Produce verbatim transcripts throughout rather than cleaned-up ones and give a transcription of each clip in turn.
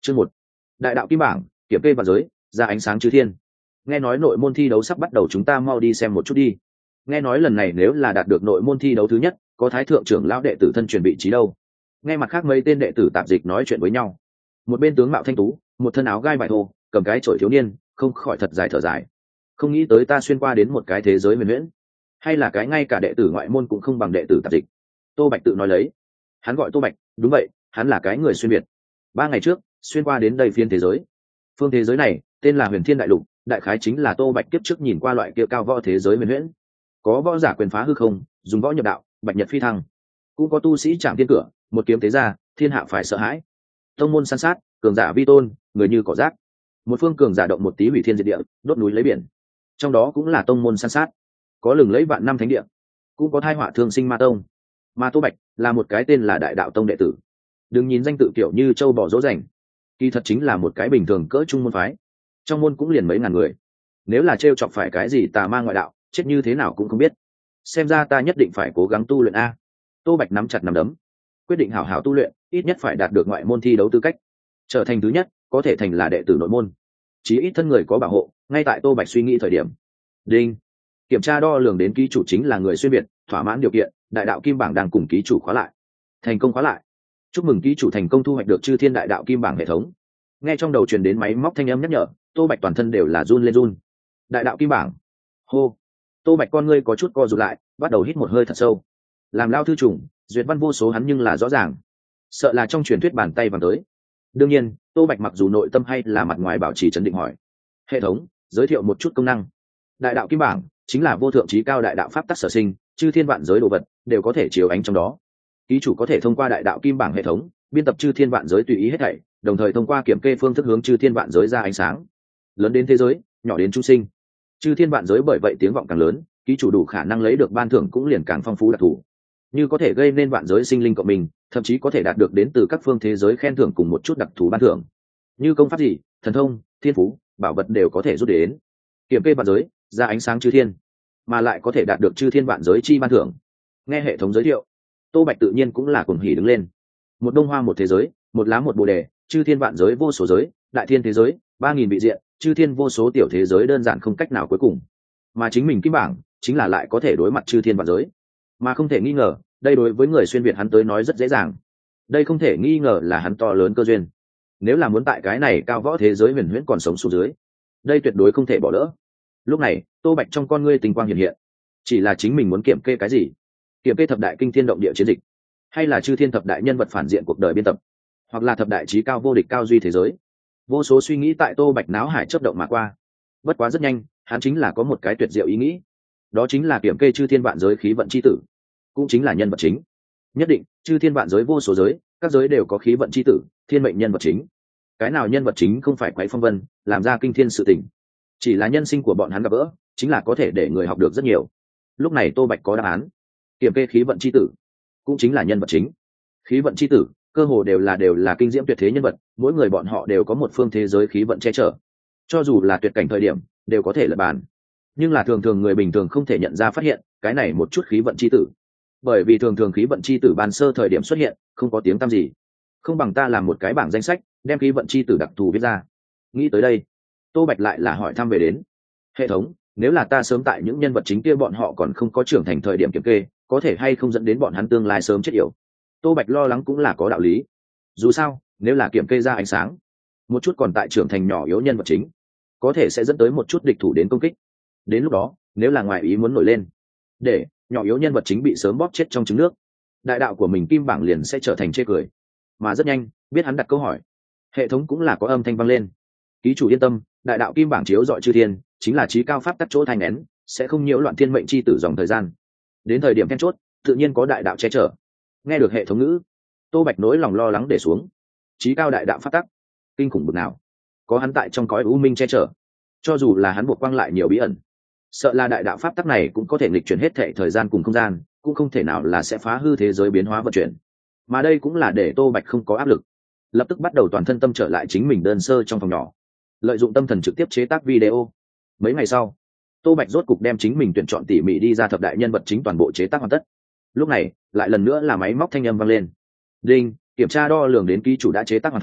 Chương một, đại đạo kim bảng, kiểm kê và giới, ra ánh sáng chư thiên. Nghe nói nội môn thi đấu sắp bắt đầu, chúng ta mau đi xem một chút đi. Nghe nói lần này nếu là đạt được nội môn thi đấu thứ nhất, có thái thượng trưởng lão đệ tử thân truyền vị trí đâu. Nghe mặt khác mấy tên đệ tử tạp dịch nói chuyện với nhau. Một bên tướng mạo thanh tú, một thân áo gai vải thô, cầm cái chổi thiếu niên, không khỏi thật dài thở dài. Không nghĩ tới ta xuyên qua đến một cái thế giới huyền huyễn, hay là cái ngay cả đệ tử ngoại môn cũng không bằng đệ tử tạp dịch. Tô Bạch tự nói lấy. Hắn gọi Tô Bạch, đúng vậy, hắn là cái người xuyên việt. Ba ngày trước, xuyên qua đến đây phiên thế giới. Phương thế giới này tên là Huyền Thiên Đại Lục, đại khái chính là Tô Bạch kiếp trước nhìn qua loại kia cao võ thế giới huyền huyễn. Có võ giả quyền phá hư không, dùng võ nhập đạo, bạch nhật phi thăng. Cũng có tu sĩ chạm thiên cửa, một kiếm tế ra, thiên hạ phải sợ hãi. Tông môn san sát, cường giả vi tôn, người như cỏ rác. Một phương cường giả động một tí hủy thiên diệt địa, đốt núi lấy biển. Trong đó cũng là tông môn san sát, có lừng lấy vạn năm thánh địa, cũng có thai họa thương sinh ma tông. Mà Tô Bạch là một cái tên là Đại Đạo Tông đệ tử. Đừng nhìn danh tự kiểu như châu bò dỗ dành, kỳ thật chính là một cái bình thường cỡ trung môn phái. Trong môn cũng liền mấy ngàn người. Nếu là trêu chọc phải cái gì tà ma ngoại đạo, chết như thế nào cũng không biết. Xem ra ta nhất định phải cố gắng tu luyện a. Tô Bạch nắm chặt nắm đấm, quyết định hảo hảo tu luyện, ít nhất phải đạt được ngoại môn thi đấu tư cách, trở thành thứ nhất, có thể thành là đệ tử nội môn. Chí ít thân người có bảo hộ. Ngay tại Tô Bạch suy nghĩ thời điểm, đinh, kiểm tra đo lường đến ký chủ chính là người xuyên việt, thỏa mãn điều kiện, đại đạo kim bảng đang cùng ký chủ khóa lại. Thành công khóa lại. Chúc mừng ký chủ thành công thu hoạch được chư thiên đại đạo kim bảng hệ thống. Nghe trong đầu truyền đến máy móc thanh âm nhắc nhở, Tô Bạch toàn thân đều là run lên run. Đại đạo kim bảng. Hô. Tô Bạch con ngươi có chút co rụt lại, bắt đầu hít một hơi thật sâu. Làm lao thư trùng, duyệt văn vô số hắn nhưng là rõ ràng, sợ là trong truyền thuyết bàn tay vàng tới. Đương nhiên, Tô Bạch mặc dù nội tâm hay là mặt ngoài bảo trì trấn định hỏi: hệ thống, giới thiệu một chút công năng. Đại đạo kim bảng chính là vô thượng trí cao đại đạo pháp tắc sở sinh, chư thiên vạn giới đồ vật đều có thể chiếu ánh trong đó. Ký chủ có thể thông qua đại đạo kim bảng hệ thống biên tập chư thiên vạn giới tùy ý hết thảy, đồng thời thông qua kiểm kê phương thức hướng chư thiên vạn giới ra ánh sáng, lớn đến thế giới, nhỏ đến chúng sinh. Chư thiên vạn giới bởi vậy tiếng vọng càng lớn, ký chủ đủ khả năng lấy được ban thưởng cũng liền càng phong phú đặc thù, như có thể gây nên vạn giới sinh linh cộng mình, thậm chí có thể đạt được đến từ các phương thế giới khen thưởng cùng một chút đặc thù ban thưởng, như công pháp gì, thần thông, thiên phú, bảo vật đều có thể rút đến. Kiểm kê vạn giới, ra ánh sáng chư thiên, mà lại có thể đạt được chư thiên vạn giới chi ban thưởng. Nghe hệ thống giới thiệu, Tô Bạch tự nhiên cũng là cuồng hỉ đứng lên. Một đông hoa một thế giới, một lá một bồ đề, chư thiên vạn giới vô số giới, đại thiên thế giới, ba nghìn vị diện, chư thiên vô số tiểu thế giới đơn giản không cách nào cuối cùng. Mà chính mình kim bảng chính là lại có thể đối mặt chư thiên vạn giới, mà không thể nghi ngờ, đây đối với người xuyên việt hắn tới nói rất dễ dàng. Đây không thể nghi ngờ là hắn to lớn cơ duyên. Nếu là muốn tại cái này cao võ thế giới huyền huyễn còn sống xuống dưới, đây tuyệt đối không thể bỏ lỡ. Lúc này, Tô Bạch trong con ngươi tình quang hiện hiện. Chỉ là chính mình muốn kiểm kê cái gì? Kiểm kê thập đại kinh thiên động địa chiến dịch, hay là chư thiên thập đại nhân vật phản diện cuộc đời biên tập, hoặc là thập đại trí cao vô địch cao duy thế giới? Vô số suy nghĩ tại Tô Bạch náo hải chớp động mà qua. Bất quá rất nhanh, hắn chính là có một cái tuyệt diệu ý nghĩ. Đó chính là kiểm kê chư thiên vạn giới khí vận chi tử, cũng chính là nhân vật chính. Nhất định, chư thiên vạn giới vô số giới, các giới đều có khí vận chi tử, thiên mệnh nhân vật chính. Cái nào nhân vật chính không phải quấy phong vân, làm ra kinh thiên sự tình? Chỉ là nhân sinh của bọn hắn gặp gỡ, chính là có thể để người học được rất nhiều. Lúc này Tô Bạch có đáp án. Kiểm kê khí vận chi tử, cũng chính là nhân vật chính. Khí vận chi tử, cơ hồ đều là đều là kinh diễm tuyệt thế nhân vật, mỗi người bọn họ đều có một phương thế giới khí vận che chở. Cho dù là tuyệt cảnh thời điểm, đều có thể lật bàn. Nhưng là thường thường người bình thường không thể nhận ra phát hiện cái này một chút khí vận chi tử, bởi vì thường thường khí vận chi tử ban sơ thời điểm xuất hiện không có tiếng tăm gì. Không bằng ta làm một cái bảng danh sách, đem khí vận chi tử đặc thù viết ra. Nghĩ tới đây, Tô Bạch lại là hỏi thăm về đến hệ thống: nếu là ta sớm tại những nhân vật chính kia bọn họ còn không có trưởng thành thời điểm kiểm kê, có thể hay không dẫn đến bọn hắn tương lai sớm chết yểu? Tô Bạch lo lắng cũng là có đạo lý. Dù sao, nếu là kiểm kê ra ánh sáng, một chút còn tại trưởng thành nhỏ yếu nhân vật chính, có thể sẽ dẫn tới một chút địch thủ đến công kích. Đến lúc đó, nếu là ngoại ý muốn nổi lên, để nhỏ yếu nhân vật chính bị sớm bóp chết trong trứng nước, đại đạo của mình kim bảng liền sẽ trở thành chê cười. Mà rất nhanh, biết hắn đặt câu hỏi, hệ thống cũng là có âm thanh vang lên: ký chủ yên tâm, đại đạo kim bảng chiếu dọi chư thiên, chính là trí cao pháp tắc chỗ thành nén, sẽ không nhiễu loạn thiên mệnh chi tử dòng thời gian. Đến thời điểm then chốt, tự nhiên có đại đạo che chở. Nghe được hệ thống ngữ, Tô Bạch nỗi lòng lo lắng để xuống. Trí cao đại đạo pháp tắc, kinh khủng bực nào? Có hắn tại trong cõi u minh che chở, cho dù là hắn buộc quang lại nhiều bí ẩn, sợ là đại đạo pháp tắc này cũng có thể nghịch chuyển hết thảy thời gian cùng không gian, cũng không thể nào là sẽ phá hư thế giới biến hóa vận chuyển. Mà đây cũng là để Tô Bạch không có áp lực, lập tức bắt đầu toàn thân tâm trở lại chính mình đơn sơ trong phòng nhỏ, lợi dụng tâm thần trực tiếp chế tác video. Mấy ngày sau, Tô Bạch rốt cục đem chính mình tuyển chọn tỉ mỉ đi ra thập đại nhân vật chính toàn bộ chế tác hoàn tất. Lúc này, lại lần nữa là máy móc thanh âm vang lên: đinh, kiểm tra đo lường đến ký chủ đã chế tác hoàn thành,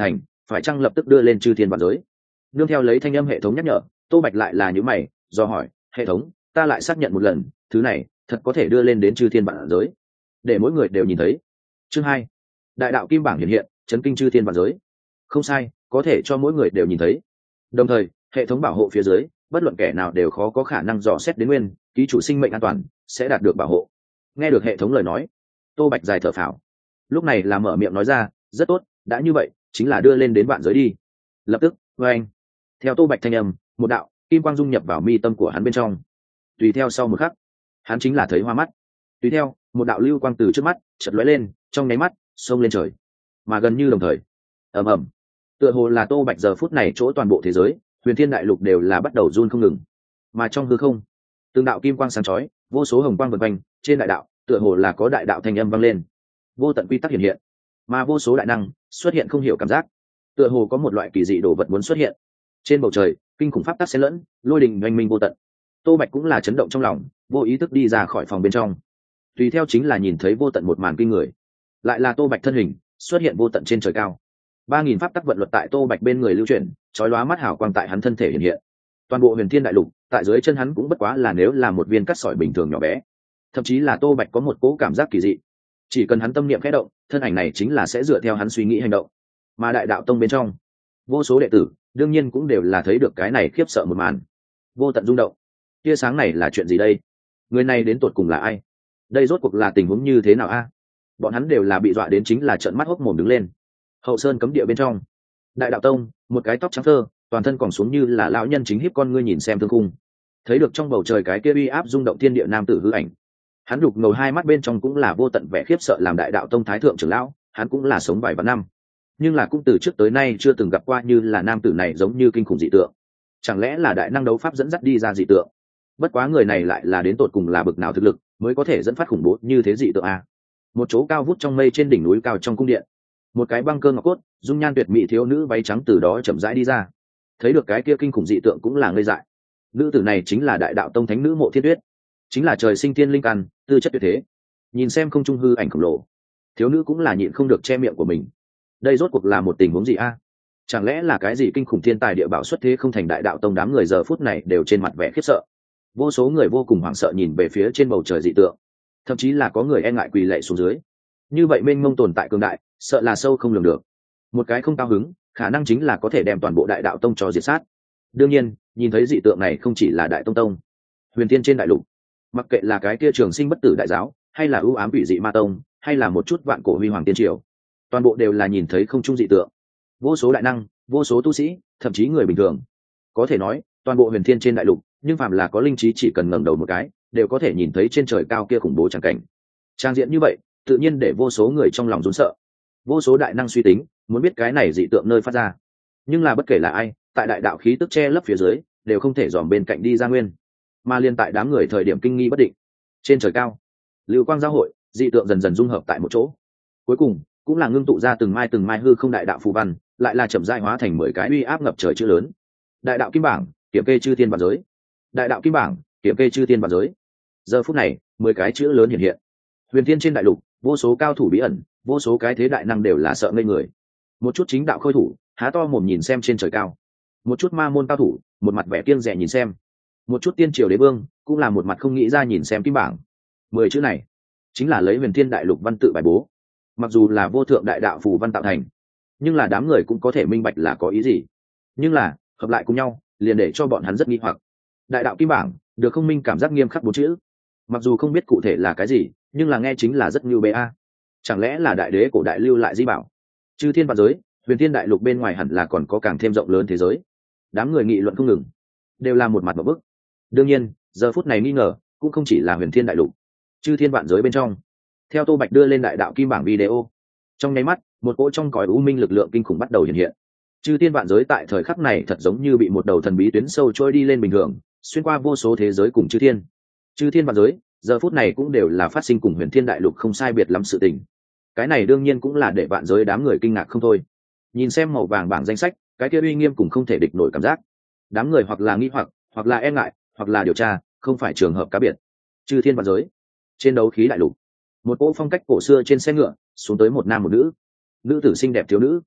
phải chăng lập tức đưa lên chư thiên vạn giới. Nương theo lấy thanh âm hệ thống nhắc nhở, Tô Bạch lại là những mày do hỏi hệ thống, ta lại xác nhận một lần, thứ này thật có thể đưa lên đến chư thiên vạn giới để mỗi người đều nhìn thấy. Chương hai, đại đạo kim bảng hiện hiện, chấn kinh chư thiên vạn giới. Không sai, có thể cho mỗi người đều nhìn thấy. Đồng thời hệ thống bảo hộ phía dưới, bất luận kẻ nào đều khó có khả năng dò xét đến nguyên ký chủ sinh mệnh an toàn sẽ đạt được bảo hộ. Nghe được hệ thống lời nói, Tô Bạch dài thở phào, lúc này là mở miệng nói ra, rất tốt, đã như vậy chính là đưa lên đến vạn giới đi. Lập tức với anh theo Tô Bạch thanh âm, một đạo kim quang dung nhập vào mi tâm của hắn bên trong. Tùy theo sau một khắc, hắn chính là thấy hoa mắt. Tùy theo một đạo lưu quang từ trước mắt chợt lóe lên, trong nháy mắt xông lên trời, mà gần như đồng thời, ầm ầm, tựa hồ là Tô Bạch giờ phút này chỗ toàn bộ thế giới huyền thiên đại lục đều là bắt đầu run không ngừng. Mà trong hư không, từng đạo kim quang sáng chói, vô số hồng quang vần quanh trên đại đạo, tựa hồ là có đại đạo thanh âm vang lên, vô tận quy tắc hiện hiện, mà vô số đại năng xuất hiện không hiểu cảm giác, tựa hồ có một loại kỳ dị đồ vật muốn xuất hiện. Trên bầu trời kinh khủng pháp tắc xen lẫn, lôi đình oanh minh vô tận. Tô Bạch cũng là chấn động trong lòng, vô ý thức đi ra khỏi phòng bên trong. Tùy theo chính là nhìn thấy vô tận một màn kinh người, lại là Tô Bạch thân hình xuất hiện vô tận trên trời cao. Ba nghìn pháp tắc vận luật tại Tô Bạch bên người lưu chuyển, chói lóa mắt hào quang tại hắn thân thể hiện hiện. Toàn bộ huyền thiên đại lục tại dưới chân hắn cũng bất quá là nếu là một viên cát sỏi bình thường nhỏ bé. Thậm chí là Tô Bạch có một cỗ cảm giác kỳ dị, chỉ cần hắn tâm niệm khẽ động, thân ảnh này chính là sẽ dựa theo hắn suy nghĩ hành động. Mà đại đạo tông bên trong, vô số đệ tử đương nhiên cũng đều là thấy được cái này khiếp sợ một màn, vô tận rung động. Tia sáng này là chuyện gì đây? Người này đến tột cùng là ai? Đây rốt cuộc là tình huống như thế nào a? Bọn hắn đều là bị dọa đến chính là trợn mắt hốc mồm đứng lên. Hậu sơn cấm địa bên trong, đại đạo tông, một cái tóc trắng thơ, toàn thân còn xuống như là lão nhân chính hiếp con ngươi nhìn xem thương khung, thấy được trong bầu trời cái kia uy áp rung động thiên địa nam tử hư ảnh. Hắn đục ngầu hai mắt bên trong cũng là vô tận vẻ khiếp sợ, làm đại đạo tông thái thượng trưởng lão, hắn cũng là sống vài vạn năm, nhưng là cũng từ trước tới nay chưa từng gặp qua như là nam tử này giống như kinh khủng dị tượng. Chẳng lẽ là đại năng đấu pháp dẫn dắt đi ra dị tượng? Bất quá người này lại là đến tột cùng là bực nào thực lực mới có thể dẫn phát khủng bố như thế dị tượng a? Một chỗ cao vút trong mây trên đỉnh núi cao trong cung điện, một cái băng cơ ngọc cốt, dung nhan tuyệt mỹ thiếu nữ váy trắng từ đó chậm rãi đi ra. Thấy được cái kia kinh khủng dị tượng cũng là ngây dại. Nữ tử này chính là đại đạo tông thánh nữ Mộ Thiên Tuyết, chính là trời sinh thiên linh căn, tư chất tuyệt thế. Nhìn xem không trung hư ảnh khổng lồ, thiếu nữ cũng là nhịn không được che miệng của mình. Đây rốt cuộc là một tình huống gì a? Chẳng lẽ là cái gì kinh khủng thiên tài địa bảo xuất thế không thành? Đại đạo tông đám người giờ phút này đều trên mặt vẻ khiếp sợ, vô số người vô cùng hoảng sợ nhìn về phía trên bầu trời dị tượng, thậm chí là có người e ngại quỳ lạy xuống dưới. Như vậy mênh mông tồn tại cường đại, sợ là sâu không lường được. Một cái không cao hứng, khả năng chính là có thể đem toàn bộ đại đạo tông cho diệt sát. Đương nhiên, nhìn thấy dị tượng này không chỉ là đại tông tông, huyền thiên trên đại lục, mặc kệ là cái kia trường sinh bất tử đại giáo, hay là ưu ám quỷ dị ma tông, hay là một chút vạn cổ huy hoàng tiên triều, toàn bộ đều là nhìn thấy không trung dị tượng. Vô số đại năng, vô số tu sĩ, thậm chí người bình thường, có thể nói toàn bộ huyền thiên trên đại lục, nhưng phàm là có linh trí chỉ cần ngẩng đầu một cái, đều có thể nhìn thấy trên trời cao kia khủng bố tràng cảnh. Trang diện như vậy, tự nhiên để vô số người trong lòng run sợ. Vô số đại năng suy tính, muốn biết cái này dị tượng nơi phát ra, nhưng là bất kể là ai, tại đại đạo khí tức che lấp phía dưới, đều không thể dòm bên cạnh đi ra nguyên. Mà liên tại đám người thời điểm kinh nghi bất định, trên trời cao, lưu quang giao hội, dị tượng dần dần dung hợp tại một chỗ, cuối cùng cũng là ngưng tụ ra từng mai từng mai hư không đại đạo phù văn, lại là chậm rãi hóa thành mười cái uy áp ngập trời chữ lớn. Đại đạo kim bảng, kiểm kê chư thiên vạn giới. Đại đạo kim bảng, kiểm kê chư thiên vạn giới. Giờ phút này, mười cái chữ lớn hiện hiện. Huyền thiên trên đại lục, vô số cao thủ bí ẩn, vô số cái thế đại năng đều là sợ ngây người. Một chút chính đạo khôi thủ há to mồm nhìn xem trên trời cao, một chút ma môn cao thủ một mặt vẻ kiêng dè nhìn xem, một chút tiên triều đế vương cũng là một mặt không nghĩ ra nhìn xem kim bảng. Mười chữ này chính là lấy huyền thiên đại lục văn tự bài bố, mặc dù là vô thượng đại đạo phù văn tạo thành, nhưng là đám người cũng có thể minh bạch là có ý gì. Nhưng là hợp lại cùng nhau, liền để cho bọn hắn rất nghi hoặc. Đại đạo kim bảng, được không minh cảm giác nghiêm khắc bốn chữ, mặc dù không biết cụ thể là cái gì, nhưng là nghe chính là rất như bê a. Chẳng lẽ là đại đế cổ đại lưu lại di bảo? Chư thiên vạn giới, huyền thiên đại lục bên ngoài hẳn là còn có càng thêm rộng lớn thế giới. Đám người nghị luận không ngừng, đều là một mặt một bức. Đương nhiên, giờ phút này nghi ngờ cũng không chỉ là huyền thiên đại lục, chư thiên vạn giới bên trong. Theo Tô Bạch đưa lên đại đạo kim bảng video, trong nháy mắt, một cỗ trong cõi u minh lực lượng kinh khủng bắt đầu hiện hiện. Chư thiên vạn giới tại thời khắc này thật giống như bị một đầu thần bí tuyến sâu trôi đi lên bình thường, xuyên qua vô số thế giới cùng chư thiên. Chư thiên vạn giới giờ phút này cũng đều là phát sinh cùng huyền thiên đại lục không sai biệt lắm sự tình. Cái này đương nhiên cũng là để vạn giới đám người kinh ngạc không thôi. Nhìn xem màu vàng bảng danh sách, cái kia uy nghiêm cùng không thể địch nổi cảm giác, đám người hoặc là nghi hoặc, hoặc là e ngại, hoặc là điều tra, không phải trường hợp cá biệt. Chư thiên vạn giới, trên đấu khí đại lục, một cỗ phong cách cổ xưa trên xe ngựa, xuống tới một nam một nữ. Nữ tử xinh đẹp thiếu nữ,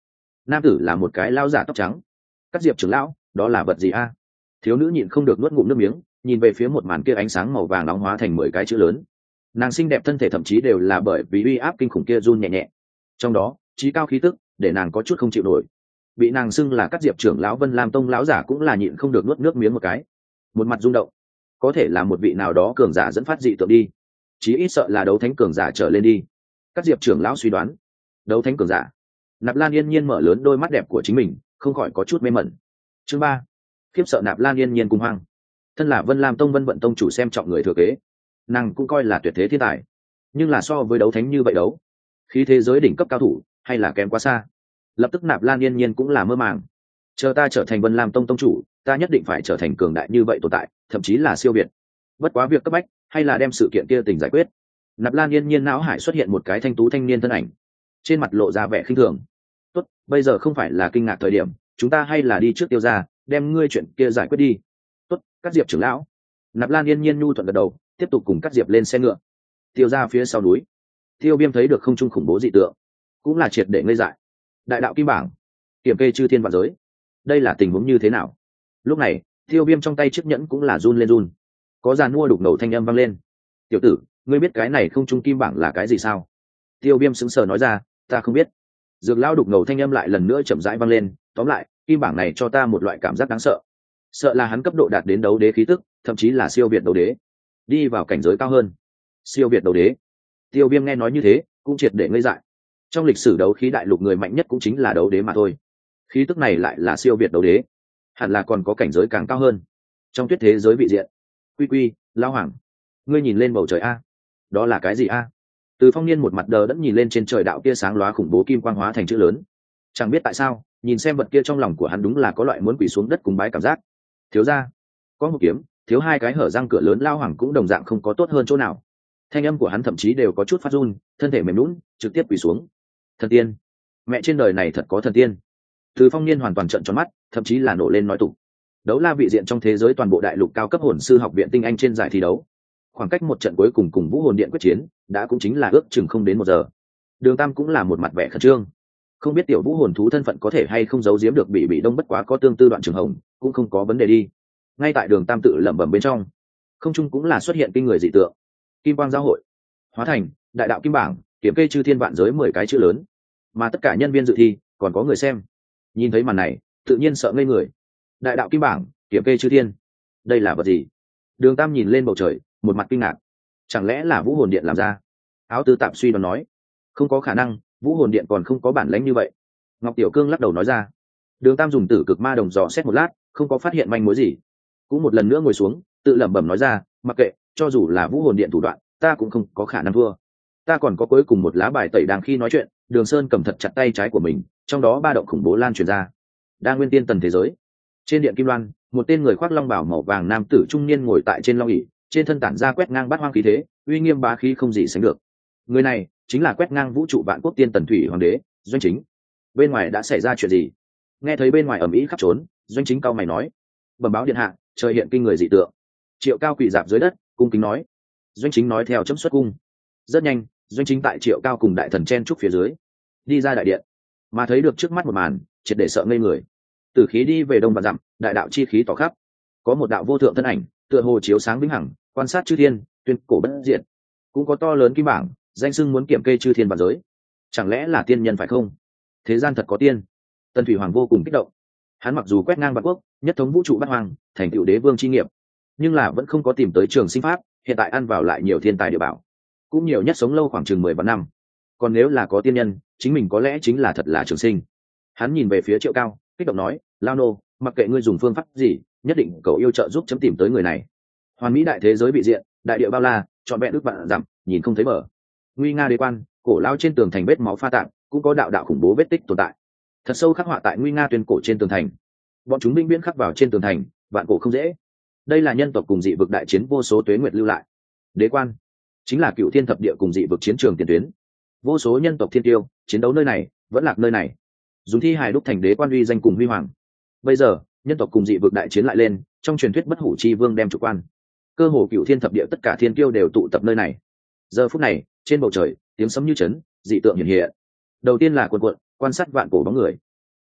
nam tử là một cái lao giả tóc trắng. Cắt Diệp trưởng lão, đó là vật gì a? Thiếu nữ nhịn không được nuốt ngụm nước miếng, nhìn về phía một màn kia ánh sáng màu vàng nóng hóa thành mười cái chữ lớn. Nàng xinh đẹp thân thể thậm chí đều là bởi vì uy áp kinh khủng kia run nhẹ nhẹ, trong đó trí cao khí tức để nàng có chút không chịu nổi. Bị nàng xưng là Cắt Diệp trưởng lão Vân Lam Tông lão giả cũng là nhịn không được nuốt nước miếng một cái, một mặt rung động. Có thể là một vị nào đó cường giả dẫn phát dị tượng đi, chí ít sợ là đấu thánh cường giả trở lên đi. Cắt Diệp trưởng lão suy đoán, đấu thánh cường giả. Nạp Lan Yên Nhiên mở lớn đôi mắt đẹp của chính mình, không khỏi có chút mê mẩn. Chương ba, khiếp sợ Nạp Lan Yên Nhiên cung hoang. Thân là Vân Lam Tông Vân Vận Tông chủ xem trọng người thừa kế, nàng cũng coi là tuyệt thế thiên tài, nhưng là so với đấu thánh như vậy đấu, khí thế giới đỉnh cấp cao thủ hay là kém quá xa. Lập tức Nạp Lan Yên Nhiên cũng là mơ màng. Chờ ta trở thành Vân Lam Tông tông chủ, ta nhất định phải trở thành cường đại như vậy tồn tại, thậm chí là siêu việt. Bất quá việc cấp bách hay là đem sự kiện kia tình giải quyết. Nạp Lan Yên Nhiên não hải xuất hiện một cái thanh tú thanh niên thân ảnh, trên mặt lộ ra vẻ khinh thường. Tốt, bây giờ không phải là kinh ngạc thời điểm, chúng ta hay là đi trước Tiêu gia, đem ngươi chuyện kia giải quyết đi. Tốt, Cắt Diệp trưởng lão. Nạp Lan Yên Nhiên nhu thuận gật đầu, tiếp tục cùng Cắt Diệp lên xe ngựa. Tiêu gia phía sau núi, Tiêu Viêm thấy được không trung khủng bố dị tượng, cũng là triệt để ngây dại. Đại đạo kim bảng, kiểm kê chư thiên vạn giới, đây là tình huống như thế nào? Lúc này, Tiêu Viêm trong tay chiếc nhẫn cũng là run lên run, có giàn mua đục ngầu thanh âm vang lên. Tiểu tử, ngươi biết cái này không trung kim bảng là cái gì sao? Tiêu Viêm sững sờ nói ra, ta không biết. Dược lão đục ngầu thanh âm lại lần nữa chậm rãi vang lên, tóm lại, kim bảng này cho ta một loại cảm giác đáng sợ. Sợ là hắn cấp độ đạt đến đấu đế khí tức, thậm chí là siêu việt đấu đế, đi vào cảnh giới cao hơn. Siêu việt đấu đế. Tiêu Viêm nghe nói như thế, cũng triệt để ngây dại. Trong lịch sử đấu khí đại lục người mạnh nhất cũng chính là đấu đế mà thôi. Khí tức này lại là siêu việt đấu đế, hẳn là còn có cảnh giới càng cao hơn. Trong tuyết thế giới vị diện, Quy Quy, lão hoàng, ngươi nhìn lên bầu trời a, đó là cái gì a? Từ Phong Niên một mặt đờ đẫn nhìn lên trên trời đạo kia sáng lóa khủng bố kim quang hóa thành chữ lớn, chẳng biết tại sao, nhìn xem vật kia trong lòng của hắn đúng là có loại muốn quỳ xuống đất cùng bái cảm giác. Thiếu gia, có một kiếm, thiếu hai cái hở răng cửa lớn, lao hoàng cũng đồng dạng không có tốt hơn chỗ nào. Thanh âm của hắn thậm chí đều có chút phát run, thân thể mềm nhũn, trực tiếp quỳ xuống. Thần tiên, mẹ trên đời này thật có thần tiên. Từ Phong Niên hoàn toàn trợn tròn mắt, thậm chí là nổ lên nói tục. Đấu la vị diện trong thế giới toàn bộ đại lục cao cấp hồn sư học viện tinh anh trên giải thi đấu, khoảng cách một trận cuối cùng cùng Vũ Hồn Điện quyết chiến đã cũng chính là ước chừng không đến một giờ. Đường Tam cũng là một mặt vẻ khẩn trương, không biết tiểu vũ hồn thú thân phận có thể hay không giấu giếm được bị bị đông, bất quá có tương tư đoạn trường hồng cũng không có vấn đề đi. Ngay tại Đường Tam tự lẩm bẩm bên trong, không trung cũng là xuất hiện kinh người dị tượng, kim quang giao hội hóa thành đại đạo kim bảng, kiểm kê chư thiên vạn giới mười cái chữ lớn, mà tất cả nhân viên dự thi còn có người xem nhìn thấy màn này tự nhiên sợ ngây người. Đại đạo kim bảng, kiểm kê chư thiên, đây là vật gì? Đường Tam nhìn lên bầu trời, một mặt kinh ngạc. Chẳng lẽ là Vũ Hồn Điện làm ra? Áo Tư Tạp suy đoán nói, không có khả năng, Vũ Hồn Điện còn không có bản lãnh như vậy. Ngọc Tiểu Cương lắc đầu nói ra. Đường Tam dùng tử cực ma đồng dò xét một lát, không có phát hiện manh mối gì, cũng một lần nữa ngồi xuống, tự lẩm bẩm nói ra, mặc kệ, cho dù là Vũ Hồn Điện thủ đoạn, ta cũng không có khả năng thua. Ta còn có cuối cùng một lá bài tẩy. Đang khi nói chuyện, Đường Sơn cầm thật chặt tay trái của mình, trong đó ba động khủng bố lan truyền ra. Đa nguyên tiên tần thế giới, trên điện kim loan, một tên người khoác long bào màu vàng nam tử trung niên ngồi tại trên long ỷ, trên thân tản ra quét ngang bát hoang khí thế, uy nghiêm bá khí không gì sánh được. Người này chính là quét ngang vũ trụ vạn quốc tiên tần thủy hoàng đế Doanh Chính. Bên ngoài đã xảy ra chuyện gì? Nghe thấy bên ngoài ầm ĩ khắp trốn, Doanh Chính cao mày nói, bẩm báo điện hạ, trời hiện kinh người dị tượng. Triệu Cao quỳ dạp dưới đất, cung kính nói. Doanh Chính nói theo chấm xuất cung. Rất nhanh, Doanh Chính tại Triệu Cao cùng đại thần chen trúc phía dưới đi ra đại điện, mà thấy được trước mắt một màn triệt để sợ ngây người. Tử khí đi về đông và dặm, đại đạo chi khí tỏ khắp, có một đạo vô thượng thân ảnh tựa hồ chiếu sáng vĩnh hằng, quan sát chư thiên, tuyên cổ bất diệt. Cũng có to lớn kim bảng, danh xưng muốn kiểm kê chư thiên vạn giới. Chẳng lẽ là tiên nhân phải không? Thế gian thật có tiên. Tần Thủy Hoàng vô cùng kích động. Hắn mặc dù quét ngang vạn quốc, nhất thống vũ trụ bát hoang, thành tựu đế vương chi nghiệp, nhưng là vẫn không có tìm tới trường sinh pháp. Hiện tại ăn vào lại nhiều thiên tài địa bảo, cũng nhiều nhất sống lâu khoảng chừng mười vạn năm. Còn nếu là có tiên nhân, chính mình có lẽ chính là thật là trường sinh. Hắn nhìn về phía Triệu Cao, kích động nói, lao nô, mặc kệ ngươi dùng phương pháp gì, nhất định cậu yêu trợ giúp chấm tìm tới người này. Hoàn mỹ đại thế giới bị diện, đại địa bao la, trọn vẹn ước vạn dặm, nhìn không thấy bờ. Nguy nga đế quan, cổ lao trên tường thành vết máu pha tạm, cũng có đạo đạo khủng bố vết tích tồn tại, thật sâu khắc họa tại nguy nga tuyên cổ trên tường thành. Bọn chúng binh biến khắc vào trên tường thành, vạn cổ không dễ. Đây là nhân tộc cùng dị vực đại chiến vô số tuế nguyệt lưu lại. Đế quan chính là cựu thiên thập địa cùng dị vực chiến trường tiền tuyến. Vô số nhân tộc thiên tiêu chiến đấu nơi này, vẫn lạc nơi này, dùng thi hài đúc thành đế quan uy danh cùng huy hoàng. Bây giờ nhân tộc cùng dị vực đại chiến lại lên, trong truyền thuyết bất hủ chi vương đem chủ quan, cơ hồ cựu thiên thập địa tất cả thiên tiêu đều tụ tập nơi này. Giờ phút này trên bầu trời tiếng sấm như chấn, dị tượng hiện hiện. Đầu tiên là cuộn cuộn quan sát vạn cổ bóng người,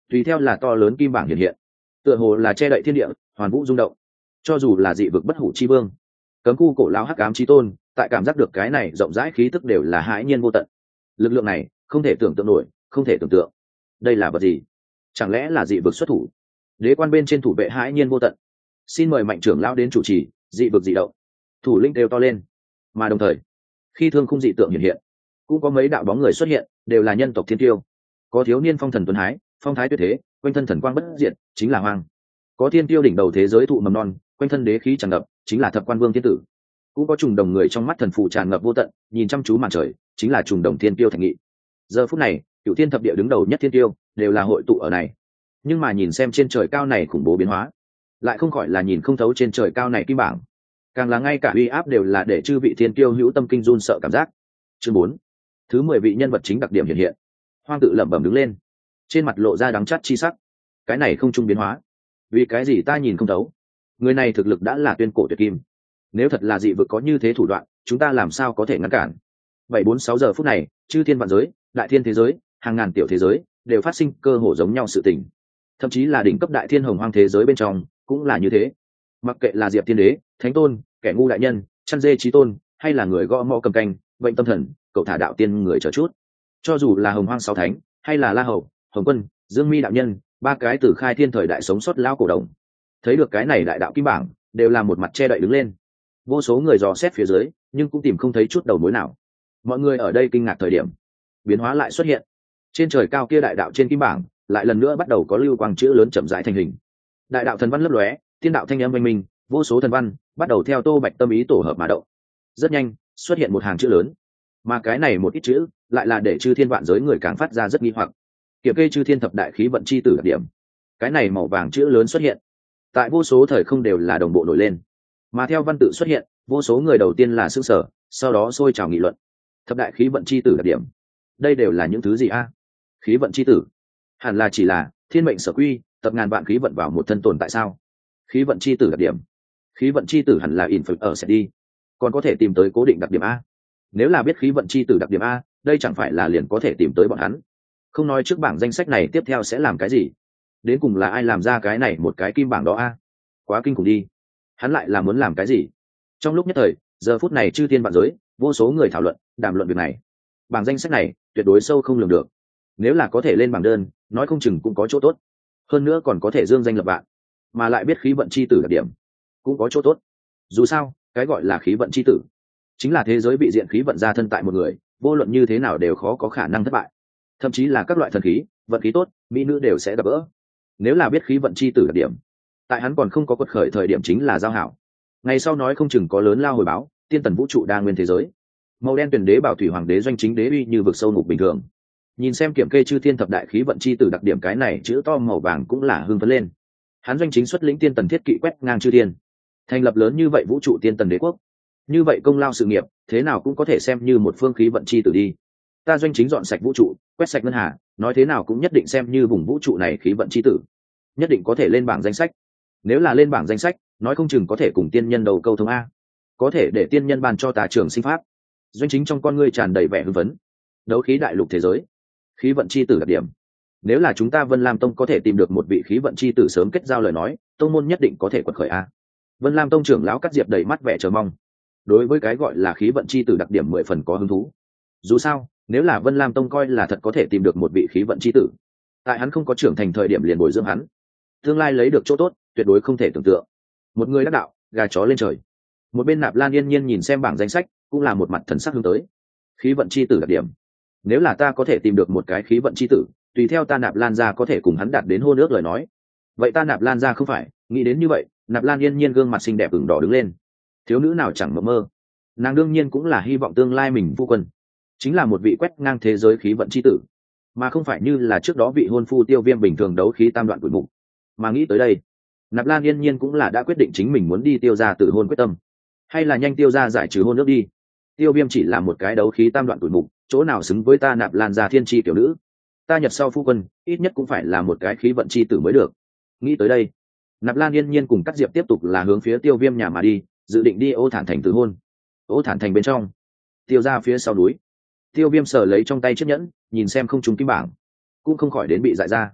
tùy theo là to lớn kim bảng hiện hiện, tựa hồ là che đậy thiên địa, hoàn vũ rung động. Cho dù là dị vực bất hủ chi vương, cấm khu cổ lão hắc ám chi tôn, tại cảm giác được cái này rộng rãi khí tức đều là hãi nhiên vô tận. Lực lượng này không thể tưởng tượng nổi, không thể tưởng tượng. Đây là vật gì? Chẳng lẽ là dị vực xuất thủ? Đế quan bên trên thủ vệ hãi nhiên vô tận. Xin mời mạnh trưởng lão đến chủ trì, dị vực dị động. Thủ lĩnh đều to lên. Mà đồng thời, khi thương khung dị tượng hiện hiện, cũng có mấy đạo bóng người xuất hiện, đều là nhân tộc thiên tiêu. Có thiếu niên phong thần tuấn hái, phong thái tuyệt thế, quanh thân thần quang bất diệt, chính là Hoang. Có thiên tiêu đỉnh đầu thế giới thụ mầm non, quanh thân đế khí tràn ngập, chính là thập quan vương thiên tử. Cũng có trùng đồng người trong mắt thần phù tràn ngập vô tận, nhìn chăm chú màn trời, chính là trùng đồng thiên tiêu Thạch Nghị. Giờ phút này, cửu thiên thập địa đứng đầu nhất thiên tiêu đều là hội tụ ở này. Nhưng mà nhìn xem trên trời cao này khủng bố biến hóa, lại không khỏi là nhìn không thấu trên trời cao này kim bảng, càng là ngay cả uy áp đều là để chư vị thiên tiêu hữu tâm kinh run sợ cảm giác. Chương bốn, thứ mười vị nhân vật chính đặc điểm hiện hiện. Hoang tự lẩm bẩm đứng lên, trên mặt lộ ra đắng chát chi sắc. Cái này không trung biến hóa, vì cái gì ta nhìn không thấu? Người này thực lực đã là tuyên cổ tuyệt kim, nếu thật là dị vực có như thế thủ đoạn, chúng ta làm sao có thể ngăn cản? Bảy bốn sáu giờ phút này, chư thiên vạn giới, đại thiên thế giới, hàng ngàn tiểu thế giới đều phát sinh cơ hồ giống nhau sự tình. Thậm chí là đỉnh cấp đại thiên hồng hoang thế giới bên trong cũng là như thế. Mặc kệ là Diệp Thiên Đế, Thánh Tôn, kẻ ngu đại nhân, chăn dê chí tôn, hay là người gõ mõ cầm canh, bệnh tâm thần, cậu thả đạo tiên người chờ chút. Cho dù là hồng hoang sáu thánh, hay là La Hầu, Hồng Quân, Dương Mi đạo nhân, ba cái từ khai thiên thời đại sống sót lão cổ đồng, thấy được cái này đại đạo kim bảng, đều là một mặt che đậy đứng lên. Vô số người dò xét phía dưới, nhưng cũng tìm không thấy chút đầu mối nào. Mọi người ở đây kinh ngạc thời điểm, biến hóa lại xuất hiện. Trên trời cao kia đại đạo trên kim bảng, lại lần nữa bắt đầu có lưu quang chữ lớn chậm rãi thành hình. Đại đạo thần văn lấp lóe, tiên đạo thanh âm vang minh, vô số thần văn bắt đầu theo Tô Bạch tâm ý tổ hợp mà động. Rất nhanh, xuất hiện một hàng chữ lớn. Mà cái này một ít chữ, lại là để chư thiên vạn giới người càng phát ra rất nghi hoặc. Kiểm kê chư thiên thập đại khí vận chi tử đặc điểm. Cái này màu vàng chữ lớn xuất hiện, tại vô số thời không đều là đồng bộ nổi lên. Mà theo văn tự xuất hiện, vô số người đầu tiên là sửng sở, sau đó sôi trào nghị luận. Thập đại khí vận chi tử đặc điểm, đây đều là những thứ gì a? Khí vận chi tử, hẳn là chỉ là thiên mệnh sở quy, tập ngàn vạn khí vận vào một thân tồn tại sao? Khí vận chi tử đặc điểm, khí vận chi tử hẳn là in ở sẽ đi, còn có thể tìm tới cố định đặc điểm a. Nếu là biết khí vận chi tử đặc điểm a, đây chẳng phải là liền có thể tìm tới bọn hắn. Không nói trước bảng danh sách này tiếp theo sẽ làm cái gì, đến cùng là ai làm ra cái này một cái kim bảng đó a? Quá kinh khủng đi. Hắn lại là muốn làm cái gì? Trong lúc nhất thời, giờ phút này chư thiên vạn giới, vô số người thảo luận, đàm luận việc này. Bảng danh sách này tuyệt đối sâu không lường được, nếu là có thể lên bảng đơn, nói không chừng cũng có chỗ tốt, hơn nữa còn có thể dương danh lập vạn. Mà lại biết khí vận chi tử đặc điểm, cũng có chỗ tốt. Dù sao, cái gọi là khí vận chi tử, chính là thế giới bị diện khí vận ra thân tại một người, vô luận như thế nào đều khó có khả năng thất bại. Thậm chí là các loại thần khí, vận khí tốt, mỹ nữ đều sẽ gặp gỡ. Nếu là biết khí vận chi tử đặc điểm, tại hắn còn không có quật khởi thời điểm chính là giao hảo. Ngày sau nói không chừng có lớn lao hồi báo, tiên tần vũ trụ đa nguyên thế giới. Màu đen tuyển đế bảo thủy hoàng đế doanh chính đế uy như vực sâu ngục bình thường. Nhìn xem kiểm kê chư thiên thập đại khí vận chi tử đặc điểm, cái này chữ to màu vàng cũng là hưng phấn lên. Hắn doanh chính xuất lĩnh tiên tần thiết kỵ quét ngang chư thiên, thành lập lớn như vậy vũ trụ tiên tần đế quốc. Như vậy công lao sự nghiệp, thế nào cũng có thể xem như một phương khí vận chi tử đi. Ta doanh chính dọn sạch vũ trụ, quét sạch ngân hà, nói thế nào cũng nhất định xem như vùng vũ trụ này khí vận chi tử, nhất định có thể lên bảng danh sách. Nếu là lên bảng danh sách, nói không chừng có thể cùng tiên nhân đầu câu thông a, có thể để tiên nhân ban cho ta trường sinh pháp. Doanh chính trong con ngươi tràn đầy vẻ hưng phấn. Đấu khí đại lục thế giới, khí vận chi tử đặc điểm, nếu là chúng ta Vân Lam Tông có thể tìm được một vị khí vận chi tử sớm kết giao lời nói, tông môn nhất định có thể quật khởi a. Vân Lam Tông trưởng lão Cát Diệp đầy mắt vẻ chờ mong, đối với cái gọi là khí vận chi tử đặc điểm mười phần có hứng thú. Dù sao, nếu là Vân Lam Tông coi là thật có thể tìm được một vị khí vận chi tử, tại hắn không có trưởng thành thời điểm liền bồi dưỡng hắn, tương lai lấy được chỗ tốt tuyệt đối không thể tưởng tượng. Một người đắc đạo, gà chó lên trời. Một bên Nạp Lan yên nhiên nhìn xem bảng danh sách, cũng là một mặt thần sắc hướng tới. Khí vận chi tử đặc điểm, nếu là ta có thể tìm được một cái khí vận chi tử, tùy theo ta Nạp Lan gia có thể cùng hắn đạt đến hôn ước lời nói, vậy ta Nạp Lan gia không phải. Nghĩ đến như vậy, Nạp Lan yên nhiên gương mặt xinh đẹp ửng đỏ đứng lên. Thiếu nữ nào chẳng mơ mơ, nàng đương nhiên cũng là hy vọng tương lai mình phu quân chính là một vị quét ngang thế giới khí vận chi tử, mà không phải như là trước đó vị hôn phu Tiêu Viêm bình thường đấu khí tam đoạn tuổi mục. Mà nghĩ tới đây, Nạp Lan yên nhiên cũng là đã quyết định chính mình muốn đi Tiêu gia tự hôn quyết tâm, hay là nhanh Tiêu gia giải trừ hôn ước đi. Tiêu Viêm chỉ là một cái đấu khí tam đoạn tuổi mục, chỗ nào xứng với ta Nạp Lan gia thiên chi tiểu nữ. Ta Nhật sau phu quân ít nhất cũng phải là một cái khí vận chi tử mới được. Nghĩ tới đây, Nạp Lan yên nhiên cùng Cát Diệp tiếp tục là hướng phía Tiêu Viêm nhà mà đi, dự định đi Ô Thản thành từ hôn. Ô Thản thành bên trong, Tiêu gia phía sau núi, Tiêu Viêm sờ lấy trong tay chiếc nhẫn, nhìn xem không trúng kim bảng, cũng không khỏi đến bị dại ra.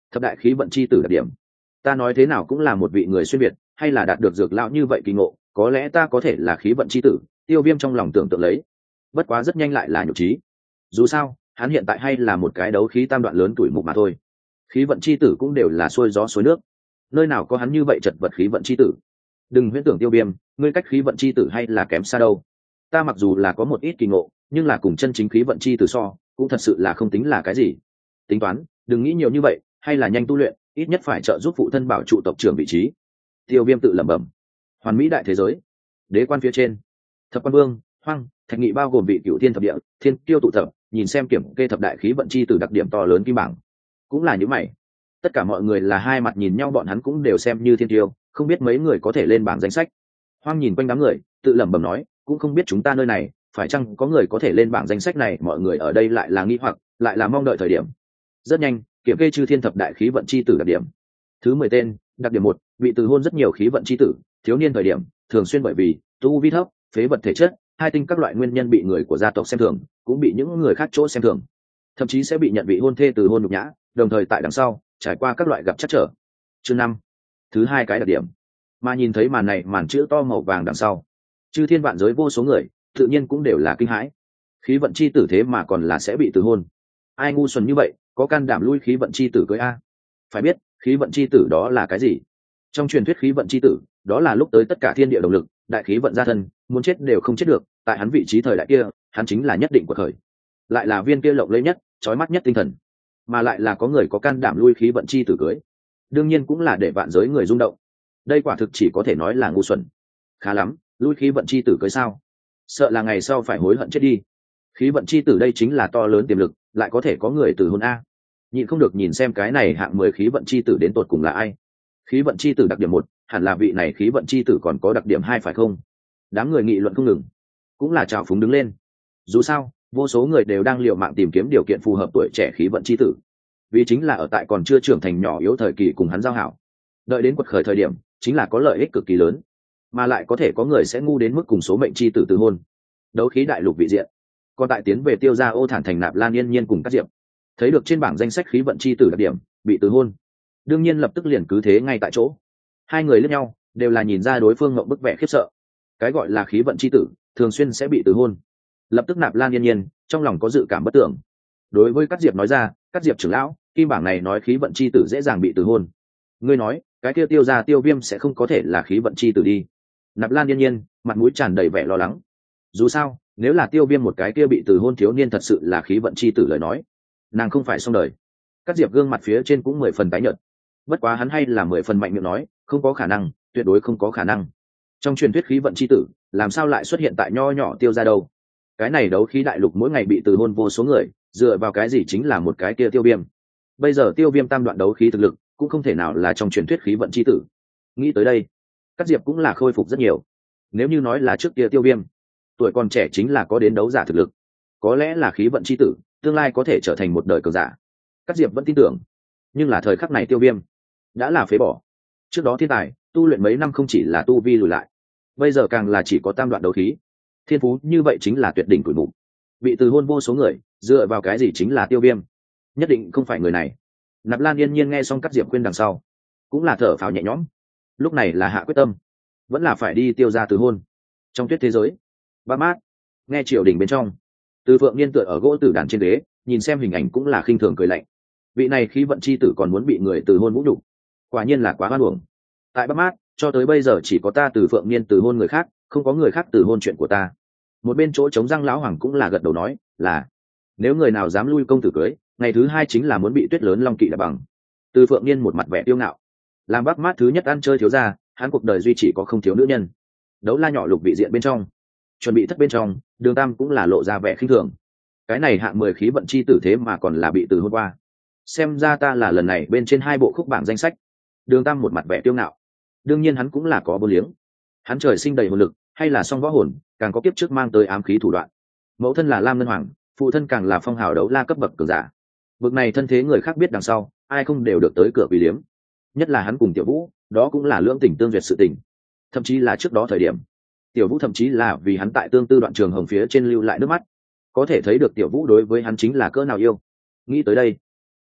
Thập đại khí vận chi tử đặc điểm, ta nói thế nào cũng là một vị người xuyên việt, hay là đạt được dược lão như vậy kỳ ngộ, có lẽ ta có thể là khí vận chi tử. Tiêu Viêm trong lòng tưởng tượng lấy, bất quá rất nhanh lại là nhục trí. Dù sao hắn hiện tại hay là một cái đấu khí tam đoạn lớn tuổi mục mà thôi, khí vận chi tử cũng đều là xuôi gió xuôi nước, nơi nào có hắn như vậy chật vật khí vận chi tử. Đừng huyễn tưởng Tiêu Viêm, ngươi cách khí vận chi tử hay là kém xa đâu. Ta mặc dù là có một ít kỳ ngộ, nhưng là cùng chân chính khí vận chi tử so cũng thật sự là không tính là cái gì. Tính toán đừng nghĩ nhiều như vậy, hay là nhanh tu luyện, ít nhất phải trợ giúp phụ thân bảo trụ tộc trưởng vị trí. Tiêu Viêm tự lẩm bẩm. Hoàn mỹ đại thế giới, đế quan phía trên, thập quan vương Hoang Thạch Nghị bao gồm vị cựu thiên thập địa thiên kiêu tụ tập, nhìn xem kiểm kê thập đại khí vận chi tử đặc điểm to lớn kim bảng, cũng là những mày. Tất cả mọi người là hai mặt nhìn nhau, bọn hắn cũng đều xem như thiên tiêu, không biết mấy người có thể lên bảng danh sách. Hoang nhìn quanh đám người tự lẩm bẩm nói, cũng không biết chúng ta nơi này phải chăng có người có thể lên bảng danh sách này. Mọi người ở đây lại là nghi hoặc, lại là mong đợi thời điểm. Rất nhanh kiểm kê chư thiên thập đại khí vận chi tử đặc điểm. Thứ mười tên, đặc điểm một, bị từ hôn rất nhiều khí vận chi tử, thiếu niên thời điểm thường xuyên bởi vì tu vi thấp, phế vật thể chất, hai tinh các loại nguyên nhân bị người của gia tộc xem thường, cũng bị những người khác chỗ xem thường, thậm chí sẽ bị nhận vị hôn thê từ hôn nhục nhã, đồng thời tại đằng sau trải qua các loại gặp trắc trở. Chương năm, thứ hai cái đặc điểm. Mà nhìn thấy màn này, màn chữ to màu vàng đằng sau, chư thiên vạn giới vô số người tự nhiên cũng đều là kinh hãi. Khí vận chi tử thế mà còn là sẽ bị từ hôn, ai ngu xuẩn như vậy có can đảm lui khí vận chi tử cưới a? Phải biết khí vận chi tử đó là cái gì? Trong truyền thuyết khí vận chi tử đó là lúc tới tất cả thiên địa động lực, đại khí vận gia thân, muốn chết đều không chết được. Tại hắn vị trí thời đại kia, hắn chính là nhất định của thời, lại là viên kia lộng lẫy nhất, chói mắt nhất tinh thần, mà lại là có người có can đảm lui khí vận chi tử cưới, đương nhiên cũng là để vạn giới người rung động. Đây quả thực chỉ có thể nói là ngu xuẩn. Khá lắm, lui khí vận chi tử cưới sao? Sợ là ngày sau phải hối hận chết đi. Khí vận chi tử đây chính là to lớn tiềm lực, lại có thể có người từ hôn a. Nhịn không được nhìn xem cái này hạng mười khí vận chi tử đến tột cùng là ai. Khí vận chi tử đặc điểm một, hẳn là vị này khí vận chi tử còn có đặc điểm hai phải không? Đám người nghị luận không ngừng, cũng là trào phúng đứng lên. Dù sao vô số người đều đang liều mạng tìm kiếm điều kiện phù hợp tuổi trẻ khí vận chi tử, vì chính là ở tại còn chưa trưởng thành nhỏ yếu thời kỳ cùng hắn giao hảo, đợi đến quật khởi thời điểm chính là có lợi ích cực kỳ lớn, mà lại có thể có người sẽ ngu đến mức cùng số mệnh chi tử từ hôn. Đấu khí đại lục vị diện, còn tại tiến về Tiêu gia Ô Thản thành Nạp Lan Yên Nhiên cùng các diệp thấy được trên bảng danh sách khí vận chi tử đặc điểm bị từ hôn, đương nhiên lập tức liền cứ thế ngay tại chỗ. Hai người lẫn nhau đều là nhìn ra đối phương ngậm bức vẻ khiếp sợ. Cái gọi là khí vận chi tử thường xuyên sẽ bị từ hôn, lập tức Nạp Lan Yên Nhiên trong lòng có dự cảm bất tưởng, đối với các diệp nói ra, các diệp trưởng lão, kim bảng này nói khí vận chi tử dễ dàng bị từ hôn, ngươi nói cái kia Tiêu gia Tiêu Viêm sẽ không có thể là khí vận chi tử đi? Nạp Lan Yên Nhiên mặt mũi tràn đầy vẻ lo lắng. Dù sao nếu là Tiêu Viêm một cái kia bị từ hôn thiếu niên thật sự là khí vận chi tử lời nói, nàng không phải xong đời. Các diệp gương mặt phía trên cũng mười phần tái nhợt, bất quá hắn hay là mười phần mạnh miệng nói, không có khả năng, tuyệt đối không có khả năng. Trong truyền thuyết khí vận chi tử làm sao lại xuất hiện tại nho nhỏ Tiêu gia đâu? Cái này đấu khí đại lục mỗi ngày bị từ hôn vô số người, dựa vào cái gì chính là một cái kia Tiêu Viêm? Bây giờ Tiêu Viêm tam đoạn đấu khí thực lực cũng không thể nào là trong truyền thuyết khí vận chi tử. Nghĩ tới đây, các diệp cũng là khôi phục rất nhiều. Nếu như nói là trước kia Tiêu Viêm tuổi còn trẻ chính là có đến đấu giả thực lực, có lẽ là khí vận chi tử tương lai có thể trở thành một đời cường giả, các diệp vẫn tin tưởng. Nhưng là thời khắc này Tiêu Viêm đã là phế bỏ. Trước đó thiên tài tu luyện mấy năm không chỉ là tu vi lùi lại, bây giờ càng là chỉ có tam đoạn đấu khí, thiên phú như vậy chính là tuyệt đỉnh tuổi mục, bị từ hôn vô số người, dựa vào cái gì chính là Tiêu Viêm? Nhất định không phải người này. Nạp Lan Yên Nhiên nghe xong các diệp khuyên đằng sau cũng là thở phào nhẹ nhõm, lúc này là hạ quyết tâm, vẫn là phải đi Tiêu gia từ hôn. Trong tuyết thế giới ba mát, nghe triều đình bên trong, Từ Phượng Niên tựa ở gỗ tử đàn trên ghế, nhìn xem hình ảnh cũng là khinh thường cười lạnh. Vị này khí vận chi tử còn muốn bị người từ hôn vũ nhục, quả nhiên là quá hoan uổng. Tại Bắc Mát cho tới bây giờ chỉ có ta Từ Phượng Niên từ hôn người khác, không có người khác từ hôn chuyện của ta. Một bên chỗ chống răng lão hoàng cũng là gật đầu nói là, nếu người nào dám lui công tử cưới, ngày thứ hai chính là muốn bị tuyết lớn long kỵ đạp bằng. Từ Phượng Niên một mặt vẻ tiêu ngạo, làm Bắc Mát thứ nhất ăn chơi thiếu gia, hắn cuộc đời duy chỉ có không thiếu nữ nhân. Đấu la nhỏ lục vị diện bên trong, chuẩn bị thất bên trong, Đường Tam cũng là lộ ra vẻ khinh thường. Cái này hạng mười khí vận chi tử thế mà còn là bị từ hôn qua, xem ra ta là lần này bên trên hai bộ khúc bảng danh sách. Đường Tam một mặt vẻ tiêu ngạo, đương nhiên hắn cũng là có vô liếng. Hắn trời sinh đầy hồn lực, hay là song võ hồn, càng có kiếp trước mang tới ám khí thủ đoạn. Mẫu thân là Lam Ngân Hoàng, phụ thân càng là phong hào đấu la cấp bậc cường giả. Bực này thân thế người khác biết đằng sau, ai không đều được tới cửa vì liếm. Nhất là hắn cùng Tiểu Vũ, đó cũng là lưỡng tình tương duyệt sự tình. Thậm chí là trước đó thời điểm, Tiểu Vũ thậm chí là vì hắn tại tương tư đoạn trường hồng phía trên lưu lại nước mắt, có thể thấy được Tiểu Vũ đối với hắn chính là cỡ nào yêu. Nghĩ tới đây,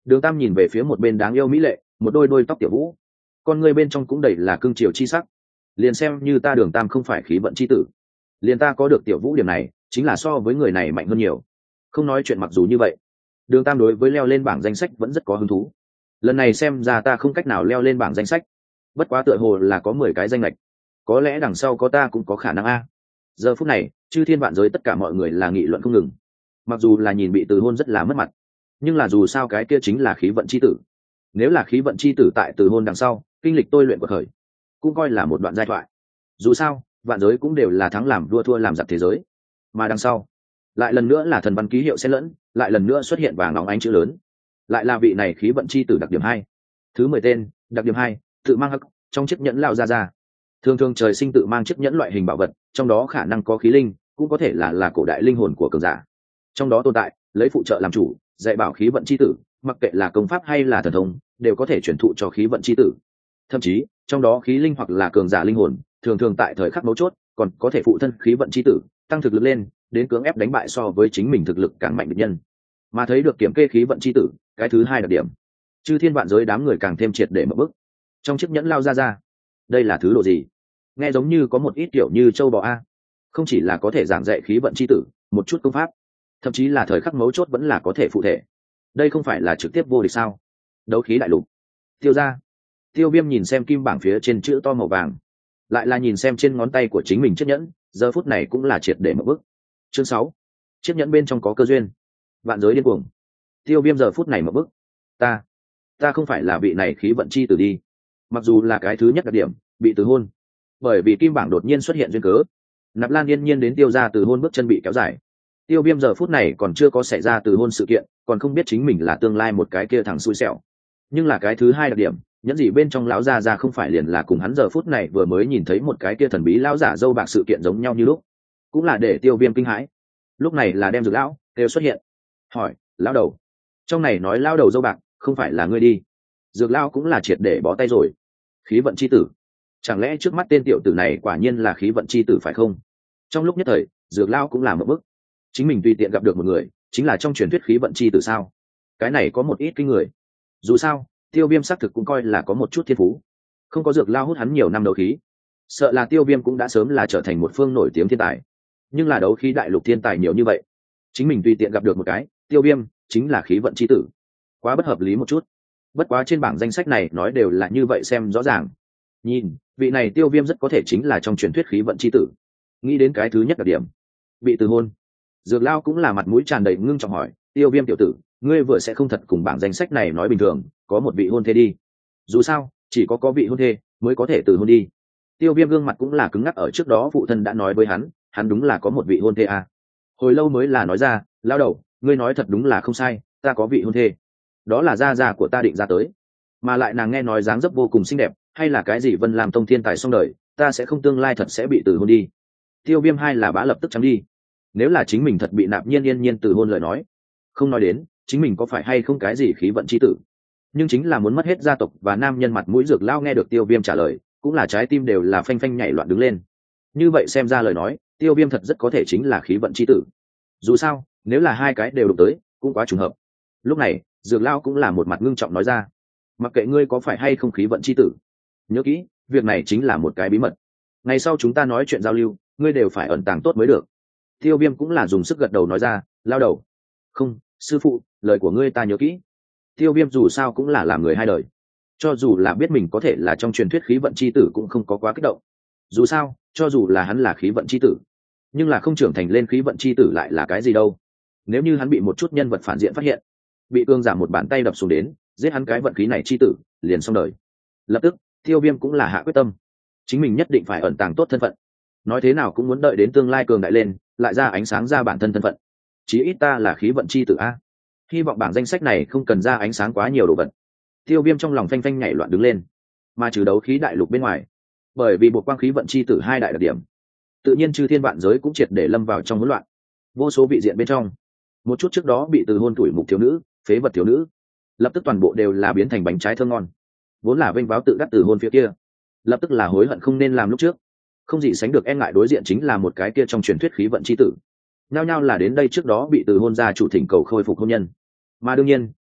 Đường Tam nhìn về phía một bên đáng yêu mỹ lệ, một đôi đôi tóc tiểu vũ, con người bên trong cũng đầy là cương triều chi sắc. Liền xem như ta Đường Tam không phải khí vận chi tử, liền ta có được tiểu vũ điểm này, chính là so với người này mạnh hơn nhiều. Không nói chuyện mặc dù như vậy, Đường Tam đối với leo lên bảng danh sách vẫn rất có hứng thú. Lần này xem ra ta không cách nào leo lên bảng danh sách, bất quá tựa hồ là có mười cái danh lệch, có lẽ đằng sau có ta cũng có khả năng a. Giờ phút này, chư thiên vạn giới tất cả mọi người là nghị luận không ngừng. Mặc dù là nhìn bị từ hôn rất là mất mặt, nhưng là dù sao cái kia chính là khí vận chi tử. Nếu là khí vận chi tử tại từ hôn đằng sau kinh lịch tôi luyện của khởi, cũng coi là một đoạn giai thoại. Dù sao vạn giới cũng đều là thắng làm đua thua làm giặc thế giới, mà đằng sau lại lần nữa là thần văn ký hiệu xen lẫn, lại lần nữa xuất hiện vàng óng ánh chữ lớn, lại là vị này khí vận chi tử đặc điểm hai. Thứ mười tên, đặc điểm hai, tự mang hắc, trong chiếc nhẫn lao ra ra. Thường thường trời sinh tự mang chiếc nhẫn loại hình bảo vật, trong đó khả năng có khí linh, cũng có thể là là cổ đại linh hồn của cường giả. Trong đó tồn tại, lấy phụ trợ làm chủ, dạy bảo khí vận chi tử, mặc kệ là công pháp hay là thần thông, đều có thể truyền thụ cho khí vận chi tử. Thậm chí, trong đó khí linh hoặc là cường giả linh hồn, thường thường tại thời khắc mấu chốt, còn có thể phụ thân khí vận chi tử, tăng thực lực lên, đến cưỡng ép đánh bại so với chính mình thực lực càng mạnh địch nhân. Mà thấy được kiểm kê khí vận chi tử, cái thứ hai đặc điểm, chư thiên vạn giới đám người càng thêm triệt để mở bức. Trong chiếc nhẫn lao ra ra, đây là thứ đồ gì? Nghe giống như có một ít kiểu như châu bò a, không chỉ là có thể giảng dạy khí vận chi tử một chút công pháp, thậm chí là thời khắc mấu chốt vẫn là có thể phụ thể. Đây không phải là trực tiếp vô địch sao? Đấu khí đại lục. Tiêu ra. Tiêu Viêm nhìn xem kim bảng phía trên chữ to màu vàng, lại là nhìn xem trên ngón tay của chính mình chiếc nhẫn, giờ phút này cũng là triệt để mở bức. Chương sáu. Chiếc nhẫn bên trong có cơ duyên. Vạn giới điên cuồng. Tiêu Viêm giờ phút này mở bức. Ta, ta không phải là vị này khí vận chi tử đi. Mặc dù là cái thứ nhất đặc điểm, bị từ hôn, bởi vì kim bảng đột nhiên xuất hiện duyên cớ, Nạp Lan yên nhiên đến Tiêu ra từ hôn bước chân bị kéo dài. Tiêu Viêm giờ phút này còn chưa có xảy ra từ hôn sự kiện, còn không biết chính mình là tương lai một cái kia thằng xui xẻo. Nhưng là cái thứ hai đặc điểm, nhẫn gì bên trong lão gia ra không phải liền là cùng hắn giờ phút này vừa mới nhìn thấy một cái kia thần bí lão giả dâu bạc sự kiện giống nhau như lúc, cũng là để Tiêu Viêm kinh hãi. Lúc này là đem Dược lão đều xuất hiện, hỏi: "Lão đầu, trong này nói lão đầu dâu bạc, không phải là ngươi đi?" Dược lão cũng là triệt để bó tay rồi. Khí vận chi tử, chẳng lẽ trước mắt tên tiểu tử này quả nhiên là khí vận chi tử phải không? Trong lúc nhất thời, Dược lão cũng làm một bước. Chính mình tùy tiện gặp được một người, chính là trong truyền thuyết khí vận chi tử sao? Cái này có một ít kinh người. Dù sao, Tiêu Viêm xác thực cũng coi là có một chút thiên phú. Không có Dược lão hút hắn nhiều năm đấu khí, sợ là Tiêu Viêm cũng đã sớm là trở thành một phương nổi tiếng thiên tài. Nhưng là đấu khí đại lục thiên tài nhiều như vậy, chính mình tùy tiện gặp được một cái, Tiêu Viêm chính là khí vận chi tử. Quá bất hợp lý một chút. Bất quá trên bảng danh sách này nói đều là như vậy xem rõ ràng. Nhìn, vị này Tiêu Viêm rất có thể chính là trong truyền thuyết khí vận chi tử. Nghĩ đến cái thứ nhất đặc điểm, bị từ hôn. Dược Lao cũng là mặt mũi tràn đầy ngưng trọng hỏi: "Tiêu Viêm tiểu tử, ngươi vừa sẽ không thật cùng bảng danh sách này nói bình thường, có một vị hôn thê đi? Dù sao, chỉ có có vị hôn thê mới có thể từ hôn đi." Tiêu Viêm gương mặt cũng là cứng ngắc, ở trước đó phụ thân đã nói với hắn, hắn đúng là có một vị hôn thê à. Hồi lâu mới là nói ra: "Lao đầu, ngươi nói thật đúng là không sai, ta có vị hôn thê. Đó là gia gia của ta định ra tới, mà lại nàng nghe nói dáng dấp vô cùng xinh đẹp, hay là cái gì Vân làm tông thiên tài xong đời, ta sẽ không tương lai thật sẽ bị từ hôn đi." Tiêu Viêm hai là bá lập tức trắng đi. Nếu là chính mình thật bị Nạp Nhiên yên nhiên từ hôn lời nói, không nói đến chính mình có phải hay không cái gì khí vận chi tử, nhưng chính là muốn mất hết gia tộc và nam nhân mặt mũi. Dược Lao nghe được Tiêu Viêm trả lời, cũng là trái tim đều là phanh phanh nhảy loạn đứng lên. Như vậy xem ra lời nói, Tiêu Viêm thật rất có thể chính là khí vận chi tử. Dù sao, nếu là hai cái đều đụng tới, cũng quá trùng hợp. Lúc này, Dược Lao cũng là một mặt ngưng trọng nói ra: "Mặc kệ ngươi có phải hay không khí vận chi tử, nhớ kỹ, việc này chính là một cái bí mật. Ngày sau chúng ta nói chuyện giao lưu, ngươi đều phải ẩn tàng tốt mới được." Tiêu Viêm cũng là dùng sức gật đầu nói ra: "Lao đầu, không, sư phụ, lời của ngươi ta nhớ kỹ." Tiêu Viêm dù sao cũng là làm người hai đời, cho dù là biết mình có thể là trong truyền thuyết khí vận chi tử cũng không có quá kích động. Dù sao, cho dù là hắn là khí vận chi tử, nhưng là không trưởng thành lên khí vận chi tử lại là cái gì đâu. Nếu như hắn bị một chút nhân vật phản diện phát hiện, bị cương giả một bàn tay đập xuống đến, giết hắn cái vận khí này chi tử, liền xong đời. Lập tức, Tiêu Viêm cũng là hạ quyết tâm, chính mình nhất định phải ẩn tàng tốt thân phận. Nói thế nào cũng muốn đợi đến tương lai cường đại lên, lại ra ánh sáng ra bản thân thân phận. Chí ít ta là khí vận chi tử a. Hy vọng bảng danh sách này không cần ra ánh sáng quá nhiều đồ vật. Tiêu Viêm trong lòng phanh phanh nhảy loạn đứng lên. Mà trừ đấu khí đại lục bên ngoài, bởi vì bộ quang khí vận chi tử hai đại đặc điểm, tự nhiên chư thiên vạn giới cũng triệt để lâm vào trong hỗn loạn. Vô số vị diện bên trong, một chút trước đó bị từ hôn tuổi mục thiếu nữ, phế vật thiếu nữ, lập tức toàn bộ đều là biến thành bánh trái thơm ngon. Vốn là vênh váo tự đắc từ hôn phía kia, lập tức là hối hận không nên làm lúc trước. Không gì sánh được e ngại đối diện chính là một cái kia trong truyền thuyết khí vận chi tử. Nhao nhao là đến đây trước đó bị từ hôn gia chủ thỉnh cầu khôi phục hôn nhân. Mà đương nhiên,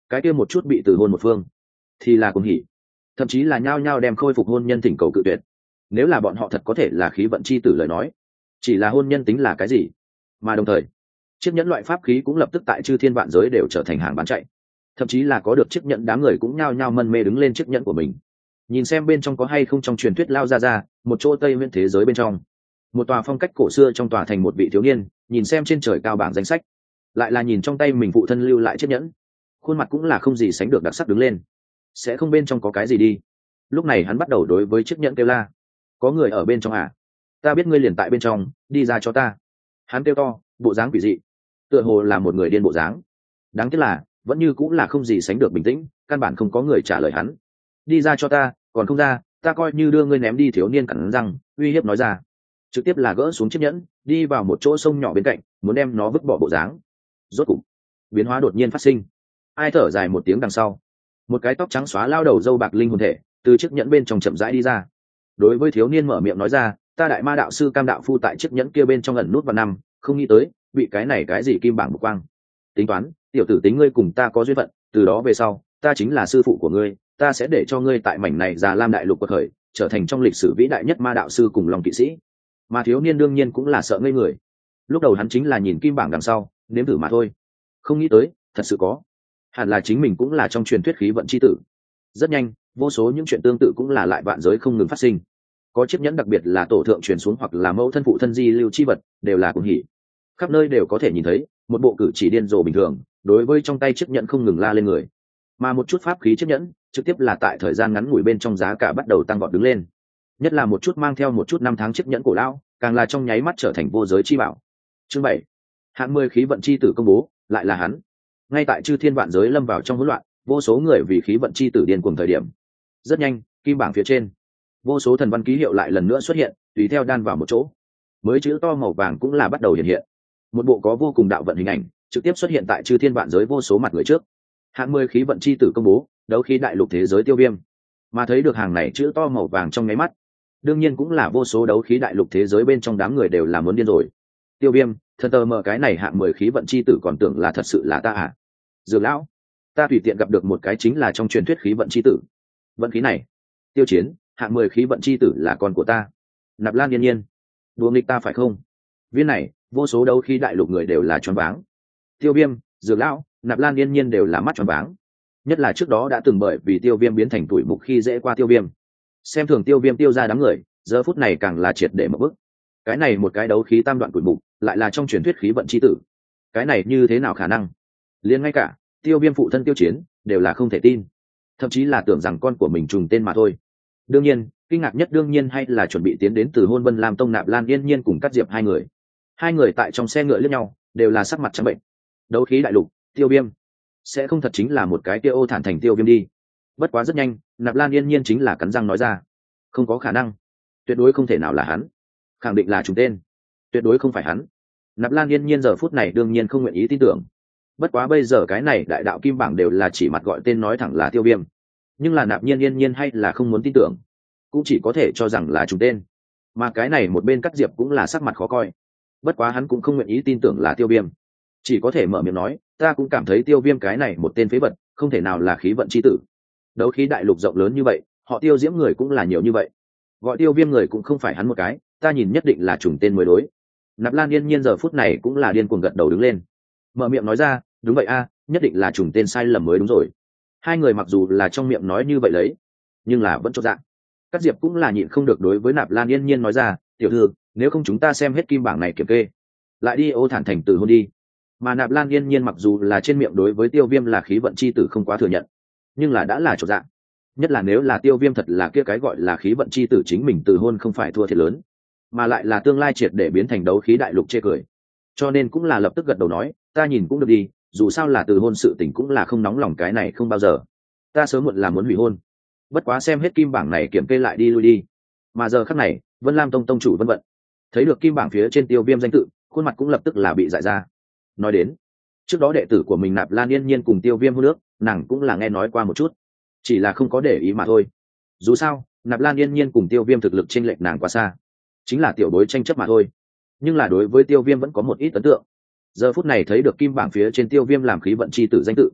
cái kia một chút bị từ hôn một phương thì là cùng hỉ, thậm chí là nhao nhao đem khôi phục hôn nhân thỉnh cầu cự tuyệt. Nếu là bọn họ thật có thể là khí vận chi tử lời nói, chỉ là hôn nhân tính là cái gì? Mà đồng thời chiếc nhẫn loại pháp khí cũng lập tức tại chư thiên vạn giới đều trở thành hàng bán chạy, thậm chí là có được chiếc nhẫn đám người cũng nhao nhao mân mê đứng lên chiếc nhẫn của mình, nhìn xem bên trong có hay không trong truyền thuyết lao ra ra một chỗ tây nguyên thế giới bên trong, một tòa phong cách cổ xưa trong tòa thành một vị thiếu niên nhìn xem trên trời cao bảng danh sách, lại là nhìn trong tay mình phụ thân lưu lại chiếc nhẫn, khuôn mặt cũng là không gì sánh được đặc sắc đứng lên. Sẽ không bên trong có cái gì đi? Lúc này hắn bắt đầu đối với chiếc nhẫn kêu la, có người ở bên trong à? Ta biết ngươi liền tại bên trong, đi ra cho ta. Hắn kêu to, bộ dáng quỷ dị, tựa hồ là một người điên bộ dáng. Đáng tiếc là vẫn như cũng là không gì sánh được bình tĩnh, căn bản không có người trả lời hắn. Đi ra cho ta, còn không ra, ta coi như đưa ngươi ném đi. Thiếu niên cắn răng uy hiếp nói ra, trực tiếp là gỡ xuống chiếc nhẫn, đi vào một chỗ sông nhỏ bên cạnh, muốn đem nó vứt bỏ bộ dáng. Rốt cục biến hóa đột nhiên phát sinh. Ai thở dài một tiếng đằng sau, một cái tóc trắng xóa lao đầu râu bạc linh hồn thể từ chiếc nhẫn bên trong chậm rãi đi ra, đối với thiếu niên mở miệng nói ra, ta đại ma đạo sư Cam đạo phu tại chiếc nhẫn kia bên trong ẩn nút vào năm, không nghĩ tới bị cái này cái gì kim bảng một quang. Tính toán tiểu tử tính ngươi cùng ta có duyên phận, từ đó về sau ta chính là sư phụ của ngươi, ta sẽ để cho ngươi tại mảnh này già lam đại lục quật khởi, trở thành trong lịch sử vĩ đại nhất ma đạo sư cùng lòng kỵ sĩ. Mà thiếu niên đương nhiên cũng là sợ ngây người, lúc đầu hắn chính là nhìn kim bảng đằng sau nếm thử mà thôi, không nghĩ tới thật sự có, hẳn là chính mình cũng là trong truyền thuyết khí vận chi tử. Rất nhanh vô số những chuyện tương tự cũng là lại vạn giới không ngừng phát sinh, có chiếc nhẫn đặc biệt là tổ thượng truyền xuống hoặc là mẫu thân phụ thân di lưu chi vật đều là cùng hỉ, khắp nơi đều có thể nhìn thấy một bộ cử chỉ điên rồ bình thường đối với trong tay chiếc nhẫn không ngừng la lên người. Mà một chút pháp khí chiếc nhẫn trực tiếp là tại thời gian ngắn ngủi bên trong giá cả bắt đầu tăng vọt đứng lên, nhất là một chút mang theo một chút năm tháng chiếc nhẫn cổ lão càng là trong nháy mắt trở thành vô giới chi bảo. Chương bảy, hạng mười khí vận chi tử công bố, lại là hắn. Ngay tại chư thiên vạn giới lâm vào trong hỗn loạn, vô số người vì khí vận chi tử điên cuồng thời điểm, rất nhanh kim bảng phía trên vô số thần văn ký hiệu lại lần nữa xuất hiện, tùy theo đan vào một chỗ, mới chữ to màu vàng cũng là bắt đầu hiện hiện, một bộ có vô cùng đạo vận hình ảnh trực tiếp xuất hiện tại chư thiên vạn giới vô số mặt người trước. Hạng mười khí vận chi tử công bố, đấu khí đại lục thế giới tiêu viêm. Mà thấy được hàng này chữ to màu vàng trong nháy mắt, đương nhiên cũng là vô số đấu khí đại lục thế giới bên trong đám người đều là muốn điên rồi. Tiêu viêm, thật tờ mờ cái này hạng mười khí vận chi tử còn tưởng là thật sự là ta à? Dược lão, ta tùy tiện gặp được một cái chính là trong truyền thuyết khí vận chi tử. Vận khí này, Tiêu Chiến, hạng mười khí vận chi tử là con của ta. Nạp Lan Yên Nhiên, đùa nghịch ta phải không? Viên này, vô số đấu khí đại lục người đều là choáng váng. Tiêu Viêm, Dược lão, Nạp Lan Yên Nhiên đều là mắt choáng váng. Nhất là trước đó đã từng bởi vì Tiêu Viêm biến thành tuổi mục khi dễ qua Tiêu Viêm, xem thường Tiêu Viêm tiêu ra đám người, giờ phút này càng là triệt để mở bức. Cái này một cái đấu khí tam đoạn tuổi mục, lại là trong truyền thuyết khí vận chi tử. Cái này như thế nào khả năng? Liền ngay cả Tiêu Viêm phụ thân Tiêu Chiến đều là không thể tin, thậm chí là tưởng rằng con của mình trùng tên mà thôi. Đương nhiên kinh ngạc nhất đương nhiên hay là chuẩn bị tiến đến từ hôn Vân Lam Tông Nạp Lan Yên Nhiên cùng Cát Diệp hai người. Hai người tại trong xe ngựa liếc nhau, đều là sắc mặt trắng bệnh. Đấu khí đại lục, Tiêu Viêm, sẽ không thật chính là một cái kia ô thản thành Tiêu Viêm đi. Bất quá rất nhanh, Nạp Lan Yên Nhiên chính là cắn răng nói ra, không có khả năng, tuyệt đối không thể nào là hắn, khẳng định là trùng tên, tuyệt đối không phải hắn. Nạp Lan Yên Nhiên giờ phút này đương nhiên không nguyện ý tin tưởng. Bất quá bây giờ cái này đại đạo kim bảng đều là chỉ mặt gọi tên nói thẳng là Tiêu Viêm, nhưng là Nạp Nhiên Yên Nhiên hay là không muốn tin tưởng, cũng chỉ có thể cho rằng là trùng tên. Mà cái này một bên Cát Diệp cũng là sắc mặt khó coi, bất quá hắn cũng không nguyện ý tin tưởng là Tiêu Viêm, chỉ có thể mở miệng nói, ta cũng cảm thấy Tiêu Viêm cái này một tên phế vật, không thể nào là khí vận chi tử. Đấu khí đại lục rộng lớn như vậy, họ Tiêu diễm người cũng là nhiều như vậy, gọi Tiêu Viêm người cũng không phải hắn một cái, ta nhìn nhất định là trùng tên mới đối. Nạp Lan Yên Nhiên giờ phút này cũng là điên cuồng gật đầu đứng lên, mở miệng nói ra, đúng vậy a, nhất định là trùng tên sai lầm mới đúng rồi. Hai người mặc dù là trong miệng nói như vậy lấy, nhưng là vẫn chốt dạng. Cát Diệp cũng là nhịn không được đối với Nạp Lan Yên Nhiên nói ra, tiểu thư, nếu không chúng ta xem hết kim bảng này kiểm kê, lại đi ô thản thành từ hôn đi. Mà Nạp Lan Yên Nhiên mặc dù là trên miệng đối với Tiêu Viêm là khí vận chi tử không quá thừa nhận, nhưng là đã là chốt dạng. Nhất là nếu là Tiêu Viêm thật là kia cái gọi là khí vận chi tử, chính mình từ hôn không phải thua thiệt lớn, mà lại là tương lai triệt để biến thành đấu khí đại lục chê cười. Cho nên cũng là lập tức gật đầu nói, ta nhìn cũng được đi, dù sao là từ hôn sự tình cũng là không nóng lòng cái này không bao giờ. Ta sớm muộn là muốn hủy hôn. Bất quá xem hết kim bảng này kiểm kê lại đi lui đi. Mà giờ khắc này, Vân Lam Tông tông chủ Vân Vận thấy được kim bảng phía trên Tiêu Viêm danh tự, khuôn mặt cũng lập tức là bị dại ra. Nói đến, trước đó đệ tử của mình Nạp Lan Yên Nhiên cùng Tiêu Viêm hôn nước, nàng cũng là nghe nói qua một chút, chỉ là không có để ý mà thôi. Dù sao, Nạp Lan Yên Nhiên cùng Tiêu Viêm thực lực chênh lệch nàng quá xa, chính là tiểu bối tranh chấp mà thôi. Nhưng là đối với Tiêu Viêm vẫn có một ít ấn tượng. Giờ phút này thấy được kim bảng phía trên Tiêu Viêm làm khí vận chi tử danh tự,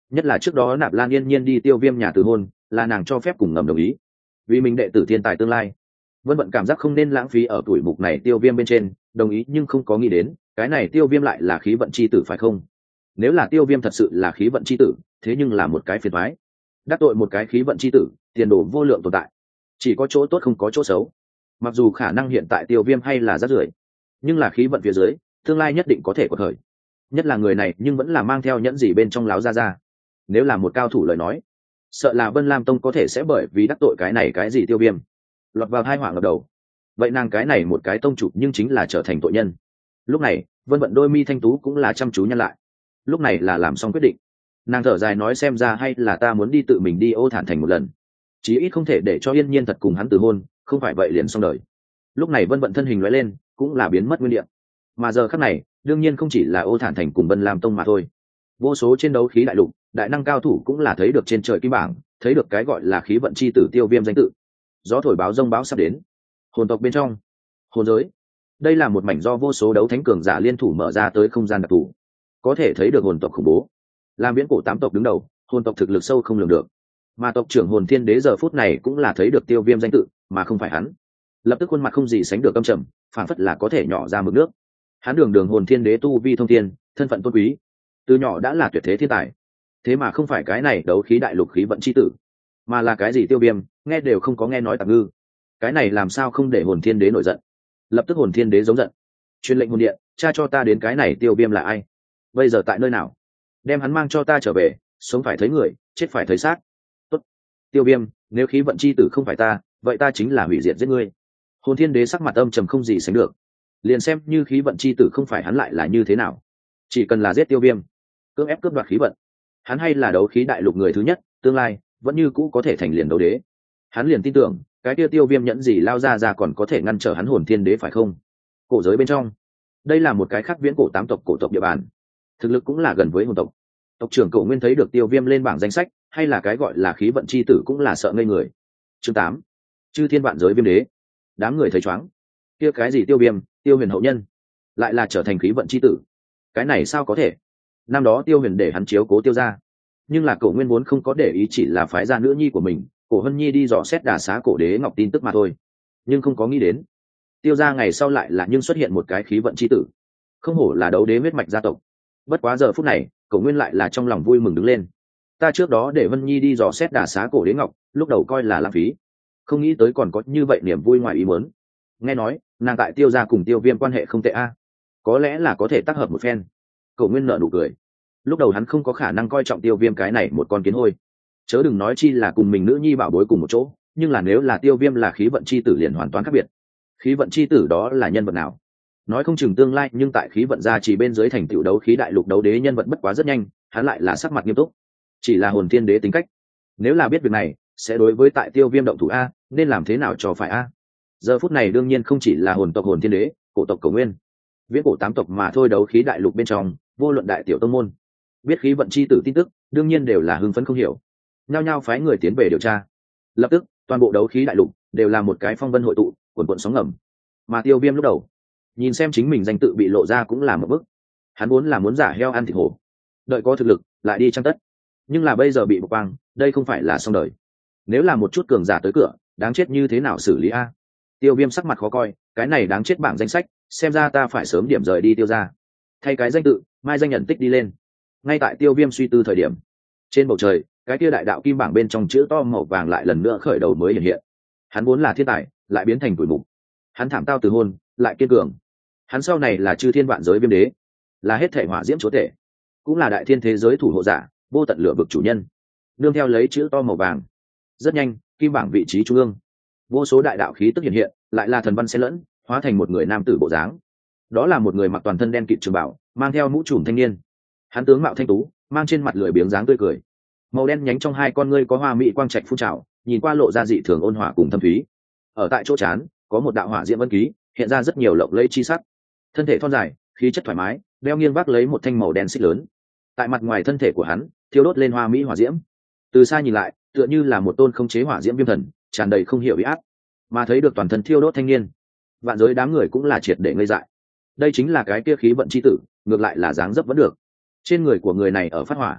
nhất là trước đó Nạp Lan Yên Nhiên đi Tiêu Viêm nhà từ hôn, là nàng cho phép cùng ngầm đồng ý, vì mình đệ tử thiên tài tương lai. Vân Vận cảm giác không nên lãng phí ở tuổi mục này Tiêu Viêm bên trên, đồng ý nhưng không có nghĩ đến cái này Tiêu Viêm lại là khí vận chi tử phải không? Nếu là Tiêu Viêm thật sự là khí vận chi tử, thế nhưng là một cái phiền toái. Đắc tội một cái khí vận chi tử, tiền đồ vô lượng tồn tại, chỉ có chỗ tốt không có chỗ xấu. Mặc dù khả năng hiện tại Tiêu Viêm hay là rác rưởi, nhưng là khí vận phía dưới, tương lai nhất định có thể có thời. Nhất là người này nhưng vẫn là mang theo nhẫn gì bên trong láo ra ra. Nếu là một cao thủ lời nói, sợ là Vân Lam Tông có thể sẽ bởi vì đắc tội cái này cái gì Tiêu Viêm, lọt vào hai họa ngập đầu. Vậy nàng cái này một cái tông chủ nhưng chính là trở thành tội nhân. Lúc này Vân Vận đôi mi thanh tú cũng là chăm chú nhăn lại. Lúc này là làm xong quyết định, nàng thở dài nói xem ra hay là ta muốn đi tự mình đi Ô Thản thành một lần, chí ít không thể để cho Yên Nhiên thật cùng hắn từ hôn, không phải vậy liền xong đời. Lúc này Vân Vận thân hình lóe lên, cũng là biến mất nguyên địa. Mà giờ khắc này đương nhiên không chỉ là Ô Thản thành cùng Vân Lam Tông mà thôi, vô số trên đấu khí đại lục đại năng cao thủ cũng là thấy được trên trời kim bảng, thấy được cái gọi là khí vận chi tử Tiêu Viêm danh tự. Gió thổi báo rông báo sắp đến. Hồn tộc bên trong hồn giới, đây là một mảnh do vô số đấu thánh cường giả liên thủ mở ra tới không gian đặc thù, có thể thấy được hồn tộc khủng bố. Làm viễn cổ tám tộc đứng đầu, hồn tộc thực lực sâu không lường được. Mà tộc trưởng Hồn Thiên Đế giờ phút này cũng là thấy được Tiêu Viêm danh tự, mà không phải hắn. Lập tức khuôn mặt không gì sánh được căm trầm, phảng phất là có thể nhỏ ra mực nước. Hắn đường đường Hồn Thiên Đế tu vi thông thiên, thân phận tôn quý, từ nhỏ đã là tuyệt thế thiên tài. Thế mà không phải cái này đấu khí đại lục khí vận chi tử, mà là cái gì Tiêu Viêm, nghe đều không có nghe nói tạp ngư. Cái này làm sao không để Hồn Thiên Đế nổi giận. Lập tức Hồn Thiên Đế giống giận, truyền lệnh hồn điện, tra cho ta đến cái này Tiêu Viêm là ai, bây giờ tại nơi nào, đem hắn mang cho ta trở về, sống phải thấy người, chết phải thấy xác. Tốt. Tiêu Viêm, nếu khí vận chi tử không phải ta, vậy ta chính là hủy diệt giết ngươi. Hồn Thiên Đế sắc mặt âm trầm không gì sánh được. Liền xem như khí vận chi tử không phải hắn lại là như thế nào, chỉ cần là giết Tiêu Viêm, cưỡng ép cướp đoạt khí vận, hắn hay là đấu khí đại lục người thứ nhất, tương lai vẫn như cũ có thể thành liền đấu đế. Hắn liền tin tưởng cái kia Tiêu Viêm nhẫn gì lao ra ra còn có thể ngăn trở hắn Hồn Thiên Đế phải không? Cổ giới bên trong, đây là một cái khác viễn cổ tám tộc cổ tộc địa bàn, thực lực cũng là gần với hồn tộc. Tộc trưởng Cổ Nguyên thấy được Tiêu Viêm lên bảng danh sách, hay là cái gọi là khí vận chi tử cũng là sợ ngây người. Chương tám, chư thiên vạn giới viêm đế. Đám người thấy chóng. Kia cái gì Tiêu Viêm, Tiêu Huyền hậu nhân, lại là trở thành khí vận chi tử? Cái này sao có thể? Năm đó Tiêu Huyền để hắn chiếu cố Tiêu gia, nhưng là Cổ Nguyên vốn không có để ý, chỉ là phái ra nữ nhi của mình, Cổ Hân Nhi đi dò xét đả xá cổ đế ngọc tin tức mà thôi. Nhưng không có nghĩ đến, Tiêu gia ngày sau lại là nhưng xuất hiện một cái khí vận chi tử. Không hổ là đấu đế huyết mạch gia tộc. Bất quá giờ phút này Cổ Nguyên lại là trong lòng vui mừng đứng lên. Ta trước đó để Vân Nhi đi dò xét đả xá cổ đế ngọc, lúc đầu coi là lãng phí, không nghĩ tới còn có như vậy niềm vui ngoài ý muốn. Nghe nói nàng tại Tiêu gia cùng Tiêu Viêm quan hệ không tệ a, có lẽ là có thể tác hợp một phen. Cổ Nguyên nở nụ cười. Lúc đầu hắn không có khả năng coi trọng Tiêu Viêm cái này một con kiến hôi, chớ đừng nói chi là cùng mình nữ nhi bảo bối cùng một chỗ. Nhưng là nếu là Tiêu Viêm là khí vận chi tử liền hoàn toàn khác biệt. Khí vận chi tử đó là nhân vật nào? Nói không chừng tương lai, nhưng tại khí vận gia chỉ bên dưới thành tựu đấu khí đại lục đấu đế nhân vật bất quá rất nhanh. Hắn lại là sắc mặt nghiêm túc, chỉ là Hồn Thiên Đế tính cách, nếu là biết việc này sẽ đối với tại Tiêu Viêm động thủ a, nên làm thế nào cho phải a. Giờ phút này đương nhiên không chỉ là hồn tộc Hồn Thiên Đế, cổ tộc Cổ Nguyên, viễn cổ tám tộc mà thôi, đấu khí đại lục bên trong vô luận đại tiểu tông môn biết khí vận chi tử tin tức đương nhiên đều là hưng phấn không hiểu, nhao nhao phái người tiến về điều tra. Lập tức toàn bộ đấu khí đại lục đều là một cái phong vân hội tụ, cuồn cuộn sóng ngầm. Mà Tiêu Viêm lúc đầu nhìn xem chính mình danh tự bị lộ ra cũng là một bức. Hắn muốn là muốn giả heo ăn thịt hổ, đợi có thực lực lại đi trang tất. Nhưng là bây giờ bị bộc quang, đây không phải là xong đời. Nếu là một chút cường giả tới cửa, đáng chết như thế nào xử lý a? Tiêu Viêm sắc mặt khó coi, cái này đáng chết bảng danh sách, xem ra ta phải sớm điểm rời đi Tiêu gia, thay cái danh tự mai danh nhận tích đi lên. Ngay tại Tiêu Viêm suy tư thời điểm, trên bầu trời cái kia đại đạo kim bảng bên trong chữ to màu vàng lại lần nữa khởi đầu mới hiện hiện. Hắn vốn là thiên tài, lại biến thành tuổi mục. Hắn thảm tao từ hôn, lại kiên cường. Hắn sau này là chư thiên vạn giới viêm đế, là hết thể hỏa diễm chúa tể, cũng là đại thiên thế giới thủ hộ giả, vô tận lửa vực chủ nhân. Nương theo lấy chữ to màu vàng, rất nhanh kim bảng vị trí trung ương, vô số đại đạo khí tức hiện hiện, lại là thần văn xen lẫn, hóa thành một người nam tử bộ dáng. Đó là một người mặc toàn thân đen kịt trường bảo, mang theo mũ trùm thanh niên. Hắn tướng mạo thanh tú, mang trên mặt lười biếng dáng tươi cười, màu đen nhánh trong hai con ngươi có hoa mỹ quang trạch phun trào, nhìn qua lộ ra dị thường ôn hòa cùng thâm thúy. Ở tại chỗ trán có một đạo hỏa diễm vân ký, hiện ra rất nhiều lộng lẫy chi sắc. Thân thể thon dài, khí chất thoải mái, đeo nghiêng vác lấy một thanh màu đen xích lớn. Tại mặt ngoài thân thể của hắn thiêu đốt lên hoa mỹ hỏa diễm, từ xa nhìn lại tựa như là một tôn không chế hỏa diễm viêm thần, tràn đầy không hiểu uy áp. Mà thấy được toàn thân thiêu đốt thanh niên, vạn giới đám người cũng là triệt để ngây dại. Đây chính là cái kia khí vận chi tử, ngược lại là dáng dấp vẫn được. Trên người của người này ở phát hỏa,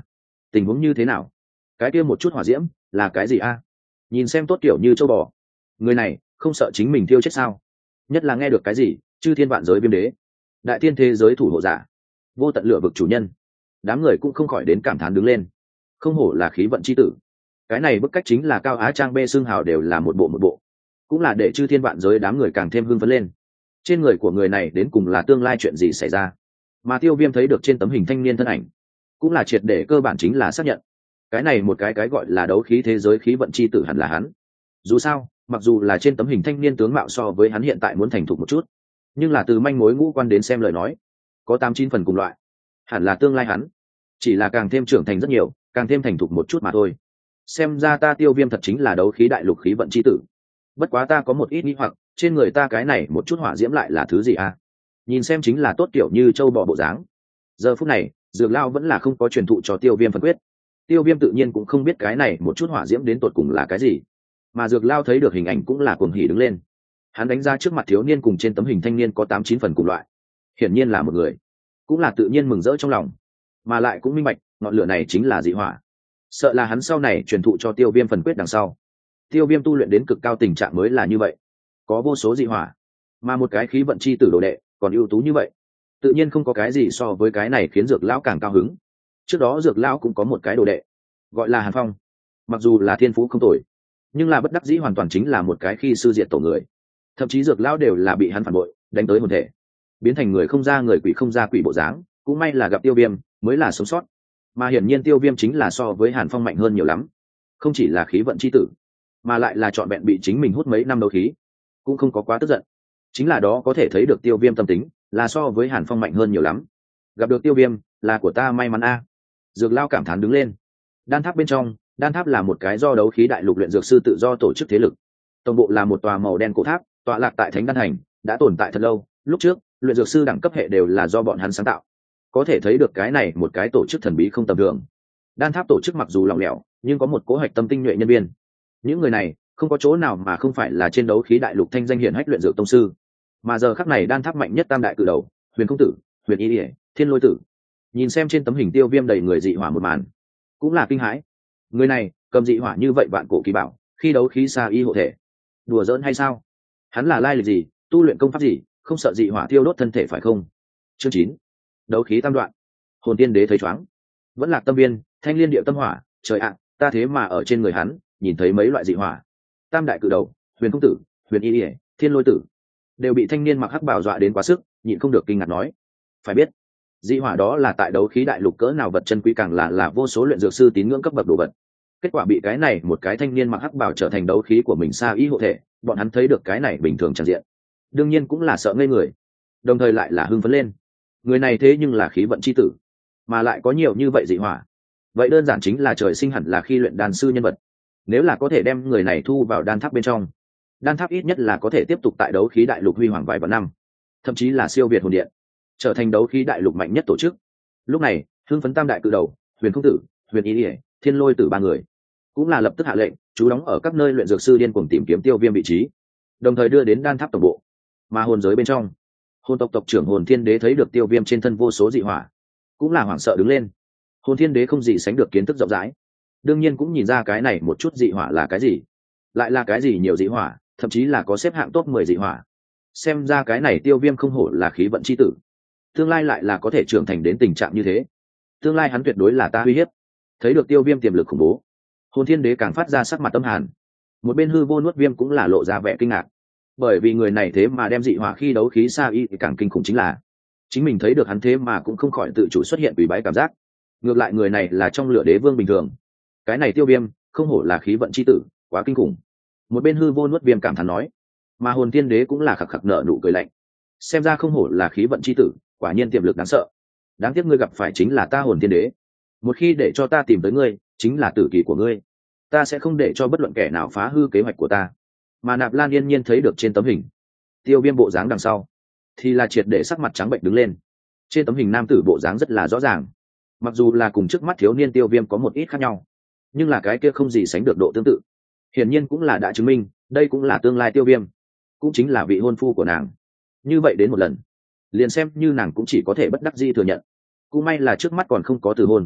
tình huống như thế nào? Cái kia một chút hỏa diễm là cái gì a? Nhìn xem tốt kiểu như châu bò, người này không sợ chính mình tiêu chết sao? Nhất là nghe được cái gì chư thiên vạn giới viêm đế, đại thiên thế giới thủ hộ giả, vô tận lửa vực chủ nhân, đám người cũng không khỏi đến cảm thán đứng lên. Không hổ là khí vận chi tử, cái này bức cách chính là cao á trang bê xương hào đều là một bộ một bộ, cũng là để chư thiên vạn giới đám người càng thêm hưng phấn lên. Trên người của người này đến cùng là tương lai chuyện gì xảy ra? Mà Tiêu Viêm thấy được trên tấm hình thanh niên thân ảnh, cũng là triệt để cơ bản chính là xác nhận cái này một cái cái gọi là đấu khí thế giới khí vận chi tử hẳn là hắn. Dù sao, mặc dù là trên tấm hình thanh niên tướng mạo so với hắn hiện tại muốn thành thục một chút, nhưng là từ manh mối ngũ quan đến xem lời nói, có tám chín phần cùng loại, hẳn là tương lai hắn, chỉ là càng thêm trưởng thành rất nhiều, càng thêm thành thục một chút mà thôi. Xem ra ta Tiêu Viêm thật chính là đấu khí đại lục khí vận chi tử. Bất quá ta có một ít nghi hoặc, trên người ta cái này một chút hỏa diễm lại là thứ gì a? Nhìn xem chính là tốt kiểu như châu bò bộ dáng. Giờ phút này, Dược Lao vẫn là không có truyền thụ cho Tiêu Viêm phân quyết. Tiêu Viêm tự nhiên cũng không biết cái này một chút hỏa diễm đến tột cùng là cái gì. Mà Dược Lao thấy được hình ảnh cũng là cuồng hỉ đứng lên. Hắn đánh ra trước mặt thiếu niên cùng trên tấm hình thanh niên có tám chín phần cùng loại, hiển nhiên là một người, cũng là tự nhiên mừng rỡ trong lòng, mà lại cũng minh bạch ngọn lửa này chính là dị hỏa. Sợ là hắn sau này truyền thụ cho Tiêu Viêm phần quyết đằng sau, Tiêu Viêm tu luyện đến cực cao tình trạng mới là như vậy, có vô số dị hỏa, mà một cái khí vận chi tử đồ đệ còn ưu tú như vậy, tự nhiên không có cái gì so với cái này khiến Dược Lão càng cao hứng. Trước đó Dược Lão cũng có một cái đồ đệ gọi là Hàn Phong, mặc dù là thiên phú không tồi, nhưng là bất đắc dĩ hoàn toàn chính là một cái khi sư diệt tổ người, thậm chí Dược Lão đều là bị hắn phản bội, đánh tới hồn thể, biến thành người không ra người, quỷ không ra quỷ bộ dáng. Cũng may là gặp Tiêu Viêm mới là sống sót, mà hiển nhiên Tiêu Viêm chính là so với Hàn Phong mạnh hơn nhiều lắm, không chỉ là khí vận chi tử, mà lại là trọn vẹn bị chính mình hút mấy năm đấu khí, cũng không có quá tức giận. Chính là đó có thể thấy được Tiêu Viêm tâm tính là so với Hàn Phong mạnh hơn nhiều lắm. Gặp được Tiêu Viêm là của ta may mắn a. Dược Lao cảm thán đứng lên. Đan tháp bên trong, đan tháp là một cái do đấu khí đại lục luyện dược sư tự do tổ chức thế lực. Tổng bộ là một tòa màu đen cổ tháp, tọa lạc tại Thánh Đan Thành, đã tồn tại thật lâu. Lúc trước, luyện dược sư đẳng cấp hệ đều là do bọn hắn sáng tạo. Có thể thấy được cái này một cái tổ chức thần bí không tầm thường. Đan tháp tổ chức mặc dù lỏng lẻo, nhưng có một cố hoạch tâm tinh nhuệ nhân viên. Những người này không có chỗ nào mà không phải là trên đấu khí đại lục thanh danh hiển hách luyện dược tông sư. Mà giờ khắc này đan tháp mạnh nhất tam đại cử đầu, Huyền Công Tử, Huyền Y Điệp, Thiên Lôi Tử, nhìn xem trên tấm hình Tiêu Viêm đầy người dị hỏa một màn, cũng là kinh hãi. Người này cầm dị hỏa như vậy vạn cổ kỳ bảo, khi đấu khí xa y hộ thể, đùa giỡn hay sao? Hắn là lai lịch gì, tu luyện công pháp gì, không sợ dị hỏa tiêu đốt thân thể phải không? Chương chín, đấu khí tam đoạn. Hồn Tiên Đế thấy chóng, vẫn lạc tâm viên, Thanh Liên Điệu tâm hỏa, trời ạ, ta thế mà ở trên người hắn nhìn thấy mấy loại dị hỏa. Tam đại cử đầu, Huyền Công Tử, Huyền Y Điệp, Thiên Lôi Tử, đều bị thanh niên mặc hắc bào dọa đến quá sức, nhịn không được kinh ngạc nói: phải biết, dị hỏa đó là tại đấu khí đại lục cỡ nào vật chân quý, càng là là vô số luyện dược sư tín ngưỡng cấp bậc đồ vật. Kết quả bị cái này một cái thanh niên mặc hắc bào trở thành đấu khí của mình xa ý hộ thể, bọn hắn thấy được cái này bình thường tràn diện, đương nhiên cũng là sợ ngây người, đồng thời lại là hưng phấn lên. Người này thế nhưng là khí vận chi tử, mà lại có nhiều như vậy dị hỏa, vậy đơn giản chính là trời sinh hẳn là khi luyện đan sư nhân vật. Nếu là có thể đem người này thu vào đan tháp bên trong, đan tháp ít nhất là có thể tiếp tục tại đấu khí đại lục huy hoàng vài vạn năm, thậm chí là siêu việt hồn điện, trở thành đấu khí đại lục mạnh nhất tổ chức. Lúc này hưng phấn tam đại cự đầu, Huyền Công Tử, Huyền Y Điệp, Thiên Lôi Tử ba người cũng là lập tức hạ lệnh chú đóng ở các nơi luyện dược sư điên cuồng tìm kiếm Tiêu Viêm vị trí, đồng thời đưa đến đan tháp tổng bộ. Mà hồn giới bên trong, hồn tộc tộc trưởng Hồn Thiên Đế thấy được Tiêu Viêm trên thân vô số dị hỏa, cũng là hoảng sợ đứng lên. Hồn Thiên Đế không gì sánh được kiến thức rộng rãi, đương nhiên cũng nhìn ra cái này một chút dị hỏa là cái gì, lại là cái gì nhiều dị hỏa, thậm chí là có xếp hạng top mười dị hỏa. Xem ra cái này Tiêu Viêm không hổ là khí vận chi tử, tương lai lại là có thể trưởng thành đến tình trạng như thế. Tương lai hắn tuyệt đối là ta uy hiếp. Thấy được Tiêu Viêm tiềm lực khủng bố, Hồn Thiên Đế càng phát ra sắc mặt tâm hàn. Một bên hư vô nuốt viêm cũng là lộ ra vẻ kinh ngạc, bởi vì người này thế mà đem dị hỏa khi đấu khí xa y thì càng kinh khủng chính là chính mình thấy được hắn thế mà cũng không khỏi tự chủ xuất hiện ủy bái cảm giác. Ngược lại người này là trong lửa đế vương bình thường, cái này Tiêu Viêm không hổ là khí vận chi tử, quá kinh khủng. Một bên hư vô nuốt viêm cảm thán nói, mà Hồn Thiên Đế cũng là khặc khặc nở nụ cười lạnh. Xem ra không hổ là khí vận chi tử, quả nhiên tiềm lực đáng sợ. Đáng tiếc ngươi gặp phải chính là ta Hồn Thiên Đế, một khi để cho ta tìm tới ngươi, chính là tử kỳ của ngươi. Ta sẽ không để cho bất luận kẻ nào phá hư kế hoạch của ta. Mà Nạp Lan yên nhiên thấy được trên tấm hình Tiêu Viêm bộ dáng đằng sau, thì là triệt để sắc mặt trắng bệnh đứng lên. Trên tấm hình nam tử bộ dáng rất là rõ ràng, mặc dù là cùng trước mắt thiếu niên Tiêu Viêm có một ít khác nhau, nhưng là cái kia không gì sánh được độ tương tự. Hiển nhiên cũng là đã chứng minh đây cũng là tương lai Tiêu Viêm, cũng chính là vị hôn phu của nàng. Như vậy đến một lần, liền xem như nàng cũng chỉ có thể bất đắc dĩ thừa nhận. Cũng may là trước mắt còn không có từ hôn,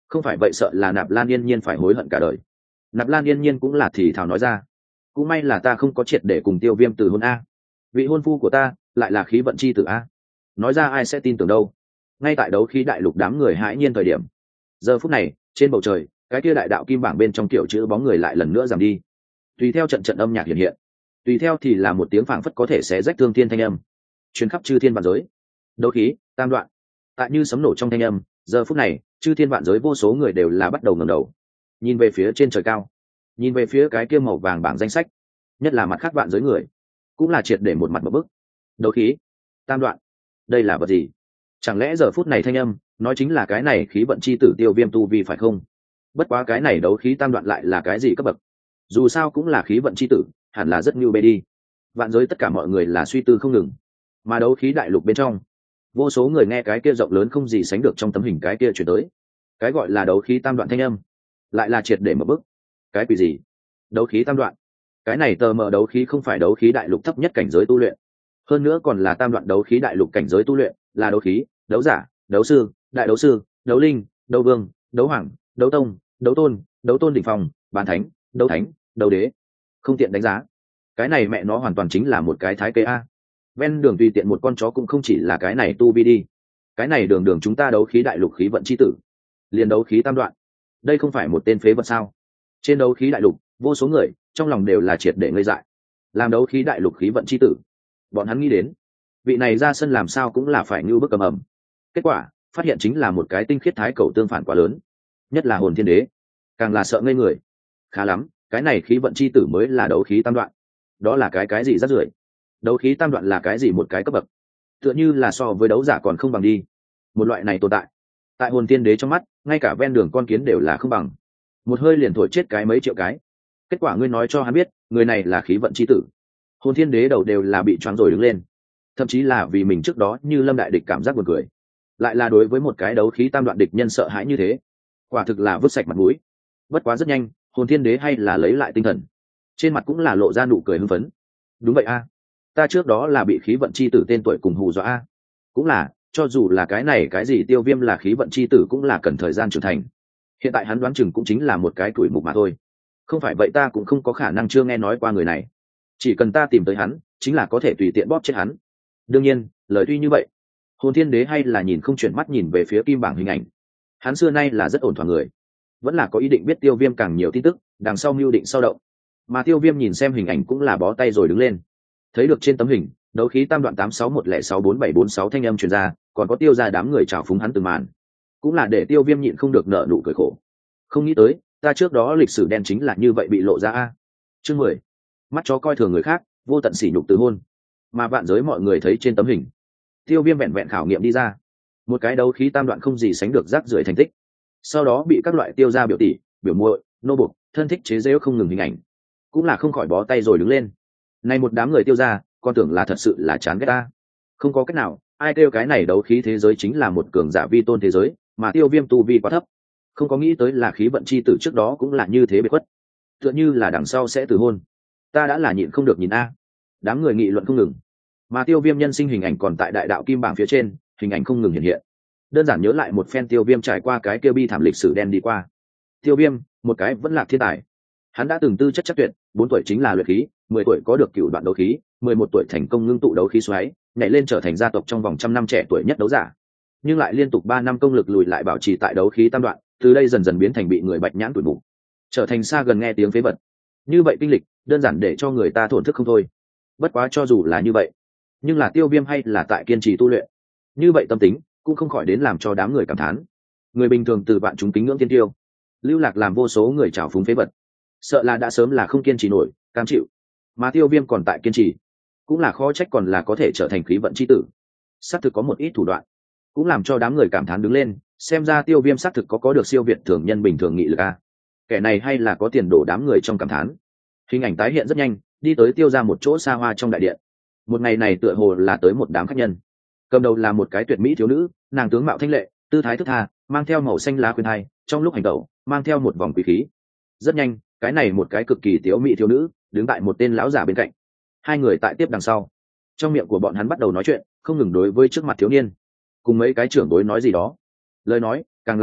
không phải vậy sợ là Nạp Lan Yên Nhiên phải hối hận cả đời. Nạp Lan Yên Nhiên cũng là thì thào nói ra, cũng may là ta không có triệt để cùng Tiêu Viêm từ hôn a, vị hôn phu của ta lại là khí vận chi tử a. Nói ra ai sẽ tin tưởng đâu. Ngay tại đấu khí đại lục đám người hãi nhiên thời điểm, giờ phút này trên bầu trời cái kia đại đạo kim bảng bên trong kiểu chữ bóng người lại lần nữa giảm đi, tùy theo trận trận âm nhạc hiện hiện, tùy theo thì là một tiếng phảng phất có thể xé rách thương thiên thanh âm truyền khắp chư thiên vạn giới. Đấu khí tam đoạn, tại như sấm nổ trong thanh âm, giờ phút này chư thiên vạn giới vô số người đều là bắt đầu ngẩng đầu nhìn về phía trên trời cao, nhìn về phía cái kia màu vàng bảng danh sách, nhất là mặt khác vạn giới người cũng là triệt để một mặt một bức. Đấu khí tam đoạn, đây là vật gì? Chẳng lẽ giờ phút này thanh âm nói chính là cái này khí vận chi tử Tiêu Viêm tu vi phải không? Bất quá cái này đấu khí tam đoạn lại là cái gì cấp bậc? Dù sao cũng là khí vận chi tử, hẳn là rất như bê đi. Vạn giới tất cả mọi người là suy tư không ngừng, mà đấu khí đại lục bên trong vô số người nghe cái kia rộng lớn không gì sánh được trong tấm hình cái kia chuyển tới, cái gọi là đấu khí tam đoạn thanh âm lại là triệt để một bức. Cái quỷ gì? Đấu khí tam đoạn? Cái này tờ mờ đấu khí không phải đấu khí đại lục thấp nhất cảnh giới tu luyện, hơn nữa còn là tam đoạn đấu khí đại lục cảnh giới tu luyện, là đấu khí, đấu giả, đấu sư, đại đấu sư, đấu linh, đấu vương, đấu hoàng, đấu tông, đấu tôn, đấu tôn đỉnh phong, bán thánh, đấu thánh, đấu đế. Không tiện đánh giá, cái này mẹ nó hoàn toàn chính là một cái thái kê a. Ven đường tùy tiện một con chó cũng không chỉ là cái này tu vi đi. Cái này đường đường chúng ta đấu khí đại lục khí vận chi tử, liền đấu khí tam đoạn, đây không phải một tên phế vật sao? Trên đấu khí đại lục vô số người trong lòng đều là triệt để ngây dại. Làm đấu khí đại lục khí vận chi tử, bọn hắn nghĩ đến vị này ra sân làm sao cũng là phải như bức cầm ẩm. Kết quả phát hiện chính là một cái tinh khiết thái cầu tương phản quá lớn, nhất là hồn thiên đế càng là sợ ngây người. Khá lắm, cái này khí vận chi tử mới là đấu khí tam đoạn, đó là cái cái gì rác rưởi? Đấu khí tam đoạn là cái gì một cái cấp bậc, tựa như là so với đấu giả còn không bằng đi. Một loại này tồn tại tại hồn thiên đế trong mắt, ngay cả ven đường con kiến đều là không bằng, một hơi liền thổi chết cái mấy triệu cái. Kết quả ngươi nói cho hắn biết người này là khí vận chi tử, hồn thiên đế đầu đều là bị choáng rồi đứng lên, thậm chí là vì mình trước đó như lâm đại địch cảm giác buồn cười, lại là đối với một cái đấu khí tam đoạn địch nhân sợ hãi như thế, quả thực là vứt sạch mặt mũi. Bất quá rất nhanh hồn thiên đế hay là lấy lại tinh thần, trên mặt cũng là lộ ra nụ cười hưng phấn. Đúng vậy a, ta trước đó là bị khí vận chi tử tên tuổi cùng hù dọa a. Cũng là, cho dù là cái này cái gì Tiêu Viêm là khí vận chi tử cũng là cần thời gian trưởng thành, hiện tại hắn đoán chừng cũng chính là một cái tuổi mục mà thôi. Không phải vậy ta cũng không có khả năng chưa nghe nói qua người này, chỉ cần ta tìm tới hắn chính là có thể tùy tiện bóp chết hắn. Đương nhiên lời tuy như vậy, hồn thiên đế hay là nhìn không chuyển mắt nhìn về phía kim bảng hình ảnh. Hắn xưa nay là rất ổn thỏa người, vẫn là có ý định biết Tiêu Viêm càng nhiều tin tức, đằng sau mưu định sau động. Mà Tiêu Viêm nhìn xem hình ảnh cũng là bó tay rồi đứng lên. Thấy được trên tấm hình đấu khí tam đoạn tám sáu một lẻ sáu bốn bảy bốn sáu thanh âm truyền ra, còn có Tiêu ra đám người trào phúng hắn từng màn, cũng là để Tiêu Viêm nhịn không được nợ nụ cười khổ. Không nghĩ tới ta trước đó lịch sử đen chính là như vậy bị lộ ra a. Chương mười, mắt chó coi thường người khác, vô tận sỉ nhục từ hôn. Mà vạn giới mọi người thấy trên tấm hình, Tiêu Viêm vẹn vẹn khảo nghiệm đi ra một cái đấu khí tam đoạn không gì sánh được rác rưởi thành tích, sau đó bị các loại tiêu gia biểu tỷ, biểu muội, nô bộc, thân thích chế giễu không ngừng hình ảnh, cũng là không khỏi bó tay rồi đứng lên. Này một đám người tiêu gia, con tưởng là thật sự là chán ghét ta. Không có cách nào, ai kêu cái này đấu khí thế giới chính là một cường giả vi tôn thế giới, mà Tiêu Viêm tu vi quá thấp, không có nghĩ tới là khí vận chi tử trước đó cũng là như thế biệt khuất, tựa như là đằng sau sẽ từ hôn. Ta đã là nhịn không được nhìn a. Đám người nghị luận không ngừng, mà Tiêu Viêm nhân sinh hình ảnh còn tại đại đạo kim bảng phía trên, hình ảnh không ngừng hiện hiện. Đơn giản nhớ lại một phen Tiêu Viêm trải qua cái kia bi thảm lịch sử đen đi qua. Tiêu Viêm, một cái vẫn là thiên tài. Hắn đã từng tư chất chắc tuyệt, bốn tuổi chính là luyện khí, mười tuổi có được cửu đoạn đấu khí, mười một tuổi thành công ngưng tụ đấu khí xoáy, nhảy lên trở thành gia tộc trong vòng trăm năm trẻ tuổi nhất đấu giả. Nhưng lại liên tục ba năm công lực lùi lại bảo trì tại đấu khí tam đoạn, từ đây dần dần biến thành bị người bạch nhãn tuổi mù, trở thành xa gần nghe tiếng phế vật. Như vậy kinh lịch, đơn giản để cho người ta thổn thức không thôi. Bất quá cho dù là như vậy, nhưng là Tiêu Viêm hay là tại kiên trì tu luyện. Như vậy tâm tính cũng không khỏi đến làm cho đám người cảm thán. Người bình thường từ vạn chúng kính ngưỡng tiên tiêu, lưu lạc làm vô số người trào phúng phế vật, sợ là đã sớm là không kiên trì nổi, cam chịu. Mà Tiêu Viêm còn tại kiên trì, cũng là khó trách còn là có thể trở thành khí vận chi tử. Xác thực có một ít thủ đoạn, cũng làm cho đám người cảm thán đứng lên, xem ra Tiêu Viêm xác thực có có được siêu việt thường nhân bình thường nghị lực a. Kẻ này hay là có tiền đổ đám người trong cảm thán. Hình ảnh tái hiện rất nhanh, đi tới Tiêu ra một chỗ xa hoa trong đại điện. Một ngày này tựa hồ là tới một đám khách nhân. Cầm đầu là một cái tuyệt mỹ thiếu nữ, nàng tướng mạo thanh lệ, tư thái thức tha, mang theo màu xanh lá khuyên hai, trong lúc hành tẩu mang theo một vòng quý khí. Rất nhanh, cái này một cái cực kỳ tiếu mỹ thiếu nữ đứng tại một tên lão giả bên cạnh. Hai người tại tiếp đằng sau, trong miệng của bọn hắn bắt đầu nói chuyện, không ngừng đối với trước mặt thiếu niên cùng mấy cái trưởng đối nói gì đó. Lời nói càng làm cho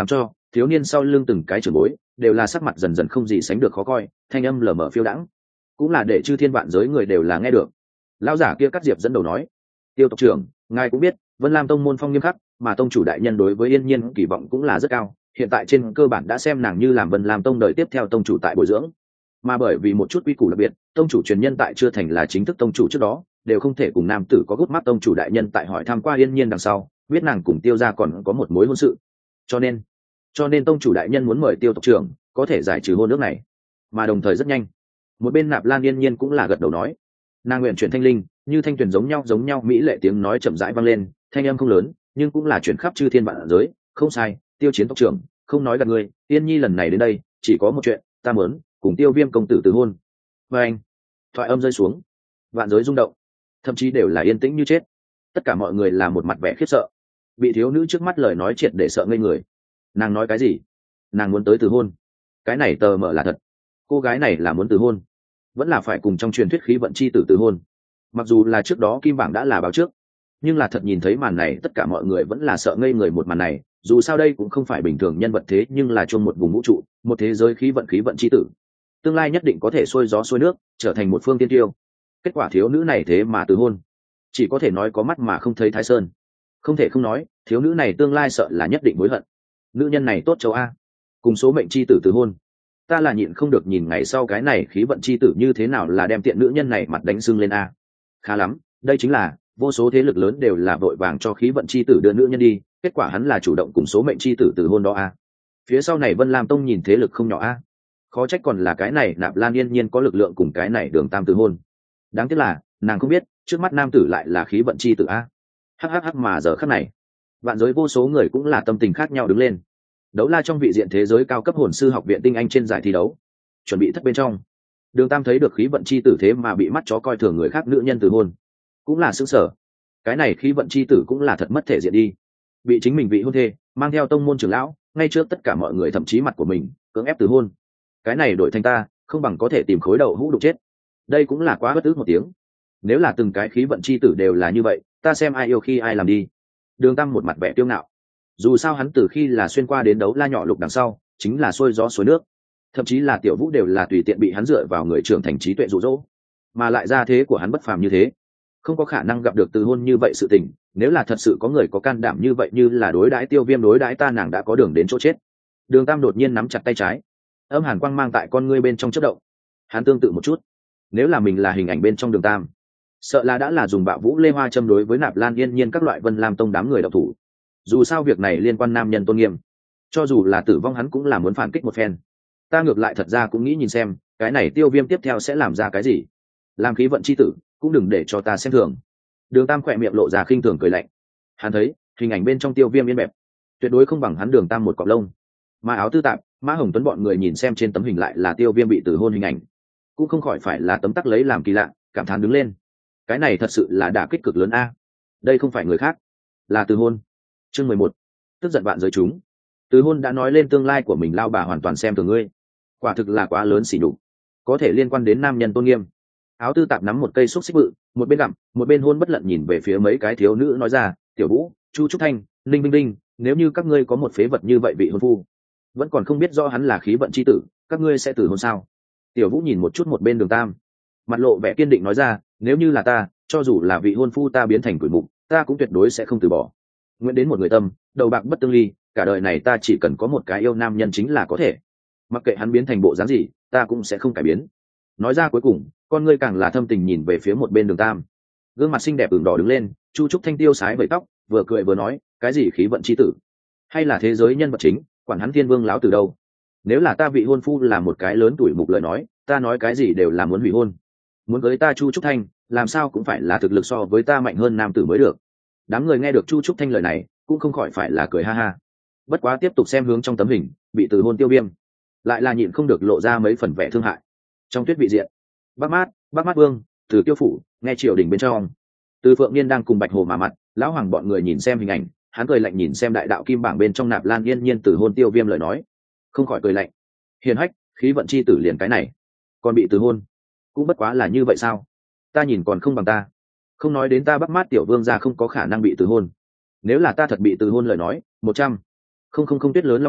thiếu niên sau lưng từng cái trưởng bối đều là sắc mặt dần dần không gì sánh được khó coi, thanh âm lờ mờ phiêu đãng, cũng là để chư thiên vạn giới người đều là nghe được. Lão giả kia cắt diệp dẫn đầu nói: Tiêu tộc trưởng, ngài cũng biết Vân Lam tông môn phong nghiêm khắc, mà tông chủ đại nhân đối với Yên Nhiên kỳ vọng cũng là rất cao, hiện tại trên cơ bản đã xem nàng như làm Vân Lam tông đời tiếp theo tông chủ tại bồi dưỡng. Mà bởi vì một chút quy củ đặc biệt, tông chủ truyền nhân tại chưa thành là chính thức tông chủ trước đó đều không thể cùng nam tử có gút mắt. Tông chủ đại nhân tại hỏi tham qua Yên Nhiên đằng sau biết nàng cùng Tiêu gia còn có một mối hôn sự, cho nên cho nên tông chủ đại nhân muốn mời Tiêu tộc trưởng có thể giải trừ hôn ước này. Mà đồng thời rất nhanh, một bên Nạp Lan Yên Nhiên cũng là gật đầu nói: nàng nguyện chuyển thanh linh như thanh tuyền giống nhau giống nhau. Mỹ lệ tiếng nói chậm rãi vang lên, thanh âm không lớn nhưng cũng là chuyển khắp chư thiên vạn giới. Không sai, Tiêu chiến tộc trưởng, không nói gạt ngươi, Yên Nhi lần này đến đây chỉ có một chuyện, ta muốn cùng Tiêu Viêm công tử từ hôn. Và anh, thoại âm rơi xuống, vạn giới rung động, thậm chí đều là yên tĩnh như chết. Tất cả mọi người là một mặt vẻ khiếp sợ, bị thiếu nữ trước mắt lời nói triệt để sợ ngây người. Nàng nói cái gì? Nàng muốn tới từ hôn? Cái này tờ mờ là thật? Cô gái này là muốn từ hôn, vẫn là phải cùng trong truyền thuyết khí vận chi tử từ hôn? Mặc dù là trước đó kim bảng đã là báo trước, nhưng là thật nhìn thấy màn này tất cả mọi người vẫn là sợ ngây người. Một màn này dù sao đây cũng không phải bình thường nhân vật, thế nhưng là chung một vùng vũ trụ, một thế giới khí vận khí vận chi tử, tương lai nhất định có thể xuôi gió xuôi nước, trở thành một phương tiên tiêu. Kết quả thiếu nữ này thế mà từ hôn, chỉ có thể nói có mắt mà không thấy Thái Sơn. Không thể không nói, thiếu nữ này tương lai sợ là nhất định hối hận. Nữ nhân này tốt châu a, cùng số mệnh chi tử từ hôn. Ta là nhịn không được nhìn ngày sau cái này khí vận chi tử như thế nào là đem tiện nữ nhân này mặt đánh sưng lên a. Khá lắm, đây chính là vô số thế lực lớn đều là vội vàng cho khí vận chi tử đưa nữ nhân đi, kết quả hắn là chủ động cùng số mệnh chi tử từ hôn đó a. Phía sau này Vân Lam tông nhìn thế lực không nhỏ a. Khó trách còn là cái này Nạp Lan Yên Nhiên có lực lượng cùng cái này Đường Tam từ hôn. Đáng tiếc là nàng không biết trước mắt nam tử lại là khí vận chi tử a. Hắc mà giờ khắc này, vạn giới vô số người cũng là tâm tình khác nhau đứng lên. Đấu la trong vị diện thế giới cao cấp hồn sư học viện tinh anh trên giải thi đấu, chuẩn bị thất bên trong, Đường Tam thấy được khí vận chi tử thế mà bị mắt chó coi thường người khác nữ nhân từ hôn, cũng là sững sờ. Cái này khí vận chi tử cũng là thật mất thể diện đi, bị chính mình vị hôn thê mang theo tông môn trưởng lão ngay trước tất cả mọi người thậm chí mặt của mình cưỡng ép từ hôn. Cái này đổi thành ta không bằng có thể tìm khối đầu hũ đục chết. Đây cũng là quá bất ức một tiếng. Nếu là từng cái khí vận chi tử đều là như vậy, ta xem ai yêu khi ai làm đi. Đường Tam một mặt vẻ kiêu ngạo. Dù sao hắn từ khi là xuyên qua đến đấu la nhỏ lục đằng sau chính là xuôi gió xuôi nước, thậm chí là tiểu vũ đều là tùy tiện bị hắn dựa vào người trưởng thành trí tuệ dụ dỗ, mà lại ra thế của hắn bất phàm như thế, không có khả năng gặp được từ hôn như vậy sự tình. Nếu là thật sự có người có can đảm như vậy như là đối đãi Tiêu Viêm đối đãi ta, nàng đã có đường đến chỗ chết. Đường Tam đột nhiên nắm chặt tay trái, âm hàn quang mang tại con ngươi bên trong chớp động. Hắn tương tự một chút, nếu là mình là hình ảnh bên trong Đường Tam, sợ là đã là dùng bạo vũ lê hoa châm đối với Nạp Lan Yên Nhiên các loại Vân Lam tông đám người độc thủ. Dù sao việc này liên quan nam nhân tôn nghiêm, cho dù là tử vong hắn cũng là muốn phản kích một phen. Ta ngược lại thật ra cũng nghĩ nhìn xem cái này Tiêu Viêm tiếp theo sẽ làm ra cái gì. Làm khí vận chi tử cũng đừng để cho ta xem thường. Đường Tam khỏe miệng lộ ra khinh thường cười lạnh. Hắn thấy hình ảnh bên trong Tiêu Viêm yên bẹp, tuyệt đối không bằng hắn Đường Tam một cọng lông. Mà Áo Tư Tạp, Mã Hồng Tuấn bọn người nhìn xem trên tấm hình lại là Tiêu Viêm bị tử hôn hình ảnh, cũng không khỏi phải là tấm tắc lấy làm kỳ lạ, cảm thán đứng lên. Cái này thật sự là đả kích cực lớn a. Đây không phải người khác, là từ hôn. Chương mười một, tức giận vạn giới chúng. Từ hôn đã nói lên tương lai của mình, lao bà hoàn toàn xem thường ngươi, quả thực là quá lớn xỉ nhục, có thể liên quan đến nam nhân tôn nghiêm. Áo Tư Tạp nắm một cây xúc xích bự, một bên gặm một bên hôn bất lận nhìn về phía mấy cái thiếu nữ nói ra: Tiểu Vũ, Chu Trúc Thanh, Ninh Binh Binh, nếu như các ngươi có một phế vật như vậy vị hôn phu, vẫn còn không biết do hắn là khí vận chi tử, các ngươi sẽ từ hôn sao? Tiểu Vũ nhìn một chút một bên Đường Tam, mặt lộ vẻ kiên định nói ra: nếu như là ta, cho dù là vị hôn phu ta biến thành quỷ mục, ta cũng tuyệt đối sẽ không từ bỏ. Nguyện đến một người tâm, đầu bạc bất tương ly, cả đời này ta chỉ cần có một cái yêu nam nhân chính là có thể, mặc kệ hắn biến thành bộ dáng gì ta cũng sẽ không cải biến. Nói ra cuối cùng, con ngươi càng là thâm tình nhìn về phía một bên Đường Tam, gương mặt xinh đẹp ửng đỏ đứng lên. Chu Trúc Thanh tiêu sái vẩy tóc, vừa cười vừa nói: cái gì khí vận chi tử, hay là thế giới nhân vật chính, quản hắn thiên vương láo từ đâu. Nếu là ta vị hôn phu là một cái lớn tuổi mục lời nói, ta nói cái gì đều là muốn hủy hôn. Muốn với ta Chu Trúc Thanh, làm sao cũng phải là thực lực so với ta mạnh hơn nam tử mới được. Đám người nghe được Chu Trúc Thanh lời này cũng không khỏi phải là cười ha ha. Bất quá tiếp tục xem hướng trong tấm hình bị từ hôn Tiêu Viêm, lại là nhịn không được lộ ra mấy phần vẻ thương hại. Trong tuyết vị diện, Bắc Mát, Bắc Mát Vương, Từ Tiêu phủ, nghe triều đình bên trong, Từ Phượng Niên đang cùng Bạch Hồ mà mặt, lão hoàng bọn người nhìn xem hình ảnh, hắn cười lạnh nhìn xem đại đạo kim bảng bên trong Nạp Lan Yên Nhiên từ hôn Tiêu Viêm lời nói, không khỏi cười lạnh. Hiền hách, khí vận chi tử liền cái này, còn bị từ hôn, cũng bất quá là như vậy sao? Ta nhìn còn không bằng ta. Không nói đến ta Bắc Mát tiểu vương gia không có khả năng bị từ hôn, nếu là ta thật bị từ hôn lời nói, một trăm không không không tuyết lớn long kỵ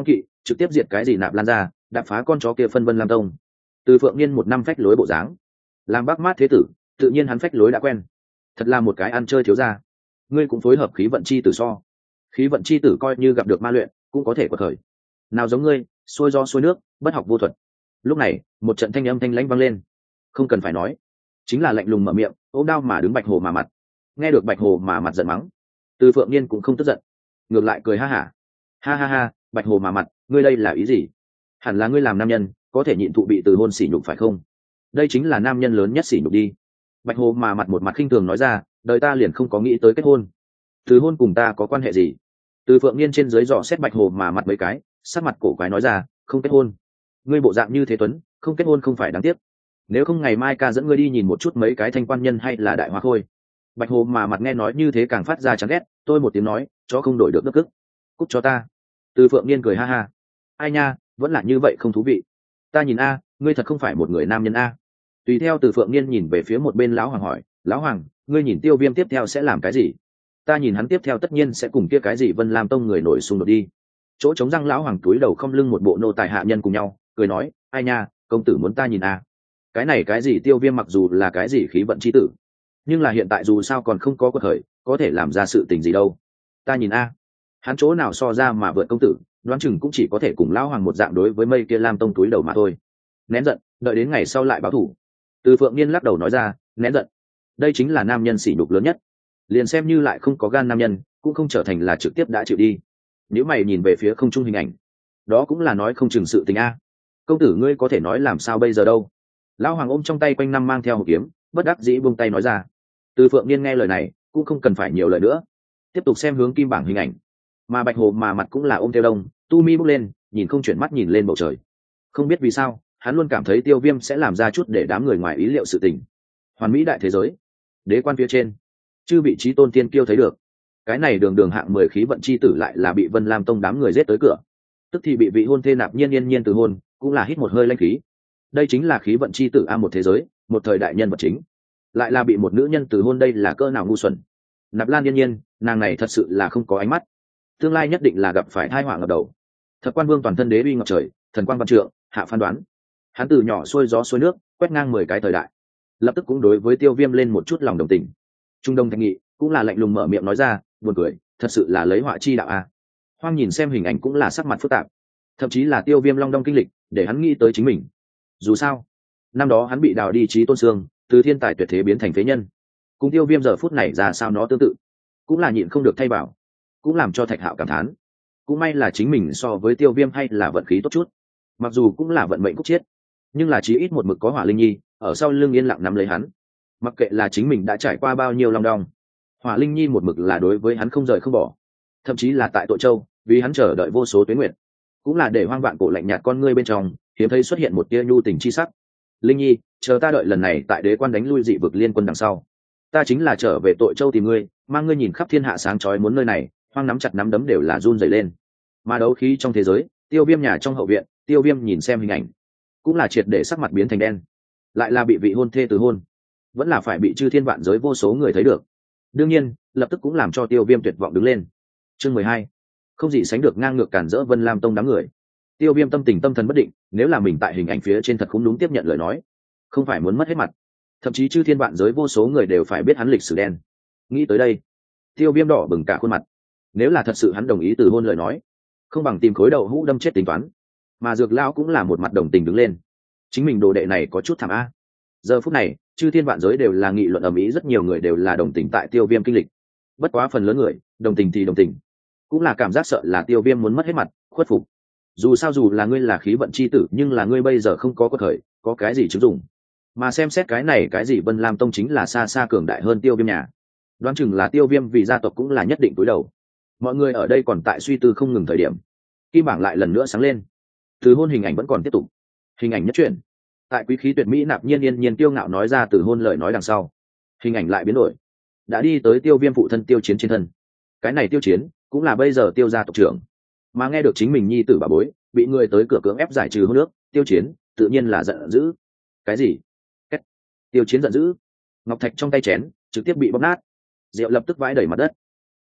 trực tiếp diệt cái gì Nạp Lan ra, đạp phá con chó kia phân Vân Lam Tông. Từ Phượng Niên một năm phách lối bộ dáng, làm bác mát thế tử, tự nhiên hắn phách lối đã quen. Thật là một cái ăn chơi thiếu gia. Ngươi cũng phối hợp khí vận chi tử so. Khí vận chi tử coi như gặp được ma luyện, cũng có thể quật khởi. Nào giống ngươi, xuôi do xuôi nước, bất học vô thuật. Lúc này, một trận thanh âm thanh lãnh vang lên. Không cần phải nói, chính là lạnh lùng mở miệng, ôm đao mà đứng Bạch Hồ mà mặt. Nghe được Bạch Hồ mà mặt giận mắng, Từ Phượng Niên cũng không tức giận, ngược lại cười ha hả. Ha ha ha, Bạch Hồ mà mặt, ngươi đây là ý gì? Hẳn là ngươi làm nam nhân, có thể nhịn thụ bị từ hôn sỉ nhục phải không? Đây chính là nam nhân lớn nhất sỉ nhục đi. Bạch Hồ mà mặt một mặt khinh thường nói ra, đời ta liền không có nghĩ tới kết hôn. Từ hôn cùng ta có quan hệ gì? Từ Phượng Niên trên dưới dò xét Bạch Hồ mà mặt mấy cái, sắc mặt cổ quái nói ra, không kết hôn. Ngươi bộ dạng như thế tuấn, không kết hôn không phải đáng tiếc. Nếu không ngày mai ca dẫn ngươi đi nhìn một chút mấy cái thanh quan nhân hay là đại hoa khôi. Bạch Hồ mà mặt nghe nói như thế càng phát ra chán ghét, tôi một tiếng nói, chó không đổi được đất cức. Cút cho ta. Từ Phượng Niên cười ha ha. Ai nha, vẫn là như vậy không thú vị. Ta nhìn a, ngươi thật không phải một người nam nhân a. Tùy theo Từ Phượng Niên nhìn về phía một bên lão hoàng hỏi, lão hoàng, ngươi nhìn Tiêu Viêm tiếp theo sẽ làm cái gì? Ta nhìn hắn tiếp theo tất nhiên sẽ cùng kia cái gì Vân Lam Tông người nổi xung đột đi. Chỗ trống răng lão hoàng túi đầu không lưng một bộ nô tài hạ nhân cùng nhau, cười nói, ai nha, công tử muốn ta nhìn a. Cái này cái gì Tiêu Viêm mặc dù là cái gì khí vận chi tử, nhưng là hiện tại dù sao còn không có quật khởi, có thể làm ra sự tình gì đâu. Ta nhìn a, hắn chỗ nào so ra mà vượt công tử, đoán chừng cũng chỉ có thể cùng lão hoàng một dạng đối với mây kia Lam Tông túi đầu mà thôi. Nén giận, đợi đến ngày sau lại báo thù. Từ Phượng Niên lắc đầu nói ra, nén giận, đây chính là nam nhân sỉ nhục lớn nhất. Liền xem như lại không có gan nam nhân, cũng không trở thành là trực tiếp đã chịu đi. Nếu mày nhìn về phía không trung hình ảnh, đó cũng là nói không chừng sự tình a. Công tử ngươi có thể nói làm sao bây giờ đâu? Lão hoàng ôm trong tay quanh năm mang theo hộp kiếm, bất đắc dĩ buông tay nói ra. Từ Phượng Niên nghe lời này, cũng không cần phải nhiều lời nữa, tiếp tục xem hướng kim bảng hình ảnh. Mà Bạch Hồ mà mặt cũng là ôm theo đông, tu mi bước lên, nhìn không chuyển mắt nhìn lên bầu trời. Không biết vì sao, hắn luôn cảm thấy Tiêu Viêm sẽ làm ra chút để đám người ngoài ý liệu sự tình. Hoàn mỹ đại thế giới, đế quan phía trên, chư vị trí tôn tiên kiêu thấy được, cái này đường đường hạng mười khí vận chi tử lại là bị Vân Lam Tông đám người giết tới cửa, tức thì bị vị hôn thê Nạp Nhiên yên nhiên từ hôn, cũng là hít một hơi lãnh khí. Đây chính là khí vận chi tử a, một thế giới, một thời đại nhân vật chính, lại là bị một nữ nhân từ hôn, đây là cỡ nào ngu xuẩn. Nạp Lan yên nhiên, nàng này thật sự là không có ánh mắt, tương lai nhất định là gặp phải tai họa ngập đầu. Thập Quan Vương toàn thân đế uy ngập trời, thần quang văn trượng, hạ phán đoán. Hắn từ nhỏ xuôi gió xuôi nước, quét ngang mười cái thời đại, lập tức cũng đối với Tiêu Viêm lên một chút lòng đồng tình. Trung Đông Thanh Nghị cũng là lạnh lùng mở miệng nói ra, buồn cười, thật sự là lấy họa chi đạo a. Hoang nhìn xem hình ảnh cũng là sắc mặt phức tạp, thậm chí là Tiêu Viêm long đong kinh lịch, để hắn nghĩ tới chính mình. Dù sao, năm đó hắn bị đào đi trí tôn xương, từ thiên tài tuyệt thế biến thành phế nhân, cùng Tiêu Viêm giờ phút này ra sao nó tương tự, cũng là nhịn không được thay bảo, cũng làm cho Thạch Hạo cảm thán. Cũng may là chính mình so với Tiêu Viêm hay là vận khí tốt chút, mặc dù cũng là vận mệnh khúc chiết, nhưng là chí ít một mực có Hỏa Linh Nhi ở sau lưng yên lặng nắm lấy hắn. Mặc kệ là chính mình đã trải qua bao nhiêu long đong, Hỏa Linh Nhi một mực là đối với hắn không rời không bỏ, thậm chí là tại Tội Châu, vì hắn chờ đợi vô số tuế nguyệt, cũng là để Hoang Vạn Cổ lạnh nhạt con ngươi bên trong hiếm thấy xuất hiện một tia nhu tình chi sắc. Linh Nhi, chờ ta đợi lần này tại đế quan đánh lui dị vực liên quân đằng sau, ta chính là trở về Tội Châu tìm ngươi, mang ngươi nhìn khắp thiên hạ sáng chói muốn nơi này. Hoang nắm chặt nắm đấm đều là run rẩy lên. Mà đấu khí trong thế giới, Tiêu Viêm nhà trong hậu viện, Tiêu Viêm nhìn xem hình ảnh, cũng là triệt để sắc mặt biến thành đen. Lại là bị vị hôn thê từ hôn, vẫn là phải bị chư thiên vạn giới vô số người thấy được. Đương nhiên, lập tức cũng làm cho Tiêu Viêm tuyệt vọng đứng lên. Chương mười hai, không gì sánh được ngang ngược cản rỡ Vân Lam Tông đám người. Tiêu Viêm tâm tình tâm thần bất định, nếu là mình tại hình ảnh phía trên thật không đúng tiếp nhận lời nói, không phải muốn mất hết mặt, thậm chí chư thiên vạn giới vô số người đều phải biết hắn lịch sử đen. Nghĩ tới đây, Tiêu Viêm đỏ bừng cả khuôn mặt. Nếu là thật sự hắn đồng ý từ hôn lời nói, không bằng tìm khối đậu hũ đâm chết tính toán. Mà Dược Lão cũng là một mặt đồng tình đứng lên. Chính mình đồ đệ này có chút thảm a. Giờ phút này, chư thiên vạn giới đều là nghị luận ầm ĩ, rất nhiều người đều là đồng tình tại Tiêu Viêm kinh lịch. Bất quá phần lớn người, đồng tình thì đồng tình, cũng là cảm giác sợ là Tiêu Viêm muốn mất hết mặt, khuất phục. Dù sao dù là ngươi là khí vận chi tử, nhưng là ngươi bây giờ không có cơ khởi, có cái gì chứng dụng? Mà xem xét cái này cái gì Vân Lam Tông chính là xa xa cường đại hơn Tiêu Viêm nhà. Đoán chừng là Tiêu Viêm vì gia tộc cũng là nhất định cúi đầu. Mọi người ở đây còn tại suy tư không ngừng thời điểm, kim bảng lại lần nữa sáng lên. Từ hôn hình ảnh vẫn còn tiếp tục. Hình ảnh nhất chuyển, tại quý khí tuyệt mỹ Nạp Nhiên yên nhiên tiêu ngạo nói ra từ hôn lời nói đằng sau, hình ảnh lại biến đổi, đã đi tới Tiêu Viêm phụ thân Tiêu Chiến trên thân. Cái này Tiêu Chiến cũng là bây giờ Tiêu gia tộc trưởng, mà nghe được chính mình nhi tử bà bối bị người tới cửa cưỡng ép giải trừ hôn nước, Tiêu Chiến tự nhiên là giận dữ. Cái gì? Kết. Tiêu Chiến giận dữ, ngọc thạch trong tay chén trực tiếp bị bóp nát, rượu lập tức vãi đầy mặt đất.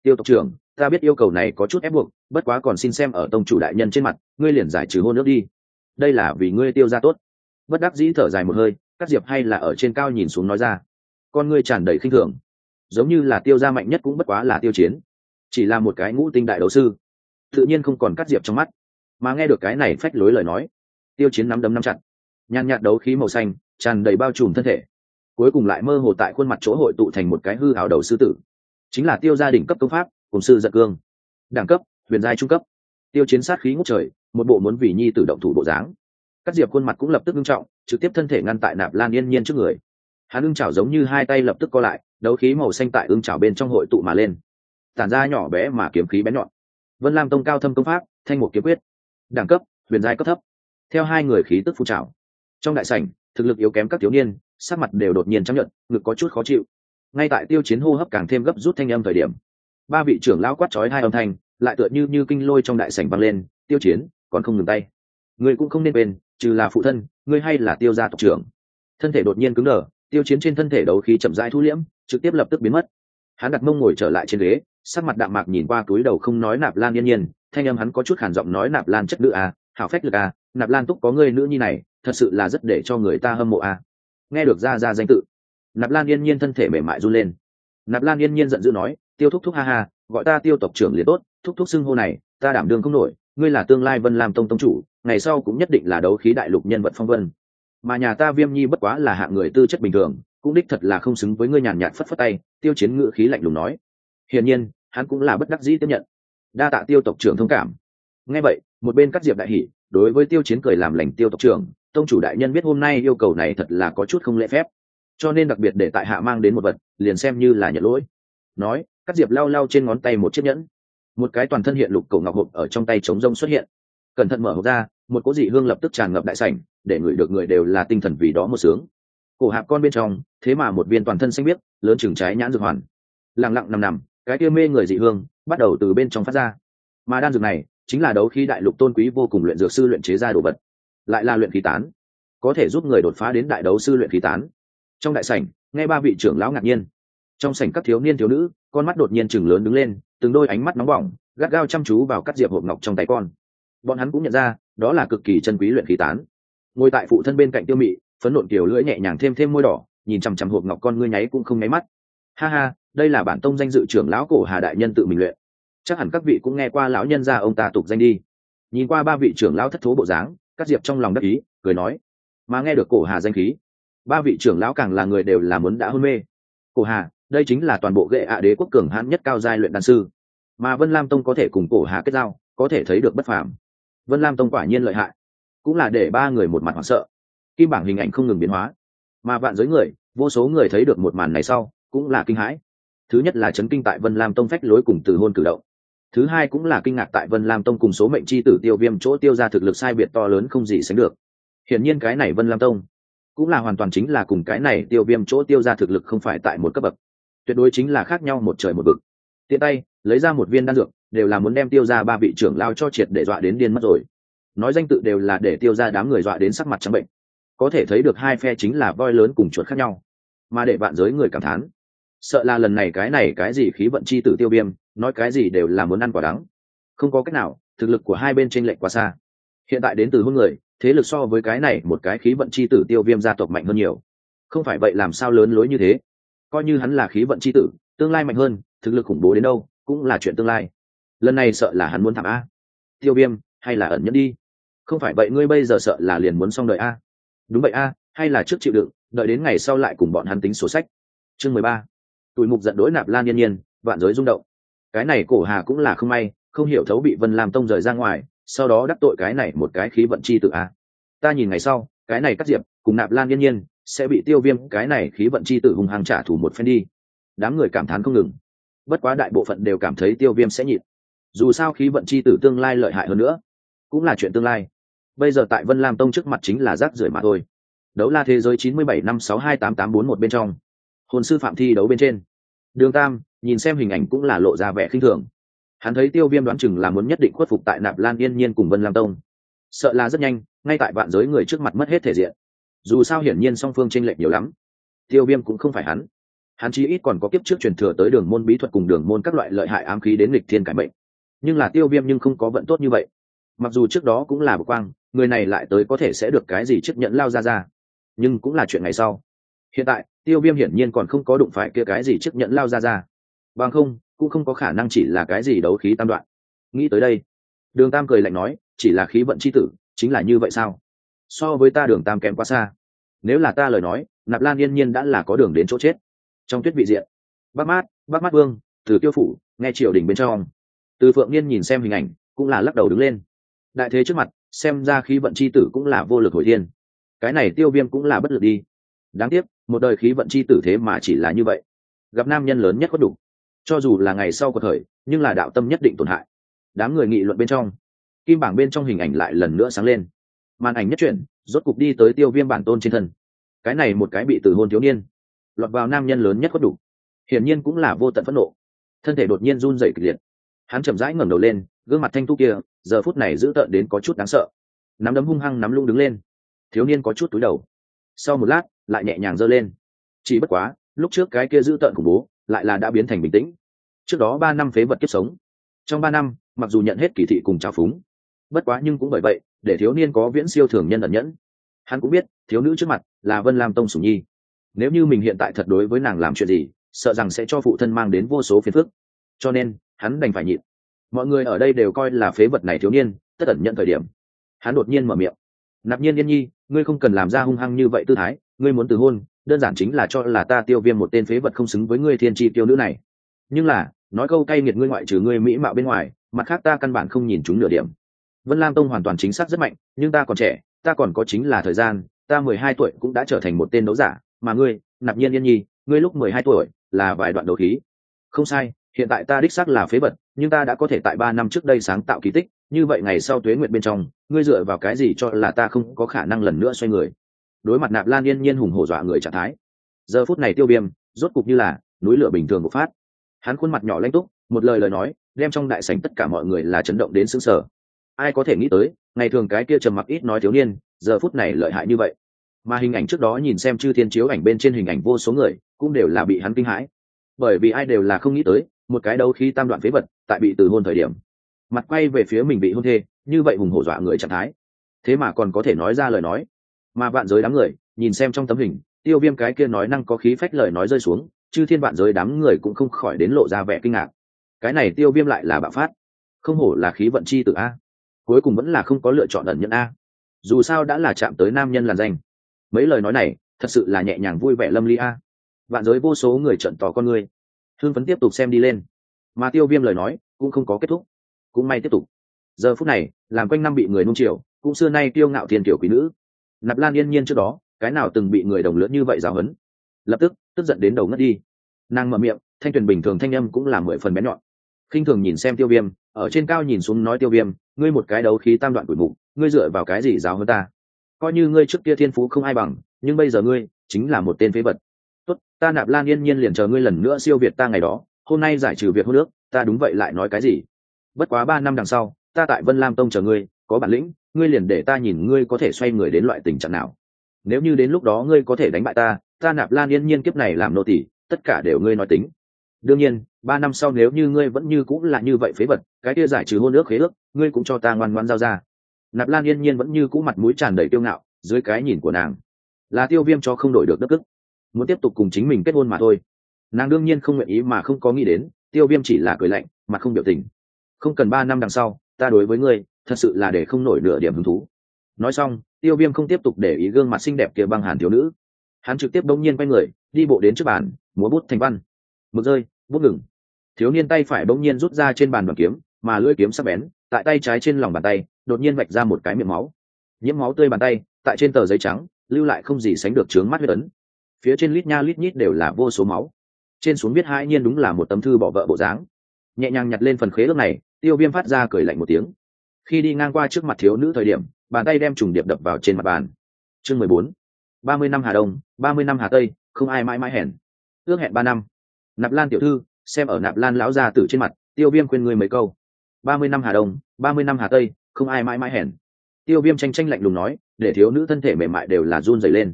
Tiêu tộc trưởng, ta biết yêu cầu này có chút ép buộc, bất quá còn xin xem ở tông chủ đại nhân trên mặt, ngươi liền giải trừ hôn ước đi. Đây là vì ngươi Tiêu gia tốt. Bất đắc dĩ thở dài một hơi, Cát Diệp hay là ở trên cao nhìn xuống nói ra. Con ngươi tràn đầy khinh thường, giống như là Tiêu gia mạnh nhất cũng bất quá là Tiêu Chiến, chỉ là một cái ngũ tinh đại đấu sư, tự nhiên không còn Cát Diệp trong mắt. Mà nghe được cái này phách lối lời nói, Tiêu Chiến nắm đấm nắm chặt, nhàn nhạt đấu khí màu xanh tràn đầy bao trùm thân thể, cuối cùng lại mơ hồ tại khuôn mặt chỗ hội tụ thành một cái hư ảo đầu sư tử, chính là Tiêu gia đỉnh cấp công pháp cùng sư giật cương, đẳng cấp huyền giai trung cấp. Tiêu Chiến sát khí ngút trời, một bộ muốn vì nhi tử động thủ bộ dáng. Cát Diệp khuôn mặt cũng lập tức nghiêm trọng, trực tiếp thân thể ngăn tại Nạp Lan Yên Nhiên trước người. Hắn ưng chảo giống như hai tay lập tức co lại, đấu khí màu xanh tại ưng chảo bên trong hội tụ mà lên, tản ra nhỏ bé mà kiếm khí bén nhọn. Vân Lam tông cao thâm công pháp, Thanh Một kiếm quyết, đẳng cấp huyền giai cấp thấp. Theo hai người khí tức phun trào, trong đại sảnh, thực lực yếu kém các thiếu niên, sắc mặt đều đột nhiên trắng nhợt, ngực có chút khó chịu. Ngay tại Tiêu Chiến hô hấp càng thêm gấp rút thanh âm thời điểm, ba vị trưởng lão quát chói hai âm thanh, lại tựa như như kinh lôi trong đại sảnh vang lên. Tiêu Chiến, còn không ngừng tay, ngươi cũng không nên quên, trừ là phụ thân, ngươi hay là Tiêu gia tộc trưởng. Thân thể đột nhiên cứng đờ, Tiêu Chiến trên thân thể đấu khí chậm rãi thu liễm, trực tiếp lập tức biến mất. Hắn đặt mông ngồi trở lại trên ghế, sắc mặt đạm mạc nhìn qua túi đầu không nói Nạp Lan Yên Nhiên, thanh âm hắn có chút khàn giọng nói: Nạp Lan chất nữ à, hảo phách lực à, Nạp Lan túc có ngươi nữ nhi này, thật sự là rất để cho người ta hâm mộ à. Nghe được ra ra danh tự, Nạp Lan Yên Nhiên thân thể mềm mại run lên. Nạp Lan Yên Nhiên giận dữ nói: Tiêu thúc thúc ha ha, gọi ta Tiêu tộc trưởng liền tốt, thúc thúc xưng hô này, ta đảm đương không nổi, ngươi là tương lai Vân Lam tông tông chủ, ngày sau cũng nhất định là đấu khí đại lục nhân vật phong vân. Mà nhà ta Viêm Nhi bất quá là hạng người tư chất bình thường, cũng đích thật là không xứng với ngươi. Nhàn nhạt phất phất tay, Tiêu Chiến ngữ khí lạnh lùng nói. Hiển nhiên, hắn cũng là bất đắc dĩ tiếp nhận. Đa tạ Tiêu tộc trưởng thông cảm. Nghe vậy, một bên Cát Diệp đại hỉ, đối với Tiêu Chiến cười làm lành: Tiêu tộc trưởng, tông chủ đại nhân biết hôm nay yêu cầu này thật là có chút không lễ phép, cho nên đặc biệt để tại hạ mang đến một vật, liền xem như là nhận lỗi. Nói, Cát Diệp lau lau trên ngón tay một chiếc nhẫn, một cái toàn thân hiện lục cổ ngọc hộp ở trong tay trống rông xuất hiện. Cẩn thận mở hộp ra, một cỗ dị hương lập tức tràn ngập đại sảnh, để người được người đều là tinh thần vì đó một sướng. Cổ hạp con bên trong, thế mà một viên toàn thân xanh biếc, lớn chừng trái nhãn dược hoàn, lặng lặng nằm nằm, cái kia mê người dị hương bắt đầu từ bên trong phát ra. Mà đan dược này chính là đấu khí đại lục tôn quý vô cùng luyện dược sư luyện chế ra đồ vật, lại là luyện khí tán, có thể giúp người đột phá đến đại đấu sư luyện khí tán. Trong đại sảnh, nghe ba vị trưởng lão ngạc nhiên. Trong sảnh các thiếu niên thiếu nữ, con mắt đột nhiên chừng lớn đứng lên, từng đôi ánh mắt nóng bỏng, gắt gao chăm chú vào Cát Diệp hộp ngọc trong tay con. Bọn hắn cũng nhận ra, đó là cực kỳ chân quý luyện khí tán. Ngồi tại phụ thân bên cạnh Tiêu Mị, phấn nộn kiều lưỡi nhẹ nhàng thêm thêm môi đỏ, nhìn chằm chằm hộp ngọc con ngươi nháy cũng không nháy mắt. Ha ha, đây là bản tông danh dự trưởng lão Cổ Hà đại nhân tự mình luyện, chắc hẳn các vị cũng nghe qua lão nhân gia ông ta tục danh đi. Nhìn qua ba vị trưởng lão thất thố bộ dáng, Cát Diệp trong lòng đắc ý, cười nói. Mà nghe được Cổ Hà danh khí, ba vị trưởng lão càng là người đều là muốn đã hôn mê. Cổ Hà, đây chính là toàn bộ Gệ ạ đế quốc cường hãn nhất cao giai luyện đan sư, mà Vân Lam tông có thể cùng Cổ Hà kết giao, có thể thấy được bất phàm. Vân Lam tông quả nhiên lợi hại, cũng là để ba người một mặt hoảng sợ. Kim bảng hình ảnh không ngừng biến hóa, mà vạn giới người, vô số người thấy được một màn này sau cũng là kinh hãi. Thứ nhất là chấn kinh tại Vân Lam tông phách lối cùng từ hôn cử động, thứ hai cũng là kinh ngạc tại Vân Lam tông cùng số mệnh chi tử Tiêu Viêm chỗ Tiêu ra thực lực sai biệt to lớn không gì sánh được. Hiển nhiên cái này Vân Lam tông cũng là hoàn toàn chính là cùng cái này Tiêu Viêm chỗ Tiêu ra thực lực không phải tại một cấp bậc, tuyệt đối chính là khác nhau một trời một vực. Tiện tay lấy ra một viên đan dược, đều là muốn đem Tiêu ra ba vị trưởng lao cho triệt để dọa đến điên mất rồi. Nói danh tự đều là để Tiêu ra đám người dọa đến sắc mặt trắng bệnh. Có thể thấy được hai phe chính là voi lớn cùng chuột khác nhau, mà để vạn giới người cảm thán, sợ là lần này cái này cái gì khí vận chi tử Tiêu Viêm, nói cái gì đều là muốn ăn quả đắng. Không có cách nào, thực lực của hai bên chênh lệch quá xa. Hiện tại đến từ hôn người, thế lực so với cái này một cái khí vận chi tử Tiêu Viêm gia tộc mạnh hơn nhiều. Không phải vậy làm sao lớn lối như thế? Coi như hắn là khí vận chi tử, tương lai mạnh hơn, thực lực khủng bố đến đâu cũng là chuyện tương lai. Lần này sợ là hắn muốn thảm a. Tiêu Viêm, hay là ẩn nhẫn đi. Không phải vậy ngươi bây giờ sợ là liền muốn xong đời a. Đúng vậy a, hay là trước chịu đựng, đợi đến ngày sau lại cùng bọn hắn tính sổ sách. Chương mười ba. Tùi mục giận đối Nạp Lan Yên Nhiên, vạn giới rung động. Cái này Cổ Hà cũng là không may, không hiểu thấu bị Vân Lam tông rời ra ngoài, sau đó đắc tội cái này một cái khí vận chi tử a. Ta nhìn ngày sau, cái này Cát Diệp cùng Nạp Lan Yên Nhiên sẽ bị Tiêu Viêm cái này khí vận chi tử hung hăng trả thù một phen đi. Đám người cảm thán không ngừng. Bất quá đại bộ phận đều cảm thấy Tiêu Viêm sẽ nhịn. Dù sao khí vận chi tử tương lai lợi hại hơn nữa, cũng là chuyện tương lai. Bây giờ tại Vân Lam tông trước mặt chính là rác rưởi mà thôi. Đấu la thế giới chín mươi bảy năm sáu hai tám tám bốn một bên trong, hồn sư phạm thi đấu bên trên, Đường Tam nhìn xem hình ảnh cũng là lộ ra vẻ khinh thường. Hắn thấy Tiêu Viêm đoán chừng là muốn nhất định khuất phục tại Nạp Lan Yên Nhiên cùng Vân Lam tông, sợ là rất nhanh, ngay tại vạn giới người trước mặt mất hết thể diện. Dù sao hiển nhiên song phương chênh lệch nhiều lắm. Tiêu Viêm cũng không phải hắn, hắn chí ít còn có kiếp trước truyền thừa tới đường môn bí thuật cùng đường môn các loại lợi hại ám khí đến nghịch thiên cải mệnh. Nhưng là Tiêu Viêm nhưng không có vận tốt như vậy. Mặc dù trước đó cũng là bộc quang, người này lại tới có thể sẽ được cái gì chiếc nhẫn lao ra ra, nhưng cũng là chuyện ngày sau. Hiện tại Tiêu Viêm hiển nhiên còn không có đụng phải kia cái gì chiếc nhẫn lao ra ra, bằng không cũng không có khả năng chỉ là cái gì đấu khí tam đoạn. Nghĩ tới đây, Đường Tam cười lạnh nói, chỉ là khí vận chi tử chính là như vậy sao? So với ta Đường Tam kém quá xa. Nếu là ta lời nói, Nạp Lan yên nhiên đã là có đường đến chỗ chết. Trong tuyết vị diện, Bắc Mát, Bắc Mát Vương, Từ Tiêu phủ, nghe triều đình bên trong. Từ Phượng Niên nhìn xem hình ảnh, cũng là lắc đầu đứng lên. Đại thế trước mặt, xem ra khí vận chi tử cũng là vô lực hồi thiên. Cái này Tiêu Viêm cũng là bất lực đi. Đáng tiếc, một đời khí vận chi tử thế mà chỉ là như vậy. Gặp nam nhân lớn nhất có đủ. Cho dù là ngày sau của thời, nhưng là đạo tâm nhất định tổn hại. Đám người nghị luận bên trong, kim bảng bên trong hình ảnh lại lần nữa sáng lên. Màn ảnh nhất chuyển, rốt cục đi tới Tiêu Viêm bản tôn trên thân. Cái này một cái bị tử hôn thiếu niên, lọt vào nam nhân lớn nhất có đủ. Hiển nhiên cũng là vô tận phẫn nộ. Thân thể đột nhiên run rẩy kịch liệt. Hắn chậm rãi ngẩng đầu lên, gương mặt thanh tu kia giờ phút này dữ tợn đến có chút đáng sợ. Nắm đấm hung hăng nắm lung đứng lên. Thiếu niên có chút túi đầu. Sau một lát, lại nhẹ nhàng giơ lên. Chỉ bất quá, lúc trước cái kia dữ tợn khủng bố, lại là đã biến thành bình tĩnh. Trước đó ba năm phế vật kiếp sống. Trong ba năm, mặc dù nhận hết kỳ thị cùng trào phúng, bất quá nhưng cũng bởi vậy, để thiếu niên có viễn siêu thường nhân ẩn nhẫn. Hắn cũng biết, thiếu nữ trước mặt là Vân Lam Tông Sủng Nhi. Nếu như mình hiện tại thật đối với nàng làm chuyện gì, sợ rằng sẽ cho phụ thân mang đến vô số phiền phức. Cho nên, hắn đành phải nhịn. Mọi người ở đây đều coi là phế vật này thiếu niên, tất ẩn nhận thời điểm. Hắn đột nhiên mở miệng. Nạp Nhiên Yên Nhi, ngươi không cần làm ra hung hăng như vậy tư thái, ngươi muốn từ hôn, đơn giản chính là cho là ta Tiêu Viêm một tên phế vật không xứng với ngươi thiên chi tiêu nữ này. Nhưng là, nói câu cay nghiệt ngươi ngoại trừ ngươi mỹ mạo bên ngoài, mặt khác ta căn bản không nhìn chúng nửa điểm. Vân Lam Tông hoàn toàn chính xác rất mạnh, nhưng ta còn trẻ, ta còn có chính là thời gian, ta mười hai tuổi cũng đã trở thành một tên đấu giả, mà ngươi, Nạp Nhiên Yên Nhi, ngươi lúc mười hai tuổi, là vài đoạn đấu khí. Không sai, hiện tại ta đích xác là phế vật, nhưng ta đã có thể tại ba năm trước đây sáng tạo kỳ tích, như vậy ngày sau tuế nguyện bên trong, ngươi dựa vào cái gì cho là ta không có khả năng lần nữa xoay người. Đối mặt Nạp Lan Yên Nhiên hùng hổ dọa người trạng thái, giờ phút này Tiêu Viêm rốt cục như là núi lửa bình thường bộc phát. Hắn khuôn mặt nhỏ lãnh túc, một lời lời nói đem trong đại sảnh tất cả mọi người là chấn động đến sững sờ. Ai có thể nghĩ tới, ngày thường cái kia trầm mặc ít nói thiếu niên, giờ phút này lợi hại như vậy. Mà hình ảnh trước đó nhìn xem chư thiên chiếu ảnh bên trên hình ảnh vô số người, cũng đều là bị hắn kinh hãi. Bởi vì ai đều là không nghĩ tới, một cái đấu khí tam đoạn phế vật, tại bị từ hôn thời điểm, mặt quay về phía mình bị hôn thê, như vậy hùng hổ dọa người trạng thái. Thế mà còn có thể nói ra lời nói. Mà vạn giới đám người, nhìn xem trong tấm hình, Tiêu Viêm cái kia nói năng có khí phách lời nói rơi xuống, chư thiên vạn giới đám người cũng không khỏi đến lộ ra vẻ kinh ngạc. Cái này Tiêu Viêm lại là bạo phát, không hổ là khí vận chi tử a, cuối cùng vẫn là không có lựa chọn ẩn nhẫn a. Dù sao đã là chạm tới nam nhân làn danh. Mấy lời nói này, thật sự là nhẹ nhàng vui vẻ lâm ly a. Vạn giới vô số người trợn tỏ con người, hương phấn tiếp tục xem đi lên. Mà Tiêu Viêm lời nói cũng không có kết thúc, cũng may tiếp tục. Giờ phút này, làm quanh năm bị người nung chiều, cũng xưa nay kiêu ngạo thiên tiểu quý nữ. Nạp Lan Yên Nhiên trước đó, cái nào từng bị người đồng lứa như vậy giáo huấn, lập tức tức giận đến đầu ngất đi. Nàng mở miệng, thanh tuyền bình thường thanh âm cũng là mười phần bén nhọn. Khinh thường nhìn xem Tiêu Viêm, ở trên cao nhìn xuống nói Tiêu Viêm, ngươi một cái đấu khí tam đoạn tuổi mục, ngươi dựa vào cái gì giáo huấn ta? Coi như ngươi trước kia thiên phú không ai bằng, nhưng bây giờ ngươi chính là một tên phế vật. Tốt, ta Nạp Lan Yên Nhiên liền chờ ngươi lần nữa siêu việt ta ngày đó, hôm nay giải trừ việc hôn nước, ta đúng vậy lại nói cái gì? Bất quá ba năm đằng sau, ta tại Vân Lam Tông chờ ngươi, có bản lĩnh, ngươi liền để ta nhìn ngươi có thể xoay người đến loại tình trạng nào. Nếu như đến lúc đó ngươi có thể đánh bại ta, ta Nạp Lan Yên Nhiên kiếp này làm nô tỳ, tất cả đều ngươi nói tính. Đương nhiên, ba năm sau nếu như ngươi vẫn như cũng là như vậy phế vật, cái kia giải trừ hôn ước khế ước, ngươi cũng cho ta ngoan ngoãn giao ra. Nạp Lan Yên Nhiên vẫn như cũ mặt mũi tràn đầy kiêu ngạo, dưới cái nhìn của nàng, là Tiêu Viêm cho không đổi được đất ức, muốn tiếp tục cùng chính mình kết hôn mà thôi. Nàng đương nhiên không nguyện ý mà không có nghĩ đến, Tiêu Viêm chỉ là cười lạnh, mặt không biểu tình. Không cần ba năm đằng sau, ta đối với ngươi, thật sự là để không nổi nửa điểm hứng thú. Nói xong, Tiêu Viêm không tiếp tục để ý gương mặt xinh đẹp kia băng hàn thiếu nữ, hắn trực tiếp đống nhiên quay người, đi bộ đến trước bàn, múa bút thành văn. Mực rơi, bút ngừng. Thiếu niên tay phải bỗng nhiên rút ra trên bàn đoàn kiếm, mà lưỡi kiếm sắc bén, tại tay trái trên lòng bàn tay, đột nhiên vạch ra một cái miệng máu. Nhiễm máu tươi bàn tay, tại trên tờ giấy trắng, lưu lại không gì sánh được chướng mắt huyết ấn. Phía trên lít nha lít nhít đều là vô số máu. Trên xuống viết hãi nhiên đúng là một tấm thư bỏ vợ bộ dáng. Nhẹ nhàng nhặt lên phần khế ước này, Tiêu Viêm phát ra cười lạnh một tiếng. Khi đi ngang qua trước mặt thiếu nữ thời điểm, bàn tay đem trùng điệp đập vào trên mặt bàn. Chương mười bốn. ba mươi năm Hà Đông, ba mươi năm Hà Tây, không ai mãi mãi hẹn. Ước hẹn ba năm. Nạp Lan tiểu thư, xem ở Nạp Lan lão gia tử trên mặt, Tiêu Viêm khuyên ngươi mấy câu. ba mươi năm Hà Đông, ba mươi năm Hà Tây, không ai mãi mãi hẹn. Tiêu Viêm tranh tranh lạnh lùng nói, để thiếu nữ thân thể mềm mại đều là run rẩy lên.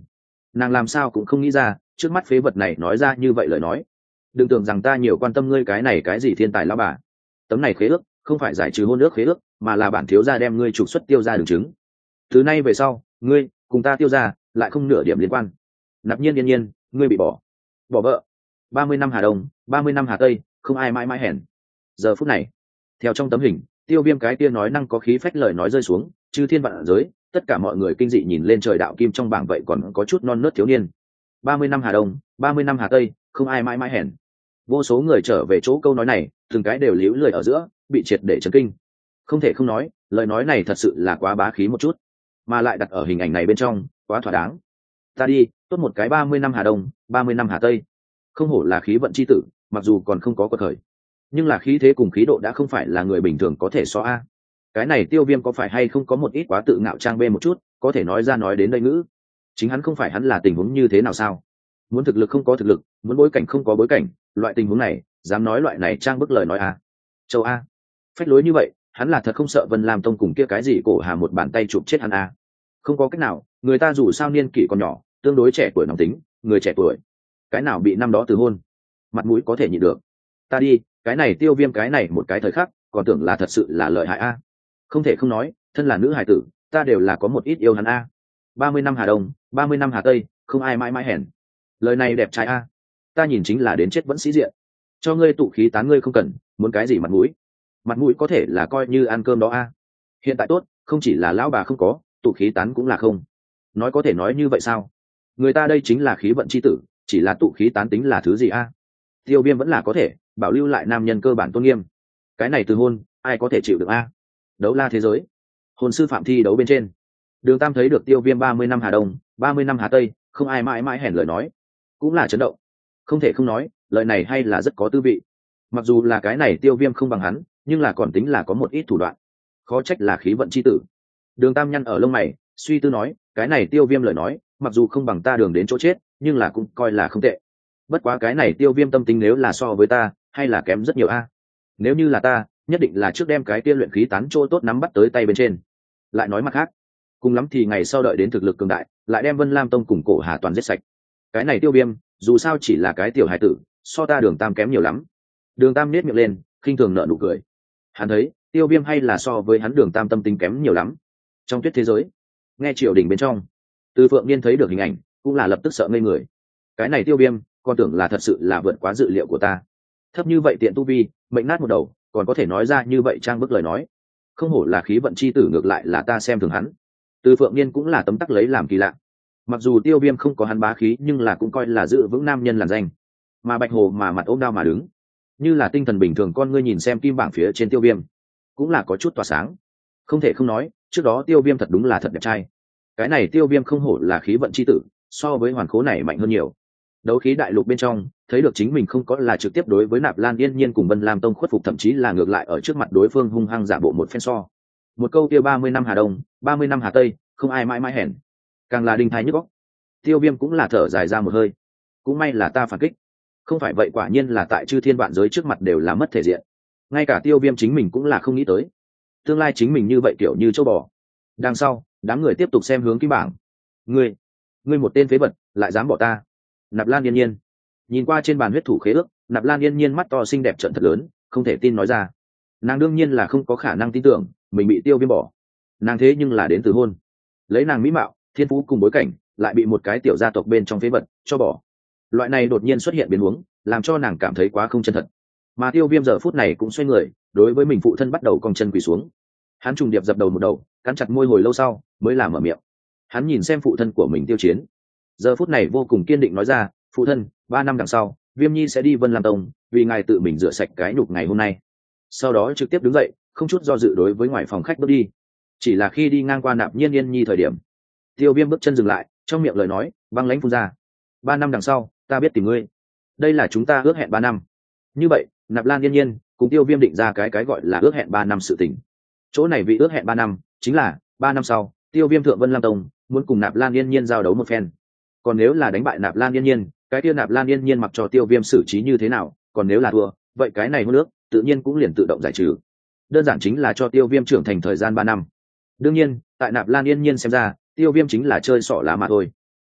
nàng làm sao cũng không nghĩ ra trước mắt phế vật này nói ra như vậy lời nói. Đừng tưởng rằng ta nhiều quan tâm ngươi cái này cái gì thiên tài lão bà. Tấm này khế ước không phải giải trừ hôn ước khế ước, mà là bản thiếu gia đem ngươi trục xuất tiêu ra đường chứng. Từ nay về sau ngươi cùng ta tiêu ra lại không nửa điểm liên quan. Nạp Nhiên Yên Nhiên, ngươi bị bỏ bỏ vợ. Ba mươi năm Hà Đông, ba mươi năm Hà Tây, không ai mãi mãi hèn. Giờ phút này theo trong tấm hình Tiêu Viêm cái kia nói năng có khí phách lời nói rơi xuống, chư thiên vạn giới tất cả mọi người kinh dị nhìn lên trời đạo kim trong bảng vậy còn có chút non nớt thiếu niên. Ba mươi năm Hà Đông, ba mươi năm Hà Tây, không ai mãi mãi hèn. Vô số người trở về chỗ câu nói này, từng cái đều líu lười ở giữa, bị triệt để chấn kinh. Không thể không nói, lời nói này thật sự là quá bá khí một chút, mà lại đặt ở hình ảnh này bên trong, quá thỏa đáng. Ta đi, tốt một cái ba mươi năm Hà Đông, ba mươi năm Hà Tây. Không hổ là khí vận chi tử, mặc dù còn không có quật khởi, nhưng là khí thế cùng khí độ đã không phải là người bình thường có thể so a. Cái này Tiêu Viêm có phải hay không có một ít quá tự ngạo trang bê một chút, có thể nói ra nói đến đây ngữ. Chính hắn không phải hắn là tình huống như thế nào sao? Muốn thực lực không có thực lực, muốn bối cảnh không có bối cảnh, loại tình huống này, dám nói loại này trang bức lời nói a. Châu a. Phách lối như vậy, hắn là thật không sợ Vân Lam Tông cùng kia cái gì cổ hà một bàn tay chụp chết hắn a. Không có cách nào, người ta dù sao niên kỷ còn nhỏ, tương đối trẻ tuổi nóng tính, người trẻ tuổi, cái nào bị năm đó từ hôn, mặt mũi có thể nhịn được. Ta đi, cái này Tiêu Viêm cái này một cái thời khắc, còn tưởng là thật sự là lợi hại a. Không thể không nói, thân là nữ hài tử, ta đều là có một ít yêu hắn a. Ba mươi năm Hà Đông, ba mươi năm Hà Tây, không ai mãi mãi hèn. Lời này đẹp trai a. Ta nhìn chính là đến chết vẫn sĩ diện. Cho ngươi tụ khí tán ngươi không cần, muốn cái gì mặt mũi? Mặt mũi có thể là coi như ăn cơm đó a. Hiện tại tốt, không chỉ là lão bà không có, tụ khí tán cũng là không. Nói có thể nói như vậy sao? Người ta đây chính là khí vận chi tử, chỉ là tụ khí tán tính là thứ gì a? Tiêu Viêm vẫn là có thể bảo lưu lại nam nhân cơ bản tôn nghiêm. Cái này từ hôn, ai có thể chịu được a? Đấu la thế giới, hồn sư phạm thi đấu bên trên, Đường Tam thấy được Tiêu Viêm ba mươi năm Hà Đông, ba mươi năm Hà Tây, không ai mãi mãi hèn lời nói, cũng là chấn động. Không thể không nói, lời này hay là rất có tư vị. Mặc dù là cái này Tiêu Viêm không bằng hắn, nhưng là còn tính là có một ít thủ đoạn. Khó trách là khí vận chi tử. Đường Tam nhăn ở lông mày, suy tư nói, cái này Tiêu Viêm lời nói, mặc dù không bằng ta đường đến chỗ chết, nhưng là cũng coi là không tệ. Bất quá cái này Tiêu Viêm tâm tính nếu là so với ta, hay là kém rất nhiều a. Nếu như là ta, nhất định là trước đem cái kia luyện khí tán chỗ tốt nắm bắt tới tay bên trên. Lại nói mặt khác, cùng lắm thì ngày sau đợi đến thực lực cường đại, lại đem Vân Lam Tông cùng cổ Hà toàn giết sạch. Cái này Tiêu Viêm, dù sao chỉ là cái tiểu hài tử, so ta Đường Tam kém nhiều lắm. Đường Tam nét miệng lên, khinh thường nở nụ cười. Hắn thấy, Tiêu Viêm hay là so với hắn Đường Tam tâm tính kém nhiều lắm. Trong tuyết thế giới, nghe triều đình bên trong, Từ Phượng Niên thấy được hình ảnh, cũng là lập tức sợ ngây người. Cái này Tiêu Viêm, con tưởng là thật sự là vượt quá dự liệu của ta. Thấp như vậy tiện tu vi, mệnh nát một đầu, còn có thể nói ra như vậy trang bức lời nói. Không hổ là khí vận chi tử, ngược lại là ta xem thường hắn. Từ Phượng Niên cũng là tấm tắc lấy làm kỳ lạ. Mặc dù Tiêu Viêm không có hắn bá khí, nhưng là cũng coi là giữ vững nam nhân làn danh. Mà Bạch Hồ mà mặt ôm đao mà đứng, như là tinh thần bình thường, con ngươi nhìn xem kim bảng phía trên Tiêu Viêm, cũng là có chút tỏa sáng. Không thể không nói, trước đó Tiêu Viêm thật đúng là thật đẹp trai. Cái này Tiêu Viêm không hổ là khí vận chi tử, so với hoàn khố này mạnh hơn nhiều. Đấu khí đại lục bên trong, thấy được chính mình không có là trực tiếp đối với Nạp Lan Yên Nhiên cùng Vân Lam Tông khuất phục, thậm chí là ngược lại ở trước mặt đối phương hung hăng giả bộ một phen so. Một câu kia ba mươi năm Hà Đông, ba mươi năm Hà Tây, không ai mãi mãi hèn, càng là đinh thái nhức óc. Tiêu Viêm cũng là thở dài ra một hơi. Cũng may là ta phản kích, không phải vậy quả nhiên là tại chư thiên vạn giới trước mặt đều là mất thể diện. Ngay cả Tiêu Viêm chính mình cũng là không nghĩ tới, tương lai chính mình như vậy kiểu như châu bò. Đằng sau, đám người tiếp tục xem hướng kim bảng. Ngươi, ngươi một tên phế vật, lại dám bỏ ta. Nạp Lan Yên Nhiên nhìn qua trên bàn huyết thủ khế ước, Nạp Lan Yên Nhiên mắt to xinh đẹp trợn thật lớn, không thể tin nói ra. Nàng đương nhiên là không có khả năng tin tưởng mình bị Tiêu Viêm bỏ. Nàng thế nhưng là đến từ hôn, lấy nàng mỹ mạo, thiên phú cùng bối cảnh, lại bị một cái tiểu gia tộc bên trong phế vật cho bỏ. Loại này đột nhiên xuất hiện biến huống, làm cho nàng cảm thấy quá không chân thật. Mà Tiêu Viêm giờ phút này cũng xoay người, đối với mình phụ thân bắt đầu cong chân quỳ xuống. Hắn trùng điệp dập đầu một đầu, cắn chặt môi hồi lâu sau mới làm mở miệng. Hắn nhìn xem phụ thân của mình Tiêu Chiến, giờ phút này vô cùng kiên định nói ra, phụ thân, ba năm đằng sau Viêm Nhi sẽ đi Vân Lam Tông, vì ngài tự mình rửa sạch cái nhục ngày hôm nay. Sau đó trực tiếp đứng dậy, không chút do dự đối với ngoài phòng khách bước đi. Chỉ là khi đi ngang qua Nạp Nhiên Yên Nhi thời điểm, Tiêu Viêm bước chân dừng lại, trong miệng lời nói băng lãnh phun ra, ba năm đằng sau ta biết tìm ngươi. Đây là chúng ta ước hẹn ba năm. Như vậy Nạp Lan Yên Nhiên cùng Tiêu Viêm định ra cái cái gọi là ước hẹn ba năm sự tình. Chỗ này vị ước hẹn ba năm chính là ba năm sau Tiêu Viêm thượng Vân Lam Tông, muốn cùng Nạp Lan Yên Nhiên giao đấu một phen. Còn nếu là đánh bại Nạp Lan Yên Nhiên, cái kia Nạp Lan Yên Nhiên mặc cho Tiêu Viêm xử trí như thế nào, còn nếu là thua, vậy cái này hôn ước tự nhiên cũng liền tự động giải trừ. Đơn giản chính là cho Tiêu Viêm trưởng thành thời gian ba năm. Đương nhiên, tại Nạp Lan Yên Nhiên xem ra, Tiêu Viêm chính là chơi xỏ lá mà thôi.